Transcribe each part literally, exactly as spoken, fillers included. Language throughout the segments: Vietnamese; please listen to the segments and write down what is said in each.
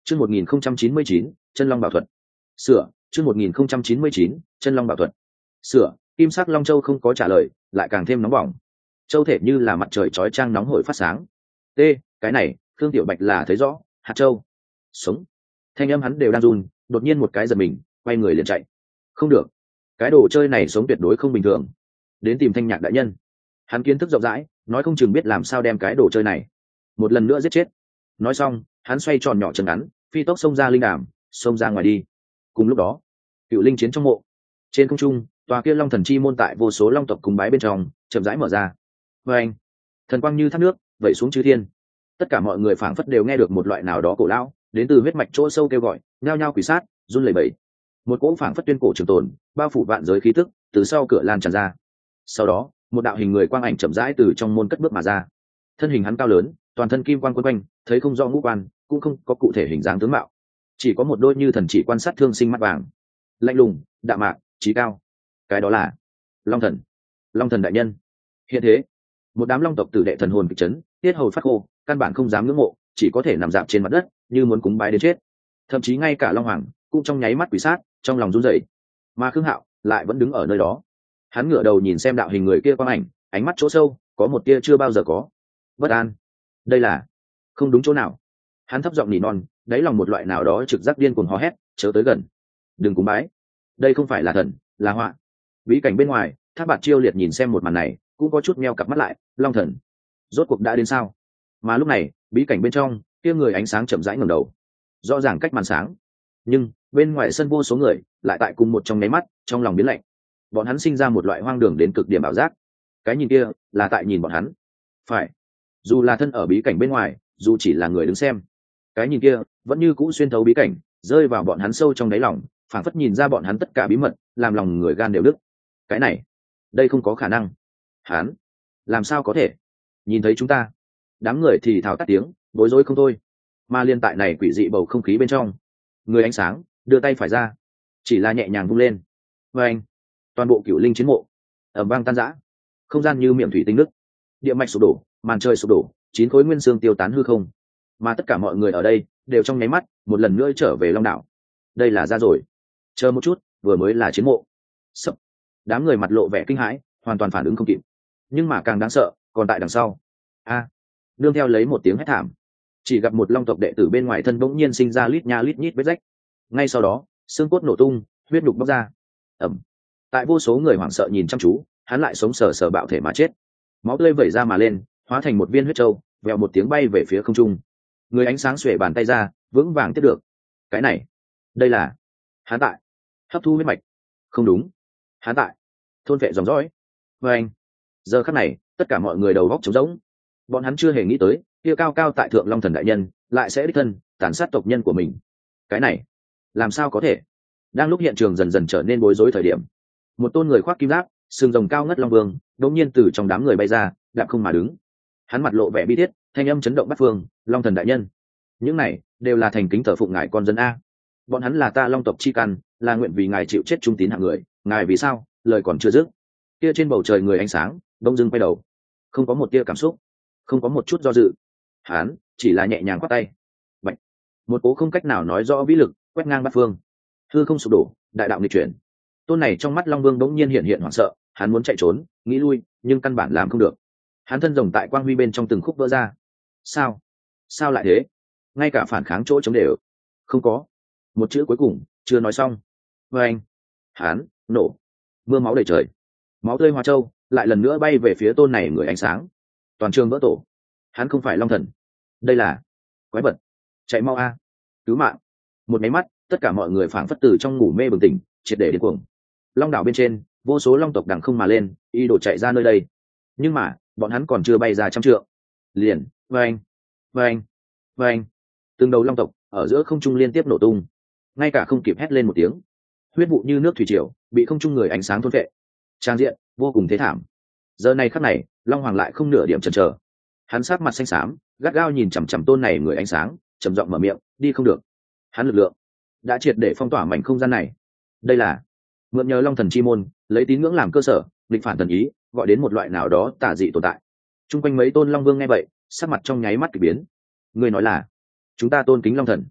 chương một nghìn không trăm chín mươi chín chân long bảo thuật sửa chương một nghìn không trăm chín mươi chín chân long bảo thuật sửa. Kim sắc long châu không có trả lời, lại càng thêm nóng bỏng. Châu thể như là mặt trời chói chang nóng hổi phát sáng. T, cái này Khương Tiểu Bạch là thấy rõ. Hạt châu sống. Thanh âm hắn đều đang run, đột nhiên một cái giật mình, quay người liền chạy. Không được, cái đồ chơi này sống tuyệt đối không bình thường. Đến tìm Thanh Nhạc đại nhân. Hắn kiến thức rộng rãi, nói không chừng biết làm sao đem cái đồ chơi này một lần nữa giết chết. Nói xong, hắn xoay tròn nhỏ chân ngắn, phi tốc xông ra linh đàm, xông ra ngoài đi. Cùng lúc đó, Cựu Linh chiến trong mộ, trên không trung, tòa kia Long Thần Chi môn tại vô số long tộc cúng bái bên trong chậm rãi mở ra. Và anh, thần quang như thác nước vẩy xuống chư thiên. Tất cả mọi người phảng phất đều nghe được một loại nào đó cổ lão đến từ huyết mạch chỗ sâu kêu gọi, nhao nhao quỷ sát, run lẩy bẩy. Một cỗ phảng phất tuyên cổ trường tồn, bao phủ vạn giới khí tức, từ sau cửa lan tràn ra. Sau đó, một đạo hình người quang ảnh chậm rãi từ trong môn cất bước mà ra. Thân hình hắn cao lớn, toàn thân kim quang quấn quanh, thấy không rõ ngũ quan, cũng không có cụ thể hình dáng tướng mạo, chỉ có một đôi như thần chỉ quan sát thương sinh mắt vàng, lạnh lùng, đạm mạc, trí cao. Cái đó là Long Thần, Long Thần đại nhân. Hiện thế, một đám long tộc tử đệ thần hồn kịch chấn, tiết hầu phát khô, căn bản không dám ngưỡng mộ, chỉ có thể nằm dạp trên mặt đất, như muốn cúng bái đến chết. Thậm chí ngay cả Long Hoàng cũng trong nháy mắt quỷ sát, trong lòng run rẩy. Mà Khương Hạo lại vẫn đứng ở nơi đó. Hắn ngửa đầu nhìn xem đạo hình người kia quang ảnh, ánh mắt chỗ sâu có một tia chưa bao giờ có bất an. Đây là không đúng chỗ nào. Hắn thấp giọng nỉ non, đáy lòng một loại nào đó trực giác điên cuồng hò hét, chớ tới gần, đừng cúng bái, đây không phải là thần, là họa. Bí cảnh bên ngoài, Thác Bạt Chiêu Liệt nhìn xem một màn này, cũng có chút meo cặp mắt lại. Long Thần rốt cuộc đã đến sao? Mà lúc này, bí cảnh bên trong, kia người ánh sáng chậm rãi ngẩng đầu, rõ ràng cách màn sáng, nhưng bên ngoài sân vô số người lại tại cùng một trong nháy mắt, trong lòng biến lạnh. Bọn hắn sinh ra một loại hoang đường đến cực điểm ảo giác. Cái nhìn kia là tại nhìn bọn hắn. Phải, dù là thân ở bí cảnh bên ngoài, dù chỉ là người đứng xem, cái nhìn kia vẫn như cũ xuyên thấu bí cảnh, rơi vào bọn hắn sâu trong đáy lòng, phảng phất nhìn ra bọn hắn tất cả bí mật, làm lòng người gan đều đứt. Cái này, đây không có khả năng. Hắn làm sao có thể nhìn thấy chúng ta? Đám người thì thào tắt tiếng, bối rối không thôi. Mà liên tại này quỷ dị bầu không khí bên trong, người ánh sáng đưa tay phải ra, chỉ là nhẹ nhàng vung lên. Và anh, toàn bộ Cửu Linh chiến mộ ầm vang tan rã, không gian như miệng thủy tinh nứt, địa mạch sụp đổ, màn trời sụp đổ, chín khối nguyên xương tiêu tán hư không. Mà tất cả mọi người ở đây đều trong nháy mắt một lần nữa trở về Long đảo. Đây là ra rồi. Chờ một chút, vừa mới là chiến mộ. Sập. Đám người mặt lộ vẻ kinh hãi, hoàn toàn phản ứng không kịp. Nhưng mà càng đáng sợ còn tại đằng sau. A, nương theo lấy một tiếng hét thảm, chỉ gặp một long tộc đệ tử bên ngoài thân bỗng nhiên sinh ra lít nha lít nhít vết rách. Ngay sau đó, xương cốt nổ tung, huyết nhục bốc ra. Ẩm. Tại vô số người hoảng sợ nhìn chăm chú, hắn lại sống sờ sờ bạo thể mà chết. Máu tươi vẩy ra mà lên, hóa thành một viên huyết châu, vèo một tiếng bay về phía không trung. Người ánh sáng xuề bàn tay ra, vững vàng tiếp được. Cái này, đây là hắn tại hấp thu huyết mạch. Không đúng, hắn tại thôn vệ dòng dõi. Và anh, giờ khắc này, tất cả mọi người đầu góc trống rỗng. Bọn hắn chưa hề nghĩ tới, kia cao cao tại thượng Long Thần đại nhân lại sẽ đích thân tàn sát tộc nhân của mình. Cái này, làm sao có thể? Đang lúc hiện trường dần dần trở nên bối rối thời điểm, một tôn người khoác kim giáp, sừng rồng cao ngất long vương đột nhiên từ trong đám người bay ra, đạp không mà đứng. Hắn mặt lộ vẻ bi thiết, thanh âm chấn động bát phương. Long Thần đại nhân, những này đều là thành kính thờ phụng ngài con dân a. Bọn hắn là ta long tộc chi căn, là nguyện vì ngài chịu chết trung tín hạng người. Ngài vì sao? Lời còn chưa dứt, kia trên bầu trời người ánh sáng đông dưng quay đầu, không có một tia cảm xúc, không có một chút do dự. Hắn chỉ là nhẹ nhàng quát tay. Bạch. Một cố không cách nào nói rõ vĩ lực quét ngang bát phương. Hư không sụp đổ, đại đạo nghịch chuyển. Tôn này trong mắt long vương đống nhiên hiện hiện hoảng sợ, hắn muốn chạy trốn, nghĩ lui, nhưng căn bản làm không được. Hắn thân rồng tại quang huy bên trong từng khúc vỡ ra. Sao? Sao lại thế? Ngay cả phản kháng chỗ chống đều không có. Một chữ cuối cùng chưa nói xong. Và anh, hắn nổ, mưa máu đầy trời, máu tươi hoa châu lại lần nữa bay về phía tôn này người ánh sáng. Toàn trường vỡ tổ. Hắn không phải Long Thần, đây là quái vật. Chạy mau a, cứu mạng. Một máy mắt, tất cả mọi người phảng phất từ trong ngủ mê bừng tỉnh, triệt để điên cuồng. Long đảo bên trên, vô số long tộc đằng không mà lên, y đổ chạy ra nơi đây. Nhưng mà bọn hắn còn chưa bay ra trăm trượng, liền vang vang vang, từng đầu long tộc ở giữa không trung liên tiếp nổ tung, ngay cả không kịp hét lên một tiếng, huyết vụ như nước thủy triều bị không trung người ánh sáng thôn vệ. Trang diện vô cùng thế thảm. Giờ này khắc này, Long Hoàng lại không nửa điểm chần chờ, hắn sát mặt xanh xám, gắt gao nhìn chằm chằm tôn này người ánh sáng, trầm giọng mở miệng, đi không được. Hắn lực lượng đã triệt để phong tỏa mảnh không gian này. Đây là mượn nhờ Long Thần chi môn, lấy tín ngưỡng làm cơ sở, định phản thần ý, gọi đến một loại nào đó tà dị tồn tại. Trung quanh mấy tôn long vương nghe vậy, sắc mặt trong nháy mắt kỳ biến. Người nói là chúng ta tôn kính Long Thần,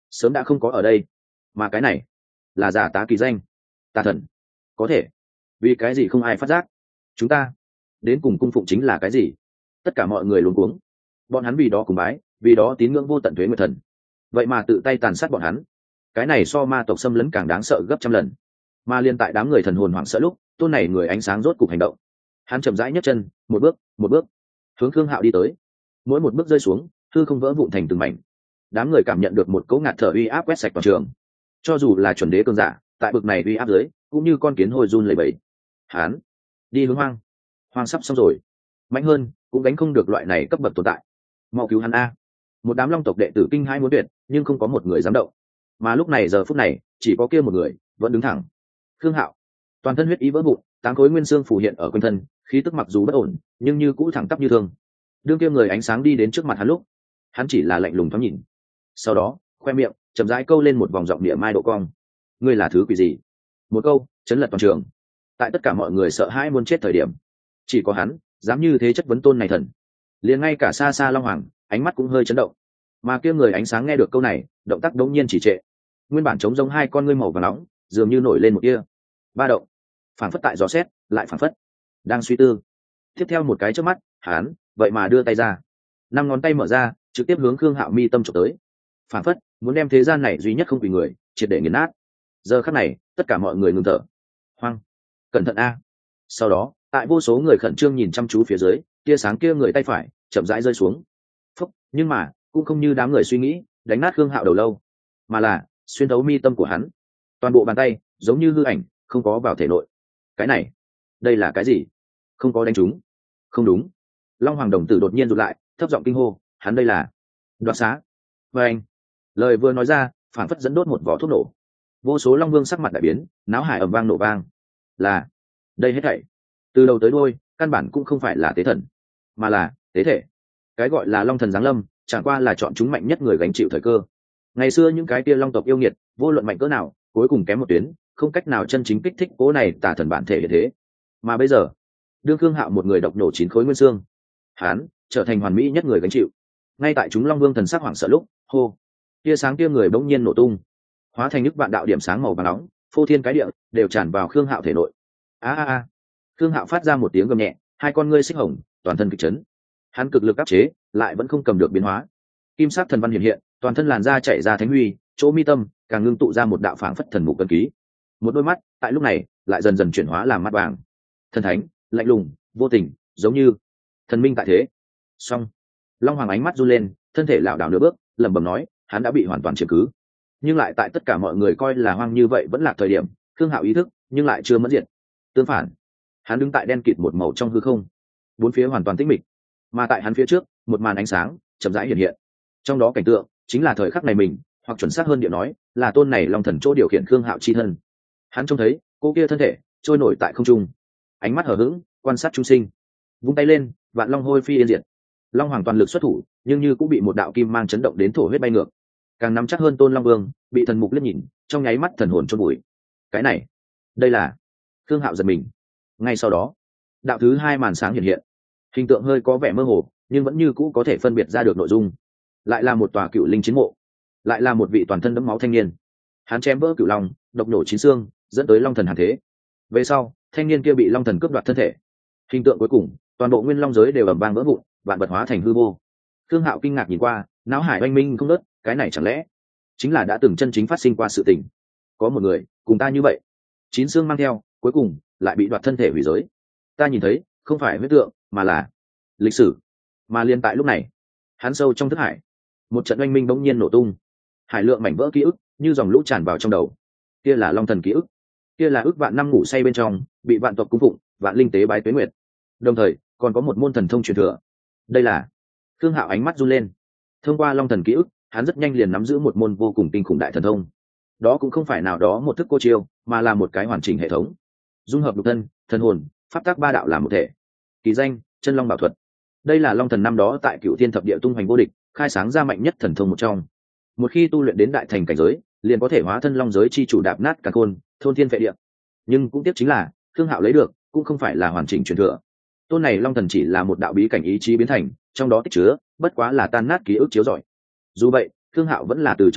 sớm đã không có ở đây. Mà cái này là giả tá kỳ danh, tà thần. Có thể vì cái gì không ai phát giác? Chúng ta đến cùng cung phụng chính là cái gì? Tất cả mọi người luống cuống. Bọn hắn vì đó cùng bái, vì đó tín ngưỡng vô tận thuế nguyệt thần, vậy mà tự tay tàn sát bọn hắn. Cái này so ma tộc xâm lấn càng đáng sợ gấp trăm lần. Mà liên tại đám người thần hồn hoảng sợ lúc, tôn này người ánh sáng rốt cục hành động. Hắn chậm rãi nhấc chân, một bước một bước hướng Khương Hạo đi tới. Mỗi một bước rơi xuống, hư không vỡ vụn thành từng mảnh. Đám người cảm nhận được một cỗ ngạt thở uy áp quét sạch toàn trường. Cho dù là chuẩn đế cường giả, tại bực này uy áp dưới, cũng như con kiến hôi run lẩy bẩy. Hắn đi hướng hoang, hoang sắp xong rồi. Mạnh hơn cũng đánh không được loại này cấp bậc tồn tại. Mau cứu hắn a! Một đám long tộc đệ tử kinh hãi muốn tuyệt, nhưng không có một người dám động. Mà lúc này giờ phút này, chỉ có kia một người vẫn đứng thẳng. Khương Hạo, toàn thân huyết ý vỡ vụn, tám khối nguyên xương phủ hiện ở quanh thân, khí tức mặc dù bất ổn, nhưng như cũ thẳng tắp như thường. Đương kia người ánh sáng đi đến trước mặt hắn lúc, hắn chỉ là lạnh lùng thoáng nhìn. Sau đó, khoe miệng chậm rãi câu lên một vòng giọng địa mai độ cong. Ngươi là thứ quỷ gì? Một câu chấn lật toàn trường. Tại tất cả mọi người sợ hãi muốn chết thời điểm, chỉ có hắn dám như thế chất vấn tôn này thần. Liền ngay cả xa xa Long Hoàng, ánh mắt cũng hơi chấn động. Mà kia người ánh sáng nghe được câu này, động tác đống nhiên chỉ trệ. Nguyên bản trống giống hai con ngươi màu vàng nóng, dường như nổi lên một tia ba động, phản phất tại gió xét, lại phản phất đang suy tư. Tiếp theo một cái trước mắt, hắn vậy mà đưa tay ra, năm ngón tay mở ra, trực tiếp hướng Khương Hạo mi tâm chụp tới. Phản phất muốn đem thế gian này duy nhất không quỳ người triệt để nghiền nát. Giờ khắc này, tất cả mọi người ngừng thở. Hoang, cẩn thận a! Sau đó, tại vô số người khẩn trương nhìn chăm chú phía dưới, tia sáng kia người tay phải chậm rãi rơi xuống. Phúc, nhưng mà cũng không như đám người suy nghĩ, đánh nát Khương Hạo đầu lâu, mà là xuyên thấu mi tâm của hắn. Toàn bộ bàn tay giống như hư ảnh, không có vào thể nội. Cái này, đây là cái gì? Không có đánh trúng. Không đúng. Long Hoàng đồng tử đột nhiên rụt lại, thấp giọng kinh hô, hắn đây là đoạt xá. Và anh, lời vừa nói ra, phản phất dẫn đốt một vỏ thuốc nổ. Vô số Long Vương sắc mặt đại biến, náo hải ầm vang nổ vang. Là, đây hết thảy từ đầu tới đuôi, căn bản cũng không phải là tế thần, mà là tế thể. Cái gọi là Long thần giáng lâm, chẳng qua là chọn chúng mạnh nhất người gánh chịu thời cơ. Ngày xưa những cái kia Long tộc yêu nghiệt, vô luận mạnh cỡ nào, cuối cùng kém một tuyến, không cách nào chân chính kích thích cố này tà thần bản thể như thế. Mà bây giờ, đương Khương Hạo một người độc nổ chín khối nguyên xương, hắn trở thành hoàn mỹ nhất người gánh chịu. Ngay tại chúng Long Vương thần sắc hoảng sợ lúc, hô, tia sáng kia người bỗng nhiên nổ tung, hóa thành nước vạn đạo điểm sáng màu vàng nóng, phô thiên cái địa đều tràn vào Khương Hạo thể nội. A a a! Khương Hạo phát ra một tiếng gầm nhẹ, hai con ngươi xích hồng, toàn thân kịch chấn. Hắn cực lực áp chế, lại vẫn không cầm được biến hóa. Kim sắc thần văn hiện hiện, toàn thân làn da chảy ra thánh huy, chỗ mi tâm càng ngưng tụ ra một đạo phảng phất thần mục cân ký. Một đôi mắt, tại lúc này, lại dần dần chuyển hóa làm mắt vàng. Thần thánh, lạnh lùng, vô tình, giống như thần minh tại thế. Song, Long Hoàng ánh mắt run lên, thân thể lảo đảo nửa bước, lẩm bẩm nói, hắn đã bị hoàn toàn chiếm cứ. Nhưng lại tại tất cả mọi người coi là hoang như vậy vẫn là thời điểm, Khương Hạo ý thức, nhưng lại chưa mất diệt. Tương phản, hắn đứng tại đen kịt một màu trong hư không, bốn phía hoàn toàn tĩnh mịch. Mà tại hắn phía trước, một màn ánh sáng chậm rãi hiện hiện. Trong đó cảnh tượng chính là thời khắc này mình, hoặc chuẩn xác hơn điệu nói, là tôn này Long thần chỗ điều khiển Khương Hạo chi thân. Hắn trông thấy cô kia thân thể trôi nổi tại không trung, ánh mắt hờ hững quan sát trung sinh, vung tay lên, vạn long hôi phi yên diệt. Long Hoàng toàn lực xuất thủ, nhưng như cũng bị một đạo kim mang chấn động đến thổ huyết bay ngược. Càng nắm chắc hơn tôn Long Vương, bị thần mục liếc nhìn, trong nháy mắt thần hồn chôn bụi. Cái này, đây là Khương Hạo giật mình. Ngay sau đó, đạo thứ hai màn sáng hiện hiện, hình tượng hơi có vẻ mơ hồ, nhưng vẫn như cũ có thể phân biệt ra được nội dung. Lại là một tòa cựu linh chiến mộ, lại là một vị toàn thân đẫm máu thanh niên. Hắn chém vỡ cựu long, độc nổ chín xương, dẫn tới Long thần hàn thế. Về sau, thanh niên kia bị Long thần cướp đoạt thân thể. Hình tượng cuối cùng, toàn bộ nguyên long giới đều ầm vang vỡ vụn, vạn vật hóa thành hư vô. Khương Hạo kinh ngạc nhìn qua, não hải oanh minh không ngớt, cái này chẳng lẽ chính là đã từng chân chính phát sinh qua sự tình? Có một người cùng ta như vậy, chín xương mang theo, cuối cùng lại bị đoạt thân thể hủy giới. Ta nhìn thấy, không phải huyết tượng, mà là lịch sử. Mà liên tại lúc này, hắn sâu trong thức hải, một trận oanh minh bỗng nhiên nổ tung, hải lượng mảnh vỡ ký ức như dòng lũ tràn vào trong đầu. Kia là Long thần ký ức, kia là ước vạn năm ngủ say bên trong, bị vạn tộc cung phụng, vạn linh tế bái tuế nguyệt. Đồng thời còn có một môn thần thông truyền thừa. Đây là Khương Hạo ánh mắt run lên. Thông qua Long thần ký ức, hắn rất nhanh liền nắm giữ một môn vô cùng kinh khủng đại thần thông. Đó cũng không phải nào đó một thức cô chiêu, mà là một cái hoàn chỉnh hệ thống, dung hợp lục thân, thần hồn, pháp tác ba đạo làm một thể. Kỳ danh Chân Long Bảo Thuật. Đây là Long thần năm đó tại Cựu Thiên Thập Địa tung hoành vô địch, khai sáng ra mạnh nhất thần thông một trong. Một khi tu luyện đến đại thành cảnh giới, liền có thể hóa thân long giới chi chủ, đạp nát cả khôn, thôn thiên vệ địa. Nhưng cũng tiếc chính là, Khương Hạo lấy được cũng không phải là hoàn chỉnh truyền thừa. Tôn này Long thần chỉ là một đạo bí cảnh ý chí biến thành, trong đó tích chứa bất quá là tan nát ký ức chiếu rọi. Dù vậy, Khương Hạo vẫn là từ trong đó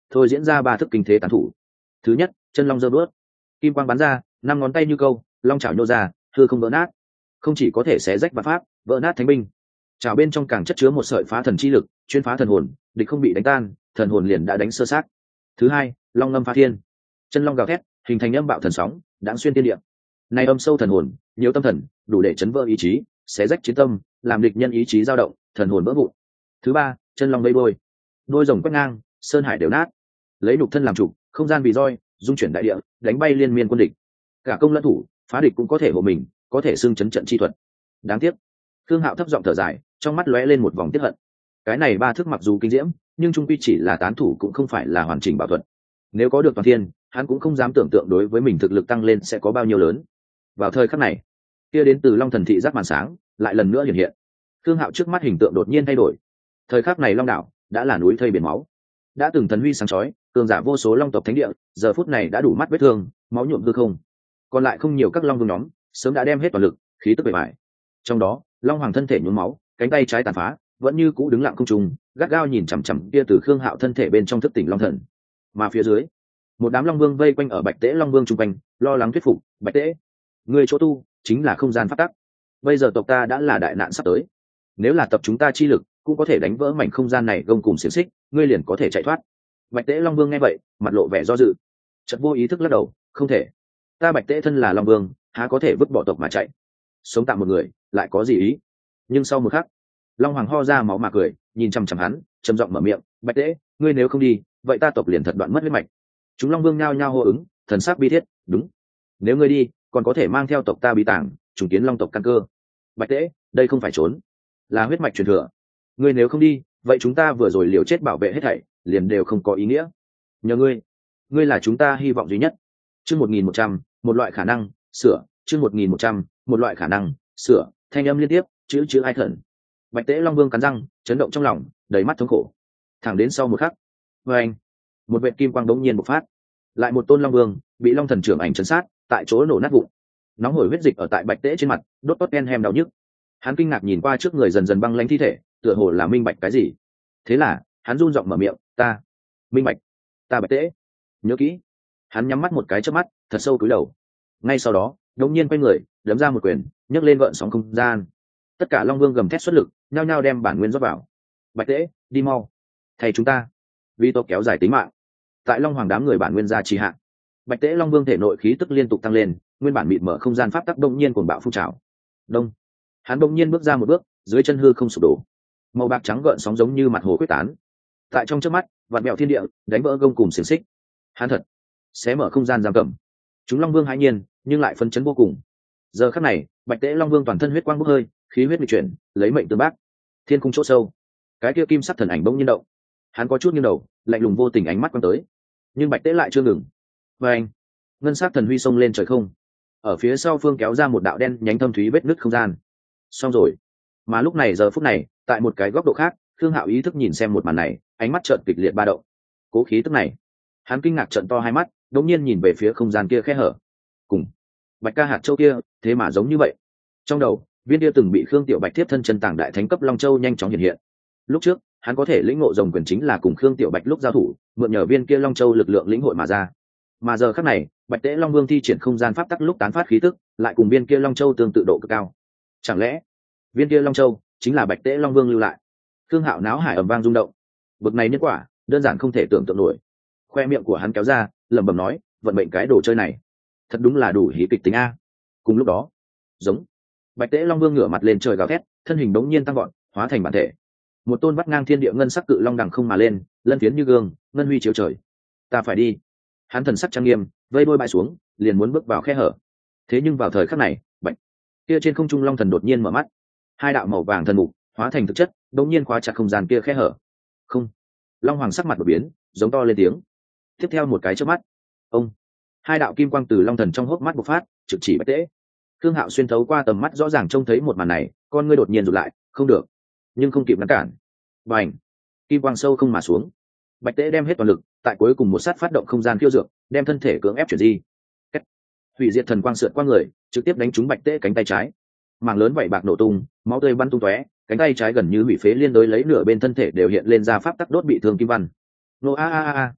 thôi diễn ra ba thức kinh thế tán thủ. Thứ nhất, chân long giơ bước, kim quang bắn ra, năm ngón tay như câu, long chảo nhô ra, hư không vỡ nát, không chỉ có thể xé rách vạn pháp, vỡ nát thánh binh, chảo bên trong càng chất chứa một sợi phá thần chi lực, chuyên phá thần hồn, địch không bị đánh tan, thần hồn liền đã đánh sơ sát. Thứ hai, long ngâm phá thiên, chân long gào thét, hình thành âm bạo thần sóng, đãng xuyên thiên địa. Này âm sâu thần hồn, nhiều tâm thần, đủ để chấn vỡ ý chí, xé rách chiến tâm, làm địch nhân ý chí dao động, thần hồn vỡ vụn. Thứ ba, chân long vây đôi, đôi rồng quét ngang, sơn hải đều nát, lấy nhục thân làm chủ, không gian vì roi, dung chuyển đại địa, đánh bay liên miên quân địch. Cả công lẫn thủ, phá địch cũng có thể hộ mình, có thể xưng chấn trận chi thuật. Đáng tiếc, Thương Hạo thấp giọng thở dài, trong mắt lóe lên một vòng tiếc hận. Cái này ba thức mặc dù kinh diễm, nhưng trung quy chỉ là tán thủ, cũng không phải là hoàn chỉnh bảo thuật. Nếu có được toàn thiên, hắn cũng không dám tưởng tượng đối với mình thực lực tăng lên sẽ có bao nhiêu lớn. Vào thời khắc này, kia đến từ Long Thần thị giác màn sáng lại lần nữa hiện hiện. Thương Hạo trước mắt hình tượng đột nhiên thay đổi. Thời khắc này Long đảo đã là núi thây biển máu, đã từng thần huy sáng chói, cường giả vô số Long tộc thánh địa, giờ phút này đã đủ mắt vết thương, máu nhuộm hư không. Còn lại không nhiều các Long vương nhóm, sớm đã đem hết toàn lực, khí tức bề bại. Trong đó, Long Hoàng thân thể nhuốm máu, cánh tay trái tàn phá, vẫn như cũ đứng lặng không trung, gắt gao nhìn chằm chằm kia từ Khương Hạo thân thể bên trong thức tỉnh Long Thần. Mà phía dưới, một đám Long Vương vây quanh ở Bạch Tế Long Vương trung quanh, lo lắng thuyết phục, "Bạch Tế, ngươi chỗ tu chính là không gian pháp tắc. Bây giờ tộc ta đã là đại nạn sắp tới. Nếu là tập chúng ta chi lực, cũng có thể đánh vỡ mảnh không gian này gông cùng xiềng xích, ngươi liền có thể chạy thoát." Bạch Tế Long Vương nghe vậy, mặt lộ vẻ do dự, chợt vô ý thức lắc đầu, "Không thể. Ta Bạch Tế thân là Long Vương, há có thể vứt bỏ tộc mà chạy? Sống tạm một người, lại có gì ý?" Nhưng sau một khắc, Long Hoàng ho ra máu mà cười, nhìn chằm chằm hắn, trầm giọng mở miệng, "Bạch Tế, ngươi nếu không đi, vậy ta tộc liền thật đoạn mất huyết mạch." Chúng Long Vương nhao nhao hô ứng, thần sắc bi thiết, "Đúng. Nếu ngươi đi, còn có thể mang theo tộc ta bí tàng, trùng kiến Long tộc căn cơ. Bạch Tế, đây không phải trốn, là huyết mạch truyền thừa. Ngươi nếu không đi, vậy chúng ta vừa rồi liều chết bảo vệ hết thảy, liền đều không có ý nghĩa. Nhờ ngươi, ngươi là chúng ta hy vọng duy nhất." Chương một nghìn một trăm, một loại khả năng, sửa, chương một nghìn một trăm, một loại khả năng, sửa, thanh âm liên tiếp, chữ chữ ai thần. Bạch Tế Long Vương cắn răng, chấn động trong lòng, đầy mắt thống khổ. Thẳng đến sau một khắc, vê anh, một vệt kim quang đống nhiên bộc phát, lại một tôn Long Vương bị Long Thần trưởng ảnh chấn sát, tại chỗ nổ nát vụn. Nóng hổi huyết dịch ở tại Bạch Tế trên mặt, đốt tốt đen hem đau nhức. Hắn kinh ngạc nhìn qua trước người dần dần băng lãnh thi thể, tựa hồ là minh bạch cái gì. Thế là, hắn run giọng mở miệng, "Ta minh bạch, ta Bạch Tế." Nhớ kỹ. Hắn nhắm mắt một cái chớp mắt, thật sâu cúi đầu. Ngay sau đó, đột nhiên quay người, đấm ra một quyền, nhấc lên gợn sóng không gian. Tất cả Long Vương gầm thét xuất lực, nhao nhao đem bản nguyên rót vào. "Bạch Tế, đi mau, thầy chúng ta, vì tộc kéo dài tính mạng." Tại Long Hoàng đám người bản nguyên gia trì hạ, Bạch Tế Long Vương thể nội khí tức liên tục tăng lên, nguyên bản mịt mở không gian pháp tắc đông nhiên cuồng bạo phun trào. Đông, hắn đông nhiên bước ra một bước, dưới chân hư không sụp đổ, màu bạc trắng gợn sóng giống như mặt hồ quyết tán. Tại trong chớp mắt, vạn mèo thiên địa, đánh vỡ gông cùng xiềng xích. Hắn thật xé mở không gian giam cầm. Chúng Long Vương hãi nhiên, nhưng lại phấn chấn vô cùng. Giờ khắc này, Bạch Tế Long Vương toàn thân huyết quang bốc hơi, khí huyết nghịch chuyển, lấy mệnh tương bác. Thiên cung chỗ sâu, cái kia kim sắc thần ảnh bỗng nhiên động. Hắn có chút nghiêng đầu, lạnh lùng vô tình ánh mắt quăng tới. Nhưng Bạch Tế lại chưa ngừng. Và anh, ngân sắc thần huy xông lên trời không. Ở phía sau phương kéo ra một đạo đen nhánh thâm thúy vết nứt không gian. Xong rồi. Mà lúc này giờ phút này, tại một cái góc độ khác, Thương Hạo ý thức nhìn xem một màn này, ánh mắt trợn kịch liệt ba động. Cố khí tức này, hắn kinh ngạc trợn to hai mắt, đột nhiên nhìn về phía không gian kia khe hở. Cùng Bạch Ca hạt châu kia, thế mà giống như vậy. Trong đầu, viên kia từng bị Khương Tiểu Bạch tiếp thân chân tàng đại thánh cấp Long Châu nhanh chóng hiện hiện. Lúc trước, hắn có thể lĩnh ngộ rồng quyền chính là cùng Khương Tiểu Bạch lúc giao thủ, mượn nhờ viên kia Long Châu lực lượng lĩnh hội mà ra. Mà giờ khắc này, Bạch Tế Long Vương thi triển không gian pháp tắc lúc tán phát khí tức, lại cùng viên kia Long Châu tương tự độ cực cao. Chẳng lẽ, viên kia Long Châu chính là Bạch Tế Long Vương lưu lại? Khương Hạo náo hải ầm vang rung động. Bực này nhân quả, đơn giản không thể tưởng tượng nổi. Khoe miệng của hắn kéo ra, lẩm bẩm nói, vận mệnh cái đồ chơi này, thật đúng là đủ hí kịch tính a. Cùng lúc đó, giống Bạch Tế Long Vương ngửa mặt lên trời gào thét, thân hình đống nhiên tăng gọn, hóa thành bản thể. Một tôn vắt ngang thiên địa ngân sắc cự long đằng không mà lên, lân phiến như gương, ngân huy chiếu trời. Ta phải đi. Hắn thần sắc trang nghiêm, vây đôi bại xuống, liền muốn bước vào khe hở. Thế nhưng vào thời khắc này, Bạch kia trên không trung long thần đột nhiên mở mắt, hai đạo màu vàng thần mục hóa thành thực chất, đống nhiên khóa chặt không gian kia khe hở. Không. Long Hoàng sắc mặt đột biến, giống to lên tiếng. Tiếp theo một cái chớp mắt, ông hai đạo kim quang từ long thần trong hốc mắt bộc phát, trực chỉ Bạch Tế. Khương Hạo xuyên thấu qua tầm mắt rõ ràng trông thấy một màn này, con ngươi đột nhiên rụt lại, không được, nhưng không kịp ngăn cản. Bành! Kim quang sâu không mà xuống. Bạch Tế đem hết toàn lực, tại cuối cùng một sát phát động không gian khiêu dược, đem thân thể cưỡng ép chuyển di. Cách. Hủy diệt thần quang sượt qua người, trực tiếp đánh trúng Bạch Tế cánh tay trái. Mảng lớn vảy bạc nổ tung, máu tươi bắn tung tóe, cánh tay trái gần như hủy phế, liên đối lấy nửa bên thân thể đều hiện lên ra pháp tắc đốt bị thương kim văn. Nô a a a.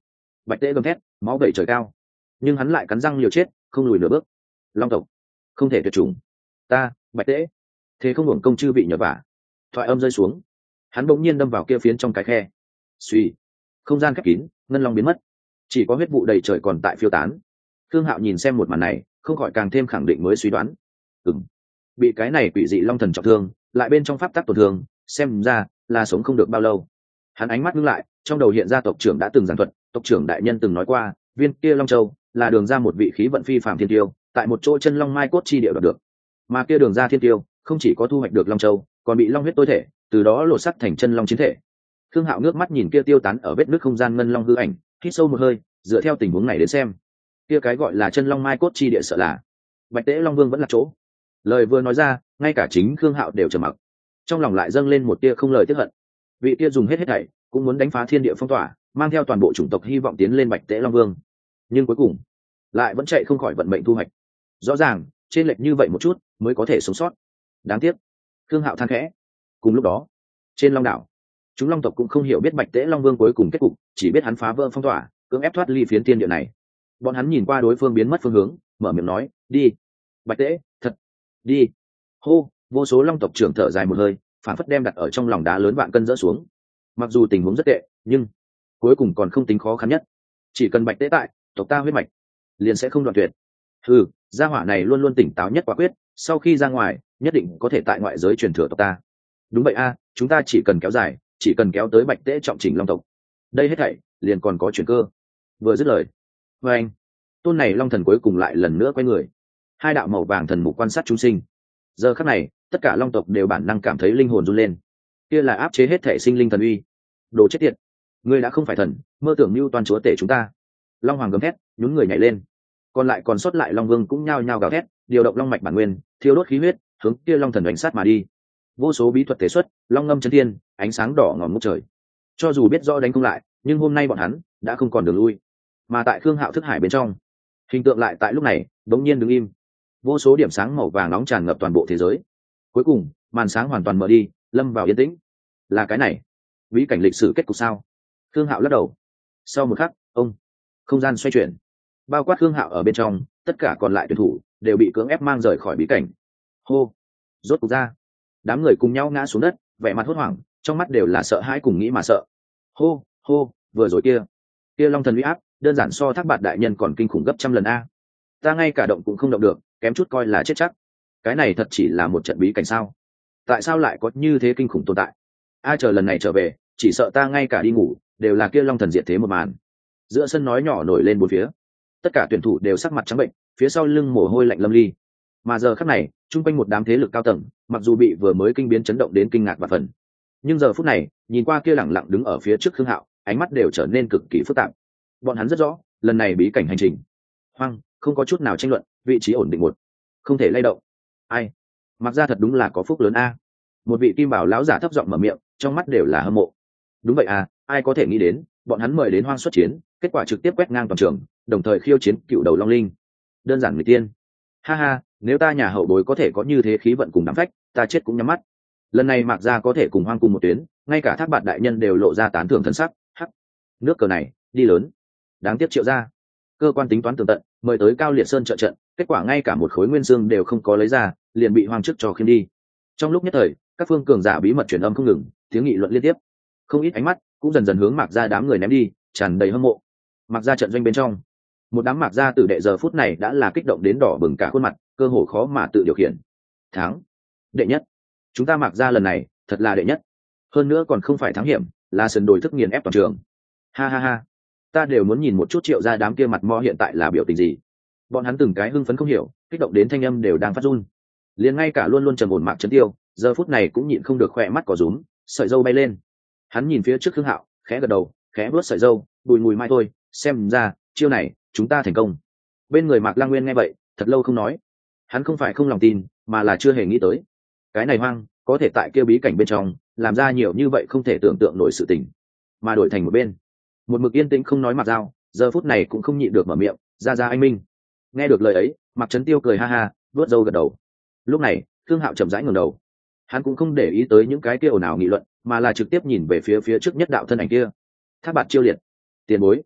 Bạch Tế gầm thét, máu vẩy trời cao, nhưng hắn lại cắn răng liều chết, không lùi nửa bước. Long tộc không thể tuyệt chủng. Ta, Bạch Tế, thế không hưởng công chư vị nhờ vả. Thoại âm rơi xuống, hắn bỗng nhiên đâm vào kia phiến trong cái khe. Suy, không gian khép kín, ngân long biến mất, chỉ có huyết vụ đầy trời còn tại phiêu tán. Thương Hạo nhìn xem một màn này, không khỏi càng thêm khẳng định mới suy đoán. Ừm, bị cái này quỷ dị long thần trọng thương, lại bên trong pháp tắc tổn thương, xem ra là sống không được bao lâu. Hắn ánh mắt ngưng lại, trong đầu hiện ra tộc trưởng đã từng giảng thuật, tộc trưởng đại nhân từng nói qua, viên kia long châu là đường ra một vị khí vận phi phàm thiên tiêu, tại một chỗ chân long mai cốt chi địa đoạt được. Mà kia đường ra thiên tiêu không chỉ có thu hoạch được long châu, còn bị long huyết tối thể, từ đó lột sắc thành chân long chiến thể. Thương Hạo nước mắt nhìn kia tiêu tán ở vết nước không gian ngân long hư ảnh, hít sâu một hơi, dựa theo tình huống này đến xem, kia cái gọi là chân long mai cốt chi địa sợ là Bạch Tế Long Vương vẫn là chỗ. Lời vừa nói ra, ngay cả chính Thương Hạo đều trầm mặc, trong lòng lại dâng lên một tia không lời tiếc hận. Vị kia dùng hết hết thảy, cũng muốn đánh phá thiên địa phong tỏa, mang theo toàn bộ chủng tộc hy vọng tiến lên Bạch Tế Long Vương, nhưng cuối cùng lại vẫn chạy không khỏi vận mệnh thu hoạch. Rõ ràng trên lệch như vậy một chút mới có thể sống sót, đáng tiếc. Thương Hạo than khẽ. Cùng lúc đó, trên Long đảo, chúng Long tộc cũng không hiểu biết Bạch Tế Long Vương cuối cùng kết cục, chỉ biết hắn phá vỡ phong tỏa, cưỡng ép thoát ly phiến thiên địa này. Bọn hắn nhìn qua đối phương biến mất phương hướng, mở miệng nói, đi. Bạch Tế, thật, đi. Hô, vô số Long tộc trưởng thở dài một hơi, phản phất đem đặt ở trong lòng đá lớn vạn cân dỡ xuống. Mặc dù tình huống rất tệ, nhưng cuối cùng còn không tính khó khăn nhất. Chỉ cần Bạch Tế tại, tộc ta huyết mạch liền sẽ không đoạn tuyệt. Ừ, gia hỏa này luôn luôn tỉnh táo nhất quả quyết, sau khi ra ngoài nhất định có thể tại ngoại giới truyền thừa tộc ta. Đúng vậy a, chúng ta chỉ cần kéo dài, chỉ cần kéo tới Bạch Tế trọng chỉnh Long tộc, đây hết thảy liền còn có chuyển cơ. Vừa dứt lời, với anh, tôn này Long thần cuối cùng lại lần nữa quay người, hai đạo màu vàng thần mục quan sát chúng sinh. Giờ khắc này, tất cả Long tộc đều bản năng cảm thấy linh hồn run lên. Kia là áp chế hết thể sinh linh thần uy. Đồ chết tiệt, ngươi đã không phải thần, mơ tưởng mưu toàn chúa tể chúng ta. Long hoàng gầm thét, nhún người nhảy lên. Còn lại còn sót lại Long vương cũng nhao nhao gào thét, điều động long mạch bản nguyên, thiêu đốt khí huyết, hướng kia Long thần đánh sát mà đi. Vô số bí thuật thể xuất, long ngâm chân thiên, ánh sáng đỏ ngòm ngút trời. Cho dù biết rõ đánh không lại, nhưng hôm nay bọn hắn đã không còn đường lui. Mà tại Khương Hạo thức hải bên trong, hình tượng lại tại lúc này đống nhiên đứng im. Vô số điểm sáng màu vàng nóng tràn ngập toàn bộ thế giới. Cuối cùng, màn sáng hoàn toàn mở đi, lâm vào yên tĩnh. Là cái này, bí cảnh lịch sử kết cục sao? Khương Hạo lắc đầu. Sau một khắc, ông không gian xoay chuyển, bao quát Khương Hạo ở bên trong, tất cả còn lại tuyển thủ đều bị cưỡng ép mang rời khỏi bí cảnh. Hô, rốt cục ra. Đám người cùng nhau ngã xuống đất, vẻ mặt hốt hoảng, trong mắt đều là sợ hãi cùng nghĩ mà sợ. Hô, hô, vừa rồi kia, kia Long thần uy áp, đơn giản so Thác Bạt đại nhân còn kinh khủng gấp trăm lần a. Ta ngay cả động cũng không động được, kém chút coi là chết chắc. Cái này thật chỉ là một trận bí cảnh sao? Tại sao lại có như thế kinh khủng tồn tại? A chờ lần này trở về, chỉ sợ ta ngay cả đi ngủ đều là kia Long thần diệt thế một màn. Giữa sân nói nhỏ nổi lên bốn phía, tất cả tuyển thủ đều sắc mặt trắng bệnh, phía sau lưng mồ hôi lạnh lâm ly. Mà giờ khắc này, chung quanh một đám thế lực cao tầng, mặc dù bị vừa mới kinh biến chấn động đến kinh ngạc và phần, nhưng giờ phút này, nhìn qua kia lẳng lặng đứng ở phía trước Khương Hạo, ánh mắt đều trở nên cực kỳ phức tạp. Bọn hắn rất rõ, lần này bí cảnh hành trình, hoang, không có chút nào tranh luận, vị trí ổn định một, không thể lay động. Ai? Mặc ra thật đúng là có phúc lớn a. Một vị kim bảo lão giả thấp giọng mở miệng, trong mắt đều là hâm mộ. Đúng vậy à, ai có thể nghĩ đến, bọn hắn mời đến hoang xuất chiến, kết quả trực tiếp quét ngang toàn trường, đồng thời khiêu chiến cựu đầu Long Linh. Đơn giản người tiên. Ha ha, nếu ta nhà hậu bối có thể có như thế khí vận cùng đám phách, ta chết cũng nhắm mắt. Lần này Mạc gia có thể cùng hoang cùng một tuyến, ngay cả Thác Bạt đại nhân đều lộ ra tán thưởng thân sắc. Hắc, nước cờ này đi lớn. Đáng tiếc Triệu gia cơ quan tính toán tường tận, mời tới Cao Liệt Sơn trợ trận, kết quả ngay cả một khối nguyên dương đều không có lấy ra, liền bị hoang trước cho khiêm đi. Trong lúc nhất thời, các phương cường giả bí mật truyền âm không ngừng, tiếng nghị luận liên tiếp. Không ít ánh mắt cũng dần dần hướng Mạc gia đám người ném đi, tràn đầy hâm mộ. Mạc gia trận doanh bên trong, một đám Mạc gia tử đệ giờ phút này đã là kích động đến đỏ bừng cả khuôn mặt, cơ hồ khó mà tự điều khiển. Thắng, đệ nhất, chúng ta Mạc gia lần này thật là đệ nhất, hơn nữa còn không phải thắng hiểm, là sân đồi thức nghiền ép toàn trường. Ha ha ha, ta đều muốn nhìn một chút Triệu gia đám kia mặt mo hiện tại là biểu tình gì. Bọn hắn từng cái hưng phấn không hiểu, kích động đến thanh âm đều đang phát run. Liền ngay cả luôn luôn trầm ổn Mạc Trấn Tiêu, giờ phút này cũng nhịn không được khỏe mắt có rúm, sợi râu bay lên. Hắn nhìn phía trước Khương Hạo, khẽ gật đầu, khẽ vuốt sợi râu, bùi mùi mai thôi, xem ra chiêu này chúng ta thành công. Bên người Mạc Lang Nguyên nghe vậy, thật lâu không nói. Hắn không phải không lòng tin, mà là chưa hề nghĩ tới cái này hoang có thể tại kia bí cảnh bên trong làm ra nhiều như vậy không thể tưởng tượng nổi sự tình. Mà đổi thành một bên, một mực yên tĩnh không nói Mạc Dao, giờ phút này cũng không nhịn được mở miệng, ra ra anh minh. Nghe được lời ấy, Mạc Trấn Tiêu cười ha ha, vuốt râu gật đầu. Lúc này Khương Hạo chậm rãi ngẩng đầu, hắn cũng không để ý tới những cái kia ồn ào nghị luận, mà là trực tiếp nhìn về phía phía trước nhất đạo thân ảnh kia. Thác Bạt chiêu liệt, tiền bối.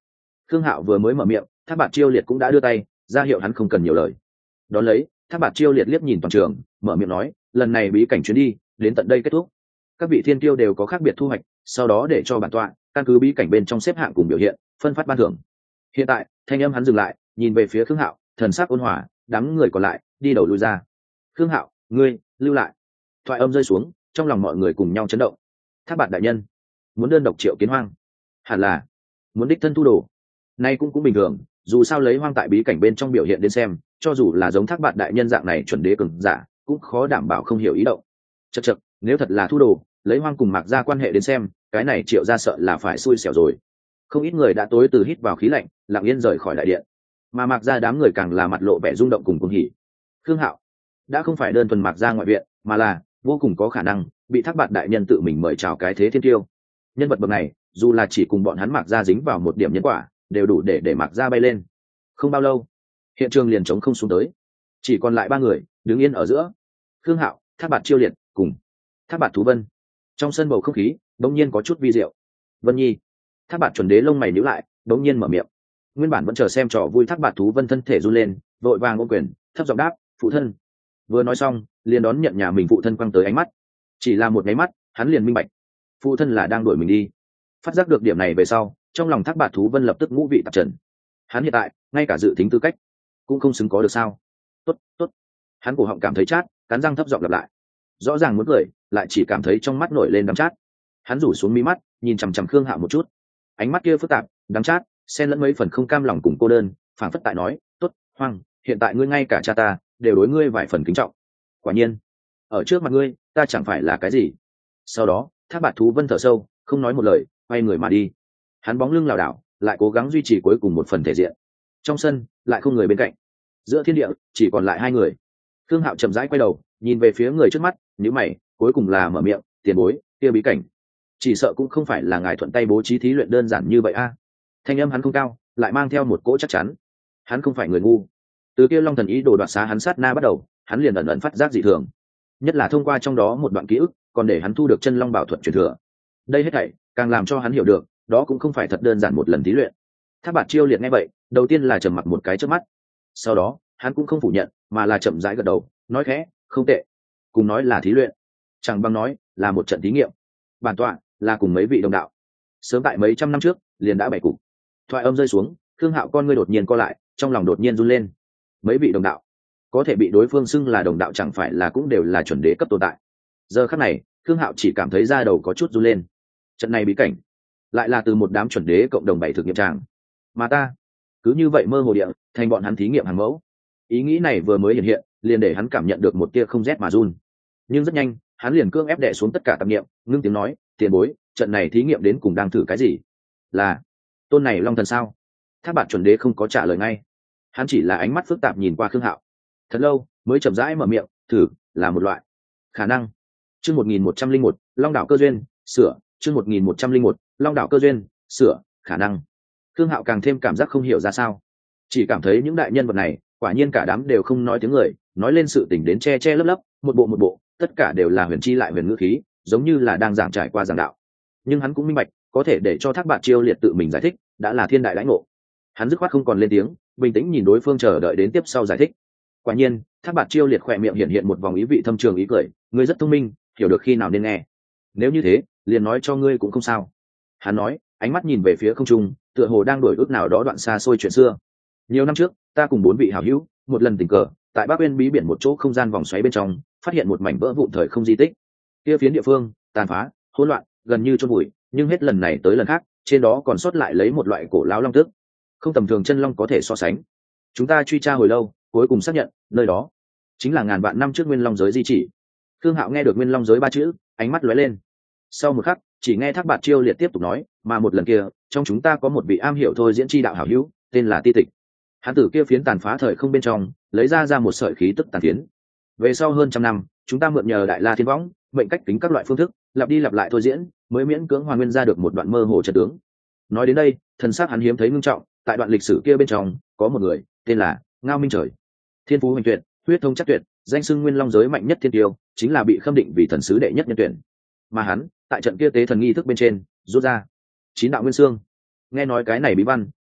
Khương Hạo vừa mới mở miệng, Thác Bạt Chiêu Liệt cũng đã đưa tay ra hiệu hắn không cần nhiều lời. Đón lấy, Thác Bạt Chiêu Liệt liếc nhìn toàn trường, mở miệng nói, lần này bí cảnh chuyến đi đến tận đây kết thúc. Các vị thiên tiêu đều có khác biệt thu hoạch, sau đó để cho bản tọa căn cứ bí cảnh bên trong xếp hạng cùng biểu hiện phân phát ban thưởng. Hiện tại, thanh âm hắn dừng lại, nhìn về phía Khương Hạo, thần sắc ôn hòa, đám người còn lại đi đầu lui ra. Khương Hạo, ngươi lưu lại. Thoại âm rơi xuống, trong lòng mọi người cùng nhau chấn động. Thác Bạt đại nhân muốn đơn độc triệu kiến Hoang, hẳn là muốn đích thân thu đồ. Nay cũng cũng bình thường, dù sao lấy Hoang tại bí cảnh bên trong biểu hiện đến xem, cho dù là giống Thác Bạt đại nhân dạng này chuẩn đế cường giả, cũng khó đảm bảo không hiểu ý động. Chậc chậc, nếu thật là thu đồ, lấy Hoang cùng Mạc Gia quan hệ đến xem, cái này Triệu gia sợ là phải xui xẻo rồi. Không ít người đã tối từ hít vào khí lạnh, lặng yên rời khỏi đại điện. Mà Mạc Gia đám người càng là mặt lộ vẻ rung động cùng cuồng hỉ. Khương Hạo đã không phải đơn thuần Mạc Gia ngoại viện, mà là vô cùng có khả năng bị Thác Bạt đại nhân tự mình mời chào cái thế thiên tiêu. Nhân vật bậc này, dù là chỉ cùng bọn hắn Mạc Gia dính vào một điểm nhân quả, đều đủ để để Mạc Gia bay lên. Không bao lâu, hiện trường liền trống không xuống tới, chỉ còn lại ba người đứng yên ở giữa: Khương Hạo, Thác Bạt Chiêu Liệt cùng Thác Bạt Thú Vân. Trong sân bầu không khí bỗng nhiên có chút vi diệu. Vân Nhi. Thác Bạt chuẩn đế lông mày nhíu lại, bỗng nhiên mở miệng. Nguyên bản vẫn chờ xem trò vui Thác Bạt Thú Vân thân thể run lên, vội vàng ôm quyền, thấp giọng đáp, phụ thân. Vừa nói xong, liền đón nhận nhà mình phụ thân quăng tới ánh mắt. Chỉ là một nháy mắt, hắn liền minh bạch, phụ thân là đang đuổi mình đi. Phát giác được điểm này về sau, trong lòng Thác Bạt Thú Vân lập tức ngũ vị tạp trần. Hắn hiện tại ngay cả dự tính tư cách cũng không xứng có được sao? Tốt, tốt. Hắn cổ họng cảm thấy chát, cắn răng thấp giọng lặp lại. Rõ ràng muốn cười, lại chỉ cảm thấy trong mắt nổi lên đắng chát. Hắn rủ xuống mí mắt, nhìn chằm chằm Khương Hạo một chút. Ánh mắt kia phức tạp, đắng chát, xen lẫn mấy phần không cam lòng cùng cô đơn, phảng phất tại nói, "Tốt, Hoang, hiện tại ngươi ngay cả cha ta đều đối ngươi vài phần kính trọng. Quả nhiên, ở trước mặt ngươi, ta chẳng phải là cái gì." Sau đó, Thác Bạt Thú Vân thở sâu, không nói một lời, quay người mà đi. Hắn bóng lưng lảo đảo, lại cố gắng duy trì cuối cùng một phần thể diện. Trong sân, lại không người bên cạnh. Giữa thiên địa, chỉ còn lại hai người. Khương Hạo chậm rãi quay đầu, nhìn về phía người trước mắt, nhíu mày, cuối cùng là mở miệng, "Tiền bối, kia bí cảnh, chỉ sợ cũng không phải là ngài thuận tay bố trí thí luyện đơn giản như vậy a." Thanh âm hắn không cao, lại mang theo một cỗ chắc chắn. Hắn không phải người ngu. Từ kia Long Thần ý đồ đoạt xá hắn sát na bắt đầu, hắn liền ẩn ẩn phát giác dị thường. Nhất là thông qua trong đó một đoạn ký ức, còn để hắn thu được chân long bảo thuật truyền thừa. Đây hết thảy càng làm cho hắn hiểu được, đó cũng không phải thật đơn giản một lần thí luyện. Thác Bạt Chiêu Liệt nghe vậy, đầu tiên là trầm mặc một cái trước mắt. Sau đó, hắn cũng không phủ nhận, mà là chậm rãi gật đầu, nói khẽ, "Không tệ." Cùng nói là thí luyện, chẳng bằng nói là một trận thí nghiệm. Bản tọa là cùng mấy vị đồng đạo, sớm tại mấy trăm năm trước liền đã bày cục. Thoại âm rơi xuống, Khương Hạo con ngươi đột nhiên co lại, trong lòng đột nhiên run lên. Mấy vị đồng đạo, có thể bị đối phương xưng là đồng đạo chẳng phải là cũng đều là chuẩn đế cấp tồn tại. Giờ khắc này, Khương Hạo chỉ cảm thấy da đầu có chút run lên. Trận này bí cảnh lại là từ một đám chuẩn đế cộng đồng bảy thực nghiệm tràng, mà ta cứ như vậy mơ hồ địa thành bọn hắn thí nghiệm hàng mẫu. Ý nghĩ này vừa mới hiện hiện, liền để hắn cảm nhận được một tia không rét mà run. Nhưng rất nhanh, hắn liền cương ép đè xuống tất cả tạp niệm, ngưng tiếng nói, "Tiền bối, trận này thí nghiệm đến cùng đang thử cái gì? Là tôn này Long Thần sao?" Thác Bạt chuẩn đế không có trả lời ngay, hắn chỉ là ánh mắt phức tạp nhìn qua Khương Hạo thật lâu, mới chậm rãi mở miệng, "Thử là một loại khả năng." Chương một nghìn một trăm linh một, Long Đảo cơ duyên sửa. Chương một nghìn một trăm linh một, Long Đảo cơ duyên sửa. Khả năng. Khương Hạo càng thêm cảm giác không hiểu ra sao, chỉ cảm thấy những đại nhân vật này quả nhiên cả đám đều không nói tiếng người, nói lên sự tình đến che che lấp lấp, một bộ một bộ, tất cả đều là huyền chi lại huyền ngữ khí, giống như là đang giảng trải qua giảng đạo. Nhưng hắn cũng minh bạch, có thể để cho Thác Bạt Chiêu Liệt tự mình giải thích, đã là thiên đại đãi ngộ. Hắn dứt khoát không còn lên tiếng, bình tĩnh nhìn đối phương chờ đợi đến tiếp sau giải thích. Quả nhiên, Thác Bạt Chiêu Liệt khỏe miệng hiện hiện một vòng ý vị thâm trường ý cười, "Ngươi rất thông minh, hiểu được khi nào nên nghe. Nếu như thế, liền nói cho ngươi cũng không sao." Hắn nói, ánh mắt nhìn về phía không trung, tựa hồ đang đổi ước nào đó đoạn xa xôi chuyện xưa. "Nhiều năm trước, ta cùng bốn vị hảo hữu, một lần tình cờ, tại Bắc Uyên bí biển một chỗ không gian vòng xoáy bên trong, phát hiện một mảnh vỡ vụn thời không di tích. Kia phiến địa phương tàn phá, hỗn loạn, gần như chôn vùi, nhưng hết lần này tới lần khác, trên đó còn sót lại lấy một loại cổ lão long tước, không tầm thường chân long có thể so sánh. Chúng ta truy tra hồi lâu, cuối cùng xác nhận, nơi đó chính là ngàn vạn năm trước Nguyên Long giới di chỉ." Khương Hạo nghe được Nguyên Long giới ba chữ, ánh mắt lóe lên. Sau một khắc, chỉ nghe Thác Bạt Chiêu Liệt tiếp tục nói, "Mà một lần kia, trong chúng ta có một vị am hiểu thôi diễn chi đạo hảo hữu, tên là Ti Tịch. Hắn từ kia phiến tàn phá thời không bên trong, lấy ra ra một sợi khí tức tàn phiến. Về sau hơn trăm năm, chúng ta mượn nhờ Đại La Thiên Võng, mệnh cách tính các loại phương thức, lặp đi lặp lại thôi diễn, mới miễn cưỡng hoàn nguyên ra được một đoạn mơ hồ trận tướng." Nói đến đây, thần sắc hắn hiếm thấy ngưng trọng, tại đoạn lịch sử kia bên trong, có một người, tên là Ngao Minh Trời. Thiên phú hoành tuyệt, huyết thông chắc tuyệt, danh xưng Nguyên Long giới mạnh nhất thiên tiêu, chính là bị khâm định vì thần sứ đệ nhất nhân tuyển. Mà hắn, tại trận kia tế thần nghi thức bên trên, rút ra chín đạo nguyên xương. Nghe nói cái này bí văn,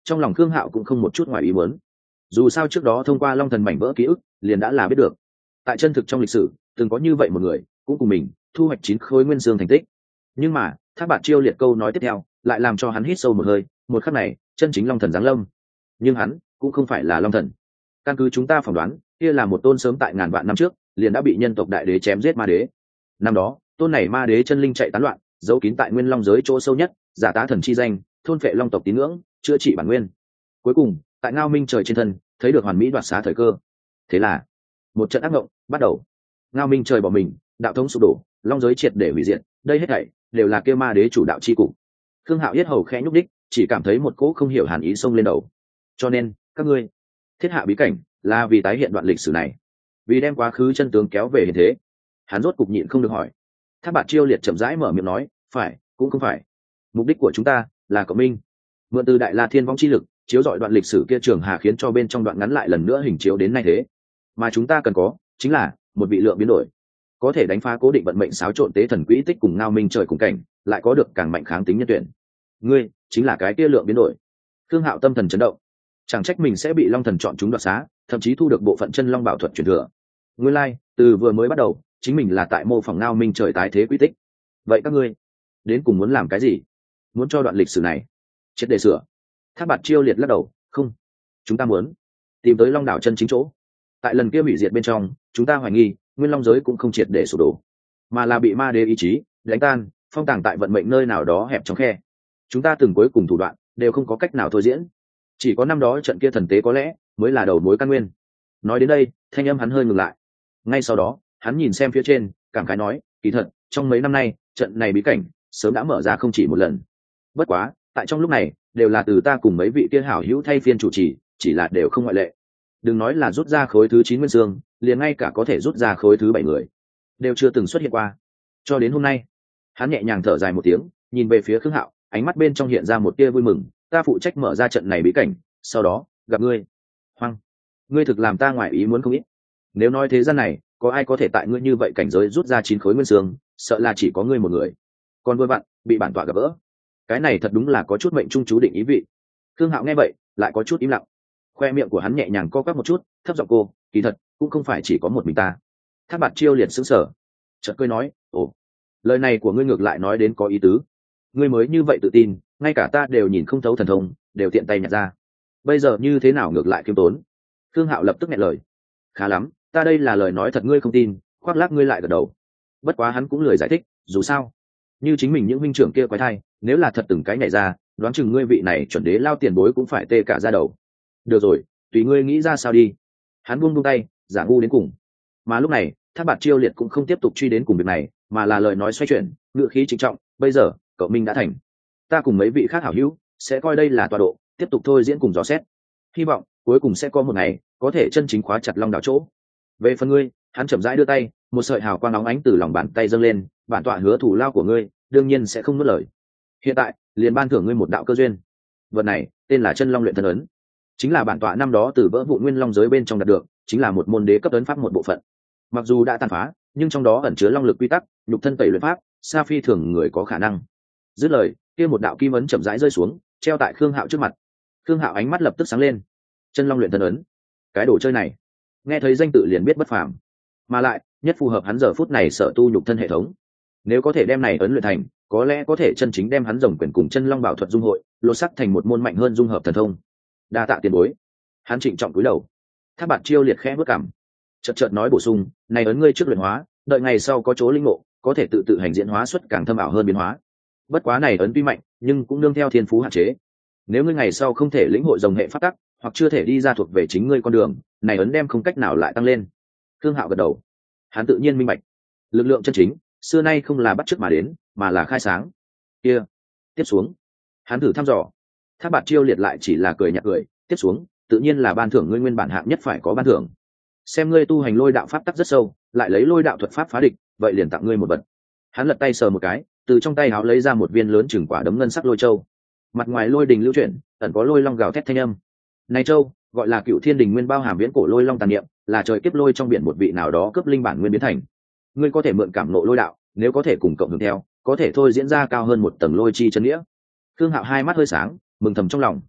trong lòng Khương Hạo cũng không một chút ngoài ý muốn. Dù sao trước đó thông qua long thần mảnh vỡ ký ức liền đã là biết được, tại chân thực trong lịch sử từng có như vậy một người cũng cùng mình thu hoạch chín khối nguyên dương thành tích. Nhưng mà Thác Bạt Chiêu Liệt câu nói tiếp theo lại làm cho hắn hít sâu một hơi. Một khắc này chân chính long thần giáng lâm, nhưng hắn cũng không phải là long thần. Căn cứ chúng ta phỏng đoán, kia là một tôn sớm tại ngàn vạn năm trước liền đã bị nhân tộc đại đế chém giết ma đế. Năm đó tôn này ma đế chân linh chạy tán loạn, giấu kín tại nguyên long giới chỗ sâu nhất, giả tá thần chi danh, thôn phệ long tộc tín ngưỡng, chữa trị bản nguyên. Cuối cùng tại Ngao Minh Trời trên thân thấy được hoàn mỹ đoạt xá thời cơ. Thế là một trận ác mộng bắt đầu. Ngao Minh Trời bỏ mình, đạo thống sụp đổ, long giới triệt để hủy diệt. Đây hết thảy đều là kia ma đế chủ đạo chi cục. Khương Hạo yết hầu khẽ nhúc đích, chỉ cảm thấy một cỗ không hiểu hàn ý xông lên đầu. Cho nên các ngươi thiết hạ bí cảnh là vì tái hiện đoạn lịch sử này, vì đem quá khứ chân tướng kéo về hiện thế. Hắn rốt cục nhịn không được hỏi. Thác Bạt Chiêu Liệt chậm rãi mở miệng nói, phải cũng không phải. Mục đích của chúng ta là cộng minh, mượn từ đại la thiên vong chi lực chiếu dọi đoạn lịch sử kia trường hà, khiến cho bên trong đoạn ngắn lại lần nữa hình chiếu đến nay thế. Mà chúng ta cần có chính là một vị lượng biến đổi, có thể đánh phá cố định vận mệnh xáo trộn tế thần quỹ tích cùng Ngao Minh Trời cùng cảnh, lại có được càng mạnh kháng tính nhân tuyển. Ngươi chính là cái kia lượng biến đổi. Thương Hạo tâm thần chấn động, chẳng trách mình sẽ bị long thần chọn chúng đoạt xá, thậm chí thu được bộ phận chân long bảo thuật truyền thừa. Nguyên lai like, từ vừa mới bắt đầu chính mình là tại mô phỏng Ngao Minh Trời tái thế quy tích. Vậy các ngươi đến cùng muốn làm cái gì? Muốn cho đoạn lịch sử này triệt để sửa? Thác Bạt Chiêu Liệt lắc đầu, không, chúng ta muốn tìm tới long đảo chân chính chỗ. Tại lần kia hủy diệt bên trong, chúng ta hoài nghi nguyên long giới cũng không triệt để sụp đổ, mà là bị ma đế ý chí đánh tan, phong tàng tại vận mệnh nơi nào đó hẹp trong khe. Chúng ta từng cuối cùng thủ đoạn đều không có cách nào thôi diễn, chỉ có năm đó trận kia thần tế có lẽ mới là đầu mối căn nguyên. Nói đến đây, thanh âm hắn hơi ngừng lại. Ngay sau đó hắn nhìn xem phía trên, cảm khái nói, kỳ thật trong mấy năm nay trận này bí cảnh sớm đã mở ra không chỉ một lần. Bất quá tại trong lúc này đều là từ ta cùng mấy vị kia hảo hữu thay phiên chủ trì, chỉ là đều không ngoại lệ. Đừng nói là rút ra khối thứ chín nguyên dương, liền ngay cả có thể rút ra khối thứ bảy người đều chưa từng xuất hiện qua. Cho đến hôm nay, hắn nhẹ nhàng thở dài một tiếng, nhìn về phía Khương Hạo, ánh mắt bên trong hiện ra một tia vui mừng. Ta phụ trách mở ra trận này bí cảnh, sau đó gặp ngươi. Hoang, ngươi thực làm ta ngoài ý muốn không ít. Nếu nói thế gian này có ai có thể tại ngươi như vậy cảnh giới rút ra chín khối nguyên dương, sợ là chỉ có ngươi một người. Còn vừa vặn bị bản tọa gặp gỡ, cái này thật đúng là có chút mệnh trung chú định ý vị. Khương Hạo nghe vậy lại có chút im lặng, khoe miệng của hắn nhẹ nhàng co quắp một chút, thấp giọng cô, kỳ thật cũng không phải chỉ có một mình ta. Thác Bạt Chiêu Liệt sững sờ, chợt cười nói, ồ, lời này của ngươi ngược lại nói đến có ý tứ. Ngươi mới như vậy tự tin, ngay cả ta đều nhìn không thấu thần thông, đều tiện tay nhặt ra, bây giờ như thế nào ngược lại khiêm tốn? Khương Hạo lập tức nghẹn lời, khá lắm, ta đây là lời nói thật ngươi không tin, khoác lác ngươi lại gật đầu. Bất quá hắn cũng lười giải thích, dù sao như chính mình những huynh trưởng kia quái thai, nếu là thật từng cái nhảy ra, đoán chừng ngươi vị này chuẩn đế lao tiền bối cũng phải tê cả ra đầu. Được rồi, tùy ngươi nghĩ ra sao đi. Hắn buông buông tay, giả ngu đến cùng. Mà lúc này Thác Bạt Chiêu Liệt cũng không tiếp tục truy đến cùng việc này, mà là lời nói xoay chuyển, ngựa khí trịnh trọng, bây giờ cậu minh đã thành, ta cùng mấy vị khác hảo hữu sẽ coi đây là tọa độ, tiếp tục thôi diễn cùng dò xét, hy vọng cuối cùng sẽ có một ngày có thể chân chính khóa chặt long đảo chỗ. Về phần ngươi, hắn chậm rãi đưa tay, một sợi hào quang nóng ánh từ lòng bàn tay dâng lên, bản tọa hứa thủ lao của ngươi đương nhiên sẽ không nuốt lời. Hiện tại liền ban thưởng ngươi một đạo cơ duyên, vật này tên là chân long luyện thân ấn, chính là bản tọa năm đó từ vỡ vụn nguyên long giới bên trong đạt được, chính là một môn đế cấp ấn pháp một bộ phận. Mặc dù đã tàn phá, nhưng trong đó ẩn chứa long lực quy tắc, nhục thân tẩy luyện pháp, sa phi thường người có khả năng. Dứt lời, kia một đạo kim ấn chậm rãi rơi xuống, treo tại Khương Hạo trước mặt. Khương Hạo ánh mắt lập tức sáng lên. Chân long luyện thân ấn, cái đồ chơi này nghe thấy danh tự liền biết bất phàm, mà lại nhất phù hợp hắn giờ phút này sở tu nhục thân hệ thống. Nếu có thể đem này ấn luyện thành, có lẽ có thể chân chính đem hắn rồng quyền cùng chân long bảo thuật dung hội, lột sắc thành một môn mạnh hơn dung hợp thần thông. Đa tạ tiền bối. Hắn trịnh trọng cúi đầu. Thác Bạt Chiêu Liệt khẽ bước cằm, chợt chợt nói bổ sung, này ấn ngươi trước luyện hóa, đợi ngày sau có chỗ linh ngộ, có thể tự tự hành diễn hóa xuất càng thâm ảo hơn biến hóa. Bất quá này ấn tuy mạnh, nhưng cũng nương theo thiên phú hạn chế. Nếu ngươi ngày sau không thể lĩnh hội rồng hệ pháp tắc, hoặc chưa thể đi ra thuộc về chính ngươi con đường, này ấn đem không cách nào lại tăng lên. Khương Hạo gật đầu. Hắn tự nhiên minh bạch, lực lượng chân chính xưa nay không là bắt chước mà đến, mà là khai sáng. Kia, tiếp xuống, hắn thử thăm dò. Thác Bạt Chiêu Liệt lại chỉ là cười nhạt cười, tiếp xuống, tự nhiên là ban thưởng ngươi nguyên bản hạng nhất phải có ban thưởng. Xem ngươi tu hành lôi đạo pháp tắc rất sâu, lại lấy lôi đạo thuật pháp phá địch, vậy liền tặng ngươi một vật. Hắn lật tay sờ một cái, từ trong tay áo lấy ra một viên lớn chừng quả đấm ngân sắc lôi châu. Mặt ngoài lôi đình lưu chuyển, ẩn có lôi long gào thét thanh âm. Này châu gọi là Cựu Thiên Đình Nguyên, bao hàm viễn cổ lôi long tàn niệm, là trời kiếp lôi trong biển một vị nào đó cướp linh bản nguyên biến thành. Ngươi có thể mượn cảm nộ lôi đạo, nếu có thể cùng cộng hưởng theo, có thể thôi diễn ra cao hơn một tầng lôi chi chân nghĩa. Khương Hạo hai mắt hơi sáng, mừng thầm trong lòng.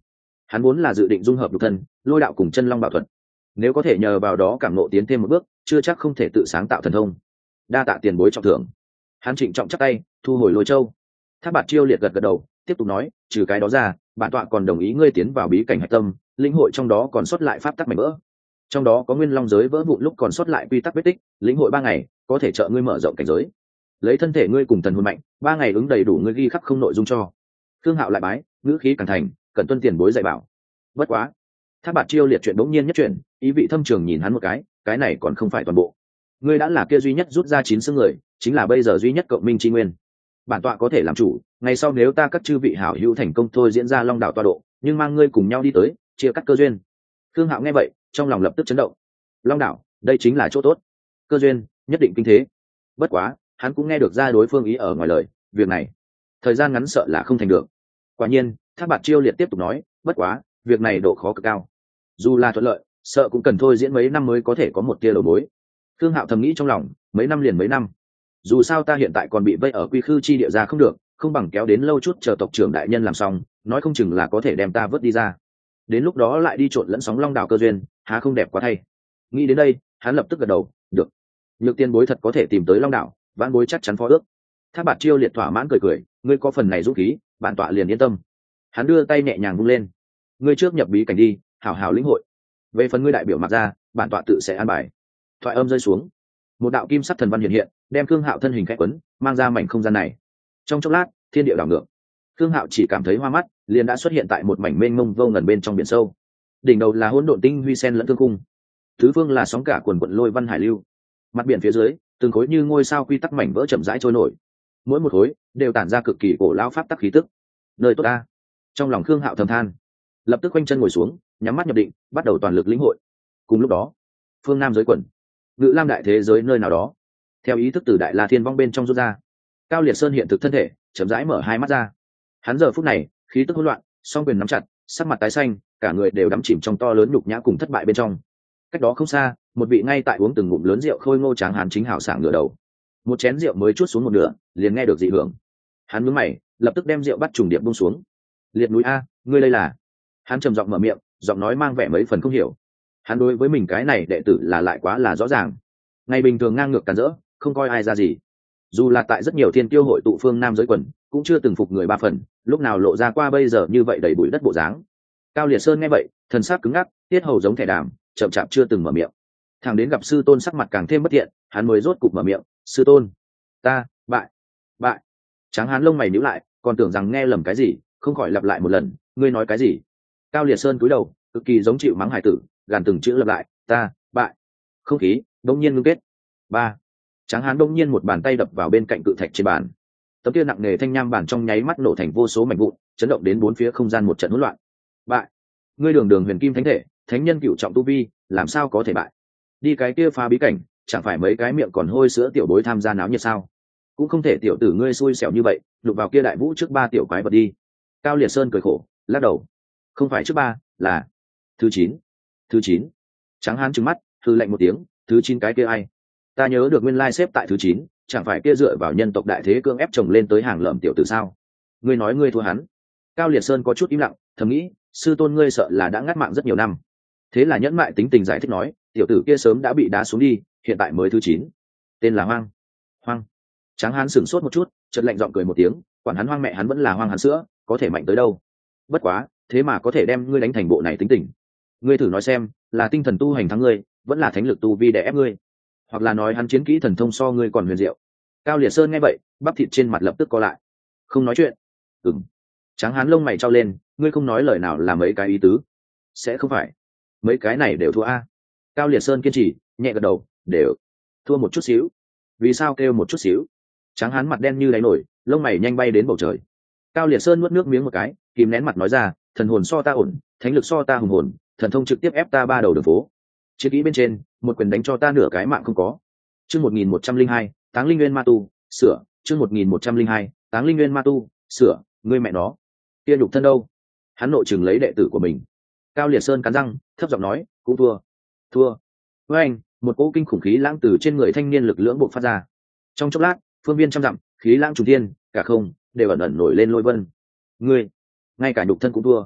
Hắn vốn là dự định dung hợp nhục thân, lôi đạo cùng chân long bảo thuật, nếu có thể nhờ vào đó cảm ngộ tiến thêm một bước, chưa chắc không thể tự sáng tạo thần thông. Đa tạ tiền bối trọng thưởng. Hắn trịnh trọng chắp tay, thu hồi lôi châu. Thác Bạt Chiêu Liệt gật gật đầu, tiếp tục nói, trừ cái đó ra, bản tọa còn đồng ý ngươi tiến vào bí cảnh hạch tâm, lĩnh hội trong đó còn sót lại pháp tắc mảnh vỡ. Trong đó có nguyên long giới vỡ vụn lúc còn sót lại quy tắc vết tích, lĩnh hội ba ngày, có thể trợ ngươi mở rộng cảnh giới. Lấy thân thể ngươi cùng thần hồn mạnh, ba ngày ứng đầy đủ ngươi ghi khắc không nội dung cho. Thương Hạo lại bái, ngữ khí càng thành, cần tuân tiền bối dạy bảo. Bất quá, Thác Bạt Chiêu Liệt chuyện đống nhiên nhất chuyện, ý vị thâm trường nhìn hắn một cái, cái này còn không phải toàn bộ. Ngươi đã là kia duy nhất rút ra chín xương người, chính là bây giờ duy nhất cộng minh chi nguyên. Bản tọa có thể làm chủ, ngày sau nếu ta các chư vị hảo hữu thành công thôi diễn ra Long đảo tọa độ, nhưng mang ngươi cùng nhau đi tới, chia cắt cơ duyên. Thương Hạo nghe vậy, trong lòng lập tức chấn động. Long đảo, đây chính là chỗ tốt. Cơ duyên, nhất định kinh thế. Bất quá, hắn cũng nghe được ra đối phương ý ở ngoài lời, việc này, thời gian ngắn sợ là không thành được. Quả nhiên, Thác Bạt Chiêu Liệt tiếp tục nói, bất quá, việc này độ khó cực cao. Dù là thuận lợi, sợ cũng cần thôi diễn mấy năm mới có thể có một tia đầu mối. Thương Hạo thầm nghĩ trong lòng, mấy năm liền mấy năm. Dù sao ta hiện tại còn bị vây ở quy khư chi địa ra không được, không bằng kéo đến lâu chút chờ tộc trưởng đại nhân làm xong, nói không chừng là có thể đem ta vớt đi ra. Đến lúc đó lại đi trộn lẫn sóng Long đảo cơ duyên, há không đẹp quá thay. Nghĩ đến đây, hắn lập tức gật đầu, được. Nhược Tiên bối thật có thể tìm tới Long đảo, vãn bối chắc chắn phó ước. Thác Bạt Chiêu Liệt thỏa mãn cười cười, ngươi có phần này dũng khí, bản tọa liền yên tâm. Hắn đưa tay nhẹ nhàng vung lên, ngươi trước nhập bí cảnh đi, hảo hảo lĩnh hội. Về phần ngươi đại biểu mặc ra, bản tọa tự sẽ an bài. Thoại âm rơi xuống, một đạo kim sắc thần văn hiện hiện, đem Thương Hạo thân hình khẽ quấn, mang ra mảnh không gian này. Trong chốc lát, thiên địa đảo ngược. Thương Hạo chỉ cảm thấy hoa mắt, liền đã xuất hiện tại một mảnh mênh mông vô ngần bên trong biển sâu. Đỉnh đầu là hỗn độn tinh huy sen lẫn thương cung, thứ phương là sóng cả quần quận lôi văn hải lưu. Mặt biển phía dưới, từng khối như ngôi sao quy tắc mảnh vỡ chậm rãi trôi nổi. Mỗi một khối đều tản ra cực kỳ cổ lão pháp tắc khí tức. Nơi tốt ta. Trong lòng Thương Hạo thầm than, lập tức quanh chân ngồi xuống, nhắm mắt nhập định, bắt đầu toàn lực lĩnh hội. Cùng lúc đó, phương nam giới quần, Ngự Lam đại thế giới nơi nào đó, theo ý thức từ Đại La Thiên vong bên trong rút ra, Cao Liệt Sơn hiện thực thân thể chậm rãi mở hai mắt ra. Hắn giờ phút này khí tức hỗn loạn, song quyền nắm chặt, sắc mặt tái xanh, cả người đều đắm chìm trong to lớn nhục nhã cùng thất bại bên trong. Cách đó không xa, một vị ngay tại uống từng ngụm lớn rượu khôi ngô tráng hán chính hào sảng ngửa đầu. Một chén rượu mới chút xuống một nửa, liền nghe được dị hưởng. Hắn nhướng mày, lập tức đem rượu bắt trùng điệp buông xuống. Liệt núi a, ngươi đây là? Hắn trầm giọng mở miệng, giọng nói mang vẻ mấy phần không hiểu. Hắn đối với mình cái này đệ tử là lại quá là rõ ràng. Ngày bình thường ngang ngược càn rỡ, không coi ai ra gì. Dù là tại rất nhiều thiên tiêu hội tụ phương nam giới quần, cũng chưa từng phục người ba phần, lúc nào lộ ra qua bây giờ như vậy đầy bụi đất bộ dáng. Cao Liệt Sơn nghe vậy, thần sắc cứng ngắc, tiết hầu giống thẻ đàm, chậm chạp chưa từng mở miệng. Thằng đến gặp sư tôn sắc mặt càng thêm bất thiện, hắn mới rốt cục mở miệng, sư tôn, ta bại bại. Tráng hán lông mày nhíu lại, còn tưởng rằng nghe lầm cái gì, không khỏi lặp lại một lần, ngươi nói cái gì? Cao Liệt Sơn cúi đầu, cực kỳ giống chịu mắng hải tử, gàn từng chữ lặp lại, ta bại. Không khí đông nhiên ngưng kết. Ba. Tráng hán đông nhiên một bàn tay đập vào bên cạnh cự thạch trên bàn. Tấm kia nặng nề thanh nham bàn trong nháy mắt nổ thành vô số mảnh vụn, chấn động đến bốn phía không gian một trận hỗn loạn. Bại. Ngươi đường đường huyền kim thánh thể, thánh nhân cựu trọng tu vi, làm sao có thể bại? Đi cái kia phá bí cảnh, chẳng phải mấy cái miệng còn hôi sữa tiểu bối tham gia náo nhiệt sao? Cũng không thể tiểu tử ngươi xui xẻo như vậy, đụng vào kia đại vũ trước ba tiểu quái vật đi. Cao Liệt Sơn cười khổ, lắc đầu. Không phải trước ba, là thứ chín. Thứ chín. Tráng hán trừng mắt, hư lạnh một tiếng, thứ chín cái kia ai? Ta nhớ được nguyên lai xếp tại thứ chín, chẳng phải kia dựa vào nhân tộc đại thế cương ép chồng lên tới hàng lợm tiểu tử sao? Ngươi nói ngươi thua hắn? Cao Liệt Sơn có chút im lặng, thầm nghĩ, sư tôn ngươi sợ là đã ngắt mạng rất nhiều năm. Thế là nhẫn mại tính tình giải thích nói, tiểu tử kia sớm đã bị đá xuống đi, hiện tại mới thứ chín, tên là Hoang. Hoang. Tráng hán sửng sốt một chút, chợt lạnh giọng cười một tiếng, quản hắn hoang mẹ hắn vẫn là hoang hắn sữa, có thể mạnh tới đâu? Bất quá, thế mà có thể đem ngươi đánh thành bộ này tính tình. Ngươi thử nói xem, là tinh thần tu hành thắng ngươi, vẫn là thánh lực tu vi đè ép ngươi, hoặc là nói hắn chiến kỹ thần thông so ngươi còn huyền diệu. Cao Liệt Sơn nghe vậy, bắp thịt trên mặt lập tức co lại, không nói chuyện. Ừm. Tráng hán lông mày trao lên, ngươi không nói lời nào là mấy cái ý tứ? Sẽ không phải mấy cái này đều thua a? Cao Liệt Sơn kiên trì, nhẹ gật đầu, đều thua một chút xíu. Vì sao kêu một chút xíu? Tráng hán mặt đen như đáy nổi, lông mày nhanh bay đến bầu trời. Cao Liệt Sơn nuốt nước miếng một cái, kìm nén mặt nói ra, thần hồn so ta ổn, thánh lực so ta hùng hồn, thần thông trực tiếp ép ta ba đầu đường phố. Chiến kỹ bên trên, một quyền đánh cho ta nửa cái mạng không có. Chương một nghìn một trăm linh hai, Táng Linh Nguyên Ma Tu, sửa. Chương một nghìn một trăm linh hai, Táng Linh Nguyên Ma Tu, sửa. Ngươi mẹ nó, kia nhục thân đâu? Hắn nội chừng lấy đệ tử của mình. Cao Liệt Sơn cắn răng, thấp giọng nói, cũng thua. Thua. Với anh, một cỗ kinh khủng khí lãng từ trên người thanh niên lực lưỡng bộc phát ra. Trong chốc lát, phương viên trăm dặm, khí lãng trùng thiên, cả không đều ẩn ẩn nổi lên lôi vân. Ngươi, ngay cả nhục thân cũng thua.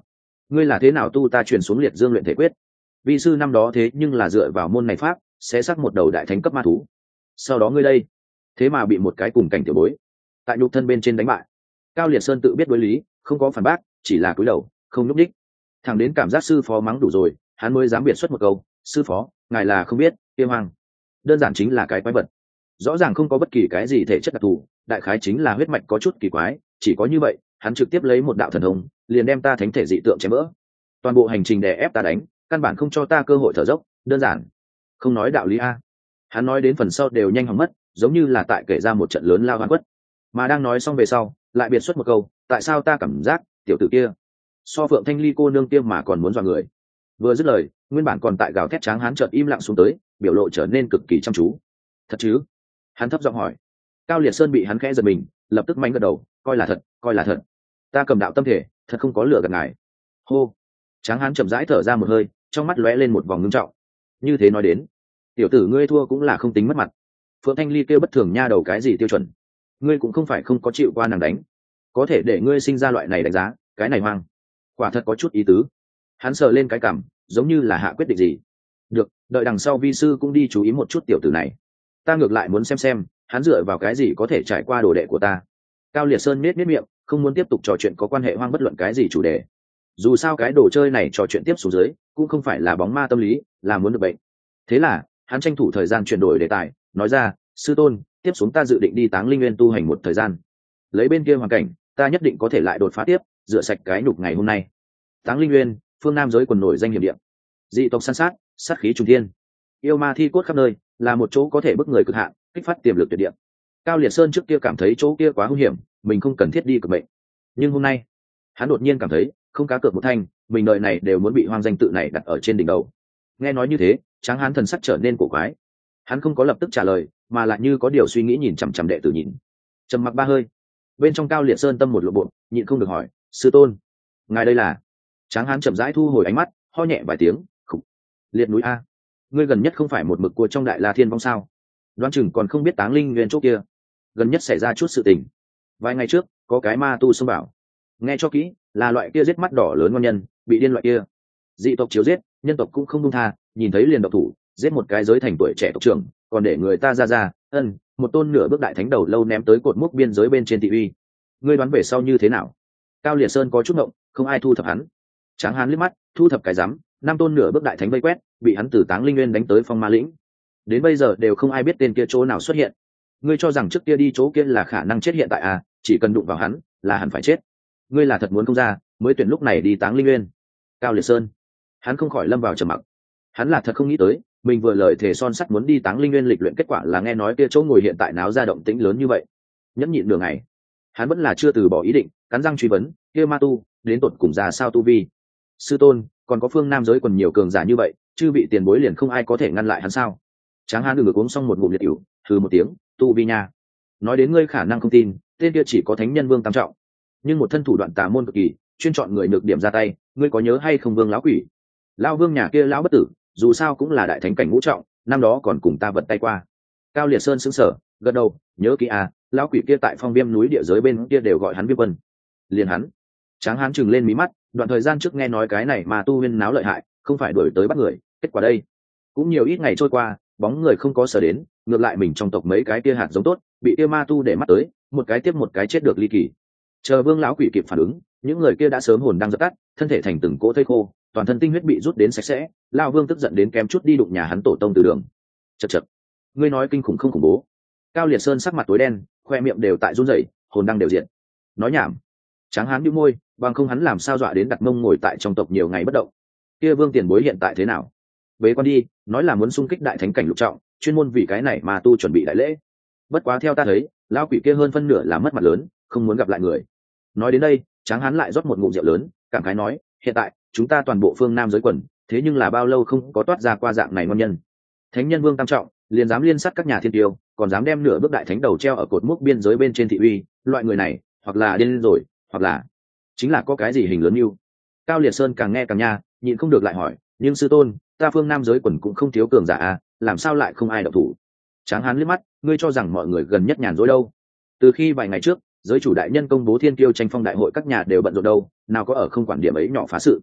ngươi là thế nào tu ta truyền xuống liệt dương luyện thể quyết? Vi sư năm đó thế nhưng là dựa vào môn này pháp sẽ xác một đầu đại thánh cấp ma thú, sau đó ngươi đây thế mà bị một cái cùng cảnh tiểu bối tại nhục thân bên trên đánh bại. Cao Liệt Sơn tự biết đối lý, không có phản bác, chỉ là cúi đầu không núp đích. Thằng đến cảm giác sư phó mắng đủ rồi, hắn mới dám biệt xuất một câu: sư phó, ngài là không biết kia hoang đơn giản chính là cái quái vật, rõ ràng không có bất kỳ cái gì thể chất đặc thù, đại khái chính là huyết mạch có chút kỳ quái. Chỉ có như vậy hắn trực tiếp lấy một đạo thần thông liền đem ta thánh thể dị tượng chém vỡ, toàn bộ hành trình đè ép ta đánh, căn bản không cho ta cơ hội thở dốc, đơn giản không nói đạo lý a. Hắn nói đến phần sau đều nhanh hỏng mất, giống như là tại kể ra một trận lớn lao hoán quất, mà đang nói xong về sau lại biệt xuất một câu: tại sao ta cảm giác tiểu tử kia so Phượng Thanh Ly cô nương tiêm mà còn muốn dọa người. Vừa dứt lời, nguyên bản còn tại gào thét Tráng Hán chợt im lặng xuống tới, biểu lộ trở nên cực kỳ chăm chú. Thật chứ? Hắn thấp giọng hỏi. Cao Liệt Sơn bị hắn khẽ giật mình, lập tức mạnh gật đầu, coi là thật, coi là thật. Ta cầm đạo tâm thể, thật không có lừa gạt ngài. Hô. Tráng Hán chậm rãi thở ra một hơi, trong mắt lóe lên một vòng ngưng trọng. Như thế nói đến, tiểu tử ngươi thua cũng là không tính mất mặt. Phượng Thanh Ly kêu bất thường nha đầu cái gì tiêu chuẩn, ngươi cũng không phải không có chịu qua nàng đánh, có thể để ngươi sinh ra loại này đánh giá, cái này hoang quả thật có chút ý tứ. Hắn sờ lên cái cằm, giống như là hạ quyết định gì. Được, đợi đằng sau vi sư cũng đi chú ý một chút tiểu tử này, ta ngược lại muốn xem xem hắn dựa vào cái gì có thể trải qua đồ đệ của ta. Cao Liệt Sơn nết nết miệng, không muốn tiếp tục trò chuyện có quan hệ hoang bất luận cái gì chủ đề. Dù sao cái đồ chơi này trò chuyện tiếp xuống dưới cũng không phải là bóng ma tâm lý, là muốn được bệnh. Thế là hắn tranh thủ thời gian chuyển đổi đề tài, nói ra: sư tôn, tiếp xuống ta dự định đi Táng Linh Nguyên tu hành một thời gian, lấy bên kia hoàn cảnh ta nhất định có thể lại đột phá tiếp, rửa sạch cái nhục ngày hôm nay. Táng Linh Nguyên, phương nam giới quần nổi danh hiểm địa, dị tộc săn sát, sát khí trùng thiên, yêu ma thi cốt khắp nơi, là một chỗ có thể bức người cực hạn, kích phát tiềm lực tuyệt địa. Cao Liệt Sơn trước kia cảm thấy chỗ kia quá hung hiểm, mình không cần thiết đi cực mệnh, nhưng hôm nay hắn đột nhiên cảm thấy không cá cược một thanh, mình đời này đều muốn bị hoang danh tự này đặt ở trên đỉnh đầu. Nghe nói như thế, Tráng Hán thần sắc trở nên cổ quái, hắn không có lập tức trả lời, mà lại như có điều suy nghĩ nhìn chằm chằm đệ tử nhìn. Trầm mặc ba hơi, bên trong Cao Liệt Sơn tâm một lộ bộ, nhịn không được hỏi: sư tôn, ngài đây là? Tráng Hán chậm rãi thu hồi ánh mắt, ho nhẹ vài tiếng: khục, liệt núi a, ngươi gần nhất không phải một mực cua trong đại la thiên vong sao? Đoán chừng còn không biết Táng Linh Nguyên chỗ kia gần nhất xảy ra chút sự tình. Vài ngày trước có cái ma tu xông bảo, nghe cho kỹ, là loại kia giết mắt đỏ lớn ngon nhân, bị điên loại kia. Dị tộc chiếu giết, nhân tộc cũng không buông tha, nhìn thấy liền độc thủ, giết một cái giới thành tuổi trẻ tộc trưởng, còn để người ta ra ra ân một tôn nửa bước đại thánh đầu lâu ném tới cột mốc biên giới bên trên thị uy. Ngươi đoán về sau như thế nào? Cao Liệt Sơn có chút ngộng, không ai thu thập hắn. Tráng Hán liếc mắt, thu thập cái rắm, năm tôn nửa bước đại thánh vây quét, bị hắn từ Táng Linh Nguyên đánh tới Phong Ma Lĩnh, đến bây giờ đều không ai biết tên kia chỗ nào xuất hiện. Ngươi cho rằng trước kia đi chỗ kia là khả năng chết hiện tại à? Chỉ cần đụng vào hắn là hẳn phải chết. Ngươi là thật muốn không ra mới tuyển lúc này đi Táng Linh Nguyên? Cao Liệt Sơn, hắn không khỏi lâm vào trầm mặc. Hắn là thật không nghĩ tới, mình vừa lời thề son sắt muốn đi Táng Linh Nguyên lịch luyện, kết quả là nghe nói kia chỗ ngồi hiện tại náo ra động tĩnh lớn như vậy. Nhẫn nhịn nửa ngày, hắn vẫn là chưa từ bỏ ý định, cắn răng truy vấn: kia ma tu đến tột cùng ra sao tu vi? Sư tôn, còn có phương nam giới còn nhiều cường giả như vậy, chư bị tiền bối liền không ai có thể ngăn lại hắn sao? Tráng Hán ngược uống xong một ngụm liệt ỉu, hừ một tiếng: tu vi nha, nói đến ngươi khả năng không tin, tên kia chỉ có thánh nhân vương tam trọng, nhưng một thân thủ đoạn tà môn cực kỳ, chuyên chọn người nhược điểm ra tay. Ngươi có nhớ hay không vương lão quỷ? Lão vương nhà kia lão bất tử, dù sao cũng là đại thánh cảnh ngũ trọng, năm đó còn cùng ta vật tay qua. Cao Liệt Sơn sững sờ, gật đầu: nhớ kỹ à, lão quỷ kia tại Phong Viêm núi địa giới bên kia đều gọi hắn Viêm Quân. Liền hắn. Tráng Hán chừng lên mí mắt, đoạn thời gian trước nghe nói cái này mà tu huyên náo lợi hại, không phải đuổi tới bắt người, kết quả đây cũng nhiều ít ngày trôi qua, bóng người không có sở đến, ngược lại mình trong tộc mấy cái kia hạt giống tốt bị kia ma tu để mắt tới, một cái tiếp một cái chết được ly kỳ. Chờ vương lão quỷ kịp phản ứng, những người kia đã sớm hồn đang dập tắt, thân thể thành từng cỗ thây khô, toàn thân tinh huyết bị rút đến sạch sẽ. Lão vương tức giận đến kém chút đi đụng nhà hắn tổ tông từ đường. Chậc chậc, ngươi nói kinh khủng không khủng bố? Cao Liệt Sơn sắc mặt tối đen, khoe miệng đều tại run rẩy, hồn đang đều diện. Nói nhảm. Tráng Hán bĩu môi, bằng không hắn làm sao dọa đến đặt mông ngồi tại trong tộc nhiều ngày bất động. Kia vương tiền bối hiện tại thế nào? Bế quan đi, nói là muốn xung kích đại thánh cảnh lục trọng, chuyên môn vì cái này mà tu chuẩn bị đại lễ. Bất quá theo ta thấy, lão quỷ kia hơn phân nửa là mất mặt lớn, không muốn gặp lại người. Nói đến đây, Tráng Hán lại rót một ngụm rượu lớn, cảm khái nói: hiện tại chúng ta toàn bộ phương nam giới quần, thế nhưng là bao lâu không có toát ra qua dạng này ngon nhân. Thánh nhân vương tam trọng liền dám liên sát các nhà thiên tiêu, còn dám đem nửa bước đại thánh đầu treo ở cột mốc biên giới bên trên thị uy. Loại người này hoặc là điên rồi, hoặc là chính là có cái gì hình lớn như. Cao Liệt Sơn càng nghe càng nha, nhịn không được lại hỏi: nhưng sư tôn, ta phương nam giới quần cũng không thiếu cường giả à, làm sao lại không ai động thủ? Tráng Hán liếc mắt: ngươi cho rằng mọi người gần nhất nhàn rỗi đâu? Từ khi vài ngày trước giới chủ đại nhân công bố thiên kiêu tranh phong đại hội, các nhà đều bận rộn đâu, nào có ở không quản điểm ấy nhỏ phá sự.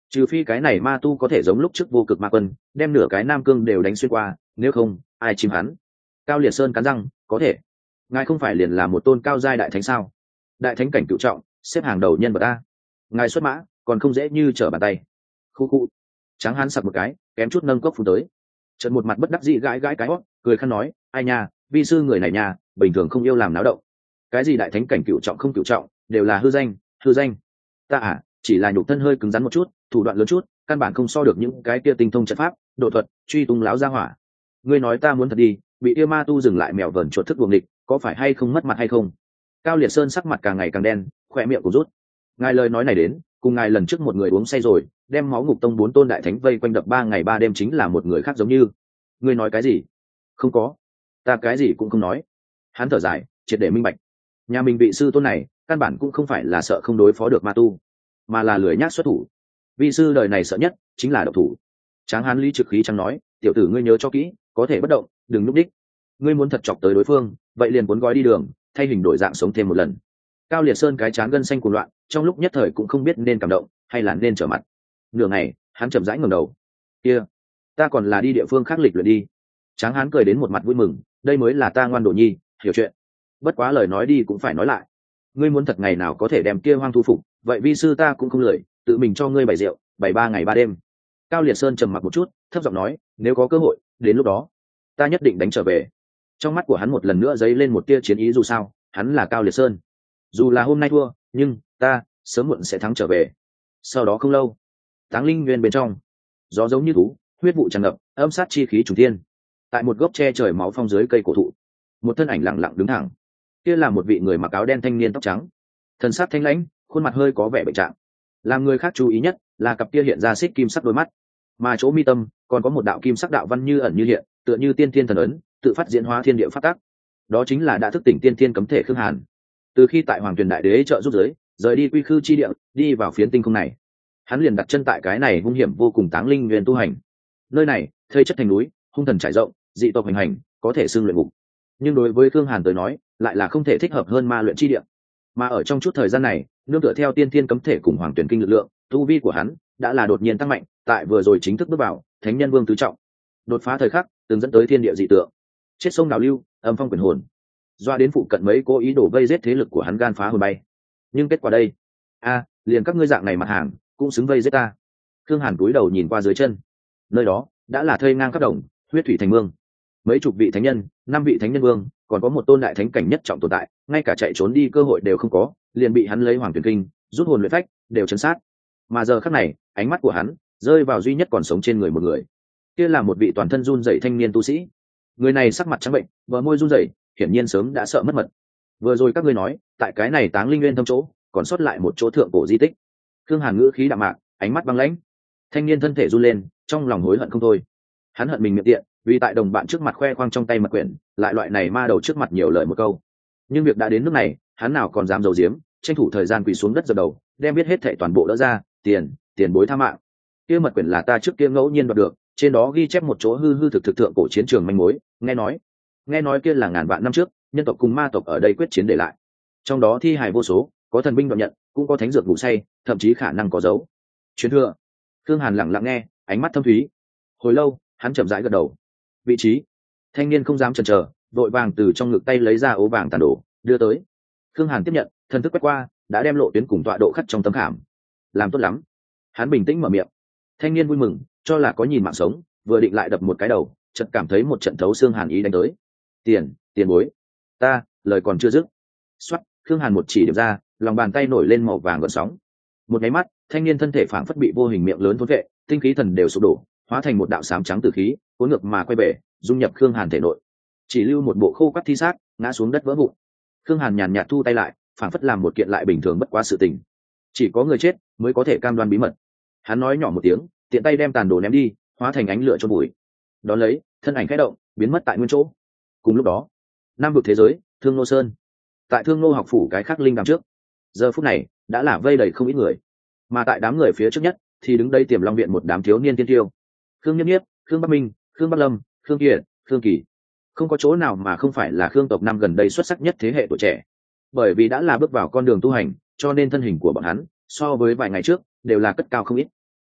trừ phi cái này ma tu có thể giống lúc trước vô cực ma quân đem nửa cái nam cương đều đánh xuyên qua, nếu không ai chìm hắn. Cao Liệt Sơn cắn răng, có thể. Ngài không phải liền là một tôn cao giai đại thánh sao? Đại thánh cảnh cựu trọng, xếp hàng đầu nhân vật ta. Ngài xuất mã còn không dễ như trở bàn tay. Khu khu. Tráng hán sặc một cái, kém chút nâng cốc phun tới. Trận một mặt bất đắc dĩ gãi gãi cái hót, cười khăn nói, ai nha, vi sư người này nha, bình thường không yêu làm náo động. Cái gì đại thánh cảnh cựu trọng không cựu trọng, đều là hư danh, hư danh. Ta à, chỉ là nhục thân hơi cứng rắn một chút, thủ đoạn lớn chút, căn bản không so được những cái kia tinh thông trận pháp, độ thuật, truy tung láo ra hỏa. Ngươi nói ta muốn thật đi, bị yêu ma tu dừng lại mèo vờn chuột thức buồng địch, có phải hay không mất mặt hay không? Cao Liệt Sơn sắc mặt càng ngày càng đen, khỏe miệng cũng rút. Ngài lời nói này đến, cùng ngài lần trước một người uống say rồi, đem máu ngục tông bốn tôn đại thánh vây quanh đập ba ngày ba đêm chính là một người khác giống như. Ngươi nói cái gì? Không có, ta cái gì cũng không nói. Hắn thở dài, triệt để minh bạch. Nhà mình vị sư tôn này, căn bản cũng không phải là sợ không đối phó được ma tu, mà là lười nhác xuất thủ. Vị sư đời này sợ nhất chính là độc thủ. Tráng hán lý trực khí chẳng nói, tiểu tử ngươi nhớ cho kỹ, có thể bất động, đừng núp đích. Ngươi muốn thật chọc tới đối phương, vậy liền cuốn gói đi đường, thay hình đổi dạng sống thêm một lần. Cao Liệt Sơn cái trán gân xanh cuồng loạn, trong lúc nhất thời cũng không biết nên cảm động hay là nên trở mặt. Nửa ngày, hắn chậm rãi ngẩng đầu. Kia, ta còn là đi địa phương khác lịch luyện đi. Tráng hán cười đến một mặt vui mừng, đây mới là ta ngoan đồ nhi, hiểu chuyện. Bất quá lời nói đi cũng phải nói lại. Ngươi muốn thật ngày nào có thể đem kia hoang thu phục, vậy vi sư ta cũng không lười, tự mình cho ngươi bày rượu, bày ba ngày ba đêm. Cao Liệt Sơn trầm mặc một chút, thấp giọng nói, nếu có cơ hội, đến lúc đó, ta nhất định đánh trở về. Trong mắt của hắn một lần nữa dấy lên một tia chiến ý, dù sao, hắn là Cao Liệt Sơn. Dù là hôm nay thua, nhưng ta sớm muộn sẽ thắng trở về. Sau đó không lâu, Táng Linh Nguyên bên trong, gió giống như thú, huyết vụ tràn ngập, âm sát chi khí trùng thiên. Tại một gốc tre trời máu phong dưới cây cổ thụ, một thân ảnh lặng lặng đứng thẳng. Kia là một vị người mặc áo đen thanh niên tóc trắng, thân sắc thanh lãnh, khuôn mặt hơi có vẻ bệnh trạng. Làm người khác chú ý nhất là cặp kia hiện ra xích kim sắc đôi mắt, mà chỗ mi tâm còn có một đạo kim sắc đạo văn như ẩn như hiện, tựa như tiên thiên thần ấn, tự phát diễn hóa thiên địa pháp tắc. Đó chính là đã thức tỉnh tiên thiên cấm thể Khương Hàn. Từ khi tại Hoàng Tuyền Đại Đế trợ giúp giới, rời đi quy khư chi địa, đi vào phiến tinh không này, hắn liền đặt chân tại cái này hung hiểm vô cùng Táng Linh Nguyên tu hành. Nơi này thây chất thành núi, hung thần trải rộng, dị tộc hành hành, có thể xưng luyện ngục. Nhưng đối với Khương Hàn tới nói, lại là không thể thích hợp hơn ma luyện chi địa. Mà ở trong chút thời gian này, nương tựa theo tiên thiên cấm thể cùng Hoàng Tuyền kinh lực lượng, tu vi của hắn đã là đột nhiên tăng mạnh, tại vừa rồi chính thức bước vào Thánh Nhân Vương tứ trọng. Đột phá thời khắc, từng dẫn tới thiên địa dị tượng. Chết sông đào lưu, âm phong quyền hồn. Doa đến phụ cận mấy cố ý đổ vây giết thế lực của hắn gan phá hồn bay. Nhưng kết quả đây, a, liền các ngươi dạng này mặt hàng, cũng xứng vây giết ta. Khương Hàn cúi đầu nhìn qua dưới chân. Nơi đó đã là thây ngang khắp đồng, huyết thủy thành mương. Mấy chục vị thánh nhân, năm vị thánh nhân vương, còn có một tôn đại thánh cảnh nhất trọng tồn tại, ngay cả chạy trốn đi cơ hội đều không có, liền bị hắn lấy Hoàng Tuyển Kinh, rút hồn luyện phách, đều chấn sát. Mà giờ khắc này, ánh mắt của hắn rơi vào duy nhất còn sống trên người một người. Kia là một vị toàn thân run rẩy thanh niên tu sĩ. Người này sắc mặt trắng bệnh, bờ môi run rẩy, hiển nhiên sớm đã sợ mất mật. Vừa rồi các ngươi nói, tại cái này Táng Linh Nguyên thâm chỗ, còn sót lại một chỗ thượng cổ di tích. Khương Hàn ngữ khí đạm mạc, ánh mắt băng lãnh. Thanh niên thân thể run lên, trong lòng hối hận không thôi. Hắn hận mình miệng tiện, vì tại đồng bạn trước mặt khoe khoang trong tay mật quyển, lại loại này ma đầu trước mặt nhiều lời một câu. Nhưng việc đã đến nước này, hắn nào còn dám giấu giếm, tranh thủ thời gian quỳ xuống đất dập đầu, đem biết hết thảy toàn bộ đỡ ra, tiền, tiền bối tha mạng. Kia mật quyển là ta trước kia ngẫu nhiên đoạt được, trên đó ghi chép một chỗ hư hư thực thực thượng cổ chiến trường manh mối, nghe nói, nghe nói kia là ngàn vạn năm trước, nhân tộc cùng ma tộc ở đây quyết chiến để lại. Trong đó thi hài vô số, có thần binh đoạn nhận, cũng có thánh dược ngủ say, thậm chí khả năng có dấu. Truyền thừa. Thương Hàn lặng lặng nghe, ánh mắt thâm thúy. Hồi lâu, hắn chậm rãi gật đầu. Vị trí. Thanh niên không dám chần chờ, vội vàng từ trong ngực tay lấy ra ố vàng tàn đổ, đưa tới. Thương Hàn tiếp nhận, thần thức quét qua, đã đem lộ tuyến cùng tọa độ khắc trong tấm khảm. Làm tốt lắm. Hắn bình tĩnh mở miệng. Thanh niên vui mừng, cho là có nhìn mạng sống, vừa định lại đập một cái đầu, chợt cảm thấy một trận thấu xương hàn ý đánh tới. Tiền, tiền bối. Ta, lời còn chưa dứt. Xoát, Thương Hàn một chỉ điểm ra, lòng bàn tay nổi lên màu vàng gợn sóng. Một cái mắt, thanh niên thân thể phảng phất bị vô hình miệng lớn thôn vệ, tinh khí thần đều sụp đổ, hóa thành một đạo sám trắng tử khí, cuốn ngược mà quay về, dung nhập Khương Hàn thể nội. Chỉ lưu một bộ khô quắt thi xác, ngã xuống đất vỡ vụn. Khương Hàn nhàn nhạt thu tay lại, phảng phất làm một kiện lại bình thường bất quá sự tình. Chỉ có người chết mới có thể cam đoan bí mật. Hắn nói nhỏ một tiếng, tiện tay đem tàn đồ ném đi, hóa thành ánh lửa chôn bụi. Đón lấy, thân ảnh khẽ động, biến mất tại nguyên chỗ. Cùng lúc đó, nam vực thế giới, Thương Nô Sơn. Tại Thương Nô học phủ cái khắc linh đằng trước, giờ phút này đã là vây đầy không ít người. Mà tại đám người phía trước nhất thì đứng đây Tiềm Long viện một đám thiếu niên tiên tiêu. Khương Nhiếp Nhiếp, Khương Bắc Minh, Khương Bắc Lâm, Khương Kiệt, Khương Kỳ. Không có chỗ nào mà không phải là Khương tộc năm gần đây xuất sắc nhất thế hệ tuổi trẻ. Bởi vì đã là bước vào con đường tu hành, cho nên thân hình của bọn hắn so với vài ngày trước đều là cất cao không ít.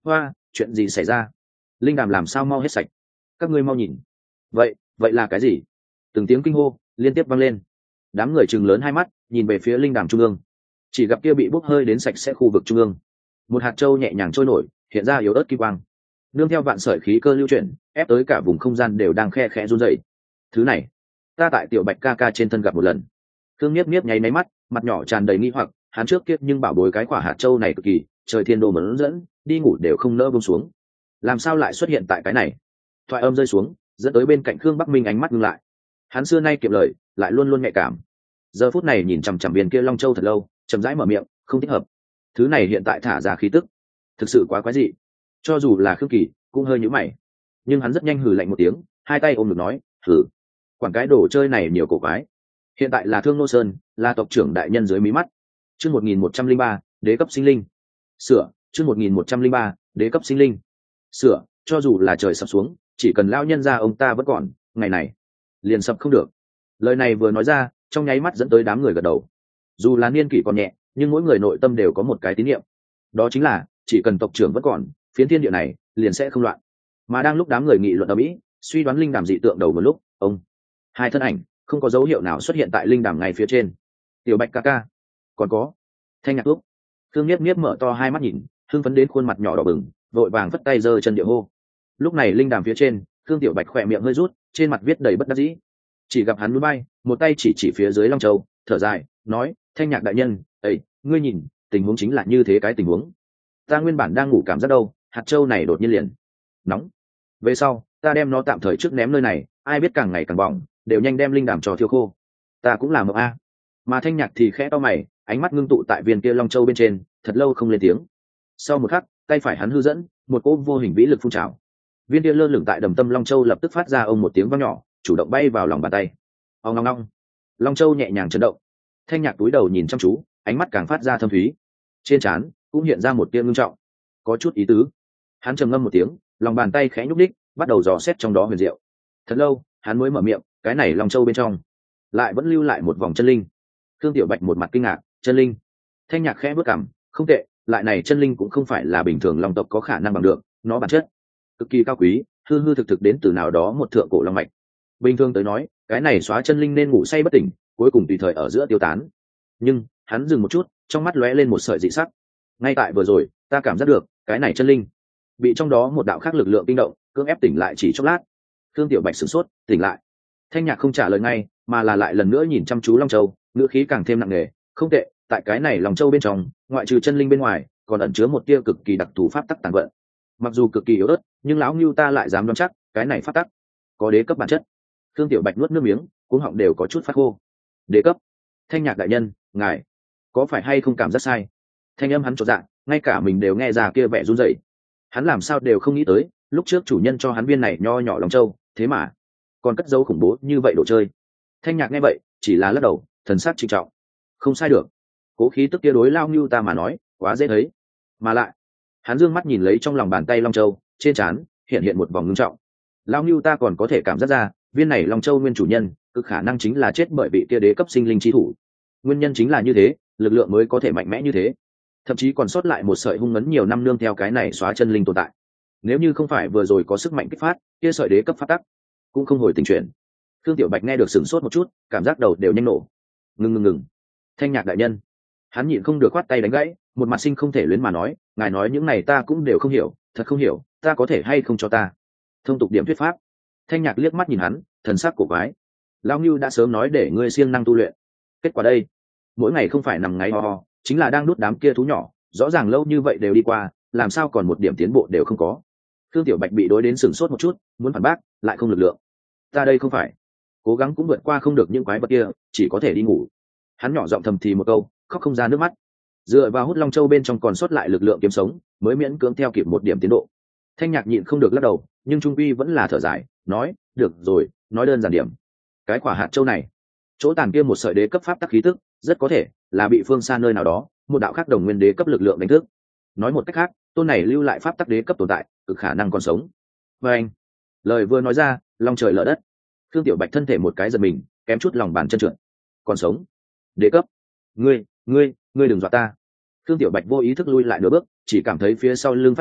hoa, chuyện gì xảy ra? Linh đàm làm sao mau hết sạch? Các ngươi mau nhìn. Vậy, vậy là cái gì? Từng tiếng kinh hô liên tiếp vang lên. Đám người chừng lớn hai mắt, nhìn về phía linh đàm trung ương. Chỉ gặp kia bị bốc hơi đến sạch sẽ khu vực trung ương. Một hạt châu nhẹ nhàng trôi nổi, hiện ra yếu ớt kim quang. Nương theo vạn sợi khí cơ lưu chuyển, ép tới cả vùng không gian đều đang khe khẽ run rẩy. Thứ này, ta tại tiểu bạch ca ca trên thân gặp một lần. Thương Nhiếp Nhiếp nháy máy mắt, mặt nhỏ tràn đầy nghi hoặc, hắn trước kiếp nhưng bảo bối cái quả hạt châu này cực kỳ, trời thiên đồ mẫn dẫn, đi ngủ đều không nỡ buông xuống. Làm sao lại xuất hiện tại cái này? Thoại âm rơi xuống, dẫn tới bên cạnh Khương Bắc Minh ánh mắt ngưng lại. Hắn xưa nay kiệm lời, lại luôn luôn nhạy cảm. Giờ phút này nhìn chằm chằm viên kia long châu thật lâu, chậm rãi mở miệng, không thích hợp. Thứ này hiện tại thả ra khí tức, thực sự quá quái dị. Cho dù là Khương Kỳ, cũng hơi nhíu mày. Nhưng hắn rất nhanh hừ lạnh một tiếng, hai tay ôm ngực nói, "Hừ, quản cái đồ chơi này nhiều cổ quái." Hiện tại là Thương Nô Sơn, là tộc trưởng đại nhân dưới mí mắt. Chương một nghìn một trăm linh ba, đế cấp sinh linh. Sửa, chương một nghìn một trăm linh ba, đế cấp sinh linh. Sửa, cho dù là trời sập xuống, chỉ cần lão nhân gia ông ta vẫn còn, ngày này liền sập không được. Lời này vừa nói ra, trong nháy mắt dẫn tới đám người gật đầu. Dù là niên kỷ còn nhẹ, nhưng mỗi người nội tâm đều có một cái tín niệm. Đó chính là, chỉ cần tộc trưởng vẫn còn, phiến thiên địa này liền sẽ không loạn. Mà đang lúc đám người nghị luận ầm ĩ, suy đoán linh đàm dị tượng đầu một lúc, ông hai thân ảnh không có dấu hiệu nào xuất hiện tại linh đàm ngay phía trên. Tiểu Bạch ca ca, còn có Thanh Nhạc Úc. Thương Nhiếp Nhiếp mở to hai mắt nhìn, hưng phấn đến khuôn mặt nhỏ đỏ bừng, vội vàng vất tay giơ chân địa hô. Lúc này linh đàm phía trên, Thương Tiểu Bạch khỏe miệng hơi rút, trên mặt viết đầy bất đắc dĩ. Chỉ gặp hắn núi bay, một tay chỉ chỉ phía dưới Long Châu, thở dài, nói, Thanh Nhạc đại nhân, ấy, ngươi nhìn, tình huống chính là như thế cái tình huống. Ta nguyên bản đang ngủ cảm giác đâu, hạt châu này đột nhiên liền nóng. Về sau, ta đem nó tạm thời trước ném nơi này, ai biết càng ngày càng bỏng, đều nhanh đem linh đàm trò thiêu khô. Ta cũng làm mộng a. Mà Thanh Nhạc thì khẽ to mày, ánh mắt ngưng tụ tại viên kia Long Châu bên trên, thật lâu không lên tiếng. Sau một khắc, tay phải hắn hư dẫn, một cỗ vô hình vĩ lực phun trào. Viên kia lơ lửng tại đầm tâm Long Châu lập tức phát ra ông một tiếng vang nhỏ, chủ động bay vào lòng bàn tay. Ong ong ong. Long Châu nhẹ nhàng chấn động. Thanh Nhạc túi đầu nhìn chăm chú, ánh mắt càng phát ra thâm thúy. Trên trán cũng hiện ra một tia ngưng trọng, có chút ý tứ. Hắn trầm ngâm một tiếng, lòng bàn tay khẽ nhúc nhích, bắt đầu dò xét trong đó huyền diệu. Thật lâu, hắn mới mở miệng, cái này Long Châu bên trong lại vẫn lưu lại một vòng chân linh. Thương Tiểu Bạch một mặt kinh ngạc, chân linh? Thanh Nhạc khẽ bước cằm, không tệ, lại này chân linh cũng không phải là bình thường long tộc có khả năng bằng được, nó bản chất cực kỳ cao quý, hư hư thực thực đến từ nào đó một thượng cổ long mạch. Bình thường tới nói, cái này xóa chân linh nên ngủ say bất tỉnh, cuối cùng tùy thời ở giữa tiêu tán. Nhưng hắn dừng một chút, trong mắt lóe lên một sợi dị sắc. Ngay tại vừa rồi, ta cảm giác được cái này chân linh bị trong đó một đạo khác lực lượng kinh động, cưỡng ép tỉnh lại chỉ chốc lát. Thương Tiểu Bạch sửng sốt, tỉnh lại. Thanh Nhạc không trả lời ngay, mà là lại lần nữa nhìn chăm chú Long Châu, ngữ khí càng thêm nặng nề, không tệ, tại cái này Long Châu bên trong, ngoại trừ chân linh bên ngoài, còn ẩn chứa một tia cực kỳ đặc thù pháp tắc tàng vận. Mặc dù cực kỳ yếu ớt, nhưng lão Ngưu ta lại dám đoán chắc, cái này pháp tắc có đế cấp bản chất. Thương Tiểu Bạch nuốt nước miếng, cuống họng đều có chút phát khô. Đế cấp? Thanh Nhạc đại nhân, ngài có phải hay không cảm giác sai? Thanh âm hắn chột dạ, ngay cả mình đều nghe ra kia vẻ run rẩy. Hắn làm sao đều không nghĩ tới, lúc trước chủ nhân cho hắn viên này nho nhỏ Long Châu, thế mà còn cất dấu khủng bố như vậy đồ chơi. Thanh Nhạc nghe vậy, chỉ là lắc đầu, thần sắc trịnh trọng. Không sai được, cố khí tức kia đối lao Ngưu ta mà nói, quá dễ thấy. Mà lại, hắn dương mắt nhìn lấy trong lòng bàn tay Long Châu, trên trán hiện hiện một vòng ngưng trọng. Lao Ngưu ta còn có thể cảm giác ra, viên này Long Châu nguyên chủ nhân, cực khả năng chính là chết bởi vị kia đế cấp sinh linh chi thủ. Nguyên nhân chính là như thế, lực lượng mới có thể mạnh mẽ như thế. Thậm chí còn sót lại một sợi hung ngấn nhiều năm nương theo cái này xóa chân linh tồn tại. Nếu như không phải vừa rồi có sức mạnh kích phát, kia sợi đế cấp phát tắc cũng không hồi tình chuyển. Thương Tiểu Bạch nghe được sửng sốt một chút, cảm giác đầu đều nhanh nổ. Ngừng ngừng ngừng. Thanh Nhạc đại nhân. Hắn nhịn không được khoát tay đánh gãy, một mặt sinh không thể luyến mà nói, ngài nói những này ta cũng đều không hiểu, thật không hiểu, ta có thể hay không cho ta thông tục điểm thuyết pháp. Thanh Nhạc liếc mắt nhìn hắn, thần sắc cổ quái. Lão Ngưu đã sớm nói để ngươi siêng năng tu luyện. Kết quả đây, mỗi ngày không phải nằm ngáy ho ho, chính là đang đút đám kia thú nhỏ, rõ ràng lâu như vậy đều đi qua, làm sao còn một điểm tiến bộ đều không có. Thương Tiểu Bạch bị đối đến sửng sốt một chút, muốn phản bác, lại không lực lượng. Ta đây không phải cố gắng cũng vượt qua không được những quái vật kia, chỉ có thể đi ngủ. Hắn nhỏ giọng thầm thì một câu, khóc không ra nước mắt. Dựa vào hút Long Châu bên trong còn sót lại lực lượng kiếm sống, mới miễn cưỡng theo kịp một điểm tiến độ. Thanh Nhạc nhịn không được lắc đầu, nhưng trung quy vẫn là thở dài, nói, được rồi, nói đơn giản điểm. Cái quả hạt châu này, chỗ tàn kia một sợi đế cấp pháp tắc khí tức, rất có thể là bị phương xa nơi nào đó, một đạo khác đồng nguyên đế cấp lực lượng đánh thức. Nói một cách khác, tôn này lưu lại pháp tắc đế cấp tồn tại, cực khả năng còn sống. Và anh, lời vừa nói ra, long trời lở đất. Thương Tiểu Bạch thân thể một cái giật mình, kém chút lòng bàn chân trượt. Còn sống? Đế cấp? Ngươi, ngươi, ngươi đừng dọa ta. Thương Tiểu Bạch vô ý thức lui lại nửa bước, chỉ cảm thấy phía sau lưng phát lạnh,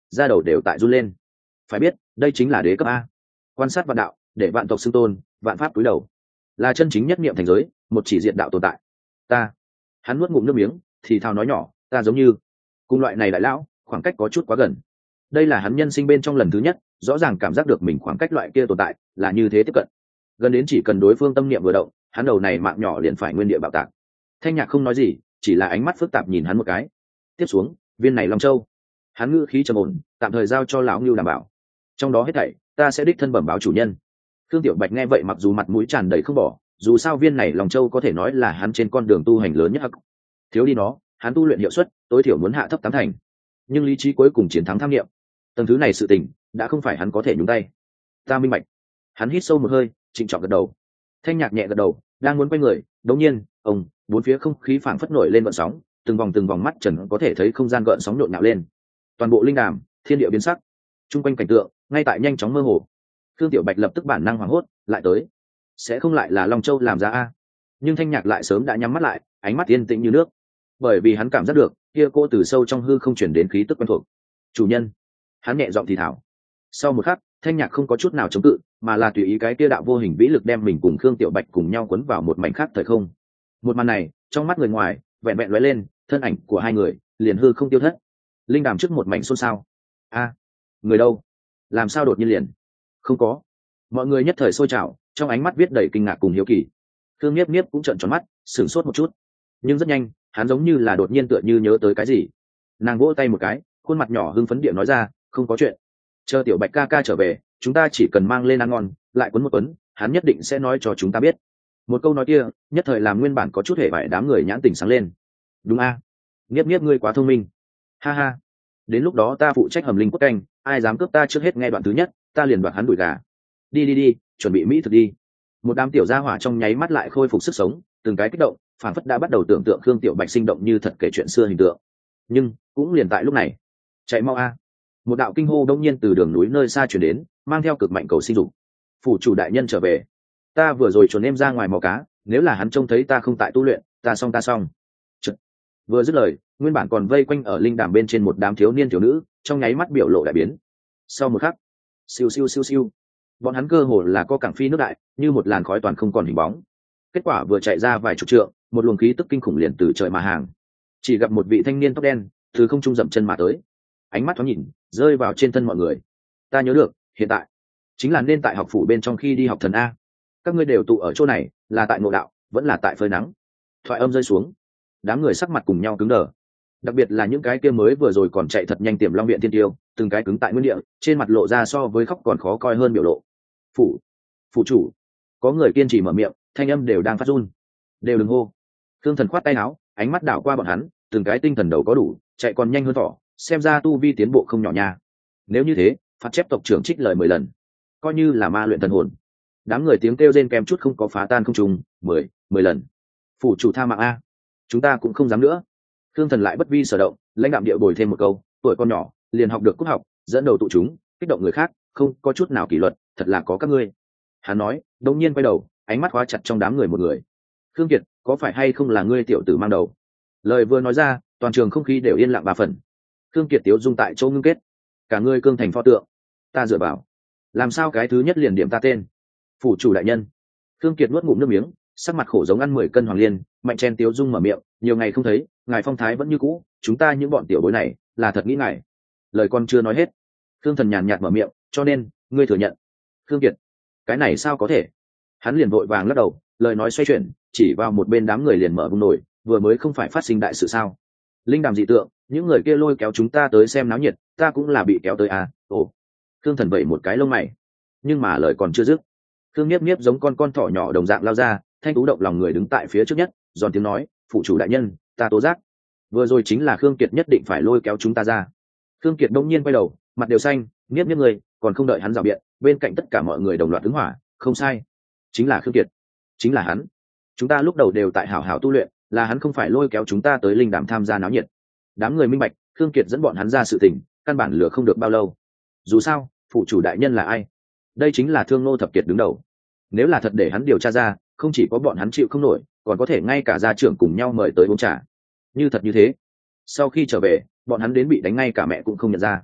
da đầu đều tại run lên. Phải biết đây chính là đế cấp a, quan sát vạn đạo để vạn tộc xưng tôn, vạn pháp cúi đầu, là chân chính nhất niệm thành giới, một chỉ diện đạo tồn tại. Ta, hắn nuốt ngụm nước miếng thì thào nói nhỏ, ta giống như cùng loại này đại lão khoảng cách có chút quá gần. Đây là hắn nhân sinh bên trong lần thứ nhất rõ ràng cảm giác được mình khoảng cách loại kia tồn tại là như thế tiếp cận, gần đến chỉ cần đối phương tâm niệm vừa động, hắn đầu này mạng nhỏ liền phải nguyên địa bạo tạc. Thanh Nhạc không nói gì, chỉ là ánh mắt phức tạp nhìn hắn một cái. Tiếp xuống viên này Long Châu, hắn ngữ khí trầm ổn, tạm thời giao cho lão Ngưu đảm bảo, trong đó hết thảy ta sẽ đích thân bẩm báo chủ nhân. Thương Tiểu Bạch nghe vậy mặc dù mặt mũi tràn đầy không bỏ, dù sao viên này Long Châu có thể nói là hắn trên con đường tu hành lớn nhất hắc. Thiếu đi nó, hắn tu luyện hiệu suất tối thiểu muốn hạ thấp tám thành. Nhưng lý trí cuối cùng chiến thắng tham niệm. Tầng thứ này sự tình đã không phải hắn có thể nhúng tay. Ta minh bạch. Hắn hít sâu một hơi, trịnh trọng gật đầu. Thanh Nhạc nhẹ gật đầu, đang muốn quay người, đột nhiên, ông, bốn phía không khí phảng phất nổi lên gợn sóng, từng vòng từng vòng mắt trần có thể thấy không gian gợn sóng nhộn nhạo lên. Toàn bộ linh đàm, thiên địa biến sắc. Trung quanh cảnh tượng ngay tại nhanh chóng mơ hồ. Thương Tiểu Bạch lập tức bản năng hoảng hốt, lại tới. Sẽ không lại là Long Châu làm ra a? Nhưng Thanh Nhạc lại sớm đã nhắm mắt lại, ánh mắt yên tĩnh như nước, bởi vì hắn cảm giác được kia cô từ sâu trong hư không chuyển đến khí tức quen thuộc. Chủ nhân, hắn nhẹ giọng thì thảo. Sau một khắc, Thanh Nhạc không có chút nào chống cự, mà là tùy ý cái kia đạo vô hình vĩ lực đem mình cùng Khương Tiểu Bạch cùng nhau cuốn vào một mảnh khác thời không. Một màn này, trong mắt người ngoài, vẹn vẹn lóe lên, thân ảnh của hai người liền hư không tiêu thất. Linh đàm trước một mảnh xôn xao. A, người đâu? Làm sao đột nhiên liền? Không có. Mọi người nhất thời sôi trào, trong ánh mắt viết đầy kinh ngạc cùng hiếu kỳ. Khương Niếp Niếp cũng trợn tròn mắt, sửng sốt một chút. Nhưng rất nhanh, hắn giống như là đột nhiên tựa như nhớ tới cái gì. Nàng vỗ tay một cái, khuôn mặt nhỏ hưng phấn địa nói ra, không có chuyện. Chờ Tiểu Bạch ca ca trở về, chúng ta chỉ cần mang lên ăn ngon, lại quấn một quấn, hắn nhất định sẽ nói cho chúng ta biết. Một câu nói kia, nhất thời làm nguyên bản có chút hề bại đám người nhãn tình sáng lên. Đúng a, Niếp Niếp ngươi quá thông minh. Ha ha. Đến lúc đó ta phụ trách hầm linh quất canh, ai dám cướp ta trước hết nghe đoạn thứ nhất, ta liền đoạt hắn đuổi gà. Đi đi đi, chuẩn bị mỹ thực đi. Một đám tiểu gia hỏa trong nháy mắt lại khôi phục sức sống, từng cái kích động, phản phất đã bắt đầu tưởng tượng Khương Tiểu Bạch sinh động như thật kể chuyện xưa hình tượng. Nhưng cũng liền tại lúc này, chạy mau a! Một đạo kinh hô đông nhiên từ đường núi nơi xa truyền đến, mang theo cực mạnh cầu sinh dục. Phủ chủ đại nhân trở về. Ta vừa rồi chuồn em ra ngoài mò cá, nếu là hắn trông thấy ta không tại tu luyện, ta xong ta xong. Chật. Vừa dứt lời, nguyên bản còn vây quanh ở linh đàm bên trên một đám thiếu niên thiếu nữ, trong nháy mắt biểu lộ đại biến. Sau một khắc, siêu siêu siêu siêu, bọn hắn cơ hồ là co cảng phi nước đại, như một làn khói toàn không còn hình bóng. Kết quả vừa chạy ra vài chục trượng, một luồng khí tức kinh khủng liền từ trời mà hàng. Chỉ gặp một vị thanh niên tóc đen từ không trung dậm chân mà tới, ánh mắt thoáng nhìn rơi vào trên thân mọi người. Ta nhớ được, hiện tại chính là nên tại học phủ bên trong khi đi học thần a. Các ngươi đều tụ ở chỗ này, là tại ngộ đạo, vẫn là tại phơi nắng? Thoại âm rơi xuống, đám người sắc mặt cùng nhau cứng đờ. Đặc biệt là những cái kia mới vừa rồi còn chạy thật nhanh tiềm long viện thiên tiêu, từng cái cứng tại nguyên địa, trên mặt lộ ra so với khóc còn khó coi hơn biểu lộ. Phủ, phủ chủ, có người kiên trì mở miệng, thanh âm đều đang phát run. Đều đừng hô. Thương Thần khoát tay áo, ánh mắt đảo qua bọn hắn, từng cái tinh thần đầu có đủ, chạy còn nhanh hơn thỏ, xem ra tu vi tiến bộ không nhỏ nha. Nếu như thế, phạt chép tộc trưởng trích lời mười lần, coi như là ma luyện thần hồn. Đám người tiếng kêu rên kèm chút không có phá tan không trùng, mười, mười lần. Phủ chủ tha mạng a, chúng ta cũng không dám nữa. Thương Thần lại bất vi sở động, lãnh đạm địa bồi thêm một câu, tuổi con nhỏ, liền học được cốt học, dẫn đầu tụ chúng, kích động người khác, không có chút nào kỷ luật, thật là có các ngươi. Hắn nói, đột nhiên quay đầu, ánh mắt khóa chặt trong đám người một người. Khương Kiệt, có phải hay không là ngươi tiểu tử mang đầu? Lời vừa nói ra, toàn trường không khí đều yên lặng ba phần. Khương Kiệt tiếu dung tại chỗ ngưng kết, cả ngươi cương thành pho tượng, ta dựa vào, làm sao cái thứ nhất liền điểm ta tên? Phủ chủ đại nhân. Khương Kiệt nuốt ngụm nước miếng, sắc mặt khổ giống ăn mười cân hoàng liên, mạnh chen tiếu dung mở miệng, nhiều ngày không thấy, ngài phong thái vẫn như cũ, chúng ta những bọn tiểu bối này, là thật nghĩ ngài. Lời con chưa nói hết, Khương Thần nhàn nhạt mở miệng, cho nên ngươi thừa nhận. Khương Kiệt, cái này sao có thể? Hắn liền vội vàng lắc đầu, lời nói xoay chuyển, chỉ vào một bên đám người liền mở bung nổi, vừa mới không phải phát sinh đại sự sao? Linh đàm dị tượng, những người kia lôi kéo chúng ta tới xem náo nhiệt, ta cũng là bị kéo tới à? Ồ. Khương Thần vẩy một cái lông mày, nhưng mà lời còn chưa dứt, Khương Niếp Niếp giống con con thỏ nhỏ đồng dạng lao ra, thanh tú động lòng người đứng tại phía trước nhất, giòn tiếng nói, phụ chủ đại nhân, ta tố giác, vừa rồi chính là Khương Kiệt nhất định phải lôi kéo chúng ta ra. Khương Kiệt đông nhiên quay đầu, mặt đều xanh, Niếp Niếp người, còn không đợi hắn rào biện, bên cạnh tất cả mọi người đồng loạt ứng hỏa, không sai, chính là Khương Kiệt, chính là hắn. Chúng ta lúc đầu đều tại hảo hảo tu luyện, là hắn không phải lôi kéo chúng ta tới linh đàm tham gia náo nhiệt. Đám người minh bạch, Khương Kiệt dẫn bọn hắn ra sự tình, căn bản lừa không được bao lâu. Dù sao, phụ chủ đại nhân là ai? Đây chính là Thương Nô thập kiệt đứng đầu. Nếu là thật để hắn điều tra ra, không chỉ có bọn hắn chịu không nổi, còn có thể ngay cả gia trưởng cùng nhau mời tới uống trà. Như thật như thế, sau khi trở về, bọn hắn đến bị đánh ngay cả mẹ cũng không nhận ra.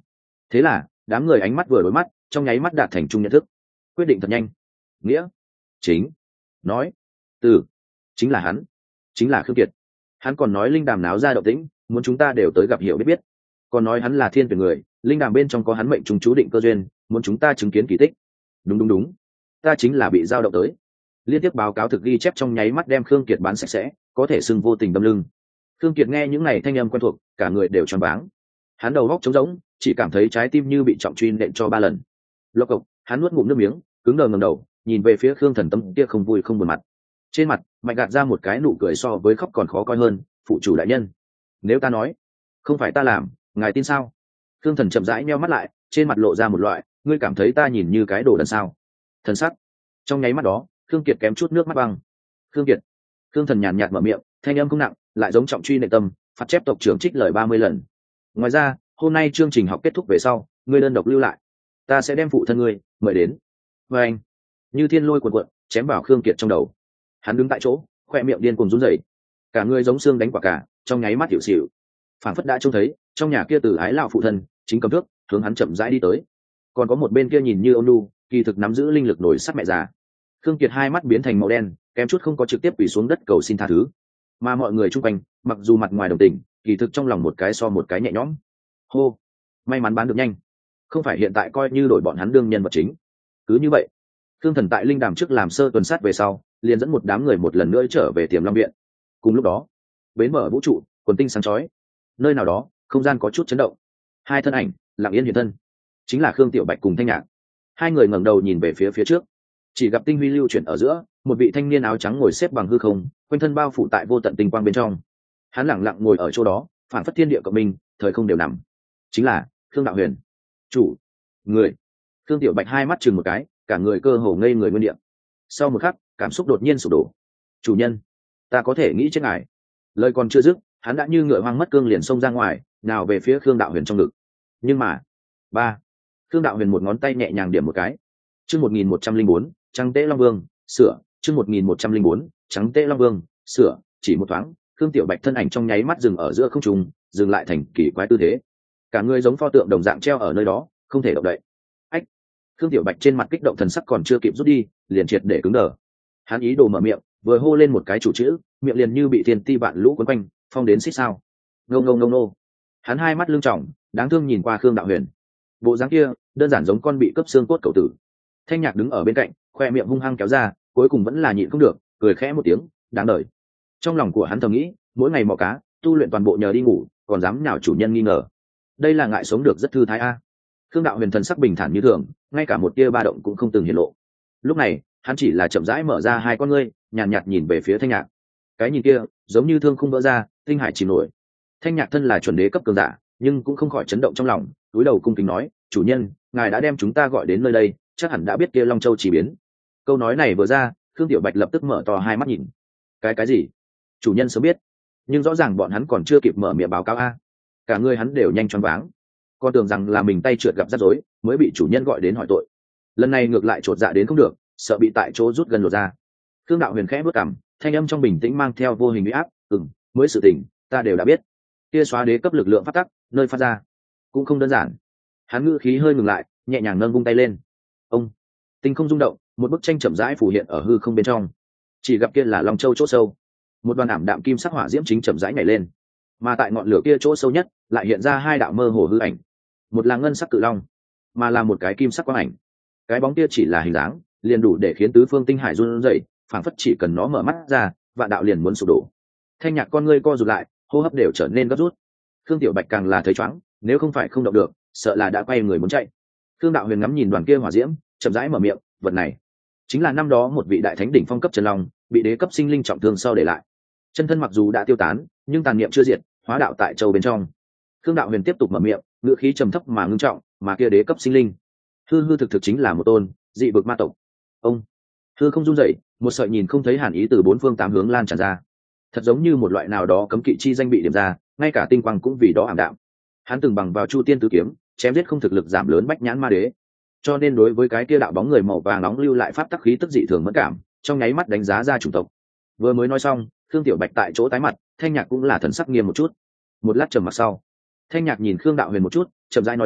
Thế là đám người ánh mắt vừa đối mắt, trong nháy mắt đạt thành chung nhận thức, quyết định thật nhanh. Nghĩa, chính, nói, từ, chính là hắn, chính là Khương Kiệt. Hắn còn nói linh đàm náo ra động tĩnh, muốn chúng ta đều tới gặp hiểu biết biết. Còn nói hắn là thiên tuyển người, linh đàm bên trong có hắn mệnh trùng chú định cơ duyên, muốn chúng ta chứng kiến kỳ tích. Đúng đúng đúng, ta chính là bị giao động tới. Liên tiếp báo cáo thực ghi chép trong nháy mắt đem Khương Kiệt bán sạch sẽ, có thể xưng vô tình đâm lưng. Khương Kiệt nghe những này thanh âm quen thuộc, cả người đều choáng váng. Hắn đầu óc trống rỗng, chỉ cảm thấy trái tim như bị trọng truy nện cho ba lần. Lộc cộc, hắn nuốt ngụm nước miếng, cứng đờ ngẩng đầu, nhìn về phía Khương Thần Tâm kia không vui không buồn mặt. Trên mặt, mạnh gạt ra một cái nụ cười so với khóc còn khó coi hơn, phụ chủ đại nhân. Nếu ta nói, không phải ta làm, ngài tin sao? Khương Thần chậm rãi nheo mắt lại, trên mặt lộ ra một loại, ngươi cảm thấy ta nhìn như cái đồ đần sao? Thần sắc. Trong nháy mắt đó, Khương Kiệt kém chút nước mắt băng. Khương Kiệt. Khương Thần nhàn nhạt mở miệng, thanh âm không nặng, lại giống trọng truy nệ tâm, phạt chép tộc trưởng trích lời ba mươi lần. Ngoài ra, hôm nay chương trình học kết thúc về sau, ngươi đơn độc lưu lại, ta sẽ đem phụ thân ngươi mời đến. Và anh, như thiên lôi cuồn cuộn, chém vào Khương Kiệt trong đầu. Hắn đứng tại chỗ, khoe miệng điên cuồng run rẩy, cả người giống xương đánh quả cả, trong nháy mắt tiểu xỉu. Phảng phất đã trông thấy, trong nhà kia từ ái lão phụ thân, chính cầm thước, hướng hắn chậm rãi đi tới. Còn có một bên kia nhìn như ôn nhu, kỳ thực nắm giữ linh lực nổi sắt mẹ già. Khương Kiệt hai mắt biến thành màu đen, kém chút không có trực tiếp quỳ xuống đất cầu xin tha thứ. Mà mọi người chung quanh, mặc dù mặt ngoài đồng tình, kỳ thực trong lòng một cái so một cái nhẹ nhõm. Hô, may mắn bán được nhanh, không phải hiện tại coi như đổi bọn hắn đương nhân vật chính. Cứ như vậy, Khương Thần tại linh đàm trước làm sơ tuần sát về sau, liền dẫn một đám người một lần nữa trở về Tiềm Long viện. Cùng lúc đó, bến mở vũ trụ, quần tinh sáng chói, nơi nào đó, không gian có chút chấn động. Hai thân ảnh lặng yên hiện thân, chính là Khương Tiểu Bạch cùng Thanh Nhạc. Hai người ngẩng đầu nhìn về phía phía trước, chỉ gặp tinh huy lưu chuyển ở giữa, một vị thanh niên áo trắng ngồi xếp bằng hư không, quanh thân bao phủ tại vô tận tinh quang bên trong. Hắn lặng lặng ngồi ở chỗ đó, phản phất thiên địa cộng minh, thời không đều nằm. Chính là Khương Đạo Huyền, chủ người. Khương Tiểu Bạch hai mắt chừng một cái, cả người cơ hồ ngây người nguyên địa. Sau một khắc, cảm xúc đột nhiên sụp đổ. Chủ nhân, ta có thể nghĩ chết ngài. Lời còn chưa dứt, hắn đã như ngựa hoang mất cương liền xông ra ngoài, nào về phía Khương Đạo Huyền trong ngực. Nhưng mà, ba, Khương Đạo Huyền một ngón tay nhẹ nhàng điểm một cái. Chương một nghìn một trăm linh bốn, Trắng Tế Long Vương, sửa, chương một nghìn một trăm linh bốn, Trắng Tế Long Vương, sửa, chỉ một thoáng, Khương Tiểu Bạch thân ảnh trong nháy mắt dừng ở giữa không trung, dừng lại thành kỳ quái tư thế. Cả người giống pho tượng đồng dạng treo ở nơi đó, không thể động đậy. Ách. Khương Tiểu Bạch trên mặt kích động thần sắc còn chưa kịp rút đi, liền triệt để cứng đờ. Hắn ý đồ mở miệng, vừa hô lên một cái chủ chữ, miệng liền như bị thiên ti vạn lũ quấn quanh, phong đến xích sao. Ngô ngô ngô ngô. Hắn hai mắt lưng tròng, đáng thương nhìn qua Khương Đạo Huyền. Bộ dáng kia, đơn giản giống con bị cướp xương cốt cậu tử. Thanh Nhạc đứng ở bên cạnh, khoe miệng hung hăng kéo ra, cuối cùng vẫn là nhịn không được, cười khẽ một tiếng, đáng đời. Trong lòng của hắn thầm nghĩ, mỗi ngày mò cá, tu luyện toàn bộ nhờ đi ngủ, còn dám nhào chủ nhân nghi ngờ. Đây là ngại sống được rất thư thái a. Khương Đạo Huyền thần sắc bình thản như thường, ngay cả một tia ba động cũng không từng hiện lộ. Lúc này, hắn chỉ là chậm rãi mở ra hai con ngươi, nhàn nhạt, nhạt nhìn về phía Thanh Nhạc. Cái nhìn kia, giống như thương không vỡ ra, tinh hải chìm nổi. Thanh Nhạc thân là chuẩn đế cấp cường giả, nhưng cũng không khỏi chấn động trong lòng, cúi đầu cung kính nói, chủ nhân, ngài đã đem chúng ta gọi đến nơi đây, chắc hẳn đã biết kia Long Châu chỉ biến. Câu nói này vừa ra, Khương Tiểu Bạch lập tức mở to hai mắt nhìn. Cái cái gì? Chủ nhân sớm biết, nhưng rõ ràng bọn hắn còn chưa kịp mở miệng báo cáo a. Cả người hắn đều nhanh choáng váng, con tưởng rằng là mình tay trượt gặp rắc rối, mới bị chủ nhân gọi đến hỏi tội. Lần này ngược lại chột dạ đến không được, sợ bị tại chỗ rút gần lột ra. Khương Đạo Huyền khẽ bước cằm, thanh âm trong bình tĩnh mang theo vô hình uy áp, "Ừm, mới sự tình, ta đều đã biết." Kia xóa đế cấp lực lượng phát tắc, nơi phát ra cũng không đơn giản. Hắn ngữ khí hơi ngừng lại, nhẹ nhàng nâng vung tay lên. Ông, tinh không rung động, một bức tranh chậm rãi phủ hiện ở hư không bên trong. Chỉ gặp kia là Long Châu chỗ sâu, một đoàn ảm đạm kim sắc hỏa diễm chính chậm rãi nhảy lên, mà tại ngọn lửa kia chỗ sâu nhất lại hiện ra hai đạo mơ hồ hư ảnh, một là ngân sắc cự long, mà là một cái kim sắc quang ảnh. Cái bóng kia chỉ là hình dáng, liền đủ để khiến tứ phương tinh hải run rẩy, phảng phất chỉ cần nó mở mắt ra, vạn đạo liền muốn sụp đổ. Thanh Nhạc con ngươi co rụt lại, hô hấp đều trở nên gấp rút. Khương Tiểu Bạch càng là thấy choáng, nếu không phải không động được, sợ là đã quay người muốn chạy. Khương Đạo Huyền ngắm nhìn đoàn kia hỏa diễm, chậm rãi mở miệng, vật này chính là năm đó một vị đại thánh đỉnh phong cấp chân long, bị đế cấp sinh linh trọng thương sau để lại. Chân thân mặc dù đã tiêu tán, nhưng tàn niệm chưa diệt, hóa đạo tại châu bên trong. Khương Đạo Huyền tiếp tục mở miệng, ngữ khí trầm thấp mà ngưng trọng, mà kia đế cấp sinh linh, hư hư thực thực chính là một tôn dị vực ma tộc. Ông, hư không run rẩy, một sợi nhìn không thấy hàn ý từ bốn phương tám hướng lan tràn ra, thật giống như một loại nào đó cấm kỵ chi danh bị điểm ra, ngay cả tinh quang cũng vì đó ảm đạm. Hắn từng bằng vào Chu Tiên Tứ Kiếm, chém giết không thực lực giảm lớn bách nhãn ma đế, cho nên đối với cái kia đạo bóng người màu vàng nóng lưu lại pháp tắc khí tức dị thường mẫn cảm, trong nháy mắt đánh giá ra chủng tộc. Vừa mới nói xong, Khương Tiểu Bạch tại chỗ tái mặt, Thanh Nhạc cũng là thần sắc nghiêm một chút. Một lát trầm mặc sau, Thanh Nhạc nhìn Khương Đạo Huyền một chút, chậm rãi nói ra,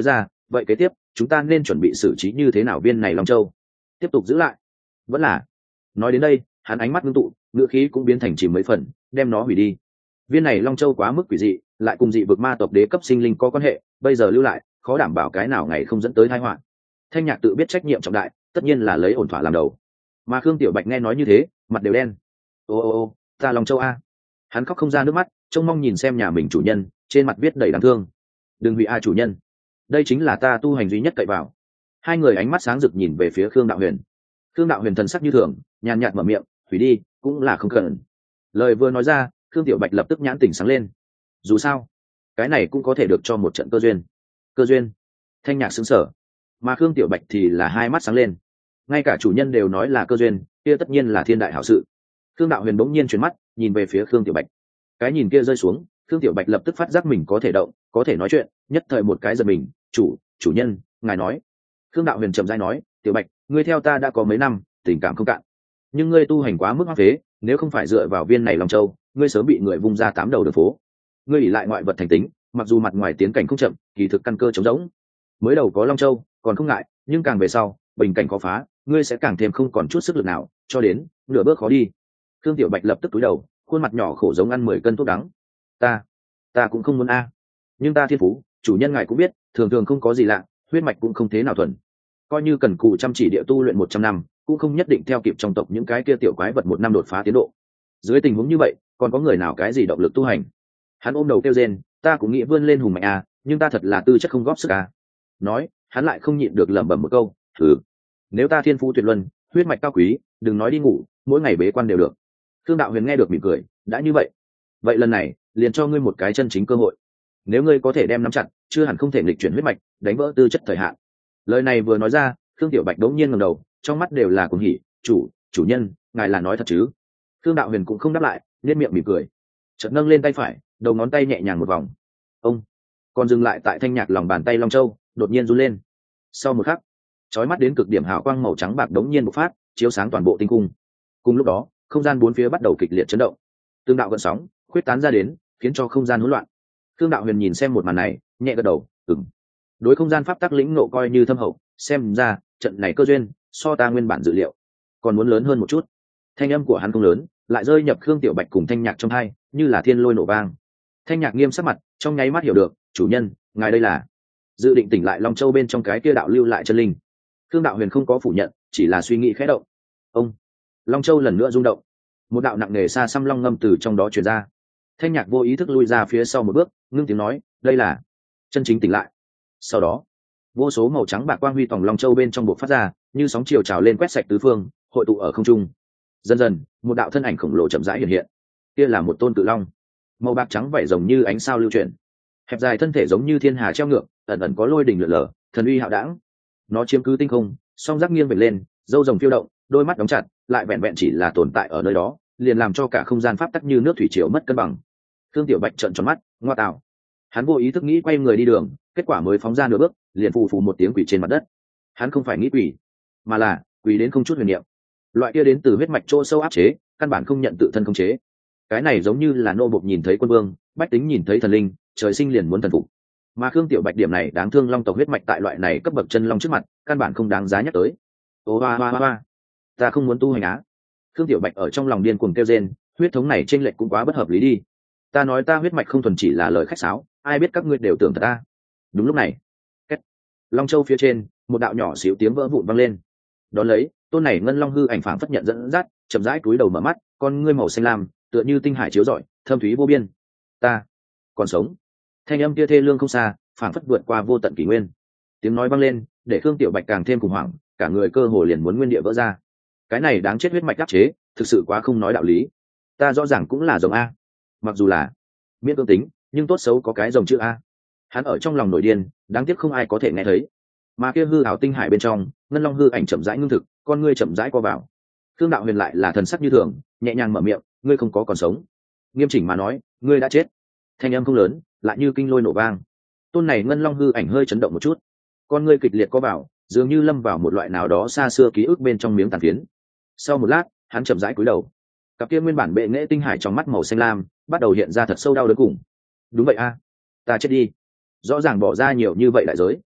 vậy kế tiếp chúng ta nên chuẩn bị xử trí như thế nào viên này long châu? Tiếp tục giữ lại vẫn là? Nói đến đây hắn ánh mắt ngưng tụ, ngựa khí cũng biến thành chìm mấy phần, đem nó hủy đi. Viên này long châu quá mức quỷ dị, lại cùng dị vực ma tộc đế cấp sinh linh có quan hệ, bây giờ lưu lại khó đảm bảo cái nào ngày không dẫn tới tai họa. Thanh Nhạc tự biết trách nhiệm trọng đại, tất nhiên là lấy ổn thỏa làm đầu. Mà Khương Tiểu Bạch nghe nói như thế, mặt đều đen. Ô ô ô, ta long châu a! Hắn khóc không ra nước mắt, trông mong nhìn xem nhà mình chủ nhân, trên mặt viết đầy đáng thương. Đừng hủy a chủ nhân, đây chính là ta tu hành duy nhất cậy vào. Hai người ánh mắt sáng rực nhìn về phía Khương Đạo Huyền. Khương Đạo Huyền thần sắc như thường, nhàn nhạt mở miệng, hủy đi cũng là không cần. Lời vừa nói ra, Khương Tiểu Bạch lập tức nhãn tỉnh sáng lên. Dù sao cái này cũng có thể được cho một trận cơ duyên. Cơ duyên? Thanh Nhạc sững sờ, mà Khương Tiểu Bạch thì là hai mắt sáng lên. Ngay cả chủ nhân đều nói là cơ duyên, kia tất nhiên là thiên đại hảo sự. Khương Đạo Huyền bỗng nhiên chuyển mắt nhìn về phía Khương Tiểu Bạch. Cái nhìn kia rơi xuống, Khương Tiểu Bạch lập tức phát giác mình có thể động, có thể nói chuyện, nhất thời một cái giật mình. Chủ, chủ nhân, ngài nói. Khương Đạo Huyền chậm rãi nói, Tiểu Bạch, ngươi theo ta đã có mấy năm, tình cảm không cạn, nhưng ngươi tu hành quá mức hoang phế, nếu không phải dựa vào viên này long châu, ngươi sớm bị người vung ra tám đầu đường phố. Ngươi ỷ lại ngoại vật thành tính, mặc dù mặt ngoài tiến cảnh không chậm, kỳ thực căn cơ trống rỗng. Mới đầu có long châu còn không ngại, nhưng càng về sau bình cảnh khó phá, ngươi sẽ càng thêm không còn chút sức lực nào, cho đến nửa bước khó đi. Khương Tiểu Bạch lập tức cúi đầu, khuôn mặt nhỏ khổ giống ăn mười cân thuốc đắng. Ta, ta cũng không muốn a, nhưng ta thiên phú, chủ nhân ngài cũng biết, thường thường không có gì lạ, huyết mạch cũng không thế nào thuần. Coi như cần cù chăm chỉ địa tu luyện một trăm năm, cũng không nhất định theo kịp trong tộc những cái kia tiểu quái vật một năm đột phá tiến độ. Dưới tình huống như vậy, còn có người nào cái gì động lực tu hành? Hắn ôm đầu kêu rên, ta cũng nghĩ vươn lên hùng mạnh a, nhưng ta thật là tư chất không góp sức a. Nói, hắn lại không nhịn được lẩm bẩm một câu, thử. Nếu ta thiên phú tuyệt luân, huyết mạch cao quý, đừng nói đi ngủ, mỗi ngày bế quan đều được. Khương Đạo Huyền nghe được mỉm cười, đã như vậy, vậy lần này liền cho ngươi một cái chân chính cơ hội. Nếu ngươi có thể đem nắm chặt, chưa hẳn không thể nghịch chuyển huyết mạch, đánh vỡ tư chất thời hạn. Lời này vừa nói ra, Khương Tiểu Bạch đống nhiên ngẩng đầu, trong mắt đều là cuồng hỉ. Chủ, chủ nhân, ngài là nói thật chứ? Khương Đạo Huyền cũng không đáp lại, nhếch miệng mỉm cười, chợt nâng lên tay phải, đầu ngón tay nhẹ nhàng một vòng. Ông, còn dừng lại tại Thanh Nhạc lòng bàn tay long châu, đột nhiên run lên. Sau một khắc, chói mắt đến cực điểm hào quang màu trắng bạc đống nhiên bộc phát, chiếu sáng toàn bộ tinh cung. Cùng lúc đó, không gian bốn phía bắt đầu kịch liệt chấn động, tương đạo gợn sóng khuyết tán ra đến, khiến cho không gian hỗn loạn. Khương Đạo Huyền nhìn xem một màn này, nhẹ gật đầu, ừm. Đối không gian pháp tắc lĩnh ngộ coi như thâm hậu, xem ra trận này cơ duyên so ta nguyên bản dự liệu còn muốn lớn hơn một chút. Thanh âm của hắn không lớn, lại rơi nhập Khương Tiểu Bạch cùng Thanh Nhạc trong tai, như là thiên lôi nổ vang. Thanh Nhạc nghiêm sắc mặt, trong nháy mắt hiểu được, chủ nhân, ngài đây là dự định tỉnh lại Long Châu bên trong cái kia đạo lưu lại chân linh. Khương Đạo Huyền không có phủ nhận, chỉ là suy nghĩ khẽ động. Ông, Long Châu lần nữa rung động, một đạo nặng nề xa xăm long ngâm từ trong đó truyền ra. Thanh Nhạc vô ý thức lui ra phía sau một bước, ngưng tiếng nói, đây là chân chính tỉnh lại. Sau đó, vô số màu trắng bạc quang huy tòng Long Châu bên trong buộc phát ra, như sóng chiều trào lên quét sạch tứ phương, hội tụ ở không trung. Dần dần, một đạo thân ảnh khổng lồ chậm rãi hiện hiện. Kia là một tôn cự long, màu bạc trắng vảy rồng như ánh sao lưu chuyển, hẹp dài thân thể giống như thiên hà treo ngược, ẩn ẩn có lôi đỉnh lượn lờ, thần uy hạo đãng. Nó chiếm cứ tinh không, song giác nghiêng về lên, râu rồng phiêu động, đôi mắt đóng chặt, lại vẹn vẹn chỉ là tồn tại ở nơi đó, liền làm cho cả không gian pháp tắc như nước thủy triều mất cân bằng. Thương Tiểu Bạch trợn tròn mắt, ngoa tạo. Hắn vô ý thức nghĩ quay người đi đường, kết quả mới phóng ra nửa bước, liền phù phù một tiếng quỷ trên mặt đất. Hắn không phải nghĩ quỷ, mà là quỷ đến không chút huyền niệm. Loại kia đến từ huyết mạch chỗ sâu áp chế, căn bản không nhận tự thân khống chế. Cái này giống như là nô bộc nhìn thấy quân vương, bách tính nhìn thấy thần linh, trời sinh liền muốn thần phục. Mà Khương Tiểu Bạch điểm này đáng thương long tộc huyết mạch tại loại này cấp bậc chân long trước mặt, căn bản không đáng giá nhắc tới. Ô hoa hoa hoa, ta không muốn tu hành á. Khương Tiểu Bạch ở trong lòng điên cuồng kêu rên, huyết thống này chênh lệch cũng quá bất hợp lý đi. Ta nói ta huyết mạch không thuần chỉ là lời khách sáo, ai biết các ngươi đều tưởng thật ta. Đúng lúc này, két, Long Châu phía trên, một đạo nhỏ xíu tiếng vỡ vụn vang lên. Đón lấy, tôn này ngân long hư ảnh phảng phất nhận dẫn dắt, chậm rãi cúi đầu mở mắt, con ngươi màu xanh lam, tựa như tinh hải chiếu rọi, thâm thúy vô biên. Ta còn sống. Thanh âm kia thê lương không xa, phảng phất vượt qua vô tận kỷ nguyên. Tiếng nói vang lên, để Khương Tiểu Bạch càng thêm khủng hoảng, cả người cơ hồ liền muốn nguyên địa vỡ ra. Cái này đáng chết huyết mạch áp chế, thực sự quá không nói đạo lý. Ta rõ ràng cũng là rồng a, mặc dù là miễn cưỡng tính, nhưng tốt xấu có cái rồng chữ a. Hắn ở trong lòng nổi điên, đáng tiếc không ai có thể nghe thấy. Mà kia hư ảo tinh hải bên trong, ngân long hư ảnh chậm rãi ngưng thực, con ngươi chậm rãi co vào. Khương Đạo Huyền lại là thần sắc như thường, nhẹ nhàng mở miệng, ngươi không có còn sống. Nghiêm chỉnh mà nói, ngươi đã chết. Thanh âm không lớn, lại như kinh lôi nổ vang. Tôn này ngân long hư ảnh hơi chấn động một chút, con ngươi kịch liệt co vào, dường như lâm vào một loại nào đó xa xưa ký ức bên trong miếng tàn phiến. Sau một lát, hắn chậm rãi cúi đầu, cặp kia nguyên bản bệ nghệ tinh hải trong mắt màu xanh lam bắt đầu hiện ra thật sâu đau đớn cùng. Đúng vậy a, ta chết đi, rõ ràng bỏ ra nhiều như vậy đại giới.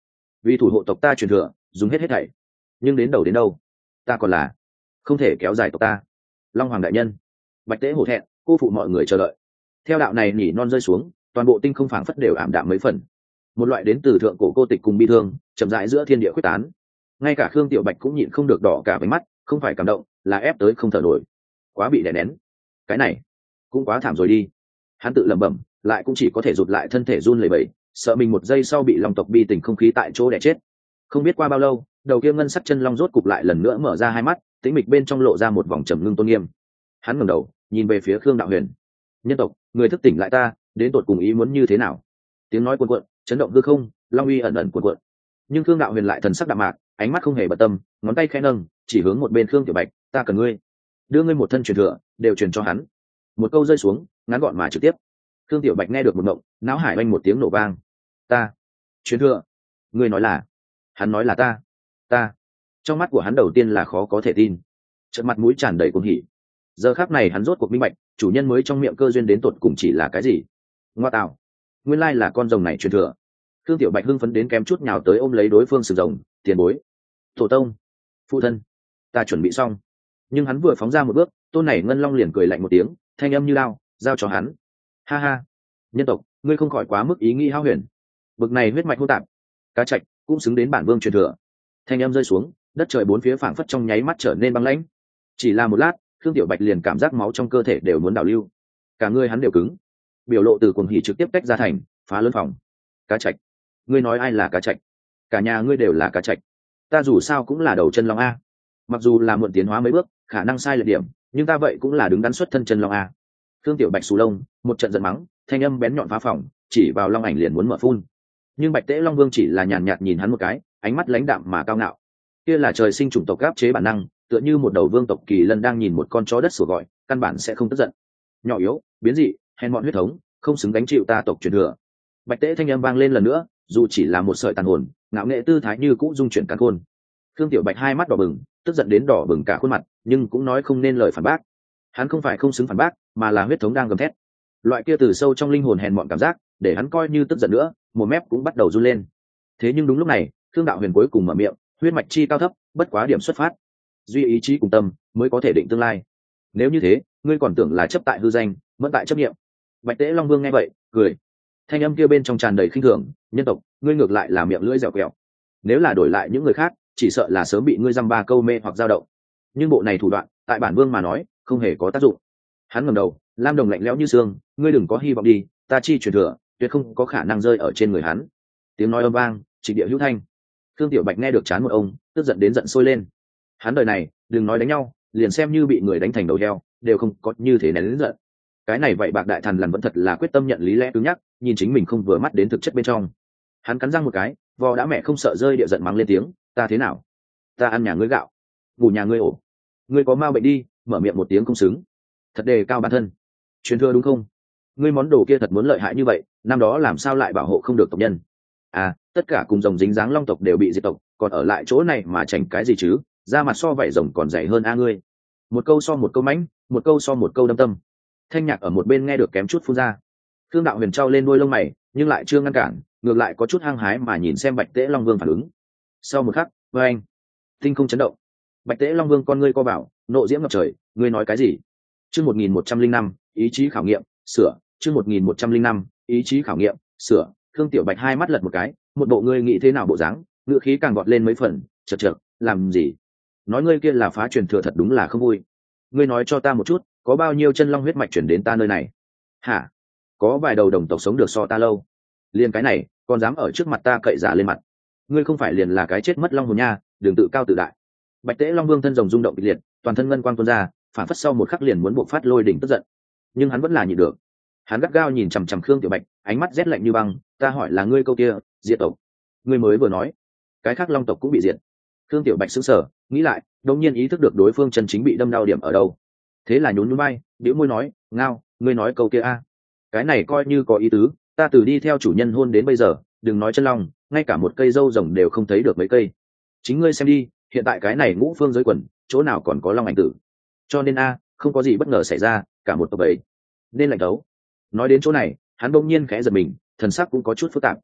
vì thủ hộ tộc ta truyền thừa dùng hết hết thảy, nhưng đến đầu đến đâu ta còn là không thể kéo dài tộc ta. Long hoàng đại nhân. Bạch Tế hổ thẹn, cô phụ mọi người chờ đợi. Theo đạo này nhỉ non rơi xuống, toàn bộ tinh không phảng phất đều ảm đạm mấy phần. Một loại đến từ thượng cổ cô tịch cùng bi thương chậm rãi giữa thiên địa quyết tán. Ngay cả Khương Tiểu Bạch cũng nhịn không được đỏ cả váy mắt, không phải cảm động, là ép tới không thở nổi. Quá bị đè nén. Cái này cũng quá thảm rồi đi. Hắn tự lẩm bẩm, lại cũng chỉ có thể rụt lại thân thể run lẩy bẩy, sợ mình một giây sau bị long tộc bi tình không khí tại chỗ đè chết. Không biết qua bao lâu, đầu kia ngân sắc chân long rốt cục lại lần nữa mở ra hai mắt, tĩnh mịch bên trong lộ ra một vòng trầm ngưng tôn nghiêm. Hắn ngẩng đầu, nhìn về phía Khương Đạo Huyền. Nhân tộc, người thức tỉnh lại ta, đến tột cùng ý muốn như thế nào? Tiếng nói cuồn cuộn, chấn động hư không, long uy ẩn ẩn cuồn cuộn. Nhưng Khương Đạo Huyền lại thần sắc đạm mạc, ánh mắt không hề bận tâm, ngón tay khẽ nâng, chỉ hướng một bên Khương Tiểu Bạch, ta cần ngươi, đưa ngươi một thân truyền thừa, đều truyền cho hắn. Một câu rơi xuống, ngắn gọn mà trực tiếp. Khương Tiểu Bạch nghe được một mộng, não hải oanh một tiếng nổ vang. Ta, truyền thừa? Ngươi nói là? Hắn nói là ta, ta. Trong mắt của hắn đầu tiên là khó có thể tin, trận mặt mũi tràn đầy cuồng hỉ. Giờ khắc này hắn rốt cuộc minh bạch, chủ nhân mới trong miệng cơ duyên đến tột cùng chỉ là cái gì. Ngoa tạo, nguyên lai là con rồng này truyền thừa. Khương Tiểu Bạch hưng phấn đến kém chút nhào tới ôm lấy đối phương sừng rồng, tiền bối, tổ tông, phụ thân, ta chuẩn bị xong. Nhưng hắn vừa phóng ra một bước, tôn này ngân long liền cười lạnh một tiếng, thanh âm như lao, giao cho hắn. Ha ha, nhân tộc, ngươi không khỏi quá mức ý nghĩ hao huyền. Bực này huyết mạch hô tạp, cá trạch cũng xứng đến bản vương truyền thừa. Thanh âm rơi xuống, đất trời bốn phía phảng phất trong nháy mắt trở nên băng lãnh. Chỉ là một lát, Khương Tiểu Bạch liền cảm giác máu trong cơ thể đều muốn đảo lưu, cả người hắn đều cứng, biểu lộ từ cuồng hỉ trực tiếp tách ra thành phá lớn phòng. Cá trạch? Ngươi nói ai là cá trạch? Cả nhà ngươi đều là cá trạch. Ta dù sao cũng là đầu chân long a. Mặc dù là muộn tiến hóa mấy bước, khả năng sai lệch điểm, nhưng ta vậy cũng là đứng đắn xuất thân chân long a. Khương Tiểu Bạch xù lông, một trận giận mắng, thanh âm bén nhọn phá phòng, chỉ vào long ảnh liền muốn mở phun. Nhưng Bạch Tế Long Vương chỉ là nhàn nhạt nhìn hắn một cái, ánh mắt lãnh đạm mà cao ngạo. Kia là trời sinh chủng tộc áp chế bản năng, tựa như một đầu vương tộc kỳ lân đang nhìn một con chó đất sủa gọi, căn bản sẽ không tức giận. Nhỏ yếu, biến dị, hèn mọn huyết thống, không xứng gánh chịu ta tộc truyền thừa. Bạch Tế thanh âm vang lên lần nữa, dù chỉ là một sợi tàn hồn, ngạo nghệ tư thái như cũ dung chuyển càn khôn. Khương Tiểu Bạch hai mắt đỏ bừng, tức giận đến đỏ bừng cả khuôn mặt, nhưng cũng nói không nên lời phản bác. Hắn không phải không xứng phản bác, mà là huyết thống đang gầm thét. Loại kia từ sâu trong linh hồn hèn mọn cảm giác, để hắn coi như tức giận nữa, một mép cũng bắt đầu run lên. Thế nhưng đúng lúc này, Khương Đạo Huyền cuối cùng mở miệng, huyết mạch chi cao thấp, bất quá điểm xuất phát, duy ý chí cùng tâm mới có thể định tương lai. Nếu như thế, ngươi còn tưởng là chấp tại hư danh, mẫn tại chấp niệm. Bạch Tế Long Vương nghe vậy, cười. Thanh âm kia bên trong tràn đầy khinh thường, nhân tộc, ngươi ngược lại là miệng lưỡi dẻo quẹo. Nếu là đổi lại những người khác, chỉ sợ là sớm bị ngươi dăm ba câu mê hoặc dao động. Nhưng bộ này thủ đoạn, tại bản vương mà nói, không hề có tác dụng. Hắn ngẩng đầu, lam đồng lạnh lẽo như xương, ngươi đừng có hy vọng đi, ta chi truyền thừa, tuyệt không có khả năng rơi ở trên người hắn. Tiếng nói âm vang, trịch địa hữu thanh. Khương Tiểu Bạch nghe được chán một ông, tức giận đến giận sôi lên. Hắn đời này, đừng nói đánh nhau, liền xem như bị người đánh thành đầu heo, đều không có như thế nén lớn giận. Cái này vậy bạc đại thần lần vẫn thật là quyết tâm nhận lý lẽ cứng nhắc, nhìn chính mình không vừa mắt đến thực chất bên trong. Hắn cắn răng một cái, vò đã mẹ không sợ rơi địa giận mắng lên tiếng, ta thế nào? Ta ăn nhà ngươi gạo, ngủ nhà ngươi ổ. Ngươi có ma bệnh đi, mở miệng một tiếng không xứng. Thật đề cao bản thân. Truyền thừa đúng không? Ngươi món đồ kia thật muốn lợi hại như vậy, năm đó làm sao lại bảo hộ không được tộc nhân? À, tất cả cùng dòng dính dáng long tộc đều bị diệt tộc, còn ở lại chỗ này mà chảnh cái gì chứ? Da mặt so vảy rồng còn dày hơn a ngươi. Một câu so một câu mãnh, một câu so một câu đâm tâm. Thanh Nhạc ở một bên nghe được kém chút phun ra. Khương Đạo Huyền trao lên đuôi lông mày, nhưng lại chưa ngăn cản, ngược lại có chút hăng hái mà nhìn xem Bạch Tế Long Vương phản ứng. Sau một khắc, với anh, tinh không chấn động. Bạch Tế Long Vương con ngươi co bảo, nộ diễm ngập trời, ngươi nói cái gì? Chương một nghìn một trăm linh năm, ý chí khảo nghiệm, sửa. Chương một nghìn một trăm linh năm, ý chí khảo nghiệm, sửa. Khương Tiểu Bạch hai mắt lật một cái, một bộ ngươi nghĩ thế nào bộ dáng, ngựa khí càng gọt lên mấy phần, chật chật, làm gì? Nói ngươi kia là phá truyền thừa thật đúng là không vui. Ngươi nói cho ta một chút, có bao nhiêu chân long huyết mạch chuyển đến ta nơi này? Hả? Có vài đầu đồng tộc sống được so ta lâu. Liền cái này, còn dám ở trước mặt ta cậy giả lên mặt. Ngươi không phải liền là cái chết mất long hồn nha, đừng tự cao tự đại. Bạch Tế Long Vương thân rồng rung động kịch liệt, toàn thân ngân quang tuôn ra, phản phất sau một khắc liền muốn buộc phát lôi đỉnh tức giận. Nhưng hắn vẫn là nhịn được. Hắn gắt gao nhìn chằm chằm Khương Tiểu Bạch, ánh mắt rét lạnh như băng, ta hỏi là ngươi câu kia, diệt tộc. Ngươi mới vừa nói, cái khác long tộc cũng bị diệt. Khương Tiểu Bạch sững sờ, nghĩ lại, đột nhiên ý thức được đối phương chân chính bị đâm đau điểm ở đâu. Thế là nhún nhún vai, bĩu môi nói, ngao, ngươi nói câu kia a, cái này coi như có ý tứ, ta từ đi theo chủ nhân hôn đến bây giờ, đừng nói chân long, ngay cả một cây dâu rồng đều không thấy được mấy cây. Chính ngươi xem đi, hiện tại cái này ngũ phương giới quần, chỗ nào còn có long ảnh tử. Cho nên a, không có gì bất ngờ xảy ra, cả một tộc ấy nên lạnh đấu. Nói đến chỗ này, hắn bỗng nhiên khẽ giật mình, thần sắc cũng có chút phức tạp.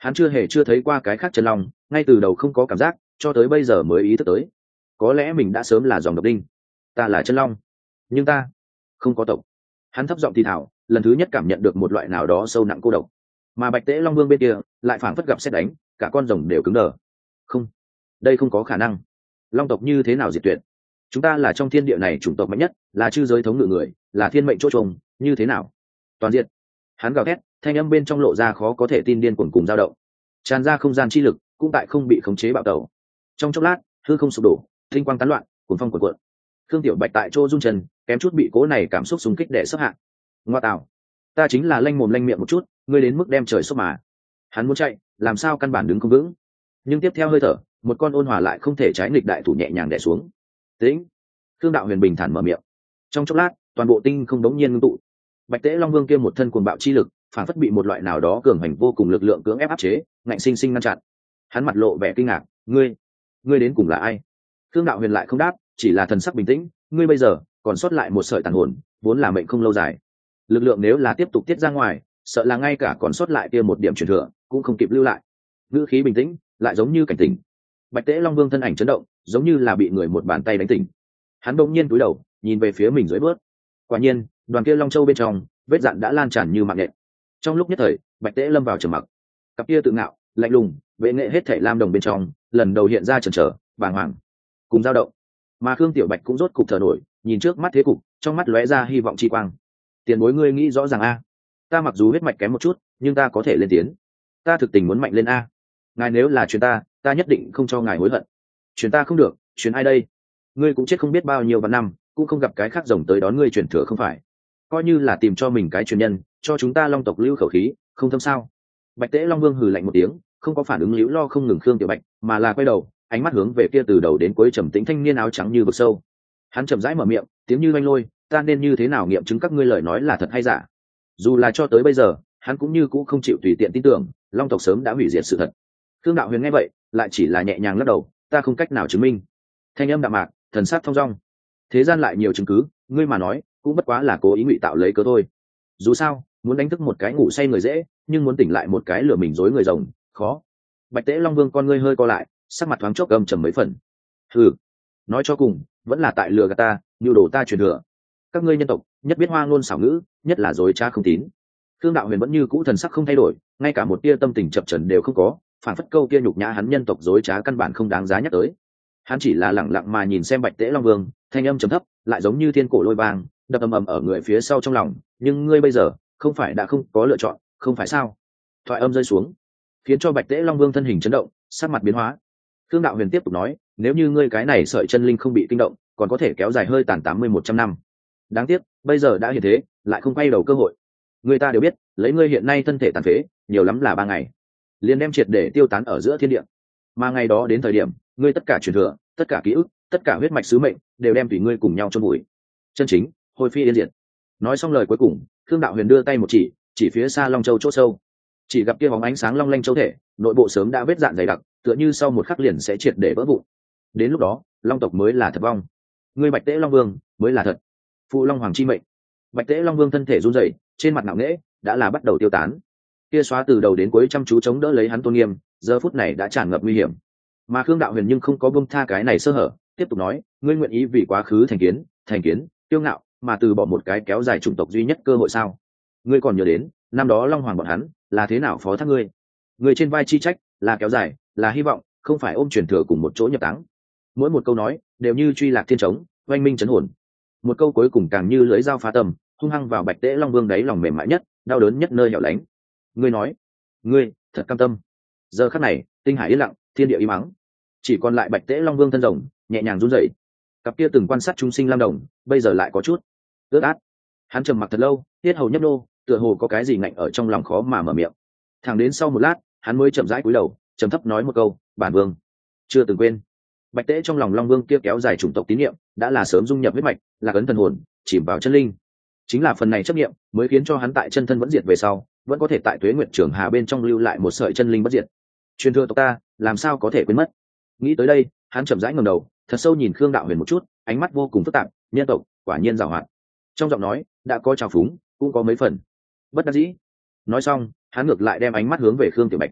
Hắn chưa hề chưa thấy qua cái khác chân long, ngay từ đầu không có cảm giác, cho tới bây giờ mới ý thức tới. Có lẽ mình đã sớm là dòng độc đinh. Ta là chân long, nhưng ta không có tộc. Hắn thấp giọng thì thảo, lần thứ nhất cảm nhận được một loại nào đó sâu nặng cô độc. Mà Bạch Tễ Long Vương bên kia lại phảng phất gặp sét đánh, cả con rồng đều cứng đờ. Không, đây không có khả năng. Long tộc như thế nào diệt tuyệt? Chúng ta là trong thiên địa này chủng tộc mạnh nhất, là chư giới thống ngự người, là thiên mệnh chỗ trùng, như thế nào? Toàn diện. Hắn gào thét, thanh âm bên trong lộ ra khó có thể tin điên cuồng cùng dao động. Tràn ra không gian chi lực, cũng tại không bị khống chế bạo tẩu. Trong chốc lát, hư không sụp đổ, tinh quang tán loạn, cuồng phong cuộn cuộn. Thương Tiểu Bạch tại chỗ run chân, kém chút bị cố này cảm xúc xung kích để sấp hạ. Ngoa tạo, ta chính là lanh mồm lanh miệng một chút, ngươi đến mức đem trời sốc mà. Hắn muốn chạy, làm sao căn bản đứng không vững. Nhưng tiếp theo hơi thở, một con ôn hòa lại không thể trái nghịch đại thủ nhẹ nhàng đè xuống. Tĩnh. Thương Đạo Huyền bình thản mở miệng. Trong chốc lát, toàn bộ tinh không đống nhiên ngưng tụ. Bạch Tễ Long Vương kia một thân cuồng bạo chi lực, phản phất bị một loại nào đó cường hành vô cùng lực lượng cưỡng ép áp chế, ngạnh sinh sinh ngăn chặn. Hắn mặt lộ vẻ kinh ngạc, "Ngươi, ngươi đến cùng là ai?" Thương Đạo Huyền lại không đáp, chỉ là thần sắc bình tĩnh, "Ngươi bây giờ còn sót lại một sợi tàn hồn, vốn là mệnh không lâu dài. Lực lượng nếu là tiếp tục tiết ra ngoài, sợ là ngay cả còn sót lại kia một điểm truyền thừa cũng không kịp lưu lại." Ngữ khí bình tĩnh, lại giống như cảnh tỉnh. Bạch Tễ Long Vương thân ảnh chấn động, giống như là bị người một bàn tay đánh tỉnh. Hắn bỗng nhiên cúi đầu, nhìn về phía mình dưới bước. Quả nhiên, đoàn kia Long Châu bên trong, vết dạn đã lan tràn như mạng nhện. Trong lúc nhất thời, Bạch Tễ lâm vào trầm mặc. Cặp kia tự ngạo, lạnh lùng, bệ nghệ hết thảy lam đồng bên trong, lần đầu hiện ra chần chờ, bàng hoàng, cùng dao động. Mà Khương Tiểu Bạch cũng rốt cục thở nổi, nhìn trước mắt thế cục, trong mắt lóe ra hy vọng chi quang. Tiền bối ngươi nghĩ rõ ràng a, ta mặc dù huyết mạch kém một chút, nhưng ta có thể lên tiến. Ta thực tình muốn mạnh lên a. Ngài nếu là truyền ta, ta nhất định không cho ngài hối hận. Truyền ta không được, truyền ai đây? Ngươi cũng chết không biết bao nhiêu vạn năm, cũng không gặp cái khác rồng tới đón ngươi truyền thừa không phải? Coi như là tìm cho mình cái truyền nhân, cho chúng ta Long tộc lưu khẩu khí, không thâm sao? Bạch Tễ Long Vương hừ lạnh một tiếng, không có phản ứng liễu lo không ngừng Khương Tiểu Bạch, mà là quay đầu, ánh mắt hướng về kia từ đầu đến cuối trầm tĩnh thanh niên áo trắng như vực sâu. Hắn chậm rãi mở miệng, tiếng như oanh lôi, ta nên như thế nào nghiệm chứng các ngươi lời nói là thật hay giả? Dù là cho tới bây giờ, hắn cũng như cũ không chịu tùy tiện tin tưởng, Long tộc sớm đã hủy diệt sự thật. Khương Đạo Huyền nghe vậy, lại chỉ là nhẹ nhàng lắc đầu, ta không cách nào chứng minh. Thanh âm đạm mạc, thần sắc thong dong. Thế gian lại nhiều chứng cứ, ngươi mà nói, cũng bất quá là cố ý ngụy tạo lấy cớ thôi. Dù sao, muốn đánh thức một cái ngủ say người dễ, nhưng muốn tỉnh lại một cái lừa mình dối người rồng, khó. Bạch Tễ Long Vương con ngươi hơi co lại, sắc mặt thoáng chốc gầm trầm mấy phần. Hừ, nói cho cùng, vẫn là tại lừa gạt ta, nhu đồ ta truyền thừa. Các ngươi nhân tộc, nhất biết hoa ngôn xảo ngữ, nhất là dối trá không tín. Khương Đạo Huyền vẫn như cũ thần sắc không thay đổi, ngay cả một tia tâm tình chập chờn đều không có, phản phất câu kia nhục nhã hắn nhân tộc dối trá căn bản không đáng giá nhắc tới. Hắn chỉ là lẳng lặng mà nhìn xem Bạch Tễ Long Vương, thanh âm trầm thấp, lại giống như thiên cổ lôi vang, đập ầm ầm ở người phía sau trong lòng, nhưng ngươi bây giờ, không phải đã không có lựa chọn, không phải sao? Thoại âm rơi xuống, khiến cho Bạch Tễ Long Vương thân hình chấn động, sắc mặt biến hóa. Khương Đạo Huyền tiếp tục nói, nếu như ngươi cái này sợi chân linh không bị kinh động, còn có thể kéo dài hơi tàn tám mươi một trăm năm. Đáng tiếc, bây giờ đã hiện thế, lại không quay đầu cơ hội. Người ta đều biết, lấy ngươi hiện nay thân thể tàn phế, nhiều lắm là ba ngày, liền đem triệt để tiêu tán ở giữa thiên địa. Mà ngày đó đến thời điểm, ngươi tất cả truyền thừa, tất cả ký ức, tất cả huyết mạch sứ mệnh, đều đem tùy ngươi cùng nhau chôn vùi. Chân chính, hồi phi yên diệt. Nói xong lời cuối cùng, Khương Đạo Huyền đưa tay một chỉ, chỉ phía xa Long Châu chỗ sâu. Chỉ gặp kia bóng ánh sáng long lanh châu thể, nội bộ sớm đã vết dạn dày đặc, tựa như sau một khắc liền sẽ triệt để vỡ vụn. Đến lúc đó, Long tộc mới là thật vong. Ngươi Bạch Tễ Long Vương mới là thật. Phụ Long Hoàng chi mệnh. Bạch Tễ Long Vương thân thể run rẩy, trên mặt ngạo nghễ đã là bắt đầu tiêu tán. Kia xóa từ đầu đến cuối chăm chú chống đỡ lấy hắn tôn nghiêm, giờ phút này đã tràn ngập nguy hiểm. Mà Khương Đạo Huyền nhưng không có buông tha cái này sơ hở, tiếp tục nói, ngươi nguyện ý vì quá khứ thành kiến, thành kiến, tiêu ngạo, mà từ bỏ một cái kéo dài chủng tộc duy nhất cơ hội sao? Ngươi còn nhớ đến, năm đó Long Hoàng bọn hắn là thế nào phó thác ngươi? Ngươi trên vai chi trách, là kéo dài, là hy vọng, không phải ôm truyền thừa cùng một chỗ nhập táng. Mỗi một câu nói đều như truy lạc thiên trống, oanh minh chấn hồn. Một câu cuối cùng càng như lưỡi dao phá tâm, hung hăng vào Bạch Tễ Long Vương đáy lòng mềm mại nhất, đau đớn nhất nơi hẻo lánh. Ngươi nói, ngươi thật cam tâm. Giờ khắc này, tinh hải yên lặng, thiên địa im mắng, chỉ còn lại Bạch Tễ Long Vương thân rồng nhẹ nhàng run rẩy. Cặp kia từng quan sát chúng sinh lam đồng, bây giờ lại có chút ướt át. Hắn trầm mặc thật lâu, tiết hầu nhấp nô, tựa hồ có cái gì ngạnh ở trong lòng khó mà mở miệng. Thẳng đến sau một lát, hắn mới chậm rãi cúi đầu, trầm thấp nói một câu, bản vương chưa từng quên. Bạch Tễ trong lòng Long Vương kia kéo dài chủng tộc tín niệm, đã là sớm dung nhập huyết mạch, là cấn thần hồn, chìm vào chân linh. Chính là phần này chấp niệm, mới khiến cho hắn tại chân thân vẫn diệt về sau, vẫn có thể tại Tuế Nguyệt Trường Hà bên trong lưu lại một sợi chân linh bất diệt. Truyền thừa tộc ta, làm sao có thể quên mất? Nghĩ tới đây, hắn chậm rãi ngẩng đầu, thật sâu nhìn Khương Đạo Huyền một chút, ánh mắt vô cùng phức tạp, nhân tộc, quả nhiên giàu hoạt. Trong giọng nói, đã có trào phúng, cũng có mấy phần bất đắc dĩ. Nói xong, hắn ngược lại đem ánh mắt hướng về Khương Tiểu Bạch.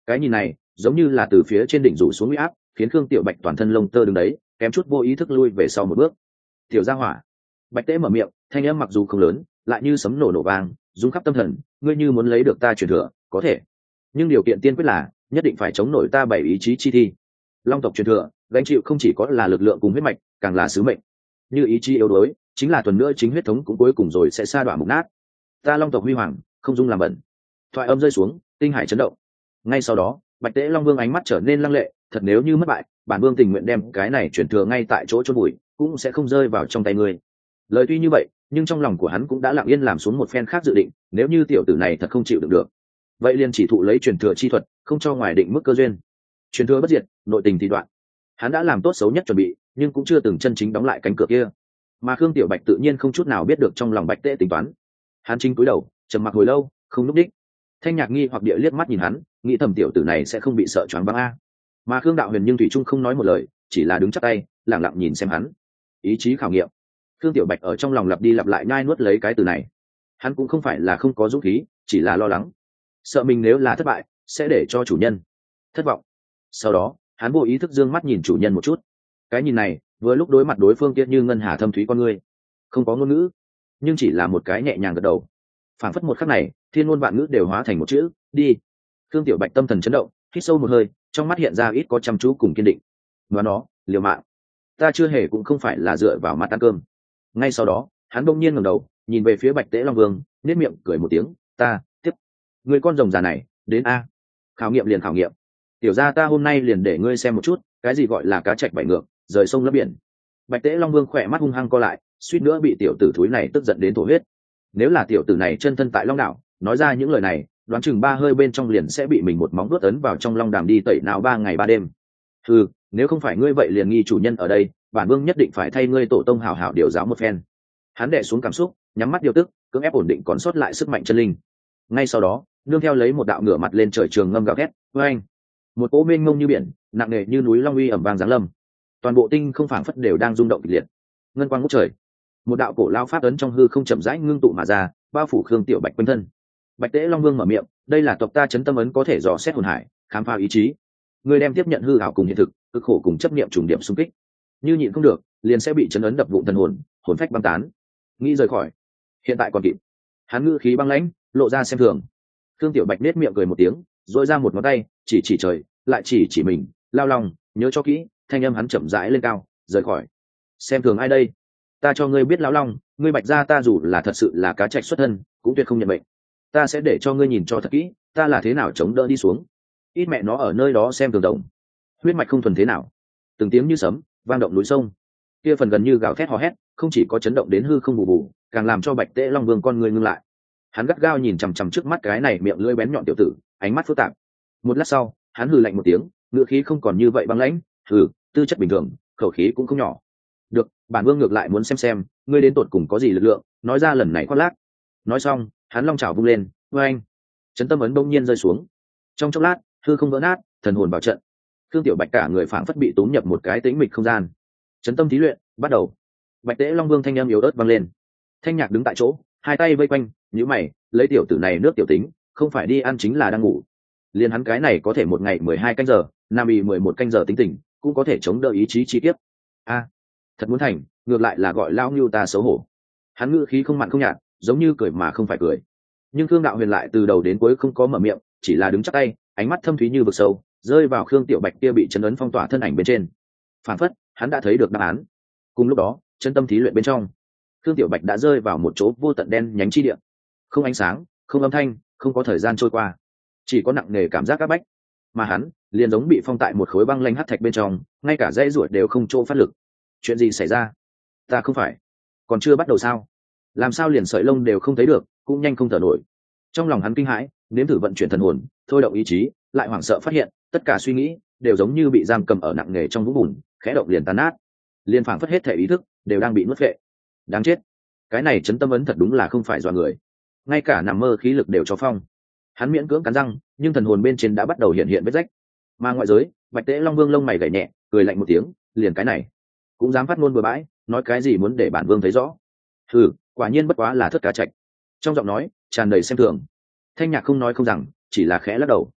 Cái nhìn này giống như là từ phía trên đỉnh rủ xuống uy áp, khiến Khương Tiểu Bạch toàn thân lông tơ đứng đấy, kém chút vô ý thức lui về sau một bước. Tiểu gia hỏa. Bạch Tế mở miệng, thanh âm mặc dù không lớn, lại như sấm nổ nổ vang, rung khắp tâm thần. Ngươi như muốn lấy được ta truyền thừa, có thể, nhưng điều kiện tiên quyết là nhất định phải chống nổi ta bảy ý chí chi thi. Long tộc truyền thừa gánh chịu không chỉ có là lực lượng cùng huyết mạch, càng là sứ mệnh. Như ý chí yếu đuối, chính là tuần nữa chính huyết thống cũng cuối cùng rồi sẽ sa đọa mục nát. Ta Long tộc huy hoàng, không dung làm bẩn. Thoại âm rơi xuống, tinh hải chấn động. Ngay sau đó, Bạch Tế Long Vương ánh mắt trở nên lăng lệ, thật nếu như mất bại, bản vương tình nguyện đem cái này chuyển thừa ngay tại chỗ chôn bụi, cũng sẽ không rơi vào trong tay ngươi. Lời tuy như vậy, nhưng trong lòng của hắn cũng đã lặng yên làm xuống một phen khác dự định, nếu như tiểu tử này thật không chịu đựng được, vậy liền chỉ thụ lấy truyền thừa chi thuật, không cho ngoài định mức cơ duyên. Truyền thừa bất diệt, nội tình thì đoạn. Hắn đã làm tốt xấu nhất chuẩn bị, nhưng cũng chưa từng chân chính đóng lại cánh cửa kia. Mà Khương Tiểu Bạch tự nhiên không chút nào biết được trong lòng Bạch Tế tính toán. Hắn chính cúi đầu, trầm mặc hồi lâu, không lúc đích. Thanh Nhạc nghi hoặc địa liếc mắt nhìn hắn, nghĩ thầm tiểu tử này sẽ không bị sợ choáng váng a. Mà Khương Đạo Huyền nhưng thủy chung không nói một lời, chỉ là đứng chắp tay, lặng lặng nhìn xem hắn. Ý chí khảo nghiệm. Khương Tiểu Bạch ở trong lòng lặp đi lặp lại nhai nuốt lấy cái từ này. Hắn cũng không phải là không có dũng khí, chỉ là lo lắng, sợ mình nếu là thất bại, sẽ để cho chủ nhân thất vọng. Sau đó, hắn vô ý thức dương mắt nhìn chủ nhân một chút. Cái nhìn này, vừa lúc đối mặt đối phương kia như ngân hà thâm thúy con ngươi, không có ngôn ngữ, nhưng chỉ là một cái nhẹ nhàng gật đầu. Phảng phất một khắc này, thiên ngôn vạn ngữ đều hóa thành một chữ, đi. Khương Tiểu Bạch tâm thần chấn động, hít sâu một hơi, trong mắt hiện ra ít có chăm chú cùng kiên định. Nói nó, liều mạng. Ta chưa hề cũng không phải là dựa vào mặt ăn cơm. Ngay sau đó, hắn bỗng nhiên ngẩng đầu, nhìn về phía Bạch Tế Long Vương, nhếch miệng cười một tiếng, ta, tiếp. Người con rồng già này, đến a. Khảo nghiệm liền khảo nghiệm. Tiểu gia ta hôm nay liền để ngươi xem một chút, cái gì gọi là cá trạch bảy ngược, rời sông lấp biển. Bạch Tế Long Vương khỏe mắt hung hăng co lại, suýt nữa bị tiểu tử thúi này tức giận đến thổ huyết. Nếu là tiểu tử này chân thân tại Long Đảo, nói ra những lời này, đoán chừng ba hơi bên trong liền sẽ bị mình một móng vuốt ấn vào trong long đàm đi tẩy nào ba ngày ba đêm. Ừ, nếu không phải ngươi vậy liền nghi chủ nhân ở đây, bản vương nhất định phải thay ngươi tổ tông hảo hảo điều giáo một phen. Hắn đè xuống cảm xúc, nhắm mắt điều tức, cưỡng ép ổn định còn sót lại sức mạnh chân linh. Ngay sau đó, nương theo lấy một đạo ngửa mặt lên trời trường ngâm gào thét, oeng, một cỗ mênh mông như biển, nặng nề như núi long uy ẩm vang giáng lâm. Toàn bộ tinh không phảng phất đều đang rung động kịch liệt. Ngân quang ngút trời, một đạo cổ lao pháp ấn trong hư không chậm rãi ngưng tụ mà ra, bao phủ Khương Tiểu Bạch quanh thân. Bạch Tế Long Vương mở miệng, đây là tộc ta chấn tâm ấn có thể dò xét hồn hải, khám phá ý chí. Người đem tiếp nhận hư ảo cùng hiện thực, cực khổ cùng chấp niệm trùng điểm xung kích. Như nhịn không được, liền sẽ bị chấn ấn đập vụn thần hồn, hồn phách băng tán. Nghĩ rời khỏi, hiện tại còn kịp. Hắn ngữ khí băng lãnh, lộ ra xem thường. Khương Tiểu Bạch nết miệng cười một tiếng, duỗi ra một ngón tay, chỉ chỉ trời, lại chỉ chỉ mình, lao lòng, nhớ cho kỹ, thanh âm hắn chậm rãi lên cao, rời khỏi. Xem thường ai đây? Ta cho ngươi biết lão long, ngươi Bạch gia ta dù là thật sự là cá trạch xuất thân, cũng tuyệt không nhận mệnh. Ta sẽ để cho ngươi nhìn cho thật kỹ, ta là thế nào chống đỡ đi xuống. Ít mẹ nó ở nơi đó xem thường đồng, huyết mạch không thuần thế nào. Từng tiếng như sấm, vang động núi sông. Kia phần gần như gào thét hò hét, không chỉ có chấn động đến hư không bù bù, càng làm cho Bạch Tế Long Vương con người ngưng lại. Hắn gắt gao nhìn chằm chằm trước mắt cái này miệng lưỡi bén nhọn tiểu tử, ánh mắt phức tạp. Một lát sau, hắn hừ lạnh một tiếng, ngữ khí không còn như vậy băng lãnh, hừ, tư chất bình thường, khẩu khí cũng không nhỏ. Được, bản vương ngược lại muốn xem xem, ngươi đến tột cùng có gì lực lượng, nói ra lần này khoác lác. Nói xong, hắn long chảo vung lên, oeng, chấn tâm ấn bỗng nhiên rơi xuống. Trong chốc lát, hư không vỡ nát, thần hồn vào trận. Khương Tiểu Bạch cả người phảng phất bị túm nhập một cái tĩnh mịch không gian. Chấn tâm thí luyện, bắt đầu. Bạch Tế Long Vương thanh âm yếu ớt vang lên. Thanh Nhạc đứng tại chỗ, hai tay vây quanh, nhíu mày, lấy tiểu tử này nước tiểu tính, không phải đi ăn chính là đang ngủ. Liên hắn cái này có thể một ngày mười hai canh giờ, nam y mười một canh giờ tính tình, cũng có thể chống đỡ ý chí chi tiết. A, thật muốn thành, ngược lại là gọi lao như ta xấu hổ. Hắn ngữ khí không mặn không nhạt, giống như cười mà không phải cười. Nhưng Khương Đạo Huyền lại từ đầu đến cuối không có mở miệng, chỉ là đứng chắp tay, ánh mắt thâm thúy như vực sâu, rơi vào Khương Tiểu Bạch kia bị chấn ấn phong tỏa thân ảnh bên trên. Phản phất, hắn đã thấy được đáp án. Cùng lúc đó, chân tâm thí luyện bên trong, Khương Tiểu Bạch đã rơi vào một chỗ vô tận đen nhánh chi địa. Không ánh sáng, không âm thanh, không có thời gian trôi qua, chỉ có nặng nề cảm giác áp bách. Mà hắn, liền giống bị phong tại một khối băng lanh hắc thạch bên trong, ngay cả dãy ruột đều không chỗ phát lực. Chuyện gì xảy ra? Ta không phải, còn chưa bắt đầu sao? Làm sao liền sợi lông đều không thấy được, cũng nhanh không thở nổi. Trong lòng hắn kinh hãi, nếm thử vận chuyển thần hồn, thôi động ý chí, lại hoảng sợ phát hiện, tất cả suy nghĩ đều giống như bị giam cầm ở nặng nề trong vũng bùn, khẽ động liền tan nát, liền phảng phất hết thể ý thức đều đang bị nuốt vệ. Đáng chết, cái này chấn tâm ấn thật đúng là không phải dọa người, ngay cả nằm mơ khí lực đều cho phong. Hắn miễn cưỡng cắn răng, nhưng thần hồn bên trên đã bắt đầu hiện hiện vết rách. Mà ngoại giới, Bạch Tế Long Vương lông mày gảy nhẹ, cười lạnh một tiếng, liền cái này cũng dám phát ngôn bừa bãi, nói cái gì muốn để bản vương thấy rõ. Hừ, quả nhiên bất quá là thất cá trạch. Trong giọng nói tràn đầy xem thường. Thanh Nhạc không nói không rằng, chỉ là khẽ lắc đầu.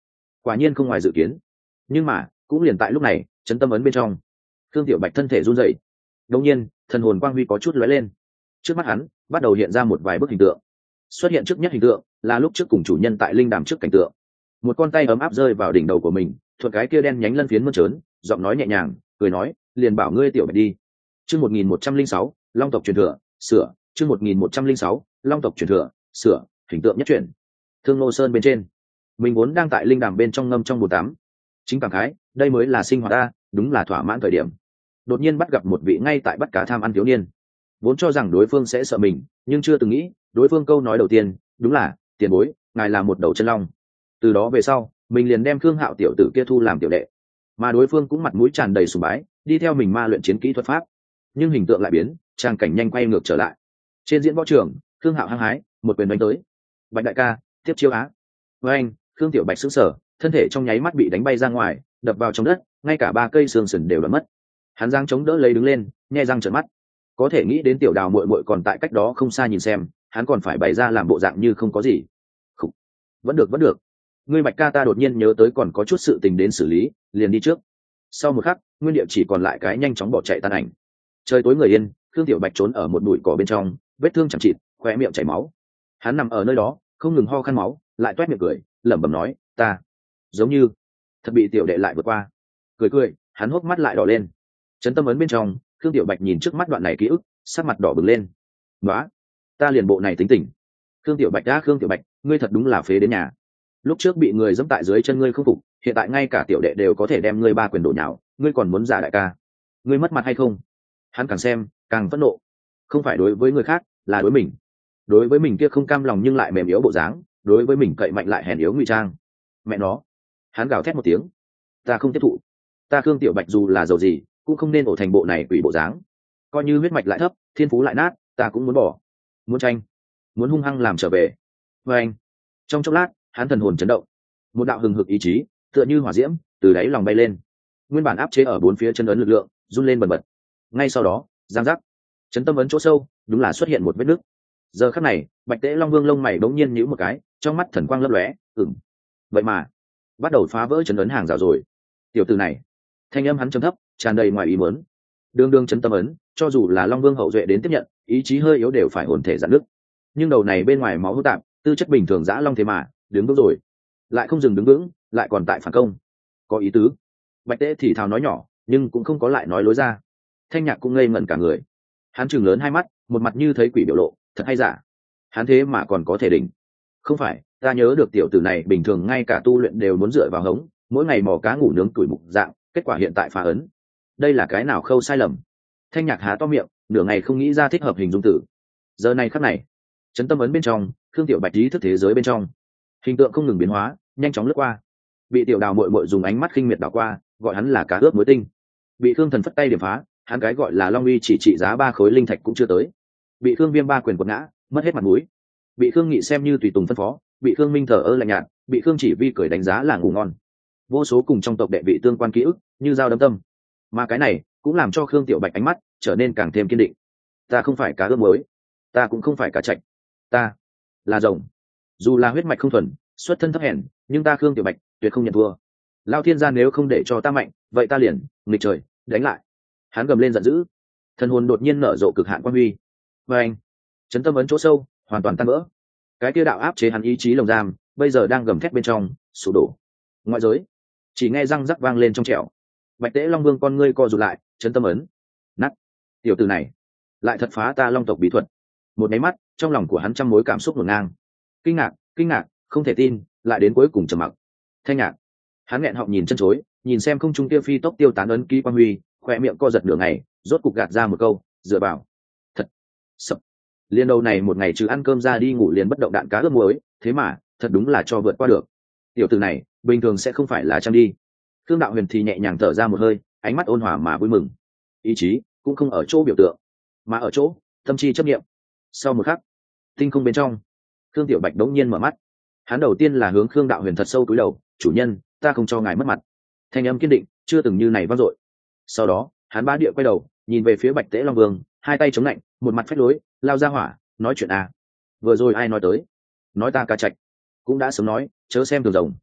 quả nhiên không ngoài dự kiến. Nhưng mà cũng liền tại lúc này, chấn tâm ấn bên trong, Thương Tiểu Bạch thân thể run rẩy. Đột nhiên, thần hồn quang huy có chút lóe lên. Trước mắt hắn bắt đầu hiện ra một vài bức hình tượng. Xuất hiện trước nhất hình tượng là lúc trước cùng chủ nhân tại linh đàm trước cảnh tượng. Một con tay ấm áp rơi vào đỉnh đầu của mình, thuận cái kia đen nhánh lân phiến mơn trớn, giọng nói nhẹ nhàng, cười nói, liền bảo ngươi Tiểu Bạch đi. Chương một nghìn một trăm linh sáu, Long tộc truyền thừa, sửa, chương một nghìn một trăm linh sáu, Long tộc truyền thừa, sửa, hình tượng nhất chuyển. Thương Nô Sơn bên trên, mình vốn đang tại linh đàm bên trong ngâm trong bồn tắm, chính cảm khái, đây mới là sinh hoạt ta, đúng là thỏa mãn thời điểm. Đột nhiên bắt gặp một vị ngay tại bắt cá tham ăn thiếu niên, vốn cho rằng đối phương sẽ sợ mình, nhưng chưa từng nghĩ, đối phương câu nói đầu tiên đúng là, tiền bối, ngài là một đầu chân long. Từ đó về sau, mình liền đem Khương Hạo tiểu tử kia thu làm tiểu đệ, mà đối phương cũng mặt mũi tràn đầy sùng bái, đi theo mình ma luyện chiến kỹ thuật pháp. Nhưng hình tượng lại biến, trang cảnh nhanh quay ngược trở lại. Trên diễn võ trường, Khương Hạo hăng hái, một quyền đánh tới. Bạch đại ca, tiếp chiêu á. Với anh, Khương Tiểu Bạch sững sờ, thân thể trong nháy mắt bị đánh bay ra ngoài, đập vào trong đất, ngay cả ba cây xương sườn đều đã mất. Hắn giang chống đỡ lấy đứng lên, nhe răng trợn mắt. Có thể nghĩ đến Tiểu Đào muội muội còn tại cách đó không xa nhìn xem, hắn còn phải bày ra làm bộ dạng như không có gì. Khủ. Vẫn được vẫn được. Ngươi Bạch ca ta đột nhiên nhớ tới còn có chút sự tình đến xử lý, liền đi trước. Sau một khắc, nguyên địa chỉ còn lại cái nhanh chóng bỏ chạy tan ảnh. Trời tối người yên, Khương Tiểu Bạch trốn ở một bụi cỏ bên trong, vết thương chẳng chịt, khóe miệng chảy máu. Hắn nằm ở nơi đó, không ngừng ho khan máu, lại toét miệng cười, lẩm bẩm nói, ta giống như thật bị tiểu đệ lại vượt qua. Cười cười, hắn hốc mắt lại đỏ lên. Chấn tâm ấn bên trong, Khương Tiểu Bạch nhìn trước mắt đoạn này ký ức, sắc mặt đỏ bừng lên. "Nóa, ta liền bộ này tính tình." Khương Tiểu Bạch đã Khương Tiểu Bạch, ngươi thật đúng là phế đến nhà. Lúc trước bị người giẫm tại dưới chân ngươi không phục, hiện tại ngay cả tiểu đệ đều có thể đem ngươi ba quyền đổ nhào, ngươi còn muốn giả đại ca? Ngươi mất mặt hay không? Hắn càng xem, càng phẫn nộ. Không phải đối với người khác, là đối mình. Đối với mình kia không cam lòng nhưng lại mềm yếu bộ dáng, đối với mình cậy mạnh lại hèn yếu ngụy trang. Mẹ nó. Hắn gào thét một tiếng. Ta không tiếp thụ. Ta Khương Tiểu Bạch dù là giàu gì, cũng không nên ổ thành bộ này quỷ bộ dáng. Coi như huyết mạch lại thấp, thiên phú lại nát, ta cũng muốn bỏ. Muốn tranh, muốn hung hăng làm trở về. Và anh. Trong chốc lát, hắn thần hồn chấn động. Một đạo hừng hực ý chí, tựa như hỏa diễm, từ đáy lòng bay lên. Nguyên bản áp chế ở bốn phía chân ấn lực lượng, run lên bần bật. Ngay sau đó, giang giác, chấn tâm ấn chỗ sâu, đúng là xuất hiện một vết nứt. Giờ khắc này, Bạch Tế Long Vương lông mày bỗng nhiên nhíu một cái, trong mắt thần quang lấp lóe, ừm. Vậy mà, bắt đầu phá vỡ chấn ấn hàng rào rồi. Tiểu tử này, thanh âm hắn trầm thấp, tràn đầy ngoài ý muốn. Đường đường chấn tâm ấn, cho dù là Long Vương hậu duệ đến tiếp nhận, ý chí hơi yếu đều phải hồn thể giãn nước. Nhưng đầu này bên ngoài máu hỗn tạp, tư chất bình thường dã long thế mà, đứng vững rồi, lại không dừng đứng vững, lại còn tại phản công. Có ý tứ. Bạch Tế thì thào nói nhỏ, nhưng cũng không có lại nói lối ra. Thanh Nhạc cũng ngây ngẩn cả người. Hắn trừng lớn hai mắt, một mặt như thấy quỷ biểu lộ, thật hay giả. Hắn thế mà còn có thể đỉnh. Không phải, ta nhớ được tiểu tử này bình thường ngay cả tu luyện đều muốn dựa vào hống, mỗi ngày mò cá ngủ nướng tuổi mục dạng, kết quả hiện tại phá ấn. Đây là cái nào khâu sai lầm? Thanh Nhạc há to miệng, nửa ngày không nghĩ ra thích hợp hình dung tử. Giờ này khắc này, chấn tâm ấn bên trong, Khương Tiểu Bạch ý thức thế giới bên trong, hình tượng không ngừng biến hóa, nhanh chóng lướt qua. Bị Tiểu Đào muội muội dùng ánh mắt khinh miệt đảo qua, gọi hắn là cá ướp muối tinh. Bị Khương Thần phất tay điểm phá, hắn cái gọi là Long Uy chỉ trị giá ba khối linh thạch cũng chưa tới. Bị Khương Viêm ba quyền quật ngã, mất hết mặt mũi. Bị Khương Nghị xem như tùy tùng phân phó, bị Khương Minh thờ ơ lạnh nhạt, bị Khương Chỉ Vi cười đánh giá là ngủ ngon. Vô số cùng trong tộc đệ vị tương quan ký ức, như dao đâm tâm. Mà cái này cũng làm cho Khương Tiểu Bạch ánh mắt trở nên càng thêm kiên định. Ta không phải cá ướp muối, ta cũng không phải cá trạch, ta là rồng. Dù là huyết mạch không thuần, xuất thân thấp hèn, nhưng ta Khương Tiểu Bạch tuyệt không nhận thua. Lao thiên gia nếu không để cho ta mạnh, vậy ta liền nghịch trời đánh lại. Hắn gầm lên giận dữ, thần hồn đột nhiên nở rộ cực hạn quan huy. Và anh, chấn tâm ấn chỗ sâu hoàn toàn tan vỡ. Cái tiêu đạo áp chế hắn ý chí lồng giam, bây giờ đang gầm thét bên trong, sụp đổ. Ngoại giới chỉ nghe răng rắc vang lên trong trẻo. Bạch Tế Long Vương con ngươi co rụt lại, chấn tâm ấn nát. Tiểu tử này lại thật phá ta Long tộc bí thuật. Một máy mắt, trong lòng của hắn trăm mối cảm xúc ngổn ngang. Kinh ngạc, kinh ngạc, không thể tin, lại đến cuối cùng trầm mặc. Thanh Nhạc, hắn nghẹn họng nhìn chân chối, nhìn xem không trung tiêu phi tốc tiêu tán ấn ký quan huy, khoe miệng co giật nửa ngày, rốt cục gạt ra một câu, dựa vào. Thật sập. Liên đầu này một ngày trừ ăn cơm ra đi ngủ liền bất động đạn cá ướp muối, thế mà thật đúng là cho vượt qua được. Tiểu tử này bình thường sẽ không phải là trang đi. Thương Đạo Huyền thì nhẹ nhàng thở ra một hơi, ánh mắt ôn hòa mà vui mừng. Ý chí cũng không ở chỗ biểu tượng, mà ở chỗ tâm chi chấp niệm. Sau một khắc, tinh không bên trong, Khương Tiểu Bạch đống nhiên mở mắt. Hắn đầu tiên là hướng Khương Đạo Huyền thật sâu cúi đầu, chủ nhân, ta không cho ngài mất mặt. Thanh âm kiên định, chưa từng như này vang dội. Sau đó, hắn bá địa quay đầu, nhìn về phía Bạch Tế Long Vương, hai tay chống lạnh, một mặt phách lối, lao ra hỏa, nói chuyện à? Vừa rồi ai nói tới? Nói ta cá trạch, cũng đã sớm nói, chớ xem thường rồng.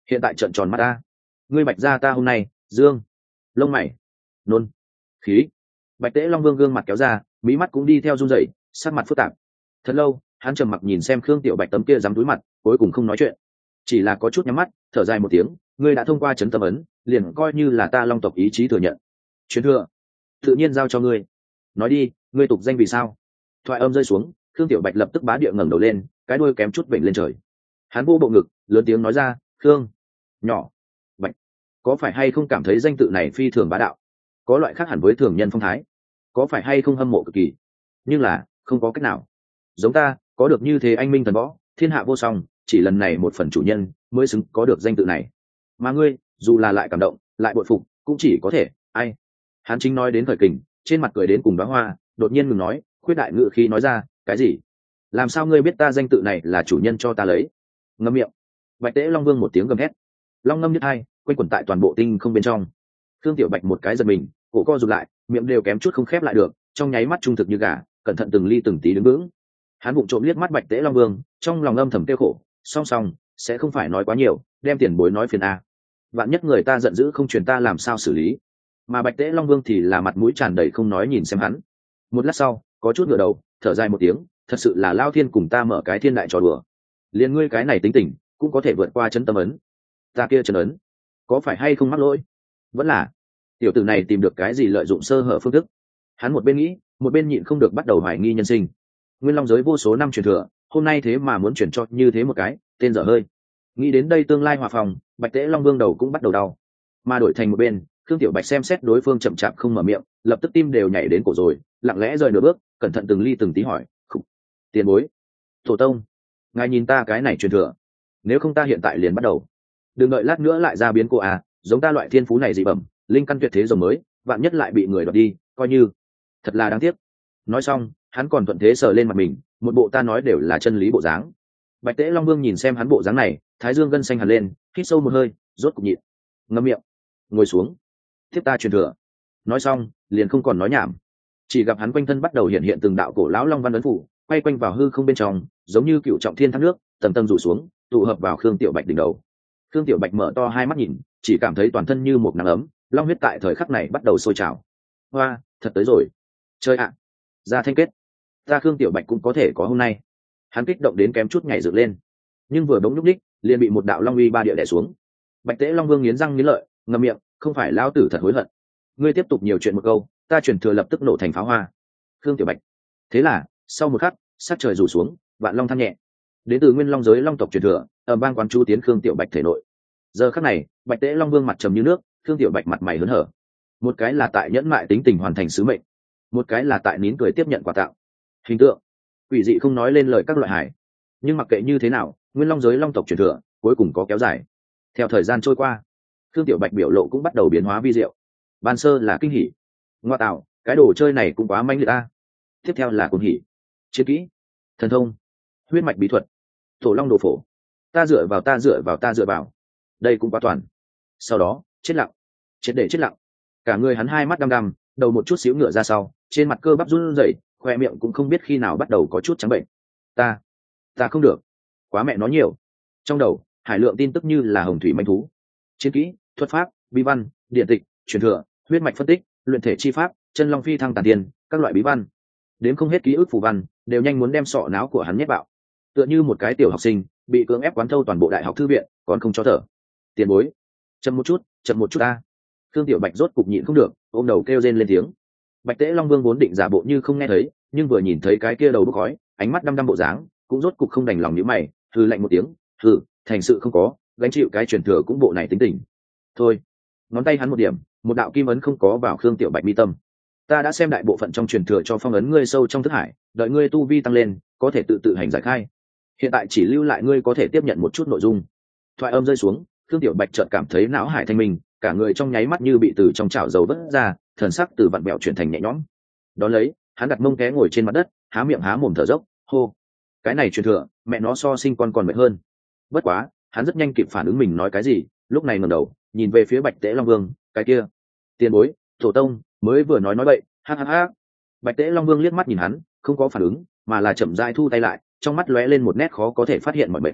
hiện tại trợn tròn mắt ta. Ngươi bạch gia ta hôm nay dương lông mày nôn khí. Bạch Tế Long Vương gương mặt kéo ra, mí mắt cũng đi theo run rẩy, sắc mặt phức tạp. Thật lâu hắn trầm mặc nhìn xem Khương Tiểu Bạch tấm kia dám túi mặt, cuối cùng không nói chuyện, chỉ là có chút nhắm mắt thở dài một tiếng. Ngươi đã thông qua chấn tâm ấn, liền coi như là ta Long tộc ý chí thừa nhận. Truyền thừa tự nhiên giao cho ngươi. Nói đi, ngươi tục danh vì sao? Thoại âm rơi xuống, Khương Tiểu Bạch lập tức bá địa ngẩng đầu lên, cái đuôi kém chút vểnh lên trời. Hắn vô bộ ngực lớn tiếng nói ra, Khương nhỏ Bạch, có phải hay không cảm thấy danh tự này phi thường bá đạo, có loại khác hẳn với thường nhân phong thái, có phải hay không hâm mộ cực kỳ? Nhưng là không có cách nào, giống ta có được như thế anh minh thần võ, thiên hạ vô song, chỉ lần này một phần chủ nhân mới xứng có được danh tự này. Mà ngươi dù là lại cảm động lại bội phục, cũng chỉ có thể ai. Hắn chính nói đến thời kình, trên mặt cười đến cùng đóa hoa, đột nhiên ngừng nói, khuyết đại ngự khí nói ra, cái gì? Làm sao ngươi biết ta danh tự này là chủ nhân cho ta lấy? Ngậm miệng. Bạch Tế Long Vương một tiếng gầm hét, long ngâm nhất hai quanh quẩn tại toàn bộ tinh không bên trong. Thương Tiểu Bạch một cái giật mình, cổ co rụt lại, miệng đều kém chút không khép lại được, trong nháy mắt trung thực như gà, cẩn thận từng ly từng tí đứng vững. Hắn bụng trộm liếc mắt Bạch Tế Long Vương, trong lòng âm thầm tiêu khổ, song song sẽ không phải nói quá nhiều, đem tiền bối nói phiền a. Vạn nhất người ta giận dữ không truyền ta làm sao xử lý? Mà Bạch Tế Long Vương thì là mặt mũi tràn đầy không nói nhìn xem hắn. Một lát sau, có chút ngửa đầu, thở dài một tiếng, thật sự là Lao Thiên cùng ta mở cái thiên đại trò đùa. Liên ngươi cái này tính tình, cũng có thể vượt qua chân tâm ấn. Ta kia chân ấn, có phải hay không mắc lỗi? Vẫn là tiểu tử này tìm được cái gì lợi dụng sơ hở phương thức. Hắn một bên nghĩ, một bên nhịn không được bắt đầu hoài nghi nhân sinh. Nguyên Long giới vô số năm truyền thừa, hôm nay thế mà muốn chuyển cho như thế một cái tên dở hơi. Nghĩ đến đây tương lai hòa phòng, Bạch Tế Long Vương đầu cũng bắt đầu đau. Mà đổi thành một bên, Khương Tiểu Bạch xem xét đối phương chậm chạp không mở miệng, lập tức tim đều nhảy đến cổ rồi, lặng lẽ rời nửa bước, cẩn thận từng ly từng tí hỏi, tiền bối, tổ tông, ngài nhìn ta cái này truyền thừa, nếu không ta hiện tại liền bắt đầu, đừng đợi lát nữa lại ra biến cô à, giống ta loại thiên phú này dị bẩm, linh căn tuyệt thế rồng mới, vạn nhất lại bị người đoạt đi, coi như thật là đáng tiếc. Nói xong, hắn còn thuận thế sờ lên mặt mình, một bộ ta nói đều là chân lý bộ dáng. Bạch Tế Long Vương nhìn xem hắn bộ dáng này, thái dương gân xanh hẳn lên, hít sâu một hơi, rốt cục nhịn, ngậm miệng, ngồi xuống, tiếp ta truyền thừa. Nói xong, liền không còn nói nhảm, chỉ gặp hắn quanh thân bắt đầu hiện hiện từng đạo cổ lão long văn ấn phủ, quay quanh vào hư không bên trong, giống như cựu trọng thiên thác nước, tầng tầng rủ xuống, tụ hợp vào Khương Tiểu Bạch đỉnh đầu. Khương Tiểu Bạch mở to hai mắt nhìn, chỉ cảm thấy toàn thân như một nắng ấm, long huyết tại thời khắc này bắt đầu sôi trào. Hoa, thật tới rồi, chơi ạ, ra thanh kết, ta Khương Tiểu Bạch cũng có thể có hôm nay. Hắn kích động đến kém chút nhảy dựng lên, nhưng vừa bỗng nhúc ních, liền bị một đạo long uy ba địa đè xuống. Bạch Tế Long Vương nghiến răng nghiến lợi, ngậm miệng, không phải lão tử thật hối hận. Ngươi tiếp tục nhiều chuyện một câu, ta truyền thừa lập tức nổ thành pháo hoa. Khương Tiểu Bạch. Thế là, sau một khắc, sát trời rủ xuống, vạn long than nhẹ. Đến từ Nguyên Long giới long tộc truyền thừa, ở bang quán chú tiến Khương Tiểu Bạch thể nội. Giờ khắc này, Bạch Tế Long Vương mặt trầm như nước, Khương Tiểu Bạch mặt mày hớn hở. Một cái là tại nhẫn mại tính tình hoàn thành sứ mệnh, một cái là tại nín cười tiếp nhận quà tặng. Hình tượng quỷ dị không nói lên lời các loại hải, nhưng mặc kệ như thế nào, Nguyên Long giới long tộc truyền thừa cuối cùng có kéo dài. Theo thời gian trôi qua, Khương Tiểu Bạch biểu lộ cũng bắt đầu biến hóa vi diệu. Ban sơ là kinh hỉ, ngoa tạo, cái đồ chơi này cũng quá manh liệt a. Tiếp theo là cuồng hỉ, chiến kỹ, thần thông, huyết mạch bí thuật, tổ long đồ phổ, ta dựa vào ta dựa vào ta dựa vào, đây cũng quá toàn. Sau đó chết lặng, chết để chết lặng, cả người hắn hai mắt đăm đăm, đầu một chút xíu ngựa ra sau, trên mặt cơ bắp run rẩy, khoe miệng cũng không biết khi nào bắt đầu có chút trắng bệnh. Ta, ta không được, quá mẹ nó nhiều. Trong đầu hải lượng tin tức như là hồng thủy manh thú, chiến kỹ, thuật pháp, bí văn, điện tịch, truyền thừa, huyết mạch phân tích, luyện thể chi pháp, chân long phi thăng tàn tiền, các loại bí văn, đến không hết ký ức phù văn, đều nhanh muốn đem sọ não của hắn nhét bạo. Tựa như một cái tiểu học sinh bị cưỡng ép quán thâu toàn bộ đại học thư viện, còn không cho thở. Tiền bối, chậm một chút, chậm một chút ta. Thương Tiểu Bạch rốt cục nhịn không được, ôm đầu kêu rên lên tiếng. Bạch Tế Long Vương vốn định giả bộ như không nghe thấy, nhưng vừa nhìn thấy cái kia đầu bốc khói, ánh mắt đăm đăm bộ dáng, cũng rốt cục không đành lòng nhíu mày, hừ lạnh một tiếng, hừ, thành sự không có, gánh chịu cái truyền thừa cũng bộ này tính tình. Thôi, ngón tay hắn một điểm, một đạo kim ấn không có vào Khương Tiểu Bạch mi tâm. Ta đã xem đại bộ phận trong truyền thừa cho phong ấn ngươi sâu trong thức hải, đợi ngươi tu vi tăng lên, có thể tự tự hành giải khai. Hiện tại chỉ lưu lại ngươi có thể tiếp nhận một chút nội dung. Thoại âm rơi xuống, Khương Tiểu Bạch chợt cảm thấy não hải thanh minh, cả người trong nháy mắt như bị từ trong chảo dầu vớt ra, thần sắc từ vặn bẹo chuyển thành nhẹ nhõm. Đón lấy, hắn đặt mông té ngồi trên mặt đất, há miệng há mồm thở dốc, hô. Cái này truyền thừa, mẹ nó so sinh con còn mệt hơn. Bất quá, hắn rất nhanh kịp phản ứng mình nói cái gì, lúc này ngẩng đầu, nhìn về phía Bạch Tế Long Vương, cái kia, tiền bối, tổ tông, mới vừa nói nói bậy, ha ha ha. Bạch Tế Long Vương liếc mắt nhìn hắn, không có phản ứng, mà là chậm rãi thu tay lại, trong mắt lóe lên một nét khó có thể phát hiện mọi bệnh.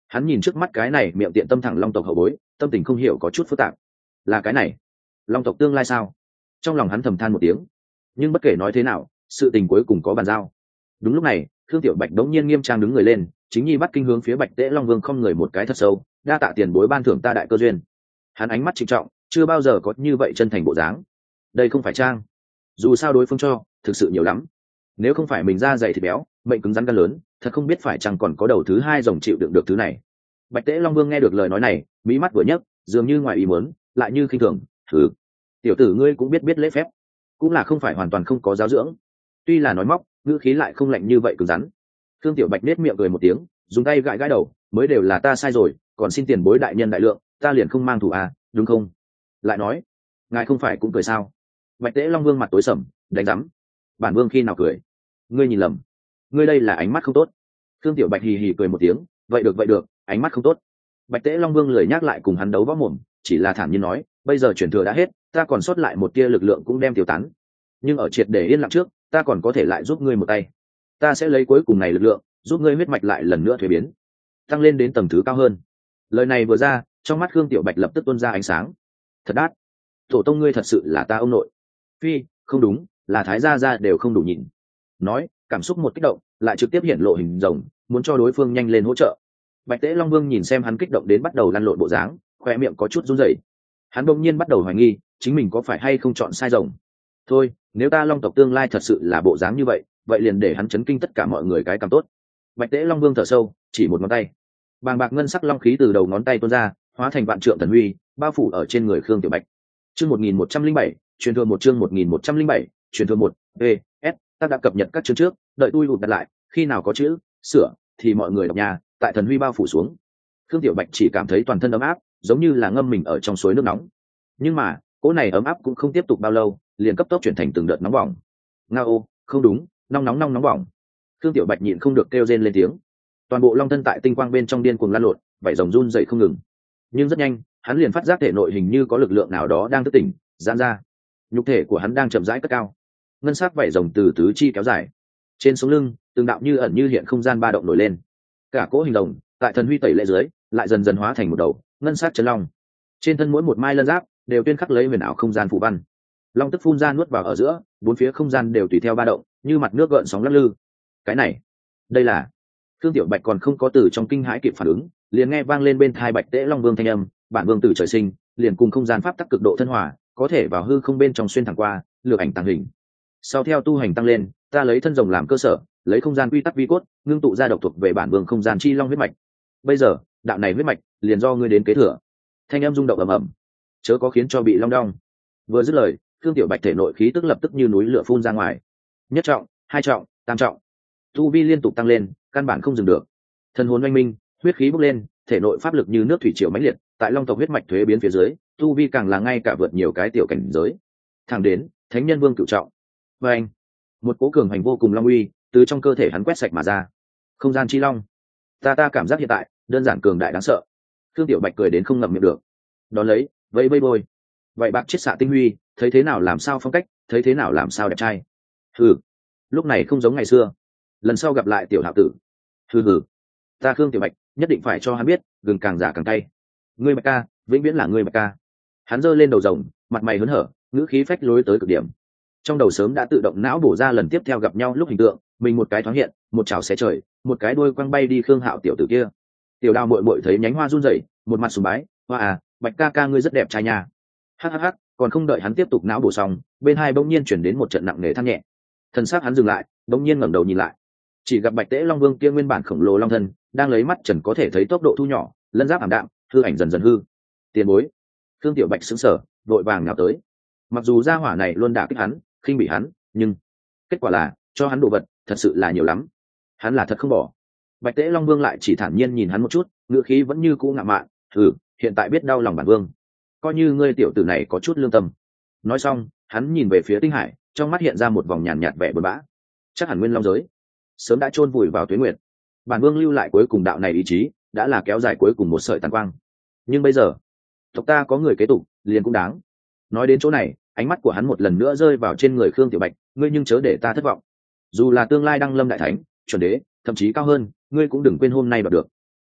Hắn nhìn trước mắt cái này miệng tiện tâm thẳng long tộc hậu bối, tâm tình không hiểu có chút phức tạp. Là cái này long tộc tương lai sao? Trong lòng hắn thầm than một tiếng. Nhưng bất kể nói thế nào, sự tình cuối cùng có bàn giao. Đúng lúc này, Khương Tiểu Bạch đống nhiên nghiêm trang đứng người lên, chính nhi bắt kinh hướng phía Bạch Tễ Long Vương không người một cái thật sâu, đa tạ tiền bối ban thưởng ta đại cơ duyên. Hắn ánh mắt trịnh trọng, chưa bao giờ có như vậy chân thành bộ dáng. Đây không phải trang, dù sao đối phương cho thực sự nhiều lắm. Nếu không phải mình da dày thịt béo, mệnh cứng rắn gan lớn, thật không biết phải chăng còn có đầu thứ hai rồng chịu đựng được thứ này. Bạch Tễ Long Vương nghe được lời nói này, mí mắt vừa nhấc, dường như ngoài ý muốn, lại như khinh thường, thử tiểu tử ngươi cũng biết biết lễ phép, cũng là không phải hoàn toàn không có giáo dưỡng. Tuy là nói móc, ngữ khí lại không lạnh như vậy cứng rắn. Thương Tiểu Bạch nết miệng cười một tiếng, dùng tay gãi gãi đầu, mới đều là ta sai rồi, còn xin tiền bối đại nhân đại lượng, ta liền không mang thủ à, đúng không? Lại nói, ngài không phải cũng cười sao? Bạch Tễ Long Vương mặt tối sầm, đánh rắm. Bản vương khi nào cười? Ngươi nhìn lầm, ngươi đây là ánh mắt không tốt. Thương Tiểu Bạch hì hì cười một tiếng, vậy được vậy được, ánh mắt không tốt. Bạch Tễ Long Vương lười nhắc lại cùng hắn đấu võ mồm, chỉ là thản nhiên nói, bây giờ truyền thừa đã hết, ta còn sót lại một tia lực lượng cũng đem tiêu tán. Nhưng ở triệt để yên lặng trước, ta còn có thể lại giúp ngươi một tay. Ta sẽ lấy cuối cùng này lực lượng, giúp ngươi huyết mạch lại lần nữa thuế biến, tăng lên đến tầng thứ cao hơn. Lời này vừa ra, trong mắt Khương Tiểu Bạch lập tức tuôn ra ánh sáng. Thật đát, tổ tông ngươi thật sự là ta ông nội. Phi, không đúng, là thái gia gia đều không đủ nhịn. Nói, cảm xúc một kích động, lại trực tiếp hiện lộ hình rồng, muốn cho đối phương nhanh lên hỗ trợ. Bạch Tễ Long Vương nhìn xem hắn kích động đến bắt đầu lăn lộn bộ dáng, khoe miệng có chút run rẩy. Hắn bỗng nhiên bắt đầu hoài nghi, chính mình có phải hay không chọn sai rồng. Thôi, nếu ta long tộc tương lai thật sự là bộ dáng như vậy, vậy liền để hắn chấn kinh tất cả mọi người cái cảm tốt. Bạch Tễ Long Vương thở sâu, chỉ một ngón tay, bàng bạc ngân sắc long khí từ đầu ngón tay tuôn ra, hóa thành vạn trượng thần huy, bao phủ ở trên người Khương Tiểu Bạch. Chương một nghìn một trăm linh bảy, truyền thừa một chương một nghìn một trăm linh bảy, truyền thừa một, V, S, ta đã cập nhật các chương trước, đợi tôi lụt đặt lại, khi nào có chữ sửa thì mọi người đọc nhà, tại thần huy bao phủ xuống. Khương Tiểu Bạch chỉ cảm thấy toàn thân ấm áp, giống như là ngâm mình ở trong suối nước nóng. Nhưng mà, cỗ này ấm áp cũng không tiếp tục bao lâu, liền cấp tốc chuyển thành từng đợt nóng bỏng. Ngao, không đúng, nóng nóng nóng nóng bỏng. Khương Tiểu Bạch nhịn không được kêu rên lên tiếng. Toàn bộ long thân tại tinh quang bên trong điên cuồng lan lộn, vảy rồng run dậy không ngừng. Nhưng rất nhanh, hắn liền phát giác thể nội hình như có lực lượng nào đó đang thức tỉnh, giãn ra. Nhục thể của hắn đang chậm rãi cất cao. Ngân sắc vảy rồng từ tứ chi kéo dài. Trên sống lưng, từng đạo như ẩn như hiện không gian ba động nổi lên. Cả cỗ hình rồng, tại thần huy tẩy lệ dưới, lại dần dần hóa thành một đầu ngân sắc chân long. Trên thân mỗi một mai lân giáp đều tuyên khắc lấy huyền ảo không gian phù văn. Long tức phun ra nuốt vào ở giữa, bốn phía không gian đều tùy theo ba động, như mặt nước gợn sóng lắc lư. Cái này, đây là... Thương Tiểu Bạch còn không có từ trong kinh hãi kịp phản ứng, liền nghe vang lên bên tai Bạch Tễ Long Vương thanh âm, bản vương từ trời sinh, liền cùng không gian pháp tắc cực độ thân hòa, có thể vào hư không bên trong xuyên thẳng qua, lược ảnh tàng hình. Sau theo tu hành tăng lên, ta lấy thân rồng làm cơ sở, lấy không gian quy tắc vi cốt, ngưng tụ ra độc thuộc về bản vương không gian chi long huyết mạch. Bây giờ, đạo này huyết mạch liền do ngươi đến kế thừa. Thanh âm rung động ầm ầm, chớ có khiến cho bị long đong. Vừa dứt lời, Thương Tiểu Bạch thể nội khí tức lập tức như núi lửa phun ra ngoài. Nhất trọng, hai trọng, tam trọng, tu vi liên tục tăng lên, căn bản không dừng được. Thần hồn oanh minh, huyết khí bốc lên, thể nội pháp lực như nước thủy triều mãnh liệt, tại long tộc huyết mạch thuế biến phía dưới, tu vi càng là ngay cả vượt nhiều cái tiểu cảnh giới. Thẳng đến Thánh Nhân Vương cửu trọng. Và anh, một cỗ cường hành vô cùng long uy từ trong cơ thể hắn quét sạch mà ra. Không gian chi long, ta ta cảm giác hiện tại đơn giản cường đại đáng sợ. Thương Tiểu Bạch cười đến không ngậm miệng được. Đón lấy, vẫy vây bôi, vậy bạc chiết xạ tinh huy, thấy thế nào làm sao phong cách, thấy thế nào làm sao đẹp trai. Hừ, lúc này không giống ngày xưa. Lần sau gặp lại tiểu hạo tử. Hừ hừ, ta Khương Tiểu Bạch nhất định phải cho hắn biết, gừng càng giả càng cay. Ngươi Bạch ca, vĩnh viễn là ngươi Bạch ca. Hắn giơ lên đầu rồng, mặt mày hớn hở, ngữ khí phách lối tới cực điểm. Trong đầu sớm đã tự động não bổ ra lần tiếp theo gặp nhau lúc hình tượng, mình một cái thoáng hiện, một chảo xé trời, một cái đuôi quăng bay đi Khương Hạo tiểu tử kia. Tiểu Đào muội muội thấy nhánh hoa run rẩy, một mặt sùng bái, hoa à, Bạch ca ca ngươi rất đẹp trai nha. Hắc hắc hắc, còn không đợi hắn tiếp tục não bổ xong, bên hai bỗng nhiên chuyển đến một trận nặng nề than nhẹ. Thần sắc hắn dừng lại, bỗng nhiên ngẩng đầu nhìn lại, chỉ gặp Bạch Tễ Long Vương kia nguyên bản khổng lồ long thân đang lấy mắt trần có thể thấy tốc độ thu nhỏ, lân giáp ảm đạm, hư ảnh dần dần hư. Tiền bối. Thương Tiểu Bạch sững sờ, vội vàng nhào tới. Mặc dù gia hỏa này luôn đả kích hắn, khinh bị hắn, nhưng kết quả là cho hắn đồ vật thật sự là nhiều lắm. Hắn là thật không bỏ. Bạch Tễ Long Vương lại chỉ thản nhiên nhìn hắn một chút, ngựa khí vẫn như cũ ngạo mạn. Ừ, hiện tại biết đau lòng bản vương, coi như ngươi tiểu tử này có chút lương tâm. Nói xong, hắn nhìn về phía Tinh Hải, trong mắt hiện ra một vòng nhàn nhạt vẻ buồn bã. Chắc hẳn nguyên long giới sớm đã chôn vùi vào tuế nguyệt. Bản vương lưu lại cuối cùng đạo này ý chí, đã là kéo dài cuối cùng một sợi tàn quang. Nhưng bây giờ, tộc ta có người kế tục, liền cũng đáng. Nói đến chỗ này, ánh mắt của hắn một lần nữa rơi vào trên người Khương Tiểu Bạch, ngươi nhưng chớ để ta thất vọng. Dù là tương lai đăng lâm đại thánh, chuẩn đế, thậm chí cao hơn, ngươi cũng đừng quên hôm nay đoạt được.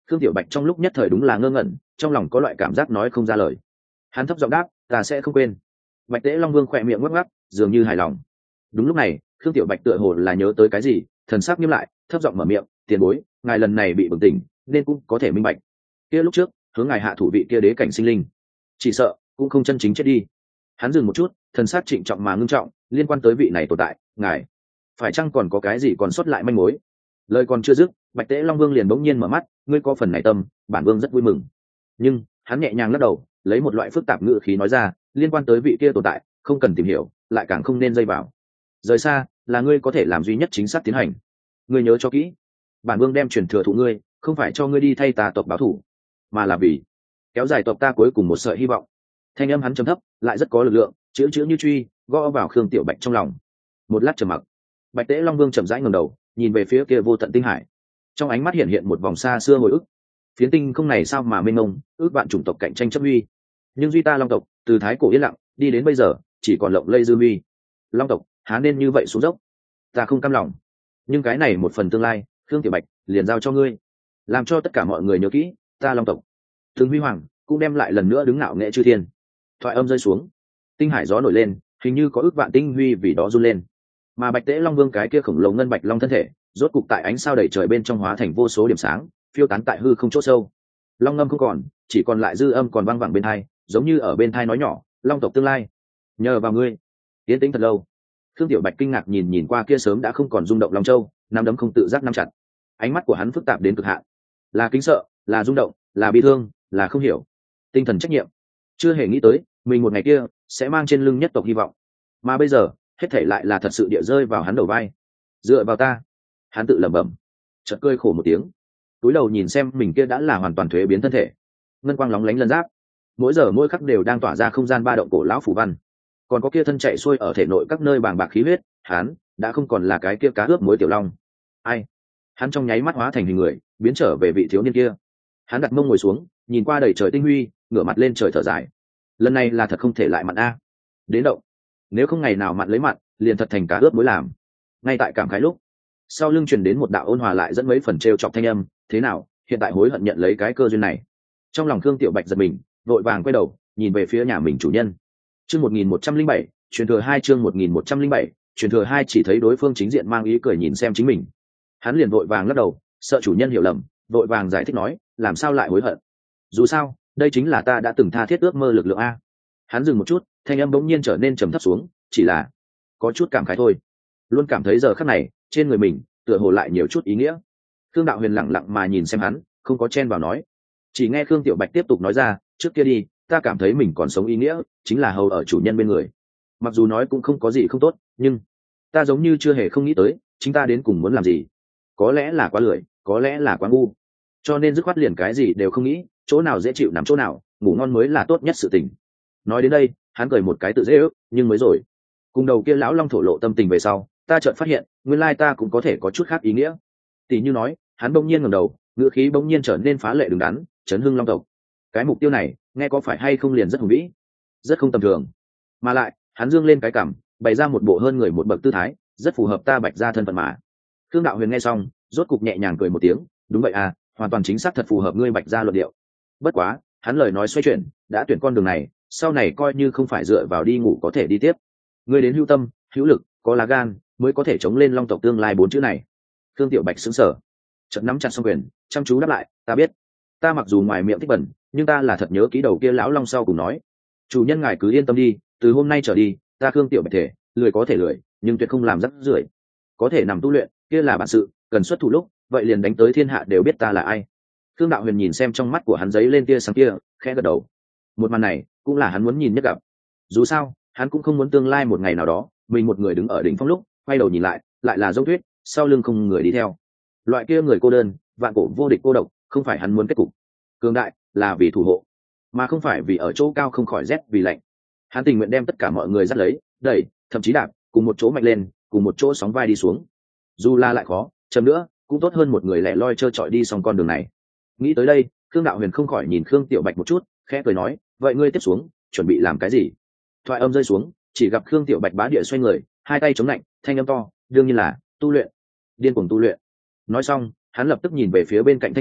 Khương Tiểu Bạch trong lúc nhất thời đúng là ngơ ngẩn, trong lòng có loại cảm giác nói không ra lời. Hắn thấp giọng đáp, ta sẽ không quên. Bạch Tế Long Vương khỏe miệng ngắc ngắc, dường như hài lòng. Đúng lúc này, Khương Tiểu Bạch tựa hồ là nhớ tới cái gì, thần sắc nghiêm lại, thấp giọng mở miệng, tiền bối, ngài lần này bị bừng tỉnh, nên cũng có thể minh bạch. Kia lúc trước, hướng ngài hạ thủ vị kia đế cảnh sinh linh, chỉ sợ cũng không chân chính chết đi. Hắn dừng một chút, thần sắc trịnh trọng mà ngưng trọng, liên quan tới vị này tồn tại, ngài phải chăng còn có cái gì còn sót lại manh mối? Lời còn chưa dứt, Bạch Tế Long Vương liền bỗng nhiên mở mắt, ngươi có phần này tâm, bản vương rất vui mừng. Nhưng hắn nhẹ nhàng lắc đầu, lấy một loại phức tạp ngữ khí nói ra, liên quan tới vị kia tồn tại, không cần tìm hiểu, lại càng không nên dây vào. Rời xa, là ngươi có thể làm duy nhất chính xác tiến hành. Ngươi nhớ cho kỹ, bản vương đem truyền thừa thụ ngươi, không phải cho ngươi đi thay tà tộc báo thù, mà là vì kéo dài tộc ta cuối cùng một sợi hy vọng. Thanh âm hắn trầm thấp, lại rất có lực lượng, chữ chữ như truy, gõ vào Khương Tiểu Bạch trong lòng. Một lát trầm mặc, Bạch Tế Long Vương chậm rãi ngẩng đầu, nhìn về phía kia vô tận tinh hải. Trong ánh mắt hiện hiện một vòng xa xưa hồi ức. Phiến tinh không này sao mà mênh mông, ước vạn chủng tộc cạnh tranh chấp uy. Nhưng duy ta Long tộc, từ thái cổ yên lặng, đi đến bây giờ, chỉ còn lộng lây dư uy. Long tộc, há nên như vậy xuống dốc? Ta không cam lòng. Nhưng cái này một phần tương lai, Khương Tiểu Bạch liền giao cho ngươi, làm cho tất cả mọi người nhớ kỹ, ta Long tộc thường huy hoàng, cũng đem lại lần nữa đứng ngạo nghệ chư thiên. Thoại âm rơi xuống, tinh hải gió nổi lên, hình như có ước vạn tinh huy vì đó run lên. Mà Bạch Tế Long Vương cái kia khổng lồ ngân bạch long thân thể, rốt cục tại ánh sao đầy trời bên trong hóa thành vô số điểm sáng, phiêu tán tại hư không chỗ sâu. Long ngâm không còn, chỉ còn lại dư âm còn vang vẳng bên tai, giống như ở bên tai nói nhỏ, Long tộc tương lai, nhờ vào ngươi. Tiến tĩnh thật lâu, Khương Tiểu Bạch kinh ngạc nhìn nhìn qua kia sớm đã không còn rung động Long Châu, nắm đấm không tự giác nắm chặt. Ánh mắt của hắn phức tạp đến cực hạn, là kính sợ, là rung động, là bi thương, là không hiểu, tinh thần trách nhiệm. Chưa hề nghĩ tới, mình một ngày kia sẽ mang trên lưng nhất tộc hy vọng, mà bây giờ, hết thảy lại là thật sự địa rơi vào hắn đầu vai. Dựa vào ta, hắn tự lẩm bẩm, chợt cười khổ một tiếng, túi đầu nhìn xem mình kia đã là hoàn toàn thuế biến thân thể, ngân quang lóng lánh lân giáp, mỗi giờ mỗi khắc đều đang tỏa ra không gian ba động cổ lão phủ văn, còn có kia thân chạy xuôi ở thể nội các nơi bàng bạc khí huyết, hắn đã không còn là cái kia cá ướp muối tiểu long. Ai? Hắn trong nháy mắt hóa thành hình người, biến trở về vị thiếu niên kia. Hắn đặt mông ngồi xuống, nhìn qua đầy trời tinh huy, ngửa mặt lên trời thở dài. Lần này là thật không thể lại mặn a. Đến động. Nếu không ngày nào mặn lấy mặn, liền thật thành cá ướp muối làm. Ngay tại cảm khái lúc, sau lưng truyền đến một đạo ôn hòa lại dẫn mấy phần trêu chọc thanh âm, thế nào, hiện tại hối hận nhận lấy cái cơ duyên này. Trong lòng Khương Tiểu Bạch giật mình, vội vàng quay đầu, nhìn về phía nhà mình chủ nhân. Chương một nghìn một trăm linh bảy, truyền thừa hai chương một nghìn một trăm linh bảy, truyền thừa hai chỉ thấy đối phương chính diện mang ý cười nhìn xem chính mình. Hắn liền vội vàng lắc đầu, sợ chủ nhân hiểu lầm, vội vàng giải thích nói, làm sao lại hối hận? Dù sao, đây chính là ta đã từng tha thiết ước mơ lực lượng a. Hắn dừng một chút, thanh âm bỗng nhiên trở nên trầm thấp xuống, chỉ là có chút cảm khái thôi. Luôn cảm thấy giờ khắc này, trên người mình, tựa hồ lại nhiều chút ý nghĩa. Khương Đạo Huyền lặng lặng mà nhìn xem hắn, không có chen vào nói. Chỉ nghe Khương Tiểu Bạch tiếp tục nói ra, trước kia đi, ta cảm thấy mình còn sống ý nghĩa, chính là hầu ở chủ nhân bên người. Mặc dù nói cũng không có gì không tốt, nhưng ta giống như chưa hề không nghĩ tới, chính ta đến cùng muốn làm gì. Có lẽ là quá lười, có lẽ là quá ngu, cho nên dứt khoát liền cái gì đều không nghĩ, chỗ nào dễ chịu nằm chỗ nào, ngủ ngon mới là tốt nhất sự tình. Nói đến đây, hắn cười một cái tự dễ ước, nhưng mới rồi, cùng đầu kia lão long thổ lộ tâm tình về sau, ta chợt phát hiện, nguyên lai ta cũng có thể có chút khác ý nghĩa. Tỷ như nói, hắn bỗng nhiên ngẩng đầu, ngữ khí bỗng nhiên trở nên phá lệ đứng đắn, chấn hưng long tộc. Cái mục tiêu này, nghe có phải hay không liền rất hùng vĩ, rất không tầm thường. Mà lại, hắn dương lên cái cằm, bày ra một bộ hơn người một bậc tư thái, rất phù hợp ta Bạch gia thân phận mà. Khương Đạo Huyền nghe xong, rốt cục nhẹ nhàng cười một tiếng, đúng vậy à, hoàn toàn chính xác thật phù hợp ngươi Bạch gia luận điệu. Bất quá, hắn lời nói xoay chuyển, đã tuyển con đường này, sau này coi như không phải dựa vào đi ngủ có thể đi tiếp. Ngươi đến hữu tâm, hữu lực, có lá gan, mới có thể chống lên long tộc tương lai bốn chữ này. Khương Tiểu Bạch sững sờ, chợt nắm chặt song quyền, chăm chú đáp lại, ta biết. Ta mặc dù ngoài miệng thích bẩn, nhưng ta là thật nhớ ký đầu kia lão long sau cùng nói, chủ nhân ngài cứ yên tâm đi, từ hôm nay trở đi, ta Khương Tiểu Bạch thể, lười có thể lười, nhưng tuyệt không làm rắc rưởi. Có thể nằm tu luyện, kia là bản sự, cần xuất thủ lúc, vậy liền đánh tới thiên hạ đều biết ta là ai. Khương Đạo Huyền nhìn xem trong mắt của hắn giấy lên tia sáng kia, khẽ gật đầu. Một màn này, cũng là hắn muốn nhìn nhất gặp. Dù sao, hắn cũng không muốn tương lai một ngày nào đó, mình một người đứng ở đỉnh phong lúc, quay đầu nhìn lại, lại là dốc tuyết, sau lưng không người đi theo. Loại kia người cô đơn, vạn cổ vô địch cô độc, không phải hắn muốn kết cục. Cường đại là vì thủ hộ, mà không phải vì ở chỗ cao không khỏi rét vì lạnh. Hắn tình nguyện đem tất cả mọi người dắt lấy, đẩy, thậm chí đạp, cùng một chỗ mạnh lên, cùng một chỗ sóng vai đi xuống. Dù là lại khó, chậm nữa, cũng tốt hơn một người lẻ loi trơ trọi đi xong con đường này. Nghĩ tới đây, Khương Đạo Huyền không khỏi nhìn Khương Tiểu Bạch một chút, khẽ cười nói, vậy ngươi tiếp xuống, chuẩn bị làm cái gì? Thoại âm rơi xuống, chỉ gặp Khương Tiểu Bạch bá địa xoay người, hai tay chống lạnh, thanh âm to, đương nhiên là tu luyện, điên cuồng tu luyện. Nói xong, hắn lập tức nhìn về phía bên cạnh Thanh Nhạc,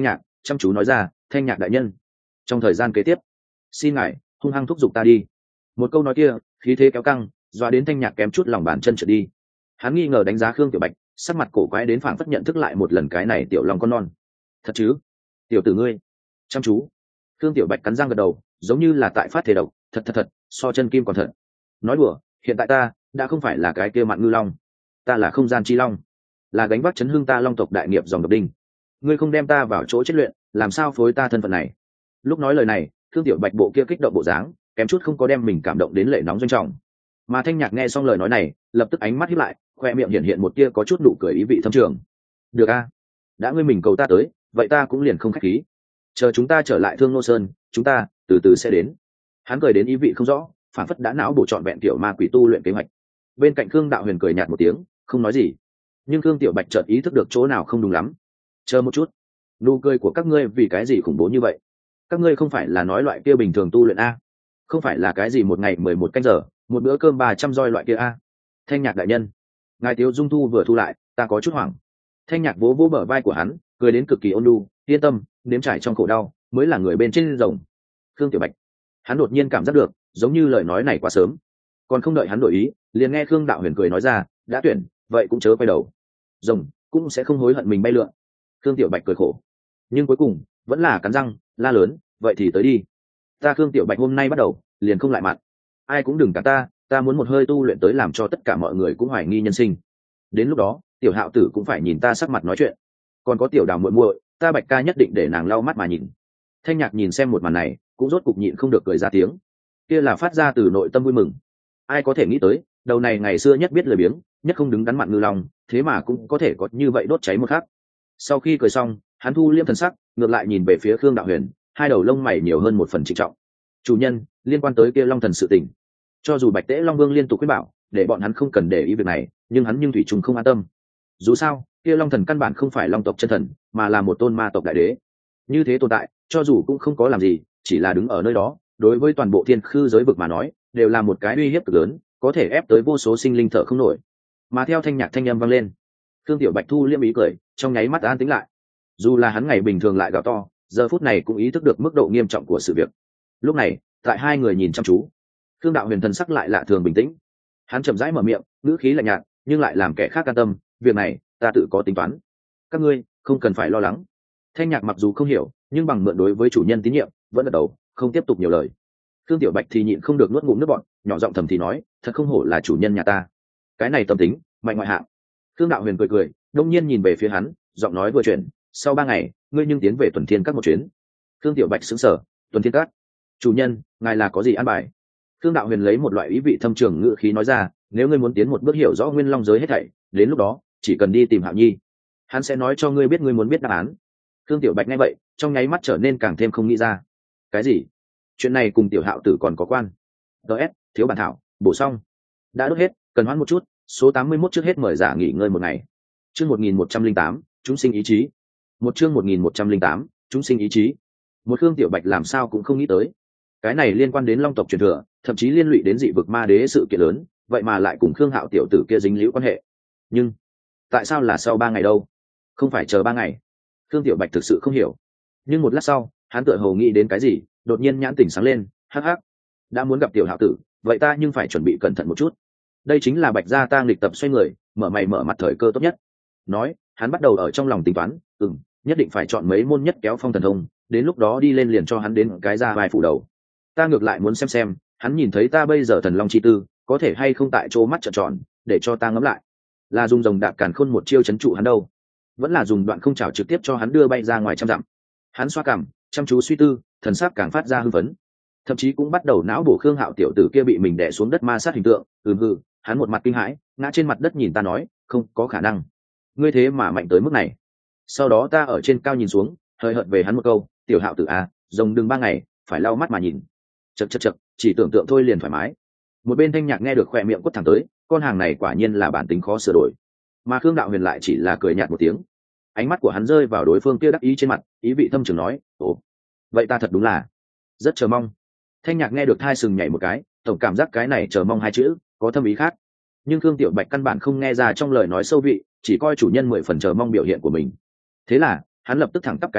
chăm chú nói ra, thanh nhạc đại nhân, trong thời gian kế tiếp xin ngài hung hăng thúc giục ta đi. Một câu nói kia khí thế kéo căng, doa đến thanh nhạc kém chút lòng bàn chân trượt đi. Hắn nghi ngờ đánh giá Khương Tiểu Bạch, sắc mặt cổ quái đến phảng phất nhận thức lại một lần cái này tiểu lòng con non. Thật chứ? Tiểu tử ngươi chăm chú. Khương Tiểu Bạch cắn răng gật đầu, giống như là tại phát thể độc, thật thật thật, so chân kim còn thật. Nói đùa, hiện tại ta đã không phải là cái kia mạn ngư long, ta là không gian chi long, là gánh vác chấn hương ta long tộc đại nghiệp dòng độc đinh. Ngươi không đem ta vào chỗ chết luyện, làm sao phối ta thân phận này? Lúc nói lời này, Khương Tiểu Bạch bộ kia kích động bộ dáng, kém chút không có đem mình cảm động đến lệ nóng doanh trọng. Mà thanh nhạc nghe xong lời nói này, lập tức ánh mắt híp lại, khoe miệng hiện hiện một tia có chút nụ cười ý vị thâm trường. Được a, đã ngươi mình cầu ta tới, vậy ta cũng liền không khách khí. Chờ chúng ta trở lại Thương Nô Sơn, chúng ta từ từ sẽ đến. Hắn cười đến ý vị không rõ, phản phất đã não bổ trọn vẹn tiểu ma quỷ tu luyện kế hoạch. Bên cạnh Khương Đạo Huyền cười nhạt một tiếng, không nói gì. Nhưng Khương Tiểu Bạch chợt ý thức được chỗ nào không đúng lắm. Chờ một chút, nụ cười của các ngươi vì cái gì khủng bố như vậy? Các ngươi không phải là nói loại kia bình thường tu luyện a? Không phải là cái gì một ngày mười một canh giờ, một bữa cơm ba trăm roi loại kia a? Thanh nhạc đại nhân, ngài Tiếu Dung thu vừa thu lại, ta có chút hoảng. Thanh nhạc vỗ vỗ bờ vai của hắn, cười đến cực kỳ ôn nhu, yên tâm, nếm trải trong khổ đau mới là người bên trên rồng. Khương Tiểu Bạch, hắn đột nhiên cảm giác được, giống như lời nói này quá sớm. Còn không đợi hắn đổi ý, liền nghe Khương Đạo Huyền cười nói ra, đã tuyển, vậy cũng chớ quay đầu. Rồng cũng sẽ không hối hận mình bay lượn. Khương Tiểu Bạch cười khổ, nhưng cuối cùng vẫn là cắn răng, la lớn, vậy thì tới đi. Ta Khương Tiểu Bạch hôm nay bắt đầu, liền không lại mặt. Ai cũng đừng cả ta, ta muốn một hơi tu luyện tới làm cho tất cả mọi người cũng hoài nghi nhân sinh. Đến lúc đó, tiểu Hạo tử cũng phải nhìn ta sắc mặt nói chuyện. Còn có tiểu Đào muội muội, ta Bạch ca nhất định để nàng lau mắt mà nhìn. Thanh nhạc nhìn xem một màn này, cũng rốt cục nhịn không được cười ra tiếng. Kia là phát ra từ nội tâm vui mừng. Ai có thể nghĩ tới, đầu này ngày xưa nhất biết lười biếng, nhất không đứng đắn mặn ngư lòng, thế mà cũng có thể có như vậy đốt cháy một khắc. Sau khi cười xong, hắn thu liêm thần sắc, ngược lại nhìn về phía Khương Đạo Huyền, hai đầu lông mày nhiều hơn một phần trịnh trọng. Chủ nhân, liên quan tới kia long thần sự tình, cho dù Bạch Tễ Long Vương liên tục khuyên bảo, để bọn hắn không cần để ý việc này, nhưng hắn nhưng thủy trùng không an tâm. Dù sao, kia long thần căn bản không phải long tộc chân thần, mà là một tôn ma tộc đại đế. Như thế tồn tại, cho dù cũng không có làm gì, chỉ là đứng ở nơi đó, đối với toàn bộ thiên khư giới vực mà nói, đều là một cái uy hiếp cực lớn, có thể ép tới vô số sinh linh thở không nổi. Mà theo thanh nhạc thanh âm vang lên, Khương Tiểu Bạch thu liêm ý cười, trong nháy mắt an tĩnh lại. Dù là hắn ngày bình thường lại gào to, giờ phút này cũng ý thức được mức độ nghiêm trọng của sự việc. Lúc này, tại hai người nhìn chăm chú, Khương Đạo Huyền thần sắc lại lạ thường bình tĩnh. Hắn chậm rãi mở miệng, ngữ khí lạnh nhạt, nhưng lại làm kẻ khác an tâm, việc này, ta tự có tính toán. Các ngươi không cần phải lo lắng. Thanh nhạc mặc dù không hiểu, nhưng bằng mượn đối với chủ nhân tín nhiệm, vẫn gật đầu, không tiếp tục nhiều lời. Khương Tiểu Bạch thì nhịn không được nuốt ngụm nước bọt, nhỏ giọng thầm thì nói, thật không hổ là chủ nhân nhà ta. Cái này tâm tính, mạnh ngoại hạng. Khương Đạo Huyền cười cười, đông nhiên nhìn về phía hắn, giọng nói vừa chuyển, sau ba ngày, ngươi nhưng tiến về Tuần Thiên Các một chuyến. Khương Tiểu Bạch sững sờ, Tuần Thiên Các? Chủ nhân, ngài là có gì an bài? Khương Đạo Huyền lấy một loại ý vị thâm trường ngữ khí nói ra, nếu ngươi muốn tiến một bước hiểu rõ nguyên long giới hết thảy, đến lúc đó, chỉ cần đi tìm Hạo Nhi, hắn sẽ nói cho ngươi biết ngươi muốn biết đáp án. Khương Tiểu Bạch nghe vậy, trong nháy mắt trở nên càng thêm không nghĩ ra. Cái gì? Chuyện này cùng tiểu Hạo tử còn có quan? ds thiếu bản thảo, bổ xong. Đã đốt hết, cần hoãn một chút, số tám mươi mốt trước hết mời giả nghỉ ngơi một ngày. Chương một nghìn một trăm linh tám, chúng sinh ý chí. Một chương một nghìn một trăm linh tám, chúng sinh ý chí. Một Khương Tiểu Bạch làm sao cũng không nghĩ tới, cái này liên quan đến long tộc truyền thừa, thậm chí liên lụy đến dị vực ma đế sự kiện lớn, vậy mà lại cùng Khương Hạo tiểu tử kia dính liễu quan hệ. Nhưng tại sao là sau ba ngày đâu? Không phải chờ ba ngày? Khương Tiểu Bạch thực sự không hiểu. Nhưng một lát sau, hắn tựa hồ nghĩ đến cái gì, đột nhiên nhãn tỉnh sáng lên, hắc hắc, đã muốn gặp tiểu Hạo tử, vậy ta nhưng phải chuẩn bị cẩn thận một chút. Đây chính là Bạch gia ta nghịch tập xoay người, mở mày mở mặt thời cơ tốt nhất. Nói, hắn bắt đầu ở trong lòng tính toán, ừm, nhất định phải chọn mấy môn nhất kéo phong thần thông, đến lúc đó đi lên liền cho hắn đến cái ra vài phủ đầu. Ta ngược lại muốn xem xem, hắn nhìn thấy ta bây giờ thần long chi tư, có thể hay không tại chỗ mắt trợn tròn, để cho ta ngẫm lại, là dùng rồng đạp càn khôn một chiêu chấn trụ hắn đâu, vẫn là dùng đoạn không chảo trực tiếp cho hắn đưa bay ra ngoài trăm dặm. Hắn xoa cằm, chăm chú suy tư, thần sắc càng phát ra hưng phấn, thậm chí cũng bắt đầu não bổ Khương Hạo tiểu tử kia bị mình đè xuống đất ma sát hình tượng. Ừm hừ, hắn một mặt kinh hãi, ngã trên mặt đất nhìn ta nói, không có khả năng, ngươi thế mà mạnh tới mức này. Sau đó ta ở trên cao nhìn xuống, hơi hợt về hắn một câu, tiểu Hạo tử à, rồng đừng ba ngày, phải lau mắt mà nhìn. Chật chật chật, chỉ tưởng tượng thôi liền thoải mái. Một bên thanh nhạc nghe được khỏe miệng quất thẳng tới, con hàng này quả nhiên là bản tính khó sửa đổi. Mà Khương Đạo Huyền lại chỉ là cười nhạt một tiếng. Ánh mắt của hắn rơi vào đối phương kia đắc ý trên mặt, ý vị thâm trường nói, ồ, vậy ta thật đúng là rất chờ mong. Thanh nhạc nghe được thai sừng nhảy một cái, tổng cảm giác cái này chờ mong hai chữ có thâm ý khác. Nhưng Khương Tiểu Bạch căn bản không nghe ra trong lời nói sâu vị, chỉ coi chủ nhân mười phần chờ mong biểu hiện của mình. Thế là hắn lập tức thẳng tắp cái eo,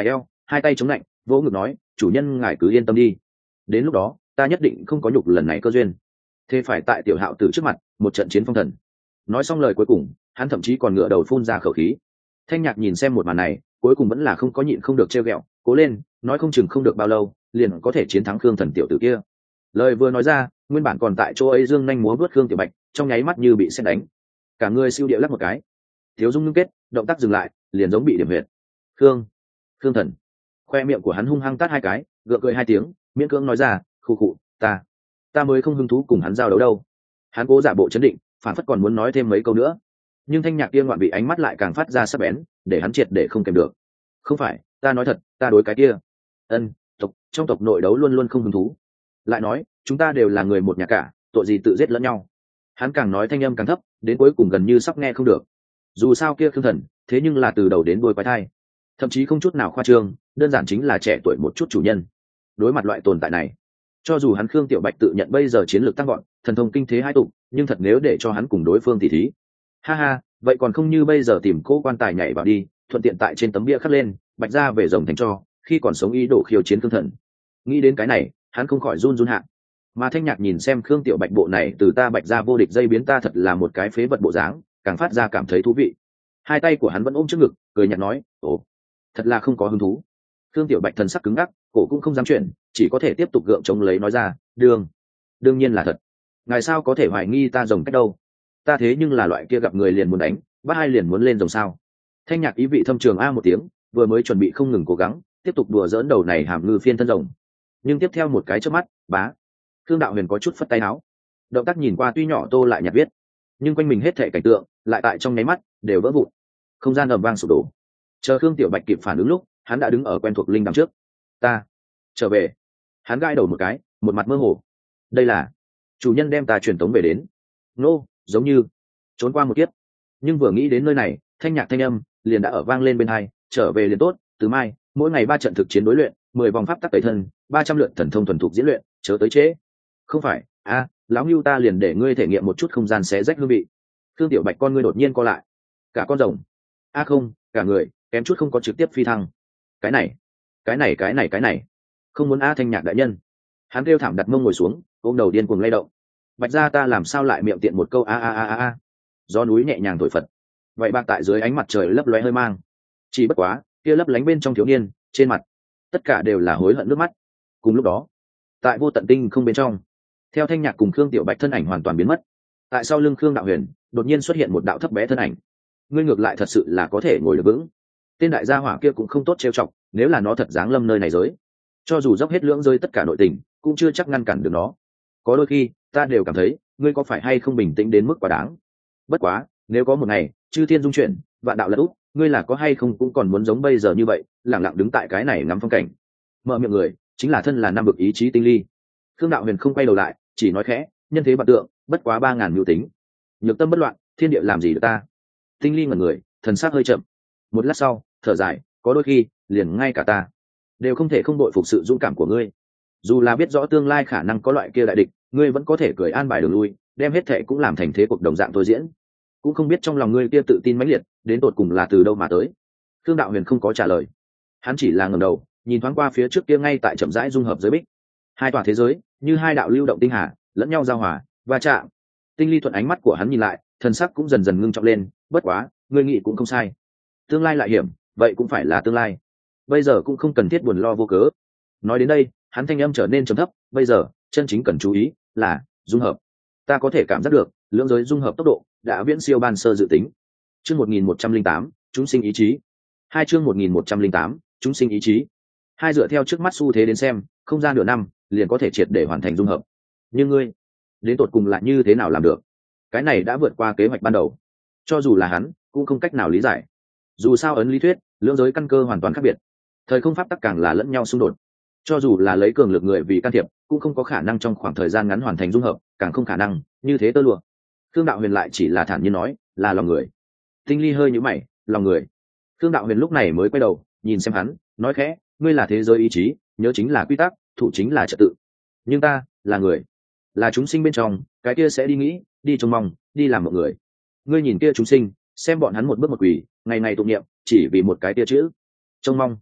hai tay chống lạnh vỗ ngực nói chủ nhân ngài cứ yên tâm đi, đến lúc đó ta nhất định không có nhục lần này cơ duyên, thế phải tại tiểu hạo tử trước mặt một trận chiến phong thần. Nói xong lời cuối cùng hắn thậm chí còn ngửa đầu phun ra khẩu khí. Thanh Nhạc nhìn xem một màn này cuối cùng vẫn là không có nhịn không được trêu ghẹo, cố lên, nói không chừng không được bao lâu liền có thể chiến thắng Khương Thần tiểu tử kia. Lời vừa nói ra, nguyên bản còn tại chỗ ấy dương nhanh múa vớt Khương Tiểu Bạch trong nháy mắt như bị sét đánh, cả người siêu địa lắc một cái, thiếu dung ngưng kết, động tác dừng lại, liền giống bị điểm huyệt. Khương, Khương Thần, khoe miệng của hắn hung hăng tát hai cái, gượng cười hai tiếng, miễn cưỡng nói ra, khụ khụ, ta, ta mới không hứng thú cùng hắn giao đấu đâu. Hắn cố giả bộ chấn định, phản phất còn muốn nói thêm mấy câu nữa, nhưng Thanh Nhạc kia ngoạn bị ánh mắt lại càng phát ra sắc bén, để hắn triệt để không kèm được. Không phải, ta nói thật, ta đối cái kia, ân, tộc trong tộc nội đấu luôn luôn không hứng thú. Lại nói, chúng ta đều là người một nhà cả, tội gì tự giết lẫn nhau. Hắn càng nói thanh âm càng thấp, đến cuối cùng gần như sắp nghe không được. Dù sao kia Khương Thần, thế nhưng là từ đầu đến đuôi quái thai, thậm chí không chút nào khoa trương, đơn giản chính là trẻ tuổi một chút chủ nhân. Đối mặt loại tồn tại này, cho dù hắn Khương Tiểu Bạch tự nhận bây giờ chiến lược tăng gọn, thần thông kinh thế hai tụ, nhưng thật nếu để cho hắn cùng đối phương tỉ thí, ha ha, vậy còn không như bây giờ tìm cô quan tài nhảy vào đi, thuận tiện tại trên tấm bia khắc lên Bạch gia về rồng thành cho, khi còn sống ý đồ khiêu chiến Khương Thần. Nghĩ đến cái này, hắn không khỏi run run hạ. Mà Thanh Nhạc nhìn xem Khương Tiểu Bạch bộ này từ ta Bạch gia vô địch dây biến ta thật là một cái phế vật bộ dáng, càng phát ra cảm thấy thú vị. Hai tay của hắn vẫn ôm trước ngực, cười nhạt nói, ồ, thật là không có hứng thú. Khương Tiểu Bạch thần sắc cứng ngắc, cổ cũng không dám chuyển, chỉ có thể tiếp tục gượng chống lấy nói ra, đương đương nhiên là thật, ngài sao có thể hoài nghi ta rồng cách đâu, ta thế nhưng là loại kia gặp người liền muốn đánh, bắt hai liền muốn lên rồng sao. Thanh Nhạc ý vị thâm trường a một tiếng, vừa mới chuẩn bị không ngừng cố gắng tiếp tục đùa dỡn đầu này hàm ngư phiên thân rồng, nhưng tiếp theo một cái chớp mắt, bá, Khương Đạo Huyền có chút phất tay áo, động tác nhìn qua tuy nhỏ tô lại nhạt viết, nhưng quanh mình hết thảy cảnh tượng lại tại trong nháy mắt đều vỡ vụn, không gian ầm vang sụp đổ. Chờ Khương Tiểu Bạch kịp phản ứng lúc, hắn đã đứng ở quen thuộc linh đằng trước. Ta trở về. Hắn gãi đầu một cái, một mặt mơ hồ. Đây là chủ nhân đem ta truyền tống về đến. Nô, giống như trốn qua một kiếp. Nhưng vừa nghĩ đến nơi này, Thanh Nhạc thanh âm liền đã ở vang lên bên hai, trở về liền tốt, từ mai, mỗi ngày ba trận thực chiến đối luyện, mười vòng pháp tắc tẩy thân, ba trăm lượt thần thông thuần thục diễn luyện, chớ tới trễ. Không phải, a, lão Nưu ta liền để ngươi thể nghiệm một chút không gian xé rách hương vị. Khương Tiểu Bạch con ngươi đột nhiên co lại. Cả con rồng. A không, cả người, kém chút không có trực tiếp phi thăng. Cái này, cái này cái này cái này, không muốn a Thanh Nhạc đại nhân. Hắn kêu thảm đặt mông ngồi xuống, ôm đầu điên cuồng lay động. Bạch gia ta làm sao lại miệng tiện một câu a a a a a. Gió núi nhẹ nhàng thổi phật. Vậy bạc tại dưới ánh mặt trời lấp lóe hơi mang. Chỉ bất quá, kia lấp lánh bên trong thiếu niên, trên mặt, tất cả đều là hối hận nước mắt. Cùng lúc đó, tại vô tận tinh không bên trong, theo Thanh Nhạc cùng Khương Tiểu Bạch thân ảnh hoàn toàn biến mất. Tại sau lưng Khương Đạo Huyền, đột nhiên xuất hiện một đạo thấp bé thân ảnh. Ngươi ngược lại thật sự là có thể ngồi được vững. Tên đại gia hỏa kia cũng không tốt trêu chọc, nếu là nó thật giáng lâm nơi này giới, cho dù dốc hết lưỡng rơi tất cả nội tình, cũng chưa chắc ngăn cản được nó. Có đôi khi, ta đều cảm thấy, ngươi có phải hay không bình tĩnh đến mức quá đáng. Bất quá, nếu có một ngày, chư thiên dung chuyển, vạn đạo lật úp, ngươi là có hay không cũng còn muốn giống bây giờ như vậy, lẳng lặng đứng tại cái này ngắm phong cảnh. Mở miệng người, chính là thân là năm bậc ý chí tinh ly. Khương Đạo Huyền không quay đầu lại, chỉ nói khẽ, nhân thế bạc tượng, bất quá ba ngàn mưu tính, nhược tâm bất loạn, thiên địa làm gì được ta. Tinh ly ngẩn người, thần sắc hơi chậm. Một lát sau, thở dài, có đôi khi, liền ngay cả ta đều không thể không đội phục sự dũng cảm của ngươi. Dù là biết rõ tương lai khả năng có loại kia đại địch, ngươi vẫn có thể cười an bài đường lui, đem hết thệ cũng làm thành thế cuộc đồng dạng thôi diễn. Cũng không biết trong lòng ngươi kia tự tin mãnh liệt, đến tột cùng là từ đâu mà tới. Khương Đạo Huyền không có trả lời, hắn chỉ là ngẩng đầu, nhìn thoáng qua phía trước kia ngay tại chậm rãi dung hợp giới bích. Hai tòa thế giới, như hai đạo lưu động tinh hà, lẫn nhau giao hòa, va chạm. Tinh ly thuận ánh mắt của hắn nhìn lại, thần sắc cũng dần dần ngưng trọng lên, bất quá, ngươi nghĩ cũng không sai. Tương lai lại hiểm, vậy cũng phải là tương lai. Bây giờ cũng không cần thiết buồn lo vô cớ. Nói đến đây, hắn thanh âm trở nên trầm thấp, bây giờ, chân chính cần chú ý là dung hợp. Ta có thể cảm giác được, lưỡng giới dung hợp tốc độ đã viễn siêu ban sơ dự tính. Chương một nghìn một trăm linh tám, chúng sinh ý chí. Hai chương một nghìn một trăm linh tám, chúng sinh ý chí. Hai dựa theo trước mắt xu thế đến xem, không gian nửa năm liền có thể triệt để hoàn thành dung hợp. Nhưng ngươi, đến tột cùng lại như thế nào làm được? Cái này đã vượt qua kế hoạch ban đầu. Cho dù là hắn, cũng không cách nào lý giải. Dù sao ấn lý thuyết, lưỡng giới căn cơ hoàn toàn khác biệt. Thời không pháp tắc càng là lẫn nhau xung đột. Cho dù là lấy cường lực người vì can thiệp, cũng không có khả năng trong khoảng thời gian ngắn hoàn thành dung hợp, càng không khả năng như thế tơ lụa. Khương Đạo Huyền lại chỉ là thản nhiên nói, là lòng người. Tinh ly hơi nhíu mày, lòng người. Khương Đạo Huyền lúc này mới quay đầu, nhìn xem hắn, nói khẽ, ngươi là thế giới ý chí, nhớ chính là quy tắc, thủ chính là trật tự. Nhưng ta, là người, là chúng sinh bên trong, cái kia sẽ đi nghĩ, đi trông mong, đi làm một người. Ngươi nhìn kia chúng sinh, xem bọn hắn một bước một quỳ, ngày ngày tụng niệm, chỉ vì một cái tia chữ, trông mong.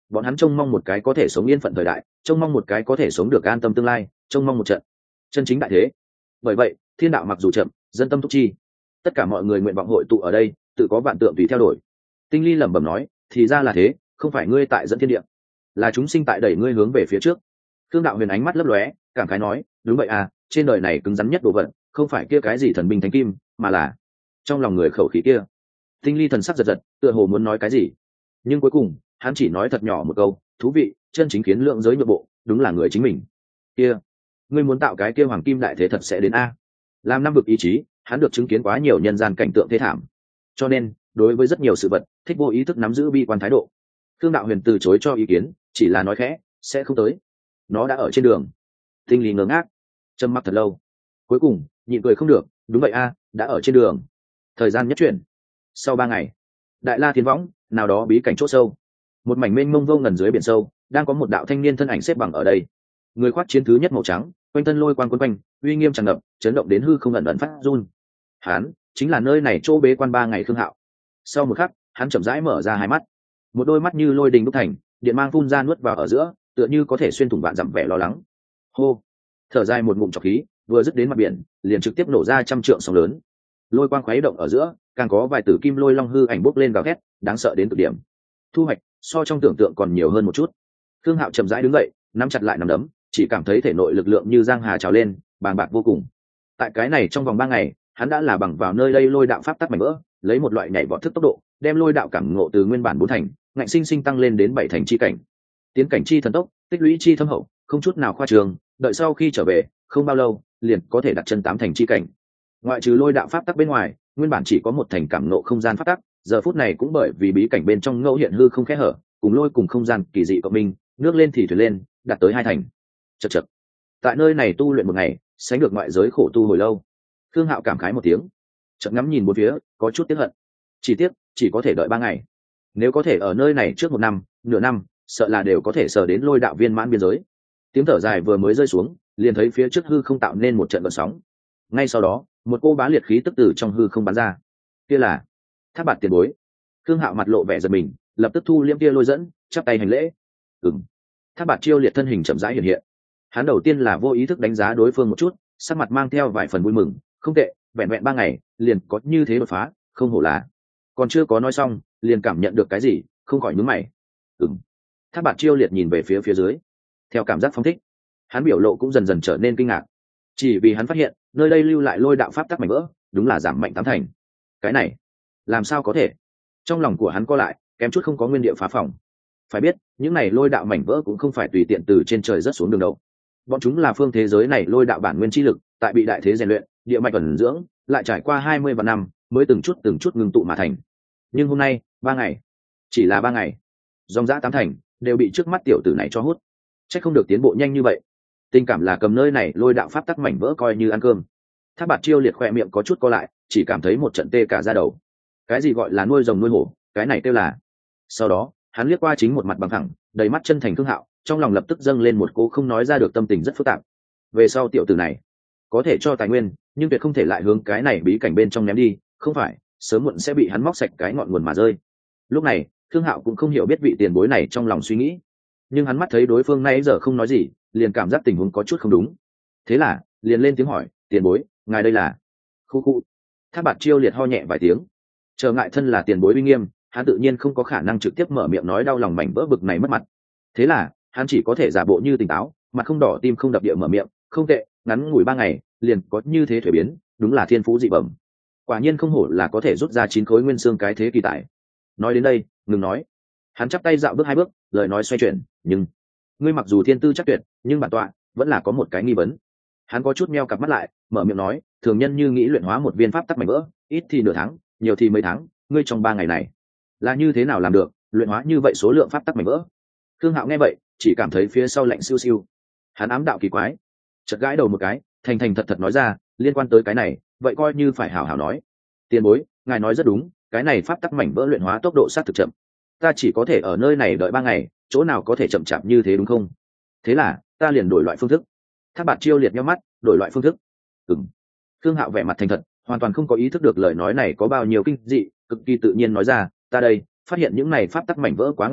bọn hắn trông mong một cái có thể sống yên phận thời đại, trông mong một cái có thể sống được an tâm tương lai, trông mong một trận chân chính đại thế. Bởi vậy thiên đạo mặc dù chậm, dân tâm thúc chi, tất cả mọi người nguyện vọng hội tụ ở đây, tự có vạn tượng tùy theo đổi. Tinh Ly lẩm bẩm nói, thì ra là thế, không phải ngươi tại dẫn thiên địa, là chúng sinh tại đẩy ngươi hướng về phía trước. Thương Đạo Huyền ánh mắt lấp lóe, cảm khái nói, đúng vậy à, trên đời này cứng rắn nhất đồ vật không phải kia cái gì thần binh thánh kim, mà là trong lòng người khẩu khí kia. Tinh Ly thần sắc giật giật, tựa hồ muốn nói cái gì, nhưng cuối cùng hắn chỉ nói thật nhỏ một câu, thú vị, chân chính khiến lượng giới nhượng bộ, đúng là người chính mình. Kia, ngươi muốn tạo cái kia hoàng kim đại thế thật sẽ đến a. Làm năm vực ý chí, hắn được chứng kiến quá nhiều nhân gian cảnh tượng thê thảm, cho nên đối với rất nhiều sự vật thích vô ý thức nắm giữ bi quan thái độ. Thương Đạo Huyền từ chối cho ý kiến, chỉ là nói khẽ, sẽ không tới, nó đã ở trên đường. Tinh Ly ngớ ngác, trầm mặc thật lâu, cuối cùng nhịn cười không được, đúng vậy a, đã ở trên đường. Thời gian nhất chuyển, sau ba ngày, Đại La Thiên Võng, nào đó bí cảnh chỗ sâu, một mảnh mênh mông vô ngần dưới biển sâu, đang có một đạo thanh niên thân ảnh xếp bằng ở đây. Người khoác chiến thứ nhất màu trắng, quanh thân lôi quang quấn quanh, uy nghiêm tràn ngập, chấn động đến hư không ẩn ẩn phát run. Hắn chính là nơi này chỗ bế quan ba ngày Khương Hạo. Sau một khắc, hắn chậm rãi mở ra hai mắt, một đôi mắt như lôi đình đúc thành, điện mang phun ra nuốt vào ở giữa, tựa như có thể xuyên thủng vạn dặm vẻ lo lắng. Hô, thở dài một ngụm trọc khí, vừa dứt đến mặt biển, liền trực tiếp nổ ra trăm trượng sóng lớn. Lôi quang khuấy động ở giữa, càng có vài tử kim lôi long hư ảnh bốc lên gào thét, đáng sợ đến cực điểm. Thu hoạch so trong tưởng tượng còn nhiều hơn một chút. Khương Hạo chậm rãi đứng dậy, nắm chặt lại nắm đấm, chỉ cảm thấy thể nội lực lượng như giang hà trào lên, bàng bạc vô cùng. Tại cái này trong vòng ba ngày, hắn đã là bằng vào nơi đây lôi đạo pháp tắc mảnh vỡ, lấy một loại nhảy vọt thức tốc độ, đem lôi đạo cảm ngộ từ nguyên bản bốn thành, ngạnh sinh sinh tăng lên đến bảy thành chi cảnh. Tiến cảnh chi thần tốc, tích lũy chi thâm hậu, không chút nào khoa trương, đợi sau khi trở về, không bao lâu, liền có thể đặt chân tám thành chi cảnh. Ngoại trừ lôi đạo pháp tắc bên ngoài, nguyên bản chỉ có một thành cảm ngộ không gian pháp tắc, giờ phút này cũng bởi vì bí cảnh bên trong ngẫu hiện hư không khẽ hở, cùng lôi cùng không gian kỳ dị cộng minh, nước lên thì thuyền lên, đạt tới hai thành. Chậc chậc. Tại nơi này tu luyện một ngày, sánh được ngoại giới khổ tu hồi lâu. Khương Hạo cảm khái một tiếng, chợt ngắm nhìn bốn phía, có chút tiếc hận. Chỉ tiếc, chỉ có thể đợi ba ngày. Nếu có thể ở nơi này trước một năm, nửa năm, sợ là đều có thể sờ đến lôi đạo viên mãn biên giới. Tiếng thở dài vừa mới rơi xuống, liền thấy phía trước hư không tạo nên một trận gợn sóng. Ngay sau đó, một cô bá liệt khí tức từ trong hư không bắn ra. Kia là Thác Bạt tiền bối. Khương Hạo mặt lộ vẻ giật mình, lập tức thu liễm kia lôi dẫn, chắp tay hành lễ. Ừm. Thác Bạt chiêu liệt thân hình chậm rãi hiện hiện. Hắn đầu tiên là vô ý thức đánh giá đối phương một chút, sắc mặt mang theo vài phần vui mừng, không tệ, vẹn vẹn ba ngày, liền có như thế đột phá, không hổ là. Còn chưa có nói xong, liền cảm nhận được cái gì, không khỏi nhướng mày. Ừm. Thác Bạt chiêu liệt nhìn về phía phía dưới, theo cảm giác phong thích, hắn biểu lộ cũng dần dần trở nên kinh ngạc, chỉ vì hắn phát hiện nơi đây lưu lại lôi đạo pháp tắc mảnh vỡ, đúng là giảm mạnh tám thành. Cái này làm sao có thể? Trong lòng của hắn co lại, kém chút không có nguyên địa phá phòng. Phải biết, những này lôi đạo mảnh vỡ cũng không phải tùy tiện từ trên trời rớt xuống đường đâu. Bọn chúng là phương thế giới này lôi đạo bản nguyên chi lực, tại bị đại thế rèn luyện, địa mạch ẩn dưỡng, lại trải qua hai mươi vạn năm, mới từng chút từng chút ngưng tụ mà thành. Nhưng hôm nay, ba ngày, chỉ là ba ngày, dòng dã tám thành đều bị trước mắt tiểu tử này cho hút. Chắc không được tiến bộ nhanh như vậy. Tình cảm là cầm nơi này lôi đạo pháp tắc mảnh vỡ coi như ăn cơm. Thác Bạt chiêu liệt khoe miệng có chút co lại, chỉ cảm thấy một trận tê cả da đầu. Cái gì gọi là nuôi rồng nuôi hổ, cái này kêu là. Sau đó, hắn liếc qua chính một mặt bằng thẳng, đầy mắt chân thành Khương Hạo, trong lòng lập tức dâng lên một cố không nói ra được tâm tình rất phức tạp. Về sau tiểu tử này có thể cho tài nguyên, nhưng tuyệt không thể lại hướng cái này bí cảnh bên trong ném đi, không phải sớm muộn sẽ bị hắn móc sạch cái ngọn nguồn mà rơi. Lúc này Khương Hạo cũng không hiểu biết vị tiền bối này trong lòng suy nghĩ, nhưng hắn mắt thấy đối phương nay giờ không nói gì, liền cảm giác tình huống có chút không đúng. Thế là liền lên tiếng hỏi, tiền bối, ngài đây là? Khu khu. Thác Bạt chiêu liệt ho nhẹ vài tiếng, trở ngại thân là tiền bối uy nghiêm, hắn tự nhiên không có khả năng trực tiếp mở miệng nói đau lòng mảnh vỡ bực này mất mặt. Thế là hắn chỉ có thể giả bộ như tỉnh táo, mặt không đỏ tim không đập địa mở miệng, không tệ, ngắn ngủi ba ngày liền có như thế thuế biến, đúng là thiên phú dị bẩm. Quả nhiên không hổ là có thể rút ra chín khối nguyên xương cái thế kỳ tài. Nói đến đây, ngừng nói, hắn chắp tay dạo bước hai bước, lời nói xoay chuyển, nhưng ngươi mặc dù thiên tư chắc tuyệt, nhưng bản tọa vẫn là có một cái nghi vấn. Hắn có chút meo cặp mắt lại, mở miệng nói, thường nhân như nghĩ luyện hóa một viên pháp tắc mảnh vỡ, ít thì nửa tháng, nhiều thì mấy tháng, ngươi trong ba ngày này là như thế nào làm được luyện hóa như vậy số lượng pháp tắc mảnh vỡ? Khương Hạo nghe vậy, chỉ cảm thấy phía sau lạnh siêu siêu. Hắn ám đạo kỳ quái, chợt gãi đầu một cái, thành thành thật thật nói ra, liên quan tới cái này, vậy coi như phải hảo hảo nói. Tiền bối, ngài nói rất đúng, cái này pháp tắc mảnh vỡ luyện hóa tốc độ sát thực chậm, ta chỉ có thể ở nơi này đợi ba ngày, chỗ nào có thể chậm chạp như thế đúng không? Thế là ta liền đổi loại phương thức. Thác Bạt chiêu liệt nhíu mắt, đổi loại phương thức. Ừm. Khương Hạo vẻ mặt thành thật, hoàn toàn không có ý thức được lời nói này có bao nhiêu kinh dị, cực kỳ tự nhiên nói ra, ta đây phát hiện những này pháp tắc mảnh vỡ quá ngoan cố,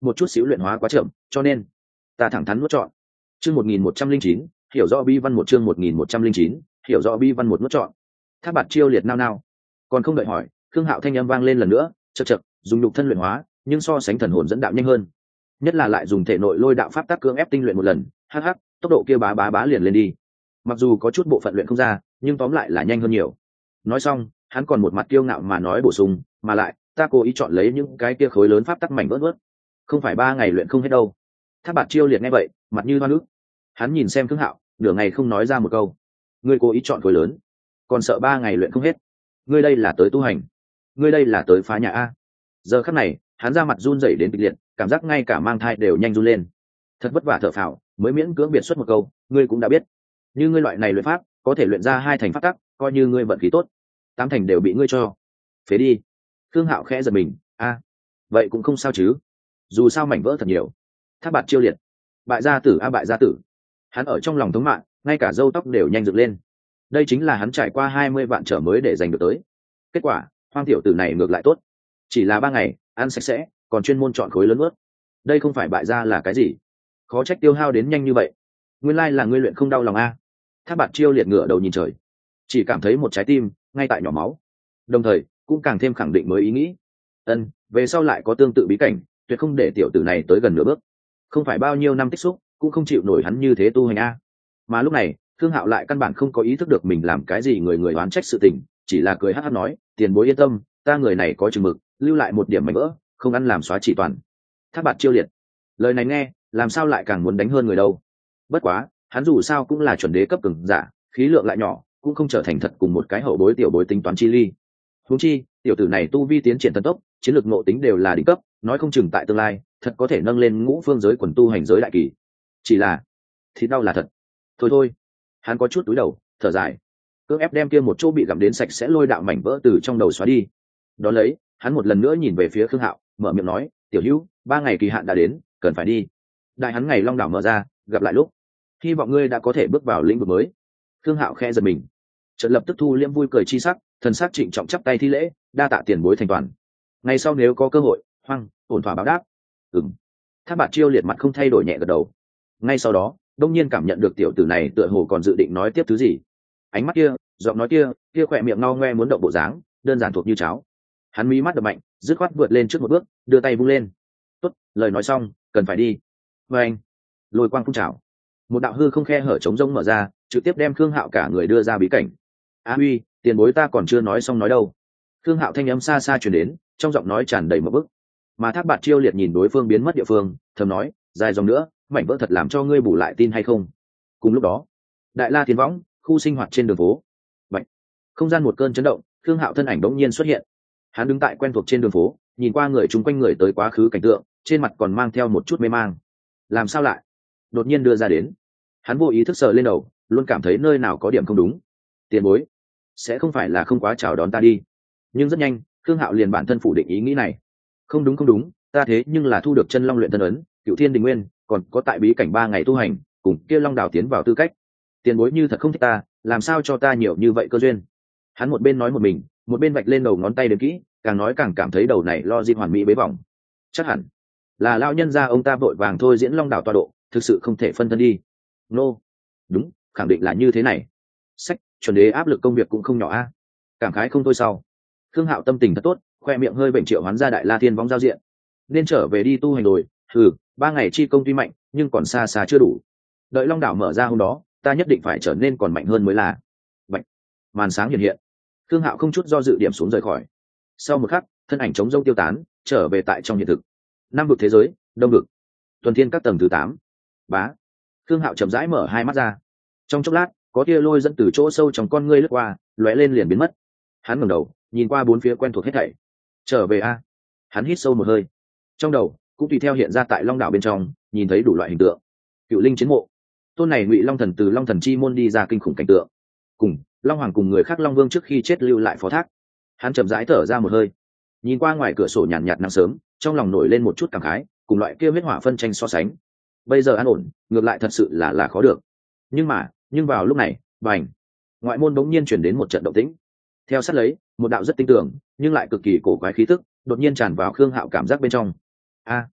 một chút xíu luyện hóa quá chậm, cho nên ta thẳng thắn nuốt trọn. Chương một nghìn một trăm linh chín, hiểu rõ bi văn một chương một nghìn một trăm linh chín, hiểu rõ bi văn một nuốt trọn. Thác Bạt Chiêu liệt nao nao, còn không đợi hỏi, Khương Hạo thanh âm vang lên lần nữa, chậc chậc, dùng nhục thân luyện hóa, nhưng so sánh thần hồn dẫn đạo nhanh hơn. Nhất là lại dùng thể nội lôi đạo pháp tắc cưỡng ép tinh luyện một lần, hắc hắc, tốc độ kia bá bá bá liền lên đi. Mặc dù có chút bộ phận luyện không ra, nhưng tóm lại là nhanh hơn nhiều. Nói xong, hắn còn một mặt kiêu ngạo mà nói bổ sung, mà lại, ta cố ý chọn lấy những cái kia khối lớn pháp tắc mảnh vỡ vớt, không phải ba ngày luyện không hết đâu. Thác Bạt Chiêu liệt nghe vậy, mặt như hoa nước. Hắn nhìn xem Khương Hạo, nửa ngày không nói ra một câu. Ngươi cố ý chọn khối lớn, còn sợ ba ngày luyện không hết? Ngươi đây là tới tu hành, ngươi đây là tới phá nhà a. Giờ khắc này, hắn ra mặt run rẩy đến kịch liệt, cảm giác ngay cả mang thai đều nhanh run lên. Thật vất vả thở phào, mới miễn cưỡng biệt xuất một câu, ngươi cũng đã biết, như ngươi loại này luyện pháp, có thể luyện ra hai thành pháp tắc, coi như ngươi vận khí tốt, tám thành đều bị ngươi cho phế đi. Khương Hạo khẽ giật mình, a, vậy cũng không sao chứ, dù sao mảnh vỡ thật nhiều. Thác Bạt Chiêu liệt, bại gia tử a bại gia tử. Hắn ở trong lòng thống mạng, ngay cả râu tóc đều nhanh dựng lên. Đây chính là hắn trải qua hai mươi vạn trở mới để giành được tới. Kết quả, Hoang tiểu tử này ngược lại tốt, chỉ là ba ngày ăn sạch sẽ, còn chuyên môn chọn khối lớn ướt. Đây không phải bại gia là cái gì? Khó trách tiêu hao đến nhanh như vậy. Nguyên lai là ngươi luyện không đau lòng a. Thác Bạt Chiêu liệt ngửa đầu nhìn trời, chỉ cảm thấy một trái tim ngay tại nhỏ máu, đồng thời cũng càng thêm khẳng định mới ý nghĩ. Ân, về sau lại có tương tự bí cảnh, tuyệt không để tiểu tử này tới gần nửa bước. Không phải bao nhiêu năm tích xúc, cũng không chịu nổi hắn như thế tu hành a. Mà lúc này, Thương Hạo lại căn bản không có ý thức được mình làm cái gì người người oán trách sự tình, chỉ là cười hắc hắc nói, tiền bối yên tâm, ta người này có chừng mực, lưu lại một điểm mảnh vỡ, không ăn làm xóa chỉ toàn. Thác Bạt Chiêu liệt, lời này nghe, làm sao lại càng muốn đánh hơn người đâu. Bất quá, hắn dù sao cũng là chuẩn đế cấp cường giả, khí lượng lại nhỏ, cũng không trở thành thật cùng một cái hậu bối tiểu bối tính toán chi ly. Huống chi, tiểu tử này tu vi tiến triển thần tốc, chiến lược ngộ tính đều là đỉnh cấp, nói không chừng tại tương lai, thật có thể nâng lên ngũ phương giới quần tu hành giới đại kỳ. Chỉ là, thịt đau là thật. Thôi thôi, hắn có chút túi đầu, thở dài, cưỡng ép đem kia một chỗ bị gặm đến sạch sẽ lôi đạo mảnh vỡ từ trong đầu xóa đi. Đó lấy, hắn một lần nữa nhìn về phía Khương Hạo, mở miệng nói, tiểu hữu, ba ngày kỳ hạn đã đến, cần phải đi. Đại hắn ngày long đảo mở ra, gặp lại lúc, hy vọng ngươi đã có thể bước vào lĩnh vực mới. Khương Hạo khẽ giật mình, chợt lập tức thu liễm vui cười chi sắc, thần sắc trịnh trọng chắp tay thi lễ, đa tạ tiền bối thành toàn. Ngày sau nếu có cơ hội, hoang ổn thỏa báo đáp. Ừm. Thác Bạt Chiêu liệt mặt không thay đổi nhẹ gật đầu. Ngay sau đó, đông nhiên cảm nhận được tiểu tử này tựa hồ còn dự định nói tiếp thứ gì. Ánh mắt kia, giọng nói kia, kia khỏe miệng ngao ngoe muốn động bộ dáng, đơn giản thuộc như cháo. Hắn mí mắt đập mạnh, dứt khoát vượt lên trước một bước, đưa tay vung lên. Tốt, lời nói xong, cần phải đi. Và anh, lôi quang phun trào, một đạo hư không khe hở trống rỗng mở ra, trực tiếp đem Khương Hạo cả người đưa ra bí cảnh. A Huy, tiền bối ta còn chưa nói xong nói đâu. Khương Hạo thanh âm xa xa truyền đến, trong giọng nói tràn đầy một bức. Mà Thác Bạt Chiêu liệt nhìn đối phương biến mất địa phương, thầm nói, dài dòng nữa, mảnh vỡ thật làm cho ngươi bù lại tin hay không. Cùng lúc đó, Đại La Thiên Võng, khu sinh hoạt trên đường phố. Bạch, không gian một cơn chấn động, Khương Hạo thân ảnh đống nhiên xuất hiện. Hắn đứng tại quen thuộc trên đường phố, nhìn qua người chung quanh người tới quá khứ cảnh tượng, trên mặt còn mang theo một chút mê mang. Làm sao lại đột nhiên đưa ra đến? Hắn vô ý thức sờ lên đầu, luôn cảm thấy nơi nào có điểm không đúng. Tiền bối, sẽ không phải là không quá chào đón ta đi. Nhưng rất nhanh, Khương Hạo liền bản thân phủ định ý nghĩ này. Không đúng không đúng, ta thế nhưng là thu được chân long luyện thân ấn, Cựu Thiên Đình Nguyên, còn có tại bí cảnh ba ngày tu hành, cùng kia long đào tiến vào tư cách. Tiền bối như thật không thích ta, làm sao cho ta nhiều như vậy cơ duyên? Hắn một bên nói một mình, một bên vạch lên đầu ngón tay đến kỹ, càng nói càng cảm thấy đầu này lo di hoàn mỹ bế vòng. Chắc hẳn là lão nhân gia ông ta vội vàng thôi diễn long đào tọa độ, thực sự không thể phân thân đi. Nô, đúng, khẳng định là như thế này. Sách, chuẩn đế áp lực công việc cũng không nhỏ a. Cảm khái không thôi sau. Khương Hạo tâm tình thật tốt, khoe miệng hơi bệnh triệu hoán ra Đại La Thiên Võng giao diện. Nên trở về đi tu hành rồi, hừ, ba ngày chi công tuy mạnh, nhưng còn xa xa chưa đủ. Đợi long đảo mở ra hôm đó, ta nhất định phải trở nên còn mạnh hơn mới là. Bạch, màn sáng hiện hiện. Khương Hạo không chút do dự điểm xuống rời khỏi. Sau một khắc, thân ảnh chống rông tiêu tán, trở về tại trong hiện thực. Nam vực thế giới, đông vực, tuần thiên các tầng thứ tám. Bá. Khương Hạo chậm rãi mở hai mắt ra. Trong chốc lát, có tia lôi dẫn từ chỗ sâu trong con ngươi lướt qua, lóe lên liền biến mất. Hắn ngẩng đầu, nhìn qua bốn phía quen thuộc hết thảy. Trở về a. Hắn hít sâu một hơi. Trong đầu cũng tùy theo hiện ra tại long đảo bên trong, nhìn thấy đủ loại hình tượng. Cựu linh chiến mộ, tôn này Ngụy Long thần từ Long thần chi môn đi ra kinh khủng cảnh tượng. Cùng Long Hoàng cùng người khác Long Vương trước khi chết lưu lại phó thác. Hắn chậm rãi thở ra một hơi, nhìn qua ngoài cửa sổ nhàn nhạt nắng sớm, trong lòng nổi lên một chút cảm khái, cùng loại kia huyết hỏa phân tranh so sánh. Bây giờ an ổn, ngược lại thật sự là là khó được. Nhưng mà, nhưng vào lúc này, bành, ngoại môn bỗng nhiên chuyển đến một trận động tĩnh. Theo sát lấy, một đạo rất tinh tường, nhưng lại cực kỳ cổ quái khí tức, đột nhiên tràn vào Khương Hạo cảm giác bên trong. A,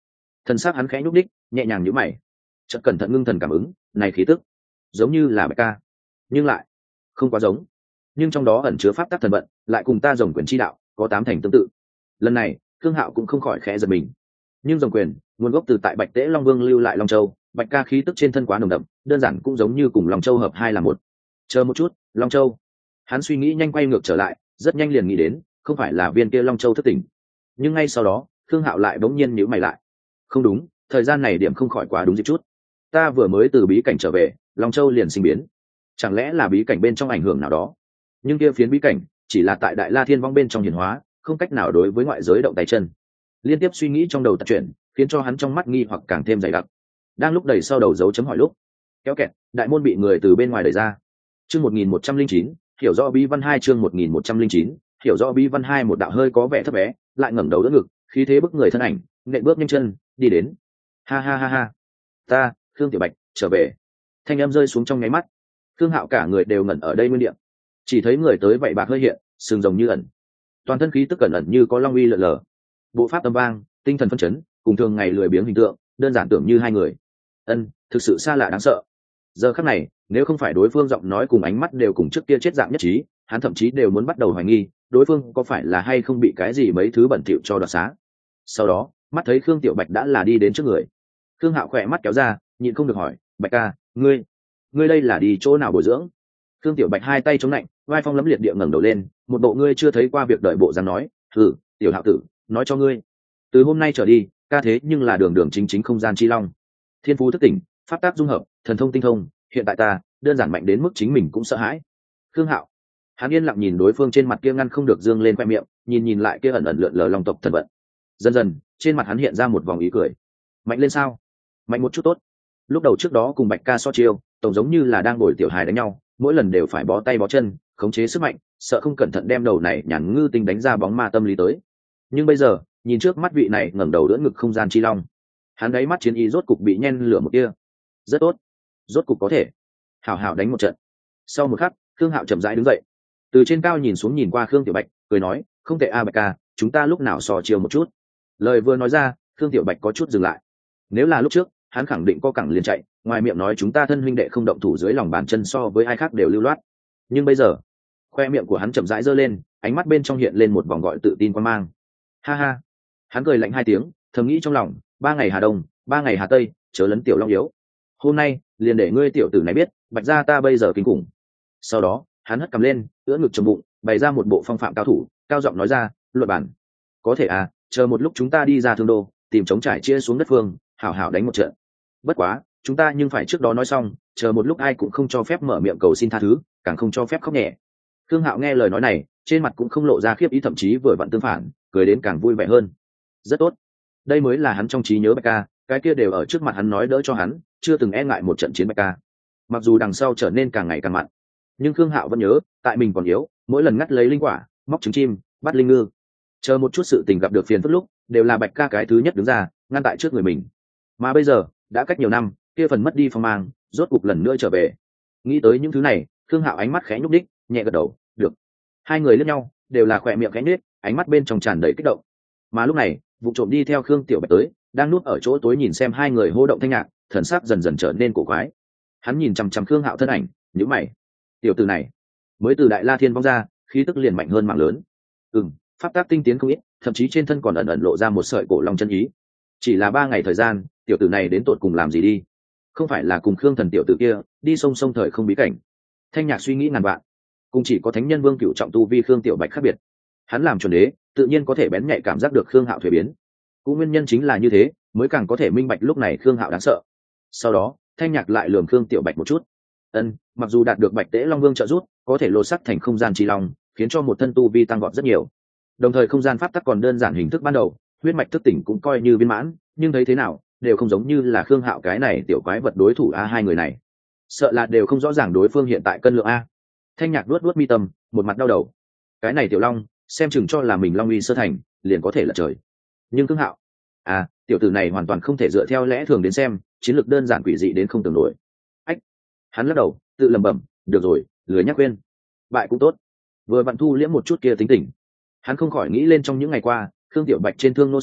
Thần sắc hắn khẽ nhúc đích, nhẹ nhàng nhíu mày, chợt cẩn thận ngưng thần cảm ứng, này khí tức giống như là Bạch Ca, nhưng lại không quá giống. Nhưng trong đó ẩn chứa pháp tắc thần vận, lại cùng ta rồng quyền chi đạo có tám thành tương tự. Lần này, Thương Hạo cũng không khỏi khẽ giật mình. Nhưng rồng quyền, nguồn gốc từ tại Bạch Tế Long Vương lưu lại Long Châu, Bạch Ca khí tức trên thân quá nồng đậm, đơn giản cũng giống như cùng Long Châu hợp hai là một. Chờ một chút, Long Châu. Hắn suy nghĩ nhanh quay ngược trở lại, rất nhanh liền nghĩ đến, không phải là viên kia Long Châu thất tỉnh. Nhưng ngay sau đó, Thương Hạo lại bỗng nhiên nhíu mày lại. Không đúng, thời gian này điểm không khỏi quá đúng dịp chút. Ta vừa mới từ bí cảnh trở về, Long Châu liền sinh biến. Chẳng lẽ là bí cảnh bên trong ảnh hưởng nào đó? Nhưng kia phiến bí cảnh chỉ là tại Đại La Thiên Vong bên trong hiển hóa, không cách nào đối với ngoại giới động tay chân. Liên tiếp suy nghĩ trong đầu tật chuyển, khiến cho hắn trong mắt nghi hoặc càng thêm dày đặc. Đang lúc đầy sau đầu dấu chấm hỏi lúc, kéo kẹt, đại môn bị người từ bên ngoài đẩy ra. Chương một nghìn một trăm linh chín, hiểu rõ bí văn hai chương một nghìn một trăm linh chín, hiểu rõ bí văn hai một đạo hơi có vẻ thấp bé, lại ngẩng đầu đỡ ngực, khí thế bức người thân ảnh, nện bước nhanh chân, đi đến. Ha ha ha ha. Ta, Khương Tiểu Bạch, trở về. Thanh âm rơi xuống trong nháy mắt. Khương Hạo cả người đều ngẩn ở đây nguyên địa. Chỉ thấy người tới vậy bạc hơi hiện, sừng rồng như ẩn. Toàn thân khí tức ẩn ẩn như có long uy lượn lờ. Bộ pháp âm vang, tinh thần phân chấn, cùng thường ngày lười biếng hình tượng, đơn giản tưởng như hai người. Ân, thực sự xa lạ đáng sợ. Giờ khắc này, nếu không phải đối phương giọng nói cùng ánh mắt đều cùng trước kia chết dạng nhất trí, hắn thậm chí đều muốn bắt đầu hoài nghi, đối phương có phải là hay không bị cái gì mấy thứ bẩn thỉu cho đoạt xá. Sau đó, mắt thấy Khương Tiểu Bạch đã là đi đến trước người. Khương Hạo khỏe mắt kéo ra, nhịn không được hỏi, Bạch ca, ngươi, ngươi đây là đi chỗ nào bồi dưỡng? Khương Tiểu Bạch hai tay chống lạnh, vai phong lấm liệt địa ngẩng đầu lên, một bộ ngươi chưa thấy qua việc đợi bộ dáng nói, "Hừ, Tiểu Hạo tử, nói cho ngươi, từ hôm nay trở đi, ca thế nhưng là đường đường chính chính không gian chi long, thiên phú thức tỉnh, pháp tác dung hợp, thần thông tinh thông, hiện tại ta, đơn giản mạnh đến mức chính mình cũng sợ hãi." Khương Hạo, hắn yên lặng nhìn đối phương trên mặt kia ngăn không được dương lên khoe miệng, nhìn nhìn lại kia ẩn ẩn lượn lờ long tộc thần vận. Dần dần, trên mặt hắn hiện ra một vòng ý cười. Mạnh lên sao? Mạnh một chút tốt. Lúc đầu trước đó cùng Bạch ca so chiêu, tổng giống như là đang bồi tiểu hài đánh nhau, mỗi lần đều phải bó tay bó chân, khống chế sức mạnh, sợ không cẩn thận đem đầu này nhàn ngư tinh đánh ra bóng ma tâm lý tới. Nhưng bây giờ, nhìn trước mắt vị này ngẩng đầu đỡ ngực không gian chi long, hắn đáy mắt chiến ý rốt cục bị nhen lửa một kia. Rất tốt, rốt cục có thể hảo hảo đánh một trận. Sau một khắc, Khương Hạo chậm rãi đứng dậy, từ trên cao nhìn xuống nhìn qua Khương Tiểu Bạch, cười nói, không tệ a Bạch ca, chúng ta lúc nào so chiêu một chút. Lời vừa nói ra, Khương Tiểu Bạch có chút dừng lại. Nếu là lúc trước, hắn khẳng định co cẳng liền chạy, ngoài miệng nói chúng ta thân huynh đệ không động thủ dưới lòng bàn chân so với ai khác đều lưu loát. Nhưng bây giờ, khoe miệng của hắn chậm rãi giơ lên, ánh mắt bên trong hiện lên một vòng gọi tự tin quan mang. Ha ha, hắn cười lạnh hai tiếng, thầm nghĩ trong lòng, ba ngày Hà Đông, ba ngày Hà Tây, chớ lấn tiểu long yếu. Hôm nay, liền để ngươi tiểu tử này biết, Bạch gia ta bây giờ kinh khủng. Sau đó, hắn hất cằm lên, ưỡn ngực trầm bụng, bày ra một bộ phong phạm cao thủ, cao giọng nói ra, luận bản. Có thể à, chờ một lúc chúng ta đi ra thương đô, tìm chống trải chia xuống đất phương, hảo hảo đánh một trận. Bất quá, chúng ta nhưng phải trước đó nói xong, chờ một lúc ai cũng không cho phép mở miệng cầu xin tha thứ, càng không cho phép khóc nhẹ. Khương Hạo nghe lời nói này, trên mặt cũng không lộ ra khiếp ý, thậm chí vừa vặn tương phản, cười đến càng vui vẻ hơn. Rất tốt, đây mới là hắn trong trí nhớ Bạch ca, cái kia đều ở trước mặt hắn nói đỡ cho hắn, chưa từng e ngại một trận chiến Bạch ca. Mặc dù đằng sau trở nên càng ngày càng mặn, nhưng Khương Hạo vẫn nhớ, tại mình còn yếu, mỗi lần ngắt lấy linh quả, móc trứng chim, bắt linh ngư, chờ một chút sự tình gặp được phiền phức lúc, đều là Bạch ca cái thứ nhất đứng ra, ngăn tại trước người mình. Mà bây giờ, đã cách nhiều năm, kia phần mất đi phong mang, rốt cục lần nữa trở về. Nghĩ tới những thứ này, Khương Hạo ánh mắt khẽ nhúc đích, nhẹ gật đầu, được. Hai người liếc nhau, đều là khỏe miệng khẽ nhếch, ánh mắt bên trong tràn đầy kích động. Mà lúc này, vụ trộm đi theo Khương Tiểu Bạch tới, đang núp ở chỗ tối nhìn xem hai người hô động thanh nhạc, thần sắc dần dần trở nên cổ quái. Hắn nhìn chằm chằm Khương Hạo thân ảnh, nhíu mày. Tiểu tử này, mới từ Đại La Thiên Vong ra, khí tức liền mạnh hơn mạng lớn. Ừm, pháp tác tinh tiến không ít, thậm chí trên thân còn ẩn ẩn lộ ra một sợi cổ long chân ý. Chỉ là ba ngày thời gian, tiểu tử này đến tột cùng làm gì đi? Không phải là cùng Khương Thần tiểu tử kia đi sông sông thời không bí cảnh? Thanh nhạc suy nghĩ ngàn vạn, cùng chỉ có thánh nhân vương cựu trọng tu vi Khương Tiểu Bạch khác biệt. Hắn làm chuẩn đế, tự nhiên có thể bén nhạy cảm giác được Khương Hạo thuế biến. Cũng nguyên nhân chính là như thế, mới càng có thể minh bạch lúc này Khương Hạo đáng sợ. Sau đó, Thanh nhạc lại lườm Khương Tiểu Bạch một chút. Ân, mặc dù đạt được Bạch Tế Long Vương trợ giúp, có thể lột sắc thành không gian chi long, khiến cho một thân tu vi tăng vọt rất nhiều. Đồng thời không gian pháp tắc còn đơn giản hình thức ban đầu, huyết mạch thức tỉnh cũng coi như viên mãn, nhưng thấy thế nào đều không giống như là Khương Hạo cái này tiểu quái vật đối thủ a. Hai người này sợ là đều không rõ ràng đối phương hiện tại cân lượng a. Thanh nhạc luốt luốt mi tâm, một mặt đau đầu. Cái này tiểu long, xem chừng cho là mình long uy sơ thành, liền có thể là trời. Nhưng Khương Hạo, à, tiểu tử này hoàn toàn không thể dựa theo lẽ thường đến xem, chiến lược đơn giản quỷ dị đến không tưởng nổi. Ách, hắn lắc đầu, tự lẩm bẩm, được rồi, lười nhắc quên. Bại cũng tốt, vừa vặn thu liễm một chút kia tính tình. Hắn không khỏi nghĩ lên trong những ngày qua, Khương Tiểu Bạch trên Thương Nô Sơn,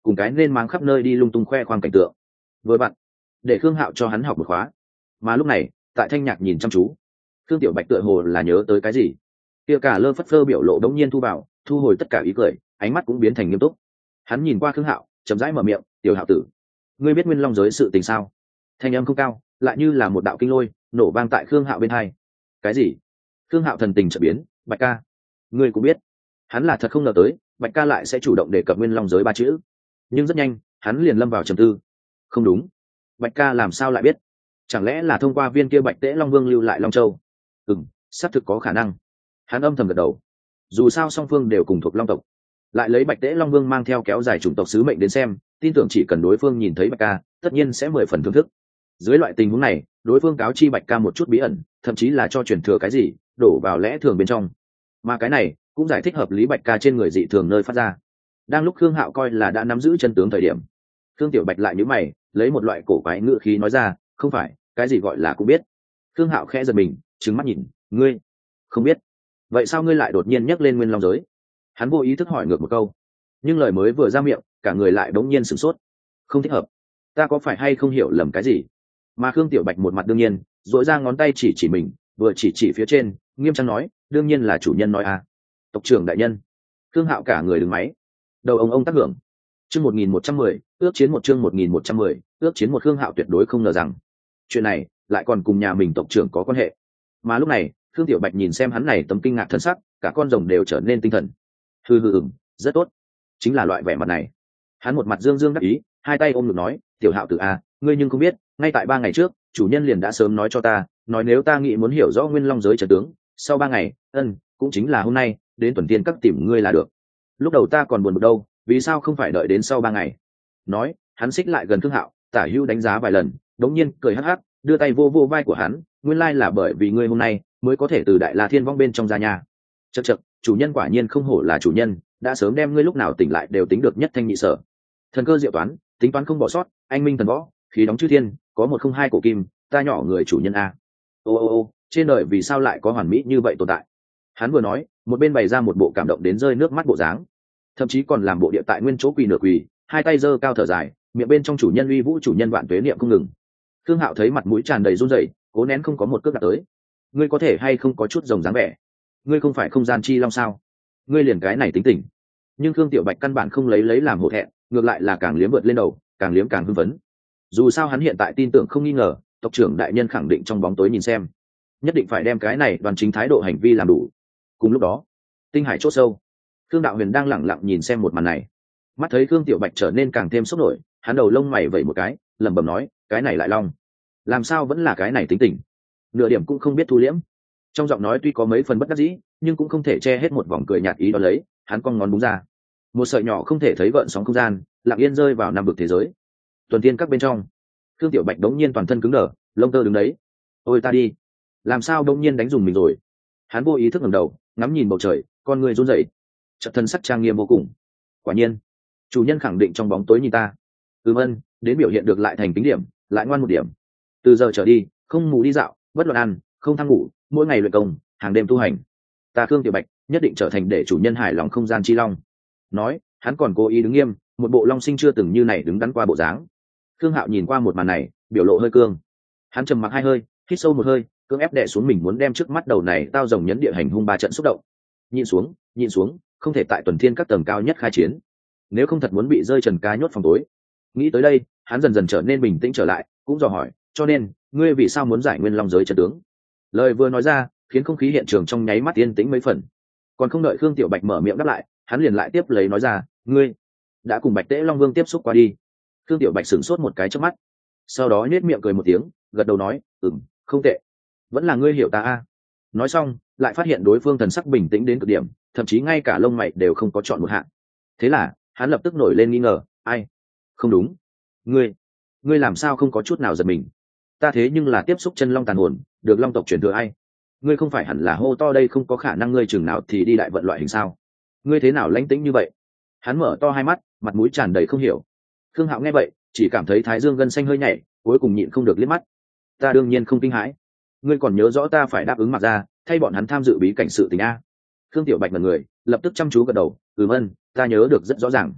cùng cái nên mang khắp nơi đi lung tung khoe khoang cảnh tượng vừa vặn để khương hạo cho hắn học một khóa. Mà lúc này tại thanh nhạc nhìn chăm chú, khương tiểu bạch tựa hồ là nhớ tới cái gì, kia cả lơ phất phơ biểu lộ đống nhiên thu vào, thu hồi tất cả ý cười, ánh mắt cũng biến thành nghiêm túc. Hắn nhìn qua khương hạo, chậm rãi mở miệng, tiểu hạo tử, ngươi biết nguyên long giới sự tình sao? Thanh âm không cao, lại như là một đạo kinh lôi nổ vang tại khương hạo bên hai. Cái gì? Khương hạo thần tình chợt biến, bạch ca, ngươi cũng biết? Hắn là thật không ngờ tới bạch ca lại sẽ chủ động đề cập nguyên long giới ba chữ, nhưng rất nhanh hắn liền lâm vào trầm tư. Không đúng, bạch ca làm sao lại biết? Chẳng lẽ là thông qua viên kia bạch tễ long vương lưu lại long châu? Ừ, xác thực có khả năng. Hắn âm thầm gật đầu, dù sao song phương đều cùng thuộc long tộc, lại lấy bạch tễ long vương mang theo kéo dài chủng tộc sứ mệnh đến xem, tin tưởng chỉ cần đối phương nhìn thấy bạch ca tất nhiên sẽ mười phần thưởng thức. Dưới loại tình huống này, đối phương cáo chi bạch ca một chút bí ẩn, thậm chí là cho truyền thừa cái gì đổ vào lẽ thường bên trong, mà cái này cũng giải thích hợp lý bạch ca trên người dị thường nơi phát ra. Đang lúc khương hạo coi là đã nắm giữ chân tướng thời điểm, khương tiểu bạch lại nhíu mày, lấy một loại cổ quái ngữ khí nói ra, không phải, cái gì gọi là cũng biết? Khương hạo khẽ giật mình, trừng mắt nhìn, ngươi không biết? Vậy sao ngươi lại đột nhiên nhắc lên nguyên long giới? Hắn vô ý thức hỏi ngược một câu, nhưng lời mới vừa ra miệng, cả người lại đống nhiên sửng sốt. Không thích hợp, ta có phải hay không hiểu lầm cái gì? Mà khương tiểu bạch một mặt đương nhiên, dội ra ngón tay chỉ chỉ mình, vừa chỉ chỉ phía trên, nghiêm trang nói, đương nhiên là chủ nhân nói à. Tộc trưởng đại nhân. Khương hạo cả người đứng máy, đầu ông ông tác hưởng. Chương một nghìn một trăm mười, ước chiến một chương một nghìn một trăm mười, ước chiến một. Khương hạo tuyệt đối không ngờ rằng chuyện này lại còn cùng nhà mình tộc trưởng có quan hệ. Mà lúc này khương tiểu bạch nhìn xem hắn này tấm kinh ngạc thân sắc, cả con rồng đều trở nên tinh thần. hừ hừ ừm, rất tốt, chính là loại vẻ mặt này. Hắn một mặt dương dương đắc ý, hai tay ôm ngực nói, tiểu hạo tử a, ngươi nhưng không biết, ngay tại ba ngày trước chủ nhân liền đã sớm nói cho ta, nói nếu ta nghĩ muốn hiểu rõ nguyên long giới trận tướng, sau ba ngày, ân cũng chính là hôm nay, đến tuần tiên các tìm ngươi là được. Lúc đầu ta còn buồn bực đâu, vì sao không phải đợi đến sau ba ngày? Nói, hắn xích lại gần Khương Hạo, tả hữu đánh giá vài lần, đống nhiên cười hắc hắc, đưa tay vô vô vai của hắn, nguyên lai là bởi vì ngươi hôm nay mới có thể từ đại la thiên vong bên trong ra nhà. Chậc chậc, chủ nhân quả nhiên không hổ là chủ nhân, đã sớm đem ngươi lúc nào tỉnh lại đều tính được nhất thanh nhị sở. Thần cơ diệu toán, tính toán không bỏ sót, anh minh thần võ, khí đóng chư thiên, có một không hai cổ kim, ta nhỏ người chủ nhân a. Ô ô ô, trên đời vì sao lại có hoàn mỹ như vậy tồn tại? Hắn vừa nói, một bên bày ra một bộ cảm động đến rơi nước mắt bộ dáng, thậm chí còn làm bộ địa tại nguyên chỗ quỳ nửa quỳ, hai tay giơ cao thở dài, miệng bên trong chủ nhân uy vũ chủ nhân vạn tuế niệm không ngừng. Khương Hạo thấy mặt mũi tràn đầy run rẩy, cố nén không có một cước đặt tới. Ngươi có thể hay không có chút rồng dáng vẻ? Ngươi không phải không gian chi long sao? Ngươi liền cái này tính tình. Nhưng Khương Tiểu Bạch căn bản không lấy lấy làm hổ thẹn, ngược lại là càng liếm vượt lên đầu, càng liếm càng hưng phấn. Dù sao hắn hiện tại tin tưởng không nghi ngờ, tộc trưởng đại nhân khẳng định trong bóng tối nhìn xem, nhất định phải đem cái này đoàn chính thái độ hành vi làm đủ. Cùng lúc đó, tinh hải chốt sâu, Khương Đạo Huyền đang lẳng lặng nhìn xem một màn này, mắt thấy Khương Tiểu Bạch trở nên càng thêm sốc nổi, hắn đầu lông mày vẩy một cái, lẩm bẩm nói, cái này lại long, làm sao vẫn là cái này tính tình, nửa điểm cũng không biết thu liễm. Trong giọng nói tuy có mấy phần bất đắc dĩ, nhưng cũng không thể che hết một vòng cười nhạt ý đó lấy, hắn cong ngón búng ra, một sợi nhỏ không thể thấy gợn sóng không gian, lặng yên rơi vào năm vực thế giới. Tuần tiên các bên trong, Khương Tiểu Bạch đống nhiên toàn thân cứng đờ, lông tơ đứng đấy. Ôi ta đi, làm sao đống nhiên đánh dùng mình rồi? Hắn vô ý thức ngẩng đầu, ngắm nhìn bầu trời, con người run rẩy, chợt thân sắc trang nghiêm vô cùng. Quả nhiên, chủ nhân khẳng định trong bóng tối nhìn ta. Ừm ân, đến biểu hiện được lại thành tính điểm, lại ngoan một điểm. Từ giờ trở đi, không mù đi dạo, bất luận ăn, không thăng ngủ, mỗi ngày luyện công, hàng đêm tu hành. Ta Khương Tiểu Bạch nhất định trở thành để chủ nhân hài lòng không gian chi long. Nói, hắn còn cố ý đứng nghiêm, một bộ long sinh chưa từng như này đứng đắn qua bộ dáng. Khương Hạo nhìn qua một màn này, biểu lộ hơi cương. Hắn trầm mặc hai hơi, hít sâu một hơi, cưỡng ép đè xuống mình muốn đem trước mắt đầu này tao rồng nhấn địa hành hung ba trận xúc động. Nhịn xuống, nhịn xuống, không thể tại tuần thiên các tầng cao nhất khai chiến. Nếu không thật muốn bị rơi trần ca nhốt phòng tối. Nghĩ tới đây, hắn dần dần trở nên bình tĩnh trở lại, cũng dò hỏi, cho nên, ngươi vì sao muốn giải nguyên long giới trận tướng? Lời vừa nói ra, khiến không khí hiện trường trong nháy mắt yên tĩnh mấy phần. Còn không đợi Khương Tiểu Bạch mở miệng đáp lại, hắn liền lại tiếp lấy nói ra, ngươi đã cùng Bạch Tễ Long Vương tiếp xúc qua đi. Khương Tiểu Bạch sửng sốt một cái trước mắt, sau đó nhếch miệng cười một tiếng, gật đầu nói, ừm, không tệ, vẫn là ngươi hiểu ta a. Nói xong, lại phát hiện đối phương thần sắc bình tĩnh đến cực điểm, thậm chí ngay cả lông mày đều không có chọn một hạng. Thế là, hắn lập tức nổi lên nghi ngờ, ai? Không đúng, ngươi, ngươi làm sao không có chút nào giật mình? Ta thế nhưng là tiếp xúc chân long tàn hồn, được long tộc truyền thừa ai? Ngươi không phải hẳn là hô to đây không có khả năng ngươi chừng nào thì đi đại vận loại hình sao? Ngươi thế nào lãnh tĩnh như vậy? Hắn mở to hai mắt, mặt mũi tràn đầy không hiểu. Khương Hạo nghe vậy, chỉ cảm thấy thái dương gân xanh hơi nhảy, cuối cùng nhịn không được liếc mắt. Ta đương nhiên không kinh hãi. Ngươi còn nhớ rõ ta phải đáp ứng Mặc Gia, thay bọn hắn tham dự bí cảnh sự tình a? Khương Tiểu Bạch ngẩn người, lập tức chăm chú gật đầu, ừm ân, ta nhớ được rất rõ ràng.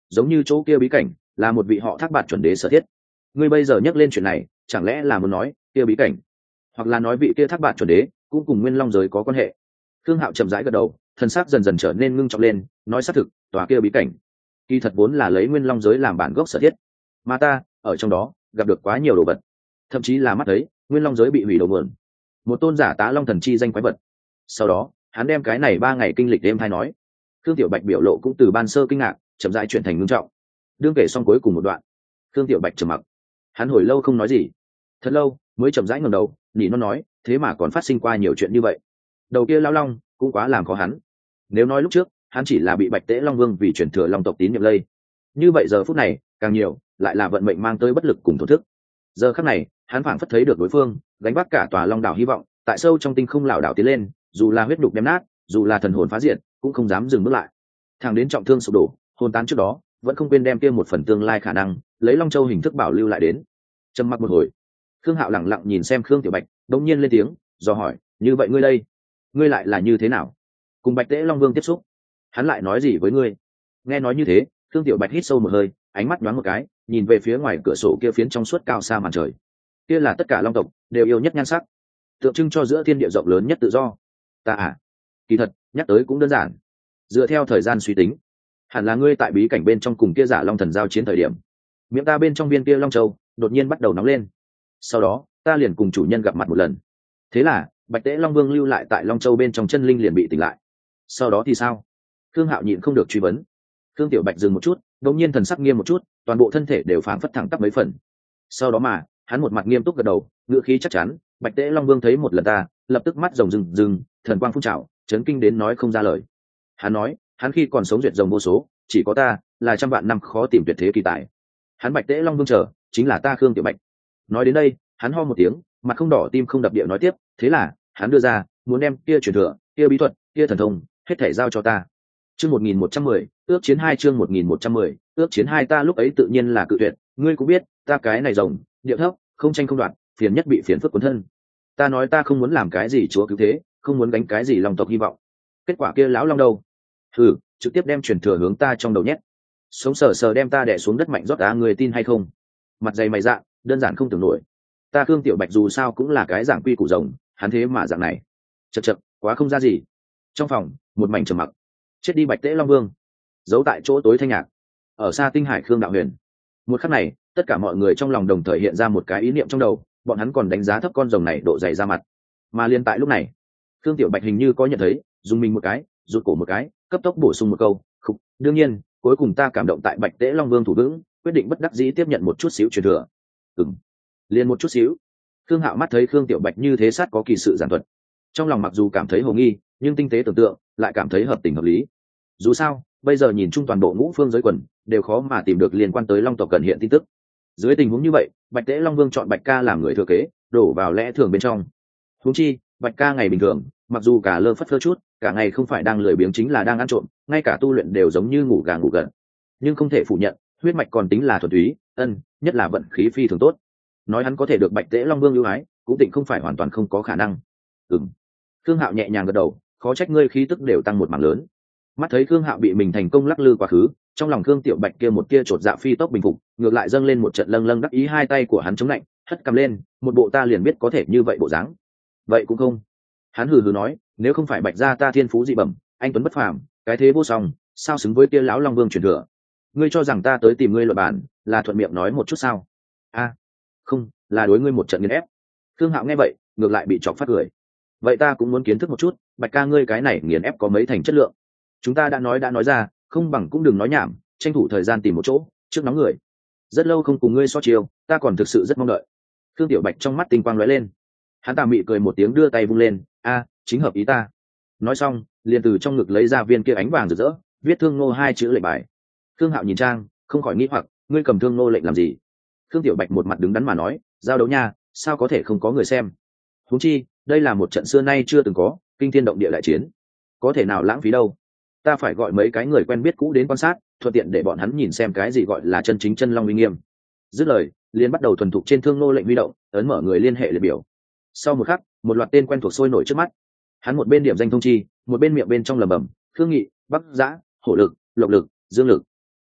giống như chỗ kia bí cảnh là một vị họ Thác Bạt chuẩn đế sở thiết. Ngươi bây giờ nhắc lên chuyện này, chẳng lẽ là muốn nói kia bí cảnh, hoặc là nói vị kia Thác Bạt chuẩn đế cũng cùng Nguyên Long giới có quan hệ? Thương Hạo chậm rãi gật đầu, thân xác dần dần trở nên ngưng trọng lên, nói xác thực, tòa kia bí cảnh kỳ thật vốn là lấy Nguyên Long giới làm bản gốc sở thiết, mà ta ở trong đó gặp được quá nhiều đồ vật, thậm chí là mắt thấy Nguyên Long giới bị hủy đầu nguồn, một tôn giả tá Long thần chi danh quái vật. Sau đó hắn đem cái này ba ngày kinh lịch đêm thay nói. Thương Tiểu Bạch biểu lộ cũng từ ban sơ kinh ngạc chậm rãi chuyển thành ngưng trọng. Đương kể xong cuối cùng một đoạn, Thương Tiểu Bạch trầm mặc, hắn hồi lâu không nói gì, thật lâu mới chậm rãi ngẩng đầu, nhỉ nó nói, thế mà còn phát sinh qua nhiều chuyện như vậy. Đầu kia lão long cũng quá làm khó hắn. Nếu nói lúc trước hắn chỉ là bị Bạch Tễ Long Vương vì truyền thừa Long tộc tín nhiệm lây, như vậy giờ phút này càng nhiều lại là vận mệnh mang tới bất lực cùng thổ thức. Giờ khắc này hắn phảng phất thấy được đối phương gánh vác cả tòa Long đảo hy vọng, tại sâu trong tinh không lảo đảo tiến lên, dù là huyết đục đem nát, dù là thần hồn phá diệt, cũng không dám dừng bước lại. Thẳng đến trọng thương sụp đổ, hồn tán trước đó, vẫn không quên đem kia một phần tương lai khả năng lấy Long Châu hình thức bảo lưu lại đến. Trầm mặc một hồi, Khương Hạo lặng lặng nhìn xem Khương Tiểu Bạch, đống nhiên lên tiếng, do hỏi, như vậy ngươi đây, ngươi lại là như thế nào? Cùng Bạch Tễ Long Vương tiếp xúc, hắn lại nói gì với ngươi? Nghe nói như thế, Khương Tiểu Bạch hít sâu một hơi, ánh mắt nhoáng một cái, nhìn về phía ngoài cửa sổ kia phiến trong suốt cao xa màn trời. Kia là tất cả long tộc đều yêu nhất nhan sắc, tượng trưng cho giữa thiên địa rộng lớn nhất tự do. Ta à, kỳ thật nhắc tới cũng đơn giản. Dựa theo thời gian suy tính, hẳn là ngươi tại bí cảnh bên trong cùng kia giả long thần giao chiến thời điểm, miệng ta bên trong viên kia long châu đột nhiên bắt đầu nóng lên. Sau đó ta liền cùng chủ nhân gặp mặt một lần. Thế là Bạch Tễ Long Vương lưu lại tại Long Châu bên trong chân linh liền bị tỉnh lại. Sau đó thì sao? Khương Hạo nhịn không được truy vấn. Khương Tiểu Bạch dừng một chút, đột nhiên thần sắc nghiêm một chút, toàn bộ thân thể đều phảng phất thẳng tắp mấy phần. Sau đó mà hắn một mặt nghiêm túc gật đầu, ngữ khí chắc chắn, Bạch Tễ Long Vương thấy một lần ta, lập tức mắt rồng rừng rừng, thần quang phun trào, chấn kinh đến nói không ra lời. Hắn nói, hắn khi còn sống duyệt rồng vô số, chỉ có ta là trăm vạn năm khó tìm tuyệt thế kỳ tài. Hắn Bạch Tễ Long Vương chờ chính là ta Khương Tiểu Bạch. Nói đến đây, hắn ho một tiếng, mặt không đỏ tim không đập địa nói tiếp, thế là hắn đưa ra, muốn đem kia truyền thừa, kia bí thuật, kia thần thông, hết thảy giao cho ta. Chương một nghìn một trăm mười, ước chiến hai chương một nghìn một trăm mười, ước chiến hai ta lúc ấy tự nhiên là cự tuyệt, ngươi cũng biết, ta cái này rồng, điệu thấp, không tranh không đoạt, phiền nhất bị phiền phức cuốn thân. Ta nói ta không muốn làm cái gì chúa cứu thế, không muốn gánh cái gì long tộc hy vọng. Kết quả kia lão long đâu? Hừ, trực tiếp đem truyền thừa hướng ta trong đầu nhét. Sống sờ sờ đem ta đè xuống đất mạnh rót đá, người tin hay không? Mặt dày mày dạ, đơn giản không tưởng nổi. Ta Khương Tiểu Bạch dù sao cũng là cái giảng quy củ rồng, hắn thế mà dạng này. Chậc chậc, quá không ra gì. Trong phòng, một mảnh trầm mặc. Chết đi Bạch Tễ Long Vương, giấu tại chỗ tối thanh nhạc. Ở xa tinh hải Khương Đạo Huyền. Một khắc này, tất cả mọi người trong lòng đồng thời hiện ra một cái ý niệm trong đầu, bọn hắn còn đánh giá thấp con rồng này độ dày ra mặt. Mà liên tại lúc này, Khương Tiểu Bạch hình như có nhận thấy, dùng mình một cái, rụt cổ một cái, cấp tốc bổ sung một câu, "Khục, đương nhiên, cuối cùng ta cảm động tại Bạch Tễ Long Vương thủ vững, quyết định bất đắc dĩ tiếp nhận một chút xíu truyền thừa." Ừm, liền một chút xíu. Khương Hạo mắt thấy Khương Tiểu Bạch như thế sát có kỳ sự giản thuật, trong lòng mặc dù cảm thấy hồ nghi, nhưng tinh tế tưởng tượng lại cảm thấy hợp tình hợp lý. Dù sao, bây giờ nhìn chung toàn bộ ngũ phương giới quần đều khó mà tìm được liên quan tới long tộc cần hiện tin tức. Dưới tình huống như vậy, Bạch Tễ Long Vương chọn Bạch Ca làm người thừa kế, đổ vào lẽ thường bên trong. Huống chi, Bạch Ca ngày bình thường, mặc dù cả lơ phất phơ chút, cả ngày không phải đang lười biếng chính là đang ăn trộm, ngay cả tu luyện đều giống như ngủ gà ngủ gật. Nhưng không thể phủ nhận, huyết mạch còn tính là thuần túy, ân, nhất là vận khí phi thường tốt. Nói hắn có thể được Bạch Tễ Long Vương ưu ái, cũng định không phải hoàn toàn không có khả năng. Ừm. Khương Hạo nhẹ nhàng gật đầu, khó trách ngươi khí tức đều tăng một mảng lớn. Mắt thấy Khương Hạo bị mình thành công lắc lư quá khứ, trong lòng Khương Tiểu Bạch kia một kia chột dạ phi tốc bình phục, ngược lại dâng lên một trận lâng lâng đắc ý, hai tay của hắn chống lạnh, hất cầm lên, một bộ ta liền biết có thể như vậy bộ dáng. Vậy cũng không. Hắn hừ hừ nói, nếu không phải Bạch gia ta thiên phú dị bẩm, anh tuấn bất phàm, cái thế vô song, sao xứng với kia lão Long Vương truyền thừa? Ngươi cho rằng ta tới tìm ngươi luận bản, là thuận miệng nói một chút sao? A, à, không, là đối ngươi một trận nghiền ép. Khương Hạo nghe vậy, ngược lại bị chọc phát cười. Vậy ta cũng muốn kiến thức một chút, Bạch ca ngươi cái này nghiền ép có mấy thành chất lượng. Chúng ta đã nói đã nói ra, không bằng cũng đừng nói nhảm, tranh thủ thời gian tìm một chỗ trước nóng người. Rất lâu không cùng ngươi so chiều, ta còn thực sự rất mong đợi. Khương Tiểu Bạch trong mắt tinh quang lóe lên, hắn tà mị cười một tiếng, đưa tay vung lên, a, chính hợp ý ta. Nói xong, liền từ trong ngực lấy ra viên kia ánh vàng rực rỡ, viết Thương Nô hai chữ lệnh bài. Khương Hạo nhìn trang, không khỏi nghĩ hoặc, ngươi cầm Thương Nô lệnh làm gì? Khương Tiểu Bạch một mặt đứng đắn mà nói, giao đấu nha, sao có thể không có người xem? Huống chi, đây là một trận xưa nay chưa từng có, kinh thiên động địa đại chiến, có thể nào lãng phí đâu? Ta phải gọi mấy cái người quen biết cũ đến quan sát, thuận tiện để bọn hắn nhìn xem cái gì gọi là chân chính chân long uy nghiêm. Dứt lời, liền bắt đầu thuần thục trên Thương Nô lệnh huy động, ấn mở người liên hệ liệt biểu. Sau một khắc, một loạt tên quen thuộc sôi nổi trước mắt. Hắn một bên điểm danh thông chi, một bên miệng bên trong lẩm bẩm, Khương Nghị, Bắc Giã, Hổ Lực, Lộc Lực, Dương Lực.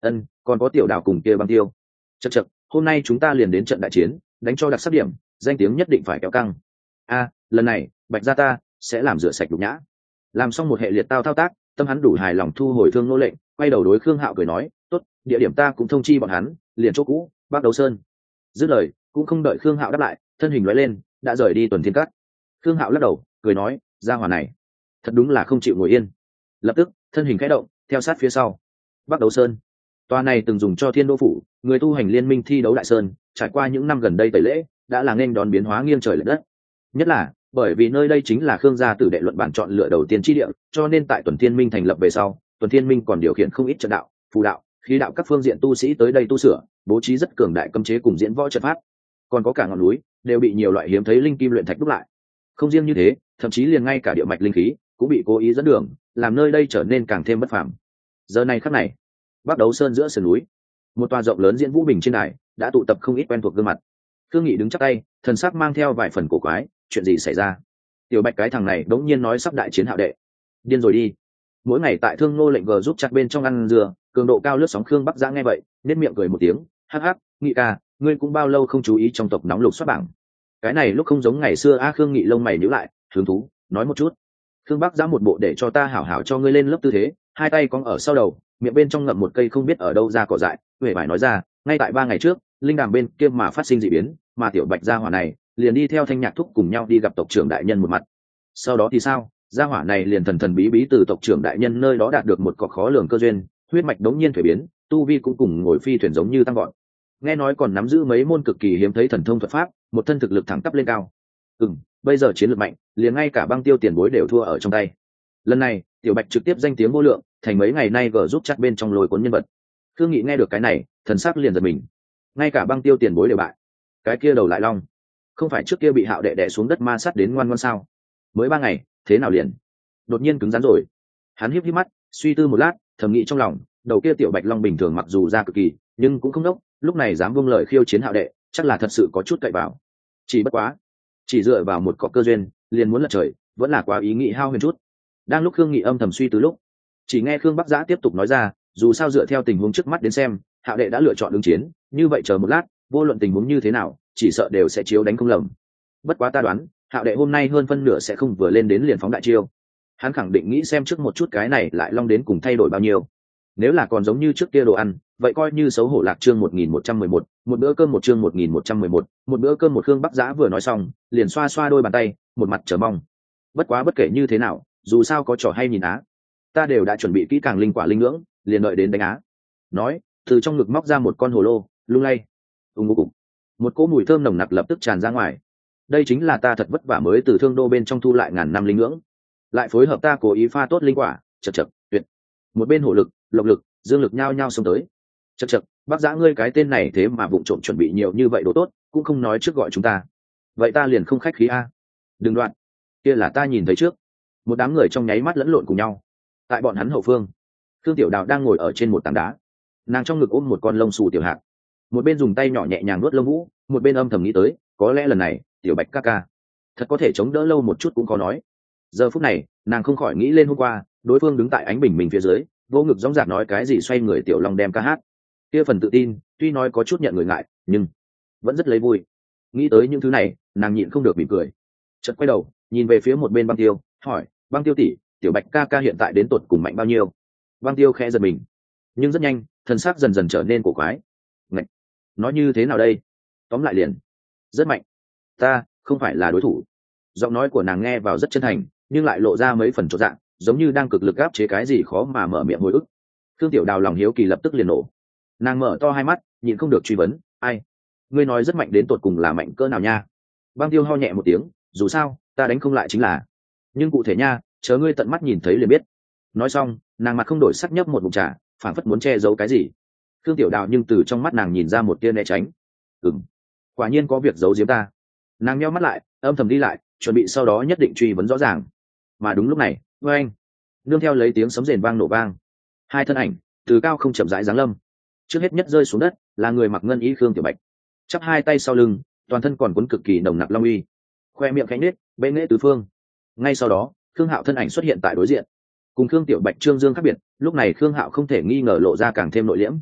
Ân, còn có tiểu đào cùng kia băng tiêu. Chậc chậc, hôm nay chúng ta liền đến trận đại chiến, đánh cho đặc sắc điểm, danh tiếng nhất định phải kéo căng. A, lần này bạch gia ta sẽ làm rửa sạch nhục nhã. Làm xong một hệ liệt tao thao tác, tâm hắn đủ hài lòng thu hồi thương nô lệnh, quay đầu đối Khương Hạo cười nói, tốt, địa điểm ta cũng thông chi bọn hắn, liền chỗ cũ, Bắc Đấu Sơn. Dứt lời cũng không đợi Khương Hạo đáp lại, thân hình lóe lên đã rời đi tuần thiên cát. Khương Hạo lắc đầu cười nói, gia hỏa này thật đúng là không chịu ngồi yên. Lập tức thân hình khẽ động theo sát phía sau. Bắc Đấu Sơn, tòa này từng dùng cho Thiên Đô phủ người tu hành liên minh thi đấu đại sơn, trải qua những năm gần đây tẩy lễ đã là nên đón biến hóa nghiêng trời lệch đất. Nhất là bởi vì nơi đây chính là Khương gia tử đệ luận bản chọn lựa đầu tiên chi địa, cho nên tại tuần thiên minh thành lập về sau, tuần thiên minh còn điều khiển không ít trận đạo, phù đạo, khí đạo các phương diện tu sĩ tới đây tu sửa, bố trí rất cường đại cấm chế cùng diễn võ trận pháp. Còn có cả ngọn núi đều bị nhiều loại hiếm thấy linh kim luyện thạch đúc lại. Không riêng như thế, thậm chí liền ngay cả địa mạch linh khí cũng bị cố ý dẫn đường, làm nơi đây trở nên càng thêm bất phàm. Giờ này khắc này, Bắc Đấu Sơn giữa sườn núi, một tòa rộng lớn diễn vũ bình trên đài đã tụ tập không ít quen thuộc gương mặt. Khương Nghị đứng chắp tay, thần sắc mang theo vài phần cổ quái, chuyện gì xảy ra? Tiểu Bạch cái thằng này đống nhiên nói sắp đại chiến Hạo đệ, điên rồi đi. Mỗi ngày tại Thương Nô lệnh vờ giúp chặt bên trong ăn dừa, cường độ cao lướt sóng. Khương Bắc Giã nghe vậy nét miệng cười một tiếng, hắc hắc, Nghị ca, ngươi cũng bao lâu không chú ý trong tộc nóng lục xuất bảng? Cái này lúc không giống ngày xưa a. Khương Nghị lông mày nhíu lại, hứng thú nói một chút. Khương Bắc Giã một bộ để cho ta hảo hảo cho ngươi lên lớp tư thế, hai tay cong ở sau đầu, miệng bên trong ngậm một cây không biết ở đâu ra cỏ dại, huệ vải nói ra, ngay tại ba ngày trước linh đàm bên kia mà phát sinh dị biến, mà tiểu Bạch gia hỏa này liền đi theo Thanh Nhạc thúc cùng nhau đi gặp tộc trưởng đại nhân một mặt. Sau đó thì sao? Gia hỏa này liền thần thần bí bí từ tộc trưởng đại nhân nơi đó đạt được một cọc khó lường cơ duyên, huyết mạch đống nhiên thuế biến, tu vi cũng cùng ngồi phi thuyền giống như tăng gọn. Nghe nói còn nắm giữ mấy môn cực kỳ hiếm thấy thần thông thuật pháp, một thân thực lực thẳng tắp lên cao. Ừm, bây giờ chiến lược mạnh, liền ngay cả băng tiêu tiền bối đều thua ở trong tay. Lần này tiểu Bạch trực tiếp danh tiếng vô lượng, thành mấy ngày nay vợ giúp chặt bên trong lôi cuốn nhân vật. Khương Nghị nghe được cái này, thần sắc liền giật mình. Ngay cả băng tiêu tiền bối đều bại, cái kia đầu lại long, không phải trước kia bị Hạo đệ đè xuống đất ma sát đến ngoan ngoãn sao? Mới ba ngày, thế nào liền đột nhiên cứng rắn rồi? Hắn híp híp mắt, suy tư một lát, thầm nghĩ trong lòng, đầu kia tiểu Bạch long bình thường mặc dù ra cực kỳ, nhưng cũng không đốc, lúc này dám vung lời khiêu chiến Hạo đệ, chắc là thật sự có chút cậy vào. Chỉ bất quá, chỉ dựa vào một cọc cơ duyên, liền muốn lật trời, vẫn là quá ý nghĩ hao huyền chút. Đang lúc Khương Nghị âm thầm suy tư lúc, chỉ nghe Khương Bắc Giã tiếp tục nói ra, dù sao dựa theo tình huống trước mắt đến xem, Hạo đệ đã lựa chọn ứng chiến, như vậy chờ một lát, vô luận tình huống như thế nào, chỉ sợ đều sẽ chiếu đánh không lầm. Bất quá ta đoán, Hạo đệ hôm nay hơn phân nửa sẽ không vừa lên đến liền phóng đại chiêu. Hắn khẳng định nghĩ xem trước một chút cái này lại long đến cùng thay đổi bao nhiêu. Nếu là còn giống như trước kia đồ ăn, vậy coi như xấu hổ lạc. Chương một nghìn một trăm mười một, một bữa cơm một chương một nghìn một trăm mười một, một bữa cơm một. Khương Bắc Giã vừa nói xong, liền xoa xoa đôi bàn tay, một mặt chờ mong. Bất quá bất kể như thế nào, dù sao có trò hay nhìn á, ta đều đã chuẩn bị kỹ càng linh quả linh ngưỡng, liền đợi đến đánh á. Nói, từ trong ngực móc ra một con hồ lô, lung lay, ung ngô cục, một cỗ mùi thơm nồng nặc lập tức tràn ra ngoài. Đây chính là ta thật vất vả mới từ Thương Đô bên trong thu lại ngàn năm linh ngưỡng, lại phối hợp ta cố ý pha tốt linh quả, chật chật, tuyệt. Một bên hổ lực, lộc lực, dương lực nhao nhao xông tới. Chật chật, Bác Giã ngươi cái tên này thế mà vụng trộm chuẩn bị nhiều như vậy đồ tốt, cũng không nói trước gọi chúng ta. Vậy ta liền không khách khí a. Đừng đoạn, kia là ta nhìn thấy trước. Một đám người trong nháy mắt lẫn lộn cùng nhau. Tại bọn hắn hậu phương, Thương Tiểu Đào đang ngồi ở trên một tảng đá, nàng trong ngực ôm một con lông xù tiểu hạt, một bên dùng tay nhỏ nhẹ nhàng nuốt lông vũ, một bên âm thầm nghĩ tới, có lẽ lần này tiểu Bạch ca ca thật có thể chống đỡ lâu một chút cũng khó nói. Giờ phút này nàng không khỏi nghĩ lên hôm qua đối phương đứng tại ánh bình mình phía dưới, vô ngực dõng dạc nói cái gì xoay người tiểu long đem ca hát, kia phần tự tin tuy nói có chút nhận người ngại nhưng vẫn rất lấy vui. Nghĩ tới những thứ này, nàng nhịn không được mỉm cười, chợt quay đầu nhìn về phía một bên Băng Tiêu, hỏi, Băng Tiêu tỷ, tiểu Bạch ca ca hiện tại đến tột cùng mạnh bao nhiêu? Băng Tiêu khẽ giật mình, nhưng rất nhanh thần sắc dần dần trở nên cổ quái. Ngạch, nói như thế nào đây? Tóm lại liền rất mạnh, ta không phải là đối thủ. Giọng nói của nàng nghe vào rất chân thành, nhưng lại lộ ra mấy phần chột dạ, giống như đang cực lực áp chế cái gì khó mà mở miệng hồi ức. Thương Tiểu Đào lòng hiếu kỳ lập tức liền nổ, nàng mở to hai mắt, nhịn không được truy vấn, ai? Ngươi nói rất mạnh đến tột cùng là mạnh cỡ nào nha? Băng Tiêu ho nhẹ một tiếng, dù sao ta đánh không lại chính là, nhưng cụ thể nha, chờ ngươi tận mắt nhìn thấy liền biết. Nói xong, nàng mặt không đổi sắc nhấp một ngụm trà, phảng phất muốn che giấu cái gì. Thương Tiểu Đào nhưng từ trong mắt nàng nhìn ra một tia né tránh. Ừm, quả nhiên có việc giấu giếm ta. Nàng nheo mắt lại, âm thầm đi lại, chuẩn bị sau đó nhất định truy vấn rõ ràng. Mà đúng lúc này, oeng, nương theo lấy tiếng sấm rền vang nổ vang, hai thân ảnh từ cao không chậm rãi giáng lâm. Trước hết nhất rơi xuống đất là người mặc ngân y Khương Tiểu Bạch, chắp hai tay sau lưng, toàn thân còn cuốn cực kỳ nồng nặc long uy, khoe miệng khẽ nết, bệ nghệ tứ phương. Ngay sau đó, Khương Hạo thân ảnh xuất hiện tại đối diện. Cùng Khương Tiểu Bạch trương dương khác biệt, lúc này Khương Hạo không thể nghi ngờ lộ ra càng thêm nội liễm,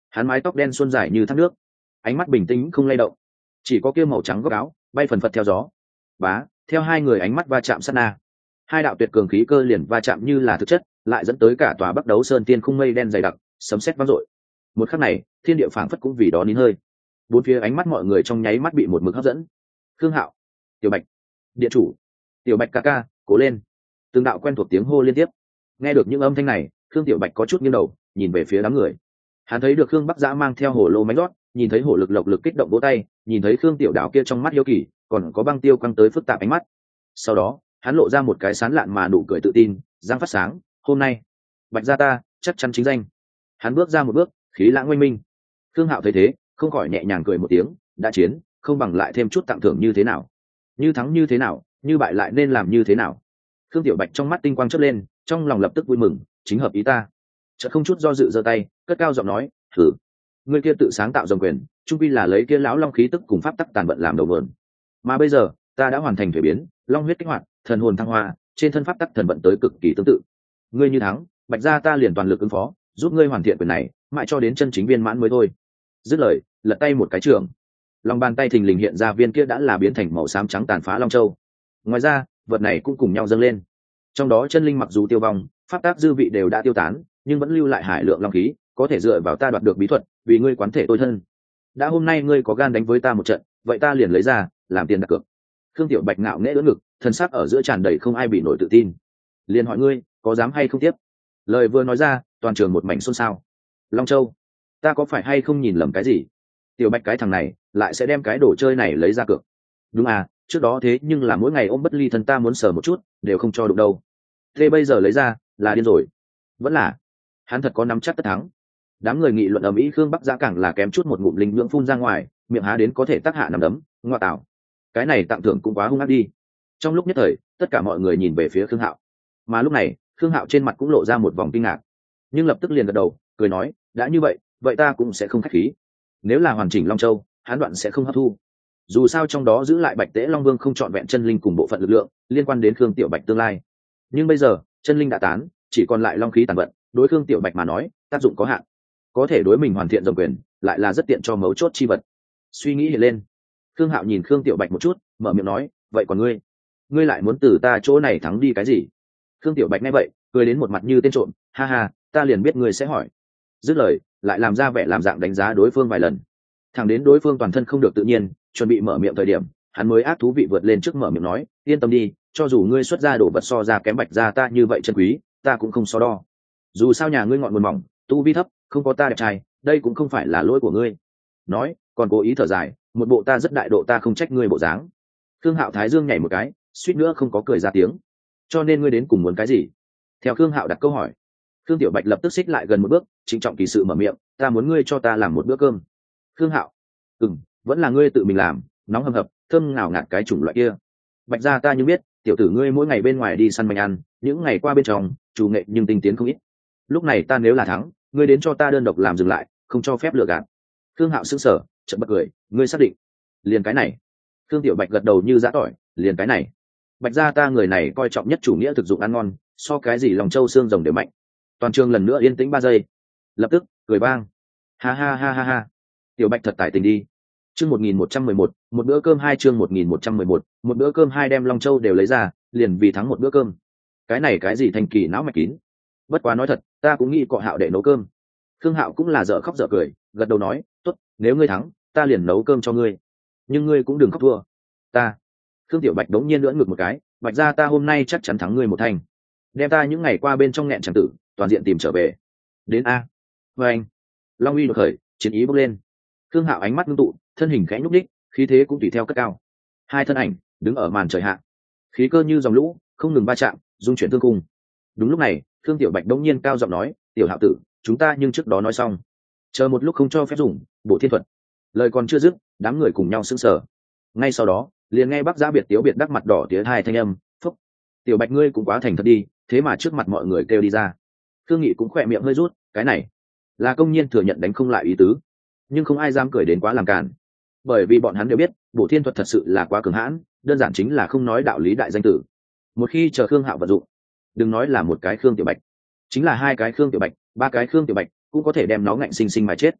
hắn mái tóc đen xuân dài như thác nước, ánh mắt bình tĩnh không lay động, chỉ có kia màu trắng góc áo bay phần phật theo gió. Bá, theo hai người ánh mắt va chạm sát na, hai đạo tuyệt cường khí cơ liền va chạm như là thực chất, lại dẫn tới cả tòa Bắc Đấu Sơn tiên khung mây đen dày đặc, sấm sét vang dội. Một khắc này, thiên địa phảng phất cũng vì đó nín hơi. Bốn phía ánh mắt mọi người trong nháy mắt bị một mực hấp dẫn. Khương Hạo, Tiểu Bạch, Điện chủ, Tiểu Bạch ca ca, cố lên. Từng đạo quen thuộc tiếng hô liên tiếp. Nghe được những âm thanh này, Khương Tiểu Bạch có chút nghiêng đầu, nhìn về phía đám người. Hắn thấy được Khương Bắc Giã mang theo hổ lô máy rót, nhìn thấy hổ lực lộc lực kích động vỗ tay, nhìn thấy Khương Tiểu Đảo kia trong mắt hiếu kỳ, còn có Băng Tiêu căng tới phức tạp ánh mắt. Sau đó, hắn lộ ra một cái sán lạn mà nụ cười tự tin, giang phát sáng, hôm nay, Bạch gia ta chắc chắn chính danh. Hắn bước ra một bước, khí lãng oanh minh. Khương Hạo thấy thế, không khỏi nhẹ nhàng cười một tiếng, đã chiến, không bằng lại thêm chút tặng thưởng như thế nào? Như thắng như thế nào, như bại lại nên làm như thế nào? Khương Tiểu Bạch trong mắt tinh quang chớp lên, trong lòng lập tức vui mừng, chính hợp ý ta. Chợt không chút do dự giơ tay, cất cao giọng nói, "Thử." Người kia tự sáng tạo dòng quyền, trung quy là lấy kia lão long khí tức cùng pháp tắc tàn vận làm đầu vợn. Mà bây giờ, ta đã hoàn thành thuế biến, long huyết kích hoạt, thần hồn thăng hoa, trên thân pháp tắc thần vận tới cực kỳ tương tự. Ngươi như thắng, Bạch gia ta liền toàn lực ứng phó, giúp ngươi hoàn thiện quyền này, mãi cho đến chân chính viên mãn mới thôi. Dứt lời, lật tay một cái trường, lòng bàn tay thình lình hiện ra viên kia đã là biến thành màu xám trắng tàn phá long châu. Ngoài ra, vật này cũng cùng nhau dâng lên. Trong đó chân linh mặc dù tiêu vong, pháp tác dư vị đều đã tiêu tán, nhưng vẫn lưu lại hải lượng long khí, có thể dựa vào ta đoạt được bí thuật, vì ngươi quán thể tôi thân. Đã hôm nay ngươi có gan đánh với ta một trận, vậy ta liền lấy ra, làm tiền đặt cược. Khương Tiểu Bạch ngạo nghễ đỡ ngực, thân xác ở giữa tràn đầy không ai bị nổi tự tin. Liền hỏi ngươi, có dám hay không tiếp? Lời vừa nói ra, toàn trường một mảnh xôn xao. Long Châu, ta có phải hay không nhìn lầm cái gì? Tiểu Bạch cái thằng này, lại sẽ đem cái đồ chơi này lấy ra cược. Đúng à, trước đó thế nhưng là mỗi ngày ôm bất ly thân ta muốn sờ một chút, đều không cho đụng đâu. Thế bây giờ lấy ra, là điên rồi. Vẫn là, hắn thật có nắm chắc tất thắng. Đám người nghị luận ầm ĩ, Khương Bắc Giã càng là kém chút một ngụm linh nhưỡng phun ra ngoài, miệng há đến có thể tác hạ nằm đấm, ngoa tạo. Cái này tặng thưởng cũng quá hung ác đi. Trong lúc nhất thời, tất cả mọi người nhìn về phía Khương Hạo. Mà lúc này, Khương Hạo trên mặt cũng lộ ra một vòng kinh ngạc, nhưng lập tức liền gật đầu, cười nói, đã như vậy, vậy ta cũng sẽ không khách khí. Nếu là hoàn chỉnh Long Châu, hắn đoạn sẽ không hấp thu. Dù sao trong đó giữ lại Bạch Tễ Long Vương không trọn vẹn chân linh cùng bộ phận lực lượng liên quan đến Khương Tiểu Bạch tương lai. Nhưng bây giờ, chân linh đã tán, chỉ còn lại long khí tàn vận, đối Khương Tiểu Bạch mà nói, tác dụng có hạn. Có thể đối mình hoàn thiện dòng quyền, lại là rất tiện cho mấu chốt chi vật. Suy nghĩ hiện lên, Khương Hạo nhìn Khương Tiểu Bạch một chút, mở miệng nói, vậy còn ngươi, ngươi lại muốn từ ta chỗ này thắng đi cái gì? Khương Tiểu Bạch nghe vậy, cười đến một mặt như tên trộm, ha ha, ta liền biết ngươi sẽ hỏi. Dứt lời, lại làm ra vẻ làm dạng đánh giá đối phương vài lần. Thẳng đến đối phương toàn thân không được tự nhiên, chuẩn bị mở miệng thời điểm, hắn mới ác thú vị vượt lên trước mở miệng nói, yên tâm đi, cho dù ngươi xuất ra đồ vật so ra kém Bạch gia ta như vậy chân quý, ta cũng không so đo. Dù sao nhà ngươi ngọn nguồn mỏng, tu vi thấp, không có ta đẹp trai, đây cũng không phải là lỗi của ngươi. Nói, còn cố ý thở dài, một bộ ta rất đại độ ta không trách ngươi bộ dáng. Khương Hạo thái dương nhảy một cái, suýt nữa không có cười ra tiếng. Cho nên ngươi đến cùng muốn cái gì? Theo Khương Hạo đặt câu hỏi, Khương Tiểu Bạch lập tức xích lại gần một bước, trịnh trọng kỳ sự mở miệng, ta muốn ngươi cho ta làm một bữa cơm. Khương Hạo, ừm, vẫn là ngươi tự mình làm, nóng hầm hập, thơm ngào ngạt cái chủng loại kia. Bạch gia ta nhưng biết, tiểu tử ngươi mỗi ngày bên ngoài đi săn manh ăn, những ngày qua bên trong, chủ nghệ nhưng tinh tiến không ít. Lúc này ta nếu là thắng, ngươi đến cho ta đơn độc làm dừng lại, không cho phép lừa gạt. Khương Hạo sững sờ, chợt bật cười, ngươi xác định? Liền cái này. Khương Tiểu Bạch gật đầu như giã tỏi, liền cái này. Bạch gia ta người này coi trọng nhất chủ nghĩa thực dụng ăn ngon, so cái gì lòng trâu xương rồng đều mạnh. Toàn trường lần nữa yên tĩnh ba giây, lập tức cười bang, ha ha ha ha ha. Tiểu Bạch thật tài tình đi. Chương một nghìn một trăm mười một, một bữa cơm hai chương một nghìn một trăm mười một, một bữa cơm hai đem Long Châu đều lấy ra, liền vì thắng một bữa cơm. Cái này cái gì thành kỳ não mạch kín. Bất quá nói thật, ta cũng nghĩ cọ Hạo để nấu cơm. Khương Hạo cũng là dở khóc dở cười, gật đầu nói, tốt, nếu ngươi thắng, ta liền nấu cơm cho ngươi. Nhưng ngươi cũng đừng khóc thua. Ta. Khương Tiểu Bạch đống nhiên lưỡn ngực một cái, Bạch gia ta hôm nay chắc chắn thắng ngươi một thành. Đem ta những ngày qua bên trong nghẹn chẳng tử, toàn diện tìm trở về. Đến a. Và anh. Long uy đột khởi, chiến ý bốc lên. Khương Hạo ánh mắt ngưng tụ, thân hình khẽ nhúc đích, khí thế cũng tùy theo cất cao. Hai thân ảnh đứng ở màn trời hạ, khí cơ như dòng lũ, không ngừng va chạm, dung chuyển tương cung. Đúng lúc này, Khương Tiểu Bạch đống nhiên cao giọng nói, tiểu Hạo tử, chúng ta nhưng trước đó nói xong, chờ một lúc không cho phép dùng bộ thiên thuật. Lời còn chưa dứt, đám người cùng nhau sững sờ. Ngay sau đó, liền nghe Bắc Giã biệt tiếu biệt đắc mặt đỏ tía hai thanh âm, phúc, Tiểu Bạch ngươi cũng quá thành thật đi, thế mà trước mặt mọi người kêu đi ra. Khương Nghị cũng khỏe miệng hơi rút, cái này là công nhiên thừa nhận đánh không lại ý tứ, nhưng không ai dám cười đến quá làm càn, bởi vì bọn hắn đều biết bộ thiên thuật thật sự là quá cường hãn, đơn giản chính là không nói đạo lý đại danh tử. Một khi chờ Khương Hạo vận dụng, đừng nói là một cái Khương Tiểu Bạch, chính là hai cái Khương Tiểu Bạch, ba cái Khương Tiểu Bạch cũng có thể đem nó ngạnh sinh sinh mà chết.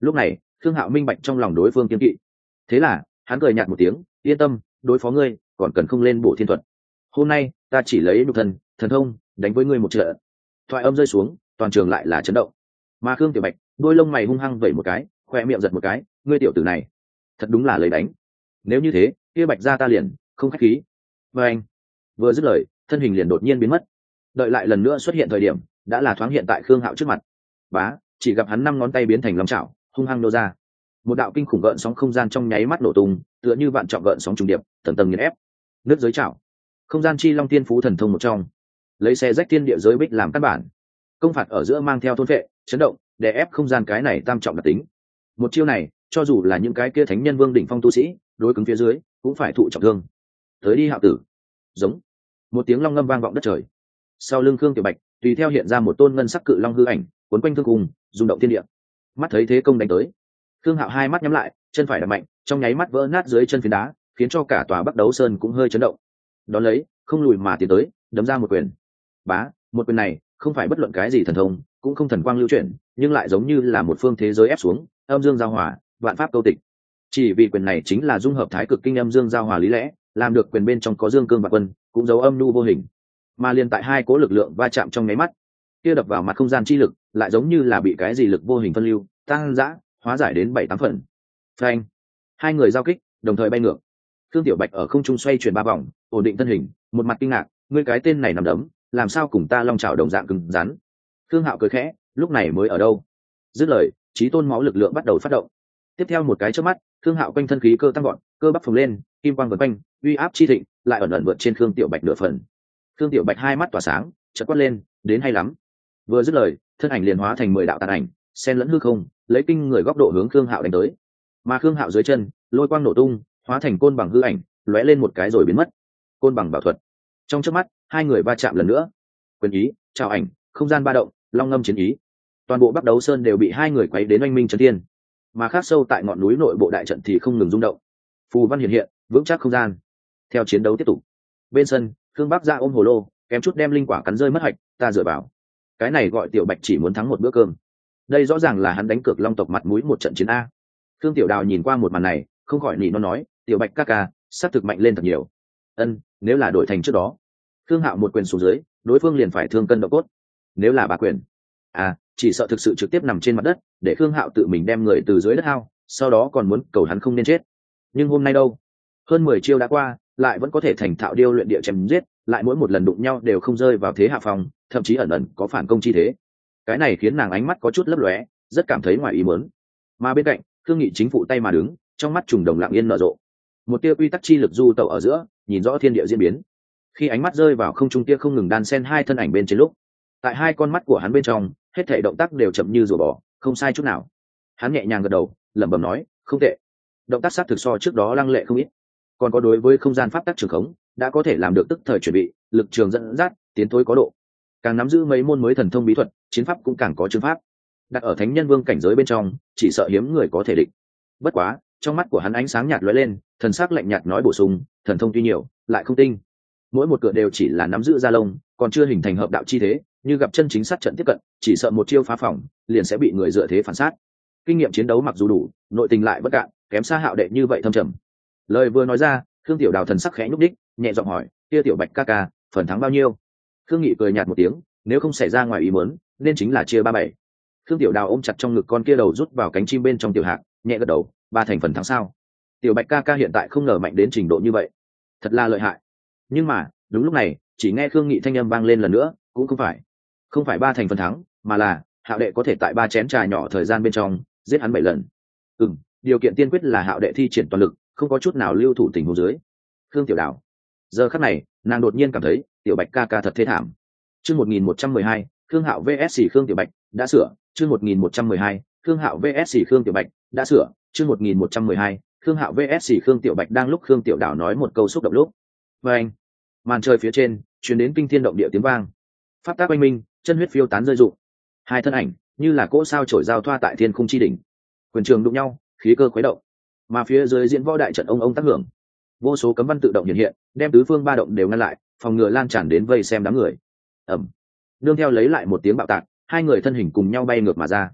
Lúc này Khương Hạo minh bạch trong lòng đối phương kiên kỵ, thế là hắn cười nhạt một tiếng, yên tâm, đối phó ngươi còn cần không lên bổ thiên thuật. Hôm nay ta chỉ lấy nhục thần thần thông đánh với ngươi một trận. Thoại âm rơi xuống, toàn trường lại là chấn động. Mà Khương Tiểu Bạch đôi lông mày hung hăng vẩy một cái, khoe miệng giật một cái, ngươi tiểu tử này thật đúng là lấy đánh. Nếu như thế kia Bạch gia ta liền không khách khí. Và anh vừa dứt lời, thân hình liền đột nhiên biến mất. Đợi lại lần nữa xuất hiện thời điểm, đã là thoáng hiện tại Khương Hạo trước mặt. Bá, chỉ gặp hắn năm ngón tay biến thành long chảo, hung hăng nô ra. Một đạo kinh khủng gợn sóng không gian trong nháy mắt nổ tung, tựa như vạn trọng gợn sóng trùng điệp, tầng tầng nghiền ép. Nước giới chảo, không gian chi long tiên phú thần thông một trong, lấy xe rách thiên địa giới bích làm căn bản, công phạt ở giữa mang theo thôn vệ, chấn động, đè ép không gian cái này tam trọng đặc tính. Một chiêu này, cho dù là những cái kia thánh nhân vương đỉnh phong tu sĩ, đối cứng phía dưới cũng phải thụ trọng thương. Tới đi Hạo tử. Giống. Một tiếng long ngâm vang vọng đất trời. Sau lưng Khương Tiểu Bạch, tùy theo hiện ra một tôn ngân sắc cự long hư ảnh, cuốn quanh thương cùng, rung động thiên địa. Mắt thấy thế công đánh tới, Khương Hạo hai mắt nhắm lại, chân phải đập mạnh, trong nháy mắt vỡ nát dưới chân phiến đá, khiến cho cả tòa Bắc Đấu Sơn cũng hơi chấn động. Đón lấy, không lùi mà tiến tới, đấm ra một quyền. Bá, một quyền này, không phải bất luận cái gì thần thông, cũng không thần quang lưu chuyển, nhưng lại giống như là một phương thế giới ép xuống, âm dương giao hòa, vạn pháp câu tịch. Chỉ vì quyền này chính là dung hợp thái cực kinh âm dương giao hòa lý lẽ, làm được quyền bên trong có dương cương và quân, cũng giấu âm nhu vô hình. Mà liên tại hai cố lực lượng va chạm trong nháy mắt, kia đập vào mặt không gian chi lực, lại giống như là bị cái gì lực vô hình phân lưu, tăng dã, hóa giải đến bảy tám phần. Phanh. Hai người giao kích, đồng thời bay ngược. Thương Tiểu Bạch ở không trung xoay chuyển ba vòng, ổn định thân hình, một mặt kinh ngạc, ngươi cái tên này nằm đấm, làm sao cùng ta long chảo đồng dạng cứng rắn. Thương Hạo cười khẽ, lúc này mới ở đâu. Dứt lời, chí tôn máu lực lượng bắt đầu phát động. Tiếp theo một cái chớp mắt, Thương Hạo quanh thân khí cơ tăng gọn, cơ bắp phồng lên, kim quang vần quanh, uy áp chi thịnh, lại ẩn ẩn vượt trên Khương Tiểu Bạch nửa phần. Khương Tiểu Bạch hai mắt tỏa sáng, chợt quát lên, đến hay lắm. Vừa dứt lời, thân ảnh liền hóa thành mười đạo tàn ảnh, xen lẫn hư không, lấy kinh người góc độ hướng Khương Hạo đánh tới. Mà Khương Hạo dưới chân, lôi quang nổ tung, hóa thành côn bằng hư ảnh, lóe lên một cái rồi biến mất. Côn bằng bảo thuật. Trong chớp mắt, hai người va chạm lần nữa. Quyền ý, trào ảnh, không gian ba động, long ngâm chiến ý. Toàn bộ Bắc Đấu Sơn đều bị hai người quấy đến oanh minh chấn thiên. Mà khác sâu tại ngọn núi nội bộ đại trận thì không ngừng rung động. Phù văn hiện hiện, vững chắc không gian. Theo chiến đấu tiếp tục. Bên sân, Khương Bắc ra ôm hồ lô, kém chút đem linh quả cắn rơi mất hạch, ta dựa vào. Cái này gọi Tiểu Bạch chỉ muốn thắng một bữa cơm. Đây rõ ràng là hắn đánh cược long tộc mặt mũi một trận chiến a. Khương Tiểu Đào nhìn qua một màn này, không khỏi nỉ nó nói, Tiểu Bạch ca ca, sắp thực mạnh lên thật nhiều. Ân, nếu là đổi thành trước đó, Khương Hạo một quyền xuống dưới, đối phương liền phải thương cân độ cốt. Nếu là ba quyền, à, chỉ sợ thực sự trực tiếp nằm trên mặt đất, để Khương Hạo tự mình đem người từ dưới đất hao, sau đó còn muốn cầu hắn không nên chết. Nhưng hôm nay đâu, hơn mười chiêu đã qua, lại vẫn có thể thành thạo điêu luyện địa chém giết, lại mỗi một lần đụng nhau đều không rơi vào thế hạ phòng, thậm chí ẩn ẩn có phản công chi thế. Cái này khiến nàng ánh mắt có chút lấp lóe, rất cảm thấy ngoài ý muốn. Mà bên cạnh, Khương Nghị chính phụ tay mà đứng, trong mắt trùng đồng lặng yên nở rộ. Một tia quy tắc chi lực du tẩu ở giữa, nhìn rõ thiên địa diễn biến. Khi ánh mắt rơi vào không trung tia không ngừng đan xen hai thân ảnh bên trên lúc, tại hai con mắt của hắn bên trong, hết thảy động tác đều chậm như rùa bò, không sai chút nào. Hắn nhẹ nhàng gật đầu, lẩm bẩm nói, không tệ. Động tác sát thực so trước đó lăng lệ không ít. Còn có đối với không gian pháp tắc trường khống, đã có thể làm được tức thời chuẩn bị, lực trường dẫn dắt, tiến thối có độ. Càng nắm giữ mấy môn mới thần thông bí thuật, chiến pháp cũng càng có chương pháp. Đặt ở thánh nhân vương cảnh giới bên trong, chỉ sợ hiếm người có thể địch. Bất quá, trong mắt của hắn ánh sáng nhạt lóe lên, thần sắc lạnh nhạt nói bổ sung, thần thông tuy nhiều, lại không tinh. Mỗi một cửa đều chỉ là nắm giữ da lông, còn chưa hình thành hợp đạo chi thế, như gặp chân chính sát trận tiếp cận, chỉ sợ một chiêu phá phòng, liền sẽ bị người dựa thế phản sát. Kinh nghiệm chiến đấu mặc dù đủ, nội tình lại bất cạn, kém xa Hạo đệ như vậy thâm trầm. Lời vừa nói ra, Khương Tiểu Đào thần sắc khẽ nhúc đích, nhẹ giọng hỏi, kia Tiểu Bạch ca ca, phần thắng bao nhiêu? Khương Nghị cười nhạt một tiếng, nếu không xảy ra ngoài ý muốn, nên chính là chia ba bảy. Khương Tiểu Đào ôm chặt trong ngực con kia đầu rút vào cánh chim bên trong Tiểu Hạc, nhẹ gật đầu, ba thành phần thắng sao? Tiểu Bạch ca ca hiện tại không ngờ mạnh đến trình độ như vậy, thật là lợi hại. Nhưng mà đúng lúc này, chỉ nghe Khương Nghị thanh âm vang lên lần nữa, cũng không phải, không phải ba thành phần thắng, mà là Hạo đệ có thể tại ba chén trà nhỏ thời gian bên trong giết hắn bảy lần. Ừm, điều kiện tiên quyết là Hạo đệ thi triển toàn lực, không có chút nào lưu thủ tình huống dưới. Khương Tiểu Đào, giờ khắc này, nàng đột nhiên cảm thấy Tiểu Bạch ca ca thật thế thảm. Chương một nghìn một trăm mười hai, Khương Hạo vs Khương Tiểu Bạch đã sửa. Chương một nghìn một trăm mười hai, Khương Hạo vs Khương Tiểu Bạch đã sửa. Chương một nghìn một trăm mười hai, Khương Hạo vs Khương Tiểu Bạch. Đang lúc Khương Tiểu Đào nói một câu xúc động lúc, và anh, màn trời phía trên truyền đến kinh thiên động địa tiếng vang, pháp tác oanh minh, chân huyết phiêu tán rơi rụng. Hai thân ảnh như là cỗ sao chổi giao thoa tại thiên khung chi đỉnh, quyền trường đụng nhau, khí cơ khuấy động, mà phía dưới diễn võ đại trận ông ông tác hưởng, vô số cấm văn tự động hiện hiện, đem tứ phương ba động đều ngăn lại, phòng ngừa lan tràn đến vây xem đám người. Ẩm, nương theo lấy lại một tiếng bạo tạc, hai người thân hình cùng nhau bay ngược mà ra.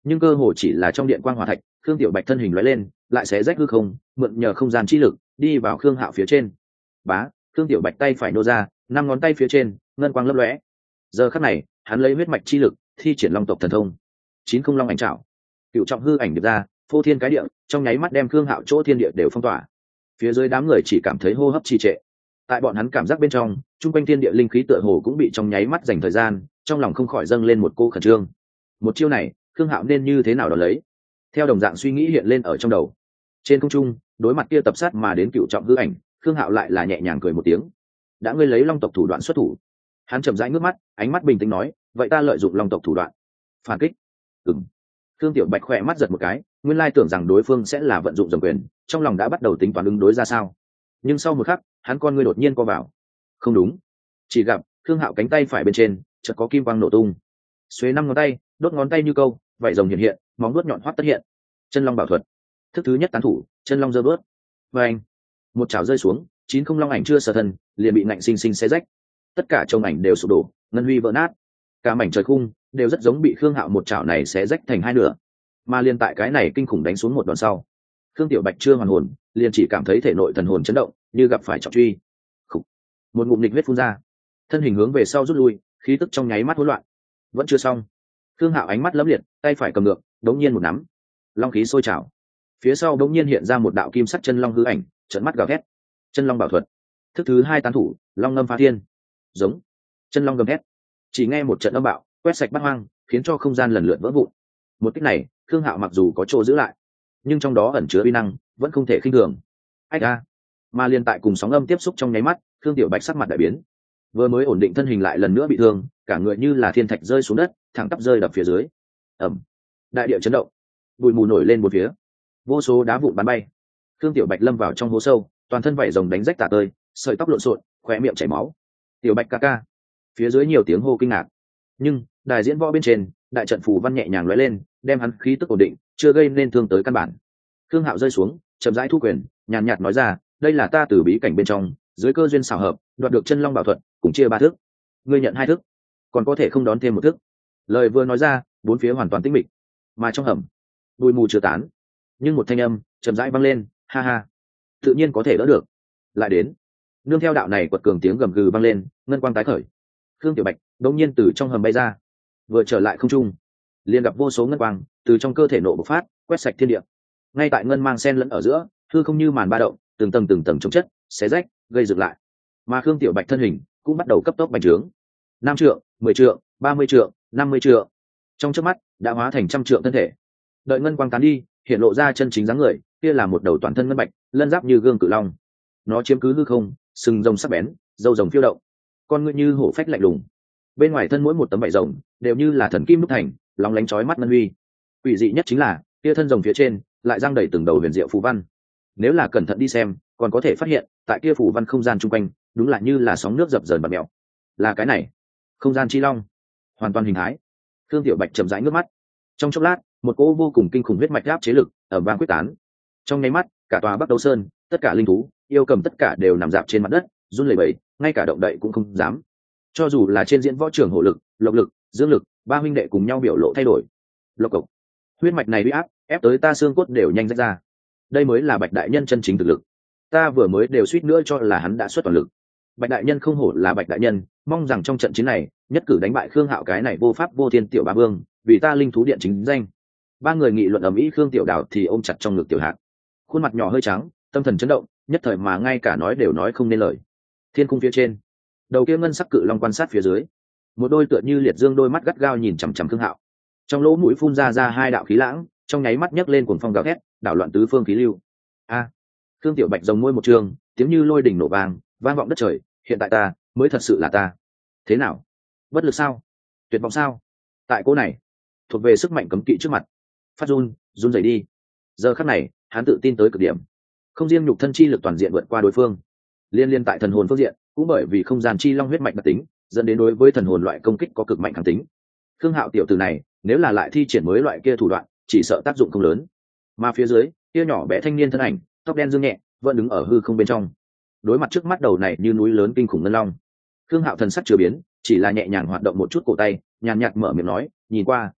nhưng cơ hồ chỉ là trong điện quang hỏa thạch, khương tiểu bạch thân hình lóe lên lại xé rách hư không, mượn nhờ không gian chi lực đi vào khương hạo phía trên. Bá, khương tiểu bạch tay phải nô ra, năm ngón tay phía trên ngân quang lấp lóe. Giờ khắc này hắn lấy huyết mạch chi lực thi triển long tộc thần thông chín không long ảnh trảo, cựu trọng hư ảnh được ra, phô thiên cái địa, trong nháy mắt đem khương hạo chỗ thiên địa đều phong tỏa. Phía dưới đám người chỉ cảm thấy hô hấp trì trệ. Tại bọn hắn cảm giác bên trong, chung quanh thiên địa linh khí tựa hồ cũng bị trong nháy mắt dành thời gian, trong lòng không khỏi dâng lên một cô khẩn trương. Một chiêu này khương hạo nên như thế nào đó lấy? Theo đồng dạng suy nghĩ hiện lên ở trong đầu. Trên không trung, đối mặt kia tập sát mà đến cựu trọng hư ảnh, khương hạo lại là nhẹ nhàng cười một tiếng. Đã ngươi lấy long tộc thủ đoạn xuất thủ. Hắn chậm rãi ngước mắt, ánh mắt bình tĩnh nói, vậy ta lợi dụng long tộc thủ đoạn phản kích. Ừm. Khương tiểu bạch khỏe mắt giật một cái, nguyên lai tưởng rằng đối phương sẽ là vận dụng dòng quyền, trong lòng đã bắt đầu tính toán ứng đối ra sao. Nhưng sau một khắc, hắn con ngươi đột nhiên co vào. Không đúng. Chỉ gặp khương hạo cánh tay phải bên trên chợt có kim quang nổ tung, xuế năm ngón tay, đốt ngón tay như câu, vảy rồng hiện hiện, móng vuốt nhọn hoắt tất hiện. Chân long bảo thuật, thức thứ nhất tán thủ, chân long giơ bớt. Và anh, một chảo rơi xuống, chín không long ảnh chưa sở thân, liền bị nạnh sinh sinh xé rách. Tất cả trong ảnh đều sụp đổ, ngân huy vỡ nát. Cả mảnh trời khung đều rất giống bị khương hạo một chảo này xé rách thành hai nửa. Mà liên tại cái này kinh khủng đánh xuống một đòn sau, khương tiểu bạch chưa hoàn hồn, liền chỉ cảm thấy thể nội thần hồn chấn động, như gặp phải trọng truy. Khủ. Một ngụm nghịch huyết phun ra, thân hình hướng về sau rút lui, khí tức trong nháy mắt hỗn loạn. Vẫn chưa xong. Khương hạo ánh mắt lấm liệt, tay phải cầm ngược, đống nhiên một nắm, long khí sôi trào. Phía sau đống nhiên hiện ra một đạo kim sắc chân long hư ảnh, trợn mắt gào thét. Chân long bảo thuật, thức thứ hai tán thủ, long ngâm phá thiên. Giống. Chân long gầm hét, chỉ nghe một trận âm bạo quét sạch bát hoang, khiến cho không gian lần lượt vỡ vụn. Một kích này khương hạo mặc dù có chỗ giữ lại, nhưng trong đó ẩn chứa uy năng vẫn không thể khinh thường. Ách a! Mà liên tại cùng sóng âm tiếp xúc trong nháy mắt, khương tiểu bạch sắc mặt đại biến, vừa mới ổn định thân hình lại lần nữa bị thương, cả người như là thiên thạch rơi xuống đất, thẳng tắp rơi đập phía dưới. Ẩm! Đại địa chấn động, bụi mù nổi lên một phía, vô số đá vụn bắn bay. Khương tiểu bạch lâm vào trong hố sâu, toàn thân vảy rồng đánh rách tả tơi, sợi tóc lộn xộn, khóe miệng chảy máu. Tiểu bạch ca ca! Phía dưới nhiều tiếng hô kinh ngạc. Nhưng đài diễn võ bên trên, đại trận phù văn nhẹ nhàng lóe lên, đem hắn khí tức ổn định, chưa gây nên thương tới căn bản. Khương hạo rơi xuống, chậm rãi thu quyền, nhàn nhạt nói ra, đây là ta từ bí cảnh bên trong, dưới cơ duyên xảo hợp, đoạt được chân long bảo thuật, cùng chia ba thức. Ngươi nhận hai thức, còn có thể không đón thêm một thức. Lời vừa nói ra, bốn phía hoàn toàn tĩnh mịch, mà trong hầm bụi mù chưa tán, nhưng một thanh âm chậm rãi vang lên, ha ha, tự nhiên có thể đỡ được. Lại đến, nương theo đạo này quật cường tiếng gầm gừ vang lên, ngân quang tái khởi. Khương tiểu bạch đống nhiên từ trong hầm bay ra, vừa trở lại không trung, liền gặp vô số ngân quang từ trong cơ thể nổ bộc phát, quét sạch thiên địa. Ngay tại ngân mang sen lẫn ở giữa, hư không như màn ba động, từng tầng từng tầng chống chất, xé rách, gây dựng lại. Mà Khương tiểu bạch thân hình cũng bắt đầu cấp tốc bành trướng. Năm trượng, mười trượng, ba mươi trượng, năm mươi trượng, trong chớp mắt đã hóa thành trăm trượng thân thể. Đợi ngân quang tán đi, hiện lộ ra chân chính dáng người, kia là một đầu toàn thân ngân bạch, lân giáp như gương cự long. Nó chiếm cứ hư không, sừng rồng sắc bén, râu rồng phiêu động, con ngươi như hổ phách lạnh lùng. Bên ngoài thân mỗi một tấm vảy rồng đều như là thần kim đúc thành, lóng lánh chói mắt ngân huy. Quỷ dị nhất chính là kia thân rồng phía trên lại giăng đầy từng đầu huyền diệu phù văn. Nếu là cẩn thận đi xem, còn có thể phát hiện tại kia phù văn không gian chung quanh đúng là như là sóng nước dập dờn bạt mèo. Là cái này, không gian chi long, hoàn toàn hình thái. Thương tiểu bạch chậm rãi ngước mắt, trong chốc lát, một cỗ vô cùng kinh khủng huyết mạch áp chế lực ở vang quyết tán. Trong nháy mắt, cả tòa Bắc Đấu Sơn, tất cả linh thú, yêu cầm tất cả đều nằm dạp trên mặt đất, run lẩy bẩy, ngay cả động đậy cũng không dám. Cho dù là trên diễn võ trường hộ lực, lộc lực, dương lực, ba huynh đệ cùng nhau biểu lộ thay đổi. Lộc cộc, huyết mạch này uy áp ép tới ta xương cốt đều nhanh rách ra. Đây mới là Bạch đại nhân chân chính thực lực. Ta vừa mới đều suýt nữa cho là hắn đã xuất toàn lực. Bạch đại nhân không hổ là Bạch đại nhân, mong rằng trong trận chiến này nhất cử đánh bại Khương Hạo cái này vô pháp vô thiên tiểu ba vương, vì ta linh thú điện chính danh. Ba người nghị luận ầm ĩ, Khương Tiểu Đào thì ôm chặt trong ngực Tiểu Hạc, khuôn mặt nhỏ hơi trắng, tâm thần chấn động, nhất thời mà ngay cả nói đều nói không nên lời. Thiên cung phía trên, đầu kia ngân sắc cự long quan sát phía dưới, một đôi tựa như liệt dương đôi mắt gắt gao nhìn chằm chằm Khương Hạo, trong lỗ mũi phun ra ra hai đạo khí lãng, trong nháy mắt nhấc lên cuồng phong gào thét, đảo loạn tứ phương khí lưu. A! À, Khương Tiểu Bạch rồng môi một trường, tiếng như lôi đỉnh nổ vang, vang vọng đất trời. Hiện tại ta mới thật sự là ta. Thế nào? Bất lực sao? Tuyệt vọng sao? Tại cô này, thuộc về sức mạnh cấm kỵ trước mặt, phát run, run rẩy đi. Giờ khắc này, hắn tự tin tới cực điểm, không riêng nhục thân chi lực toàn diện vượt qua đối phương, liên liên tại thần hồn phương diện, cũng bởi vì không gian chi long huyết mạch đặc tính, dẫn đến đối với thần hồn loại công kích có cực mạnh kháng tính. Khương Hạo tiểu tử này, nếu là lại thi triển mới loại kia thủ đoạn, chỉ sợ tác dụng không lớn. Mà phía dưới, kia nhỏ bé thanh niên thân ảnh, tóc đen dương nhẹ, vẫn đứng ở hư không bên trong. Đối mặt trước mắt đầu này như núi lớn kinh khủng ngân long, Khương Hạo thần sắc chưa biến, chỉ là nhẹ nhàng hoạt động một chút cổ tay, nhàn nhạt mở miệng nói, nhìn qua,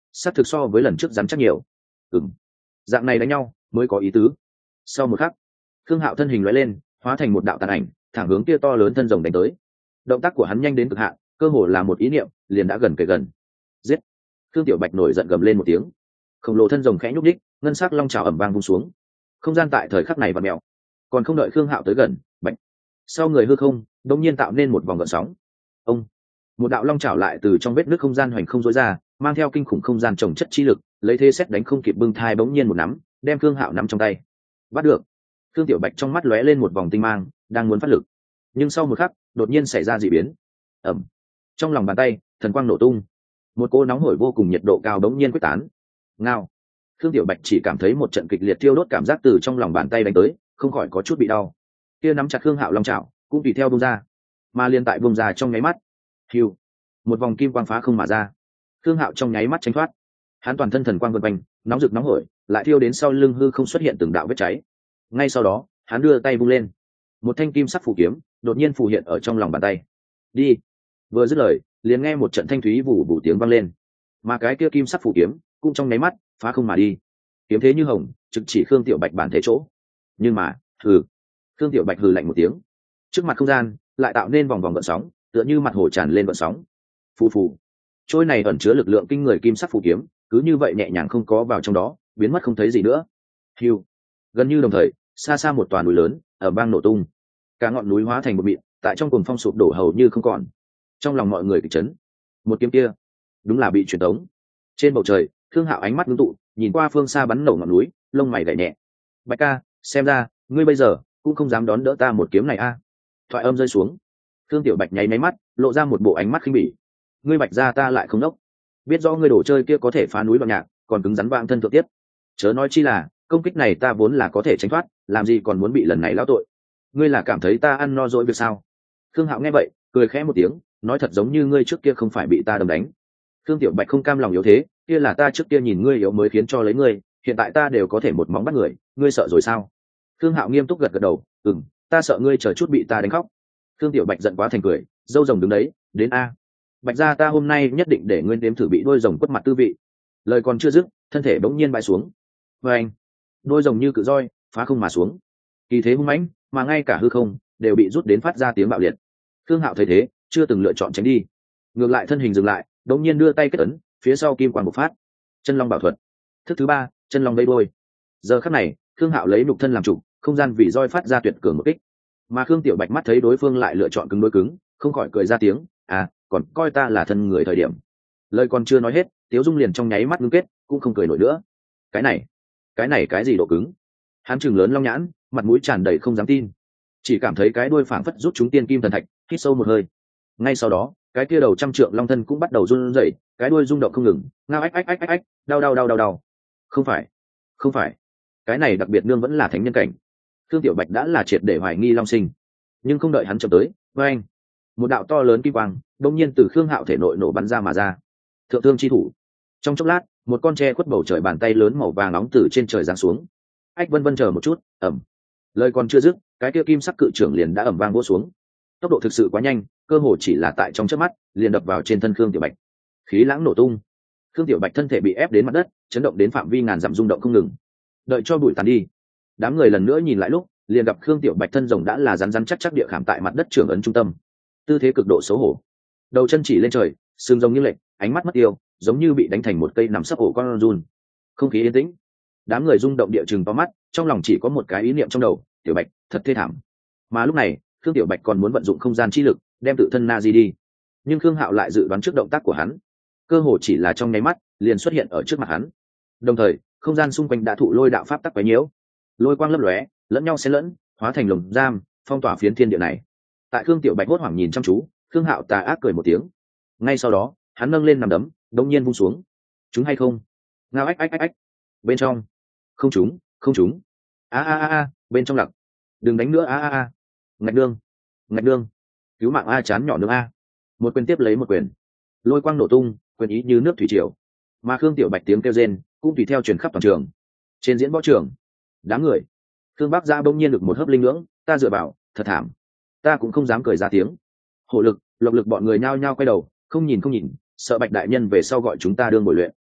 xác thực so với lần trước rắn chắc nhiều. Ừm, dạng này đánh nhau mới có ý tứ. Sau một khắc, Khương Hạo thân hình lóe lên, hóa thành một đạo tàn ảnh, thẳng hướng kia to lớn thân rồng đánh tới. Động tác của hắn nhanh đến cực hạn, cơ hồ là một ý niệm liền đã gần kề gần. Giết! Khương Tiểu Bạch nổi giận gầm lên một tiếng, khổng lồ thân rồng khẽ nhúc nhích, ngân sắc long trào ầm vang vung xuống. Không gian tại thời khắc này vặn mèo, còn không đợi Khương Hạo tới gần, bạch, sau người hư không đột nhiên tạo nên một vòng gợn sóng. Ông, một đạo long trào lại từ trong vết nứt không gian hoành không rối ra, mang theo kinh khủng không gian trồng chất chi lực, lấy thế xét đánh không kịp bưng thai bỗng nhiên một nắm, đem Khương Hạo nắm trong tay. Bắt được! Khương Tiểu Bạch trong mắt lóe lên một vòng tinh mang, đang muốn phát lực, nhưng sau một khắc, đột nhiên xảy ra dị biến. Ầm! Trong lòng bàn tay, thần quang nổ tung, một cỗ nóng hổi vô cùng nhiệt độ cao bỗng nhiên quyết tán. Ngao! Khương Tiểu Bạch chỉ cảm thấy một trận kịch liệt thiêu đốt cảm giác từ trong lòng bàn tay đánh tới, không khỏi có chút bị đau. Kia nắm chặt Khương Hạo long chảo, cũng tùy theo bung ra, mà liên tại bung ra trong nháy mắt, hiu, một vòng kim quang phá không mà ra. Khương Hạo trong nháy mắt tránh thoát, hắn toàn thân thần quang vần quanh, nóng rực nóng hổi, lại thiêu đến sau lưng hư không xuất hiện từng đạo vết cháy. Ngay sau đó, hắn đưa tay vung lên, một thanh kim sắc phù kiếm đột nhiên phù hiện ở trong lòng bàn tay. Đi! Vừa dứt lời, liền nghe một trận thanh thúy vù vù tiếng vang lên, mà cái kia kim sắc phù kiếm cũng trong nháy mắt phá không mà đi, kiếm thế như hồng, trực chỉ Khương Tiểu Bạch bản thể chỗ. Nhưng mà, hừ, Khương Tiểu Bạch hừ lạnh một tiếng, trước mặt không gian lại tạo nên vòng vòng gợn sóng, tựa như mặt hồ tràn lên gợn sóng. Phù phù, trôi này ẩn chứa lực lượng kinh người kim sắc phù kiếm cứ như vậy nhẹ nhàng không có vào trong đó, biến mất không thấy gì nữa. Hiu, gần như đồng thời, xa xa một tòa núi lớn ở bang nổ tung, cả ngọn núi hóa thành một mịn, tại trong cuồng phong sụp đổ hầu như không còn. Trong lòng mọi người kịch chấn, một kiếm kia đúng là bị truyền tống. Trên bầu trời, Khương Hạo ánh mắt ngưng tụ, nhìn qua phương xa bắn nổ ngọn núi, lông mày gảy nhẹ. Bạch ca, xem ra ngươi bây giờ cũng không dám đón đỡ ta một kiếm này a. Thoại âm rơi xuống, Khương Tiểu Bạch nháy máy mắt, lộ ra một bộ ánh mắt khinh bỉ. Ngươi Bạch gia ta lại không đốc, biết rõ ngươi đồ chơi kia có thể phá núi bằng nhạc, còn cứng rắn vang thân thượng tiếp. Chớ nói chi là công kích này ta vốn là có thể tránh thoát, làm gì còn muốn bị lần này lão tội. Ngươi là cảm thấy ta ăn no dỗi việc sao? Khương Hạo nghe vậy, cười khẽ một tiếng, nói thật giống như ngươi trước kia không phải bị ta đâm đánh. Khương Tiểu Bạch không cam lòng yếu thế, kia là ta trước kia nhìn ngươi yếu mới khiến cho lấy ngươi, hiện tại ta đều có thể một móng bắt người, ngươi sợ rồi sao? Khương Hạo nghiêm túc gật gật đầu, ừm, ta sợ ngươi chờ chút bị ta đánh khóc. Khương Tiểu Bạch giận quá thành cười, dâu rồng đứng đấy, đến a. Bạch gia ta hôm nay nhất định để ngươi nếm thử bị đôi rồng quất mặt tư vị. Lời còn chưa dứt, thân thể bỗng nhiên bại xuống. Và anh, đôi rồng như cự roi, phá không mà xuống. Kỳ thế hung mãnh, mà ngay cả hư không đều bị rút đến phát ra tiếng bạo liệt. Khương Hạo thấy thế, chưa từng lựa chọn tránh đi, ngược lại thân hình dừng lại, đột nhiên đưa tay kết ấn, phía sau kim quang bộc phát. Chân long bảo thuật, thức thứ ba, chân long vây đôi. Giờ khắc này, Khương Hạo lấy nhục thân làm chủ, không gian vì roi phát ra tuyệt cường một kích. Mà Khương Tiểu Bạch mắt thấy đối phương lại lựa chọn cứng đối cứng, không khỏi cười ra tiếng, à, còn coi ta là thân người thời điểm. Lời còn chưa nói hết, Tiếu Dung liền trong nháy mắt ngưng kết, cũng không cười nổi nữa. Cái này, cái này cái gì độ cứng? Hắn trừng lớn long nhãn, mặt mũi tràn đầy không dám tin, chỉ cảm thấy cái đuôi phảng phất rút chúng tiên kim thần thạch, hít sâu một hơi. Ngay sau đó, cái kia đầu trăm trượng long thân cũng bắt đầu run rẩy, cái đuôi rung động không ngừng, ngao ách ách ách ách ách, đau đau đau đau đau. Không phải, không phải, cái này đặc biệt nương vẫn là thánh nhân cảnh. Thương Tiểu Bạch đã là triệt để hoài nghi long sinh, nhưng không đợi hắn chậm tới, với anh, một đạo to lớn kim quang đột nhiên từ Khương Hạo thể nội nổ bắn ra mà ra. Thượng thương chi thủ. Trong chốc lát, một con tre khuất bầu trời bàn tay lớn màu vàng nóng từ trên trời giáng xuống. Ách vân vân chờ một chút, ẩm. Lời còn chưa dứt, cái kia kim sắc cự trưởng liền đã ầm vang vỗ xuống. Tốc độ thực sự quá nhanh, cơ hồ chỉ là tại trong chớp mắt, liền đập vào trên thân Khương Tiểu Bạch. Khí lãng nổ tung. Khương Tiểu Bạch thân thể bị ép đến mặt đất, chấn động đến phạm vi ngàn dặm rung động không ngừng. Đợi cho bụi tàn đi, đám người lần nữa nhìn lại lúc, liền gặp Khương Tiểu Bạch thân rồng đã là rắn rắn chắc chắc địa khảm tại mặt đất trưởng ấn trung tâm. Tư thế cực độ xấu hổ. Đầu chân chỉ lên trời, sừng rồng như lệch, ánh mắt mất tiêu, giống như bị đánh thành một cây nằm sấp ổ con run. Không khí yên tĩnh. Đám người rung động địa chừng to mắt, trong lòng chỉ có một cái ý niệm trong đầu, Tiểu Bạch, thật thê thảm. Mà lúc này, Khương Tiểu Bạch còn muốn vận dụng không gian chi lực, đem tự thân na di đi. Nhưng Khương Hạo lại dự đoán trước động tác của hắn, cơ hồ chỉ là trong nháy mắt, liền xuất hiện ở trước mặt hắn. Đồng thời, không gian xung quanh đã thụ lôi đạo pháp tắc quấy nhiễu, lôi quang lấp lóe, lẫn nhau xen lẫn, hóa thành lồng giam, phong tỏa phiến thiên địa này. Tại Khương Tiểu Bạch hốt hoảng nhìn chăm chú, Khương Hạo tà ác cười một tiếng. Ngay sau đó, hắn nâng lên nằm đấm, đống nhiên vung xuống. Chúng hay không? Ngao ách ách ách ách. Bên trong, không trúng, không trúng. A a a a, bên trong lặc. Đừng đánh nữa a a a. Ngạch đương, ngạch đương. Cứu mạng a chán nhỏ nương a. Một quyền tiếp lấy một quyền. Lôi quang nổ tung, quyền ý như nước thủy triều. Mà Khương Tiểu Bạch tiếng kêu rên cũng tùy theo truyền khắp toàn trường. Trên diễn võ trường, đám người, Khương Bắc Gia bỗng nhiên được một hớp linh ngưỡng, ta dựa vào, thật thảm. Ta cũng không dám cười ra tiếng. Hổ Lực, Lộc Lực bọn người nhao nhao quay đầu, không nhìn không nhìn, sợ Bạch đại nhân về sau gọi chúng ta đương bồi luyện.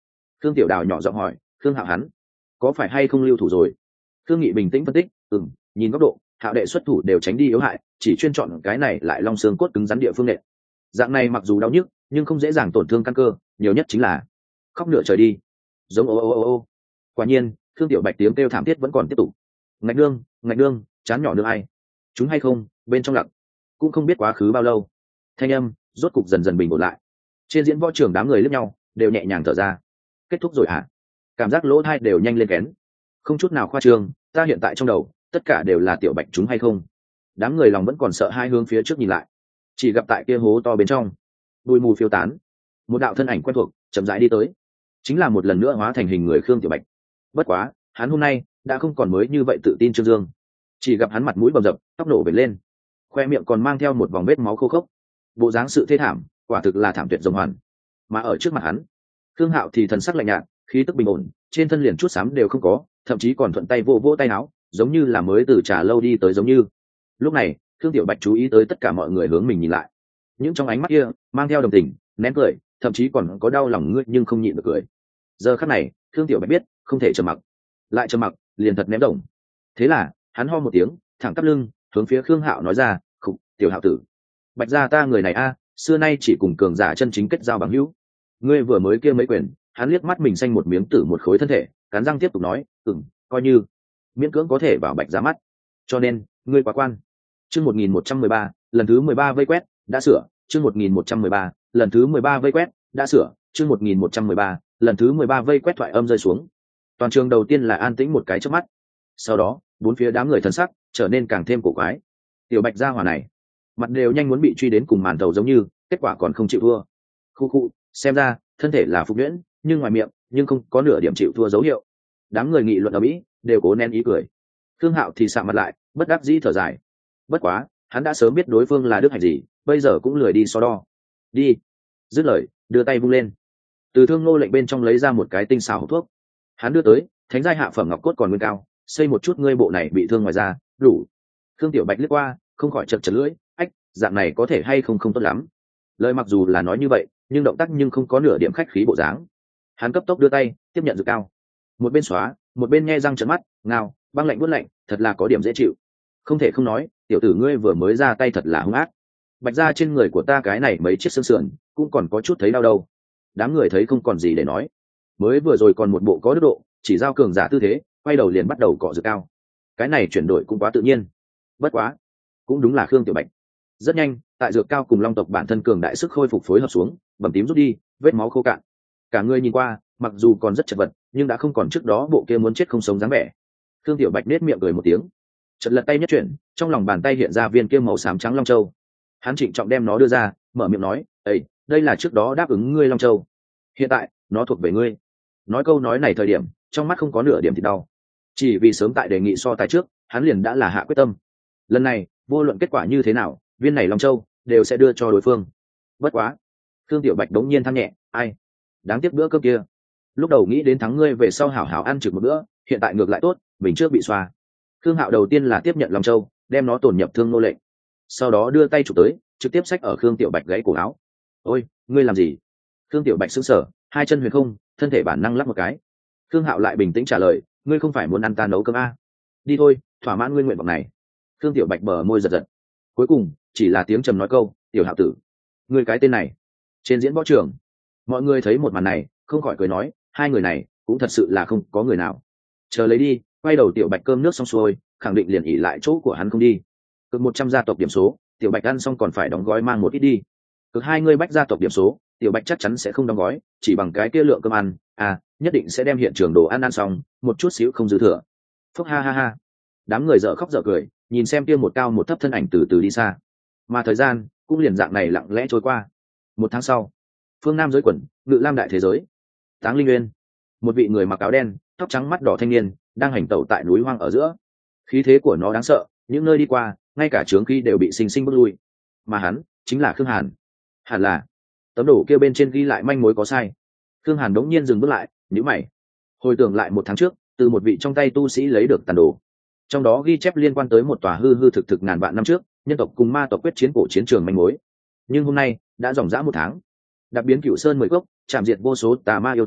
Khương Tiểu Đào nhỏ giọng hỏi Khương Hạo hắn có phải hay không lưu thủ rồi. Khương Nghị bình tĩnh phân tích ừm, nhìn góc độ Hạo đệ xuất thủ đều tránh đi yếu hại, chỉ chuyên chọn cái này lại long xương cốt cứng rắn địa phương nện. Dạng này mặc dù đau nhức nhưng không dễ dàng tổn thương căn cơ, nhiều nhất chính là khóc nửa trời đi. Giống ô ô ô ô. Quả nhiên Khương Tiểu Bạch tiếng kêu thảm thiết vẫn còn tiếp tục. Ngạch đương ngạch đương, chán nhỏ đương ai chúng hay không bên trong lặng cũng không biết quá khứ bao lâu, thanh âm rốt cục dần dần bình ổn lại. Trên diễn võ trường đám người lướt nhau đều nhẹ nhàng thở ra. Kết thúc rồi hả? Cảm giác lỗ thai đều nhanh lên kén, không chút nào khoa trương, ta hiện tại trong đầu tất cả đều là Tiểu Bạch chúng hay không. Đám người lòng vẫn còn sợ hai hướng phía trước nhìn lại, chỉ gặp tại kia hố to bên trong bụi mù phiêu tán, một đạo thân ảnh quen thuộc chậm rãi đi tới, chính là một lần nữa hóa thành hình người Khương Tiểu Bạch. Bất quá hắn hôm nay đã không còn mới như vậy tự tin trương dương, chỉ gặp hắn mặt mũi bầm dập, tóc nổ bệt lên, khoe miệng còn mang theo một vòng vết máu khô khốc, bộ dáng sự thê thảm quả thực là thảm tuyệt rồng hoàn. Mà ở trước mặt hắn Khương Hạo thì thần sắc lạnh nhạt, khí tức bình ổn, trên thân liền chút xám đều không có, thậm chí còn thuận tay vô vỗ tay áo, giống như là mới từ trà lâu đi tới giống như. Lúc này Khương Tiểu Bạch chú ý tới tất cả mọi người hướng mình nhìn lại, những trong ánh mắt kia mang theo đồng tình, nén cười, thậm chí còn có đau lòng ngươi nhưng không nhịn được cười. Giờ khắc này Khương Tiểu Bạch biết không thể trầm mặc, lại trầm mặc liền thật ném đồng. Thế là hắn ho một tiếng, thẳng tắp lưng hướng phía Khương Hạo nói ra khục, Tiểu Hạo tử, Bạch gia ta người này a xưa nay chỉ cùng cường giả chân chính kết giao bằng hữu, ngươi vừa mới kia mấy quyền. Hắn liếc mắt mình xanh một miếng tử một khối thân thể, cắn răng tiếp tục nói ừm, coi như miễn cưỡng có thể vào Bạch gia mắt, cho nên ngươi quá quan. Chương một nghìn một trăm mười ba, lần thứ mười ba vây quét đã sửa. Chương một nghìn một trăm mười ba, lần thứ mười ba vây quét đã sửa. Chương một nghìn một trăm mười ba, lần thứ mười ba vây quét thoại âm rơi xuống. Toàn trường đầu tiên là an tĩnh một cái chớp mắt, sau đó bốn phía đám người thân sắc trở nên càng thêm cổ quái. Tiểu Bạch gia hỏa này mặt đều nhanh muốn bị truy đến cùng màn thầu giống như, kết quả còn không chịu thua. Khu khu, xem ra thân thể là phục nhuyễn, nhưng ngoài miệng nhưng không có nửa điểm chịu thua dấu hiệu. Đám người nghị luận ở mỹ đều cố nén ý cười. Khương Hạo thì sạm mặt lại, bất đắc dĩ thở dài. Bất quá hắn đã sớm biết đối phương là đức hạnh gì, bây giờ cũng lười đi so đo. Đi. Dứt lời đưa tay vung lên, từ thương nô lệnh bên trong lấy ra một cái tinh xảo hộp thuốc. Hắn đưa tới, thánh giai hạ phẩm ngọc cốt còn nguyên cao, xây một chút ngươi bộ này bị thương ngoài ra đủ. Khương Tiểu Bạch liếc qua không khỏi chật chật lưỡi, ách, dạng này có thể hay không không tốt lắm. Lời mặc dù là nói như vậy nhưng động tác nhưng không có nửa điểm khách khí bộ dáng. Hắn cấp tốc đưa tay tiếp nhận dược cao, một bên xóa một bên nghe răng trợn mắt, ngao, băng lạnh buốt lạnh, thật là có điểm dễ chịu. Không thể không nói, tiểu tử ngươi vừa mới ra tay thật là hung ác. Bạch ra trên người của ta cái này mấy chiếc xương sườn cũng còn có chút thấy đau đâu. Đám người thấy không còn gì để nói, mới vừa rồi còn một bộ có đức độ chỉ giao cường giả tư thế, quay đầu liền bắt đầu cọ dược cao. Cái này chuyển đổi cũng quá tự nhiên. Bất quá cũng đúng là Khương Tiểu Bạch. Rất nhanh tại dược cao cùng long tộc bản thân cường đại sức khôi phục phối hợp xuống, bầm tím rút đi, vết máu khô cạn. Cả người nhìn qua mặc dù còn rất chật vật nhưng đã không còn trước đó bộ kia muốn chết không sống dáng vẻ. Khương Tiểu Bạch nết miệng cười một tiếng, chợt lật tay nhất chuyển, trong lòng bàn tay hiện ra viên kia màu xám trắng long châu. Hắn trịnh trọng đem nó đưa ra, mở miệng nói ây, đây là trước đó đáp ứng ngươi long châu, hiện tại nó thuộc về ngươi. Nói câu nói này thời điểm trong mắt không có nửa điểm thì đau, chỉ vì sớm tại đề nghị so tài trước hắn liền đã là hạ quyết tâm, lần này vô luận kết quả như thế nào viên này long châu đều sẽ đưa cho đối phương. Bất quá Khương Tiểu Bạch đống nhiên than nhẹ, ai, đáng tiếc bữa cơm kia, lúc đầu nghĩ đến thắng ngươi về sau hảo hảo ăn trực một bữa, hiện tại ngược lại tốt, mình trước bị xoa. Khương Hạo đầu tiên là tiếp nhận long châu, đem nó tổn nhập thương nô lệnh, sau đó đưa tay chụp tới, trực tiếp xách ở Khương Tiểu Bạch gãy cổ áo. Ôi, ngươi làm gì? Khương Tiểu Bạch sững sờ, hai chân huyền không, thân thể bản năng lắc một cái. Khương Hạo lại bình tĩnh trả lời, ngươi không phải muốn ăn ta nấu cơm a? Đi thôi, thỏa mãn ngươi nguyện vọng này. Khương Tiểu Bạch bờ môi giật giật, cuối cùng chỉ là tiếng trầm nói câu, Tiểu Hạo tử, ngươi cái tên này. Trên diễn võ trường mọi người thấy một màn này không khỏi cười nói, hai người này cũng thật sự là không có người nào. Chờ lấy đi, quay đầu Tiểu Bạch cơm nước xong xuôi khẳng định liền ỉ lại chỗ của hắn không đi. Cực một trăm gia tộc điểm số, Tiểu Bạch ăn xong còn phải đóng gói mang một ít đi. Cực hai người Bách gia tộc điểm số, Tiểu Bạch chắc chắn sẽ không đóng gói, chỉ bằng cái kia lượng cơm ăn, à, nhất định sẽ đem hiện trường đồ ăn ăn xong, một chút xíu không dư thừa. Phúc ha ha ha. Đám người dở khóc dở cười, nhìn xem kia một cao một thấp thân ảnh từ từ đi xa. Mà thời gian cũng liền dạng này lặng lẽ trôi qua. Một tháng sau, phương Nam giới quần, Ngự Lam đại thế giới. Táng Linh Nguyên, một vị người mặc áo đen, tóc trắng mắt đỏ thanh niên đang hành tẩu tại núi hoang ở giữa. Khí thế của nó đáng sợ, những nơi đi qua ngay cả trướng khí đều bị sinh sinh bước lui. Mà hắn chính là Khương Hàn. Hẳn là tấm đồ kia bên trên ghi lại manh mối có sai. Khương Hàn đống nhiên dừng bước lại, nhíu mày, hồi tưởng lại một tháng trước từ một vị trong tay tu sĩ lấy được tàn đồ, trong đó ghi chép liên quan tới một tòa hư hư thực thực ngàn vạn năm trước nhân tộc cùng ma tộc quyết chiến cổ chiến trường manh mối. Nhưng hôm nay đã dòng dã một tháng, đặc biến Cửu Sơn mười gốc, chạm diệt vô số tà ma yêu túy,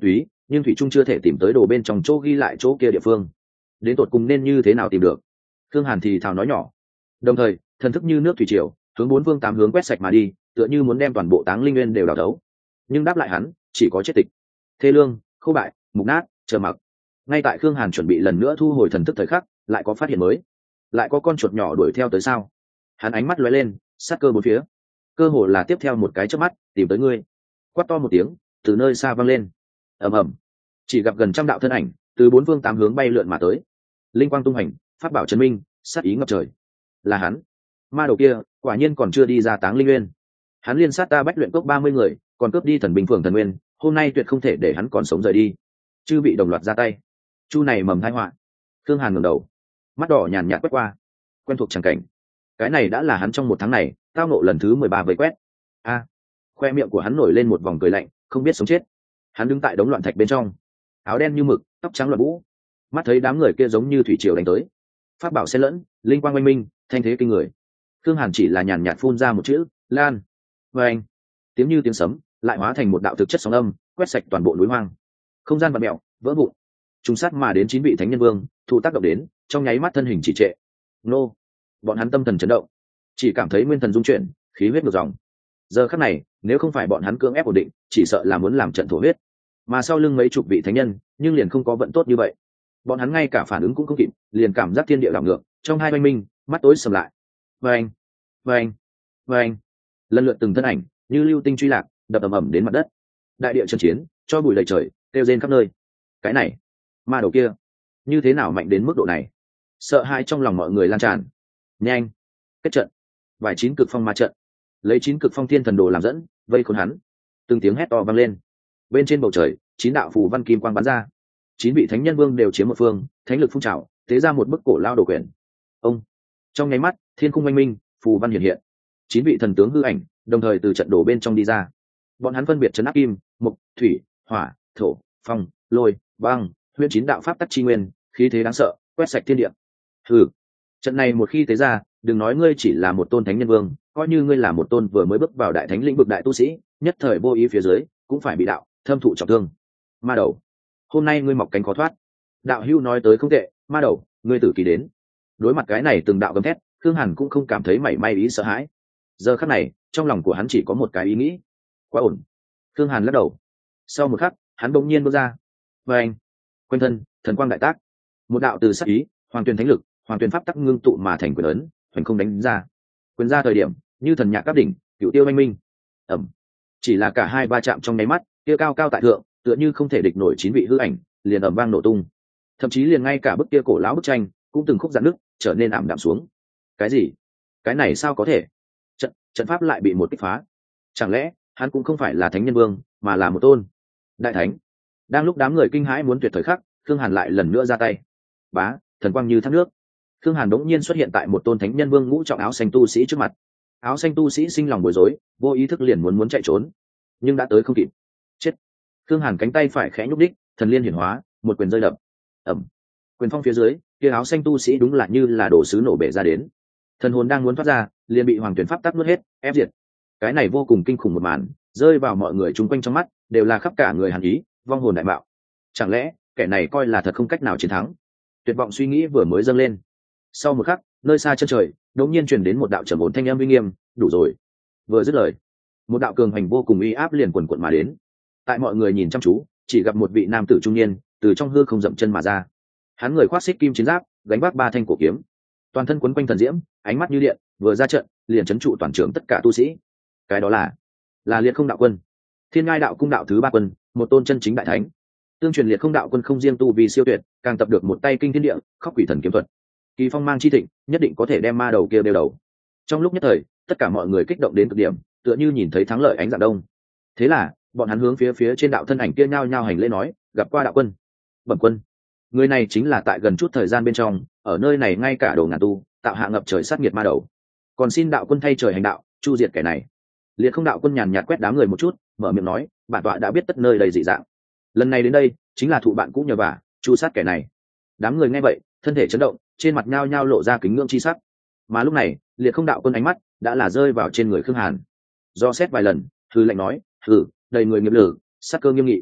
nhưng thủy trung chưa thể tìm tới đồ bên trong chỗ ghi lại chỗ kia địa phương. Đến tột cùng nên như thế nào tìm được? Khương Hàn thì thào nói nhỏ, đồng thời thần thức như nước thủy triều hướng bốn phương tám hướng quét sạch mà đi, tựa như muốn đem toàn bộ Táng Linh Nguyên đều đào đấu. Nhưng đáp lại hắn chỉ có chết tịch, thê lương, khô bại, mục nát, chờ mặc. Ngay tại Khương Hàn chuẩn bị lần nữa thu hồi thần thức thời khắc, lại có phát hiện mới, lại có con chuột nhỏ đuổi theo tới sao? Hắn ánh mắt lóe lên, sát cơ bốn phía, cơ hồ là tiếp theo một cái chớp mắt tìm tới ngươi. Quát to một tiếng từ nơi xa vang lên, ầm ầm, chỉ gặp gần trăm đạo thân ảnh từ bốn phương tám hướng bay lượn mà tới, linh quang tung hành, pháp bảo chấn minh, sát ý ngập trời. Là hắn, ma đầu kia quả nhiên còn chưa đi ra Táng Linh Nguyên. Hắn liên sát ta Bách Luyện Cốc ba mươi người, còn cướp đi thần bình phường thần nguyên, hôm nay tuyệt không thể để hắn còn sống rời đi. Chư vị đồng loạt ra tay, chu này mầm tai họa. Thương Hàn ngẩng đầu, mắt đỏ nhàn nhạt quét qua, quen thuộc chẳng cảnh. Cái này đã là hắn trong một tháng này tao nộ lần thứ mười ba vây quét. A, khoe miệng của hắn nổi lên một vòng cười lạnh, không biết sống chết. Hắn đứng tại đống loạn thạch bên trong, áo đen như mực, tóc trắng loạn vũ, mắt thấy đám người kia giống như thủy triều đánh tới, pháp bảo xen lẫn, linh quang oanh minh, thanh thế kinh người. Thương Hàn chỉ là nhàn nhạt phun ra một chữ, lan. Và anh, tiếng như tiếng sấm, lại hóa thành một đạo thực chất sóng âm, quét sạch toàn bộ núi hoang. Không gian vặn mèo, vỡ vụn. Trùng sát mà đến chín vị thánh nhân vương, thụ tác động đến, trong nháy mắt thân hình chỉ trệ. Nô, bọn hắn tâm thần chấn động, chỉ cảm thấy nguyên thần dung chuyển, khí huyết ngược dòng. Giờ khắc này, nếu không phải bọn hắn cưỡng ép ổn định, chỉ sợ là muốn làm trận thổ huyết. Mà sau lưng mấy chục vị thánh nhân, nhưng liền không có vận tốt như vậy. Bọn hắn ngay cả phản ứng cũng không kịp, liền cảm giác thiên địa đảo ngược, trong hai oanh minh, mắt tối sầm lại. Vâng, vâng, vâng, lần lượt từng thân ảnh như lưu tinh truy lạc, đập ầm ầm đến mặt đất. Đại địa chân chiến, cho bụi đầy trời, kêu rên khắp nơi. Cái này, ma đầu kia, như thế nào mạnh đến mức độ này? Sợ hãi trong lòng mọi người lan tràn. Nhanh, kết trận. Vài chín cực phong ma trận, lấy chín cực phong thiên thần đồ làm dẫn, vây khốn hắn. Từng tiếng hét to vang lên. Bên trên bầu trời, chín đạo phù văn kim quang bắn ra. Chín vị thánh nhân vương đều chiếm một phương, thánh lực phun trào, tế ra một bức cổ lao đồ quyển. Ông, trong nháy mắt, thiên khung oanh minh, phù văn hiện hiện. Chín vị thần tướng hư ảnh, đồng thời từ trận đồ bên trong đi ra. Bọn hắn phân biệt trấn áp kim, mộc, thủy, hỏa, thổ, phong, lôi, băng, huyễn chín đạo pháp tắc chi nguyên, khí thế đáng sợ, quét sạch thiên địa. Hừ, trận này một khi tế ra, đừng nói ngươi chỉ là một tôn thánh nhân vương, coi như ngươi là một tôn vừa mới bước vào đại thánh lĩnh vực đại tu sĩ, nhất thời vô ý phía dưới, cũng phải bị đạo thâm thụ trọng thương. Ma đầu, hôm nay ngươi mọc cánh khó thoát. Đạo hưu nói tới không tệ, ma đầu, ngươi tử kỳ đến. Đối mặt cái này từng đạo gầm thét, Khương Hàn cũng không cảm thấy mảy may ý sợ hãi. Giờ khắc này, trong lòng của hắn chỉ có một cái ý nghĩ, quá ổn. Khương Hàn lắc đầu. Sau một khắc, hắn bỗng nhiên bước ra. Và anh, quanh thân thần quang đại tác, một đạo từ sắc ý, hoàng tuyền thánh lực, hoàng tuyền pháp tắc ngưng tụ mà thành quyền ấn, hoành không đánh ra. Quyền ra thời điểm, như thần nhạc các đỉnh, cựu tiêu anh minh. Ẩm. Chỉ là cả hai va chạm trong nháy mắt, kia cao cao tại thượng, tựa như không thể địch nổi chín vị hư ảnh, liền ầm vang nổ tung. Thậm chí liền ngay cả bức kia cổ lão bức tranh, cũng từng khúc giãn nứt, trở nên ảm đạm xuống. Cái gì? Cái này sao có thể? Trận trận pháp lại bị một kích phá. Chẳng lẽ hắn cũng không phải là thánh nhân vương, mà là một tôn đại thánh? Đang lúc đám người kinh hãi muốn tuyệt thời khắc, Khương Hàn lại lần nữa ra tay. Bá, thần quang như thác nước. Khương Hàn đống nhiên xuất hiện tại một tôn thánh nhân vương ngũ trọng áo xanh tu sĩ trước mặt. Áo xanh tu sĩ sinh lòng bối rối, vô ý thức liền muốn muốn chạy trốn, nhưng đã tới không kịp. Chết. Khương Hàn cánh tay phải khẽ nhúc đích, thần liên hiển hóa, một quyền rơi đập. Ẩm. Quyền phong phía dưới, kia áo xanh tu sĩ đúng là như là đổ sứ nổ bể ra đến. Thần hồn đang muốn thoát ra, liền bị hoàng tuyển pháp tắc nuốt hết, ép diệt. Cái này vô cùng kinh khủng một màn, rơi vào mọi người chung quanh trong mắt, đều là khắp cả người hàn ý, vong hồn đại mạo. Chẳng lẽ kẻ này coi là thật không cách nào chiến thắng? Tuyệt vọng suy nghĩ vừa mới dâng lên. Sau một khắc, nơi xa chân trời đột nhiên truyền đến một đạo trầm ổn thanh âm uy nghiêm, đủ rồi. Vừa dứt lời, một đạo cường hành vô cùng uy áp liền quần quật mà đến. Tại mọi người nhìn chăm chú, chỉ gặp một vị nam tử trung niên từ trong hư không dậm chân mà ra. Hắn người khoác xích kim chiến giáp, gánh vác ba thanh cổ kiếm, toàn thân quấn quanh thần diễm, ánh mắt như điện, vừa ra trận liền chấn trụ toàn trường tất cả tu sĩ. Cái đó là là Liệt Không Đạo Quân, Thiên Ngai Đạo Cung đạo thứ ba quân, một tôn chân chính đại thánh. Tương truyền Liệt Không Đạo Quân không riêng tu vì siêu tuyệt, càng tập được một tay kinh thiên địa, khóc quỷ thần kiếm thuật. Kỳ phong mang chi thịnh, nhất định có thể đem ma đầu kia đeo đầu. Trong lúc nhất thời, tất cả mọi người kích động đến cực điểm, tựa như nhìn thấy thắng lợi ánh dạng đông. Thế là, bọn hắn hướng phía phía trên đạo thân ảnh kia nhao nhao hành lễ nói, gặp qua đạo quân. Bẩm quân. Người này chính là tại gần chút thời gian bên trong, ở nơi này ngay cả đầu ngàn tu, tạo hạ ngập trời sát nghiệt ma đầu. Còn xin đạo quân thay trời hành đạo, chu diệt kẻ này. Liệt Không Đạo Quân nhàn nhạt quét đám người một chút, mở miệng nói, bản tọa đã biết tất nơi đầy dị dạng. Lần này đến đây, chính là thụ bạn cũng nhờ vả, chu sát kẻ này. Đám người nghe vậy, thân thể chấn động, trên mặt nhao nhao lộ ra kính ngưỡng chi sắc. Mà lúc này, Liệt Không Đạo Quân ánh mắt đã là rơi vào trên người Khương Hàn. Do xét vài lần, hừ lạnh nói, hừ, đầy người nghiệp lử, sát cơ nghiêm nghị.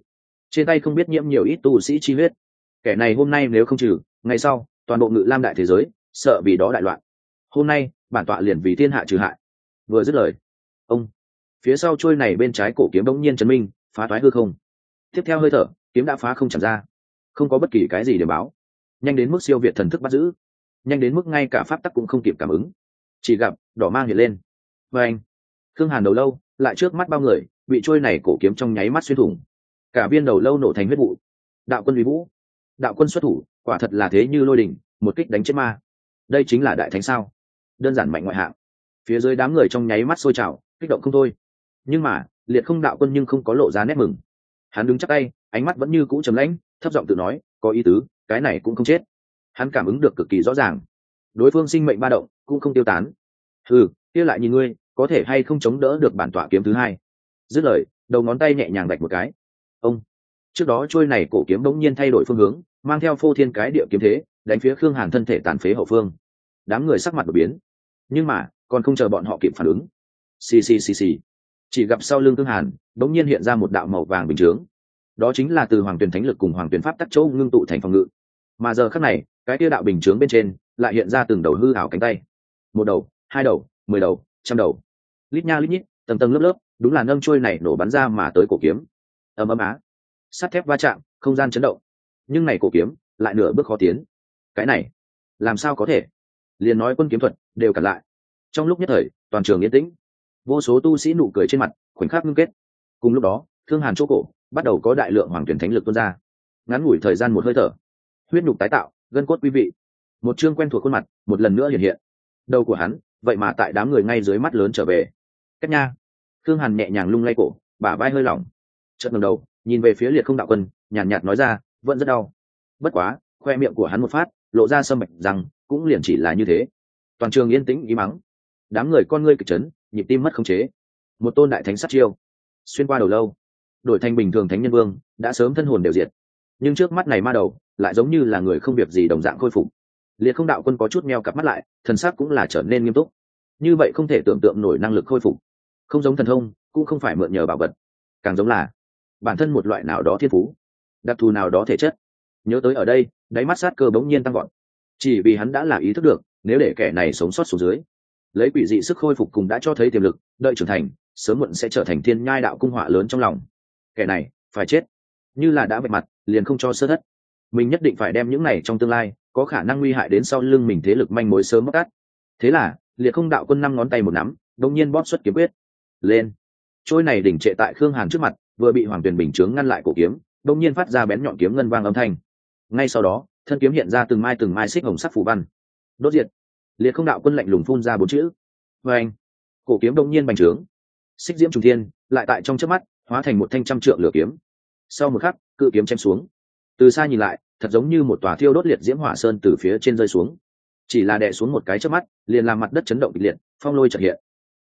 trên tay không biết nhiễm nhiều ít tu sĩ chi huyết. Kẻ này hôm nay nếu không trừ, ngày sau toàn bộ Ngự Lam đại thế giới sợ vì đó đại loạn. Hôm nay bản tọa liền vì thiên hạ trừ hại. Vừa dứt lời, ông phía sau trôi này bên trái cổ kiếm bỗng nhiên chấn minh, phá toái hư không. Tiếp theo hơi thở, kiếm đã phá không chạm ra, không có bất kỳ cái gì để báo. Nhanh đến mức siêu việt thần thức bắt giữ, nhanh đến mức ngay cả pháp tắc cũng không kịp cảm ứng. Chỉ gặp đỏ mang hiện lên, và anh Khương Hàn đầu lâu lại trước mắt bao người bị trôi này cổ kiếm trong nháy mắt xuyên thủng, cả viên đầu lâu nổ thành huyết vụ. Đạo quân uy vũ, đạo quân xuất thủ quả thật là thế như lôi đình, một kích đánh chết ma. Đây chính là đại thánh sao? Đơn giản mạnh ngoại hạng. Phía dưới đám người trong nháy mắt sôi trào, kích động không thôi. Nhưng mà Liệt Không đạo quân nhưng không có lộ ra nét mừng. Hắn đứng chắp tay, ánh mắt vẫn như cũ trầm lãnh, thấp giọng tự nói, có ý tứ, cái này cũng không chết. Hắn cảm ứng được cực kỳ rõ ràng, đối phương sinh mệnh ba động cũng không tiêu tán. Ừ, kia lại nhìn ngươi có thể hay không chống đỡ được bản tọa kiếm thứ hai. Dứt lời, đầu ngón tay nhẹ nhàng đạch một cái. Ông trước đó trôi này cổ kiếm bỗng nhiên thay đổi phương hướng, mang theo phô thiên cái địa kiếm thế đánh phía Khương Hàn thân thể tàn phế hậu phương. Đám người sắc mặt đổi biến, nhưng mà còn không chờ bọn họ kịp phản ứng, xì xì xì xì, chỉ gặp sau lưng Khương Hàn bỗng nhiên hiện ra một đạo màu vàng bình chướng. Đó chính là từ Hoàng Tuyển Thánh Lực cùng Hoàng Tuyển Pháp tắc châu ngưng tụ thành phòng ngự. Mà giờ khắc này, cái kia đạo bình chướng bên trên lại hiện ra từng đầu hư ảo cánh tay. Một đầu, hai đầu, mười đầu, trăm đầu, lít nha lít nhít, tầng tầng lớp lớp, đúng là nâng trôi này nổ bắn ra mà tới cổ kiếm. Ầm ầm á, sắt thép va chạm, không gian chấn động. Nhưng này cổ kiếm lại nửa bước khó tiến. Cái này, làm sao có thể? Liền nói quân kiếm thuật đều cản lại. Trong lúc nhất thời, toàn trường yên tĩnh. Vô số tu sĩ nụ cười trên mặt, khoảnh khắc ngưng kết. Cùng lúc đó, Thương Hàn chỗ cổ bắt đầu có đại lượng Hoàng Tuyển Thánh Lực tuôn ra. Ngắn ngủi thời gian một hơi thở, huyết nhục tái tạo, gân cốt quý vị. Một chương quen thuộc khuôn mặt, một lần nữa hiện hiện. Đầu của hắn, vậy mà tại đám người ngay dưới mắt lớn trở về. Cách nha. Thương Hàn nhẹ nhàng lung lay cổ, bả vai hơi lỏng. Chợt ngẩng đầu, nhìn về phía Liệt Không đạo quân, nhàn nhạt nói ra, vẫn rất đau. Bất quá, khoe miệng của hắn một phát, lộ ra sâm bạch rằng, cũng liền chỉ là như thế. Toàn trường yên tĩnh ý mắng. Đám người con ngươi kịch chấn, nhịp tim mất khống chế. Một tôn đại thánh sát chiêu, xuyên qua đầu lâu, đổi thành bình thường thánh nhân vương, đã sớm thân hồn đều diệt. Nhưng trước mắt này ma đầu, lại giống như là người không việc gì đồng dạng khôi phục. Liệt Không đạo quân có chút meo cặp mắt lại, thần sắc cũng là trở nên nghiêm túc. Như vậy không thể tưởng tượng nổi năng lực khôi phục, không giống thần thông, cũng không phải mượn nhờ bảo vật, càng giống là bản thân một loại nào đó thiên phú, đặc thù nào đó thể chất. Nhớ tới ở đây, đáy mắt sát cơ bỗng nhiên tăng gọn, chỉ vì hắn đã là ý thức được, nếu để kẻ này sống sót xuống dưới, lấy quỷ dị sức khôi phục cùng đã cho thấy tiềm lực, đợi trưởng thành, sớm muộn sẽ trở thành thiên nhai đạo cung họa lớn trong lòng. Kẻ này phải chết, như là đã vạch mặt, liền không cho sơ thất. Mình nhất định phải đem những này trong tương lai có khả năng nguy hại đến sau lưng mình thế lực manh mối sớm bóc tát. Thế là Liệt Không đạo quân năm ngón tay một nắm, đột nhiên bóp xuất kiếm quyết lên. Trôi này đỉnh trệ tại Khương Hàn trước mặt, vừa bị Hoàng Tuyền bình chướng ngăn lại cổ kiếm, đột nhiên phát ra bén nhọn kiếm ngân vang âm thanh. Ngay sau đó, thân kiếm hiện ra từng mai từng mai xích hồng sắc phù văn. Đốt diệt. Liệt Không đạo quân lạnh lùng phun ra bốn chữ. Và anh, cổ kiếm đột nhiên bành trướng, xích diễm trùng thiên, lại tại trong chớp mắt hóa thành một thanh trăm trượng lửa kiếm. Sau một khắc, cự kiếm chém xuống. Từ xa nhìn lại, thật giống như một tòa thiêu đốt liệt diễm hỏa sơn từ phía trên rơi xuống. Chỉ là đè xuống một cái chớp mắt, liền làm mặt đất chấn động kịch liệt, phong lôi chợt hiện.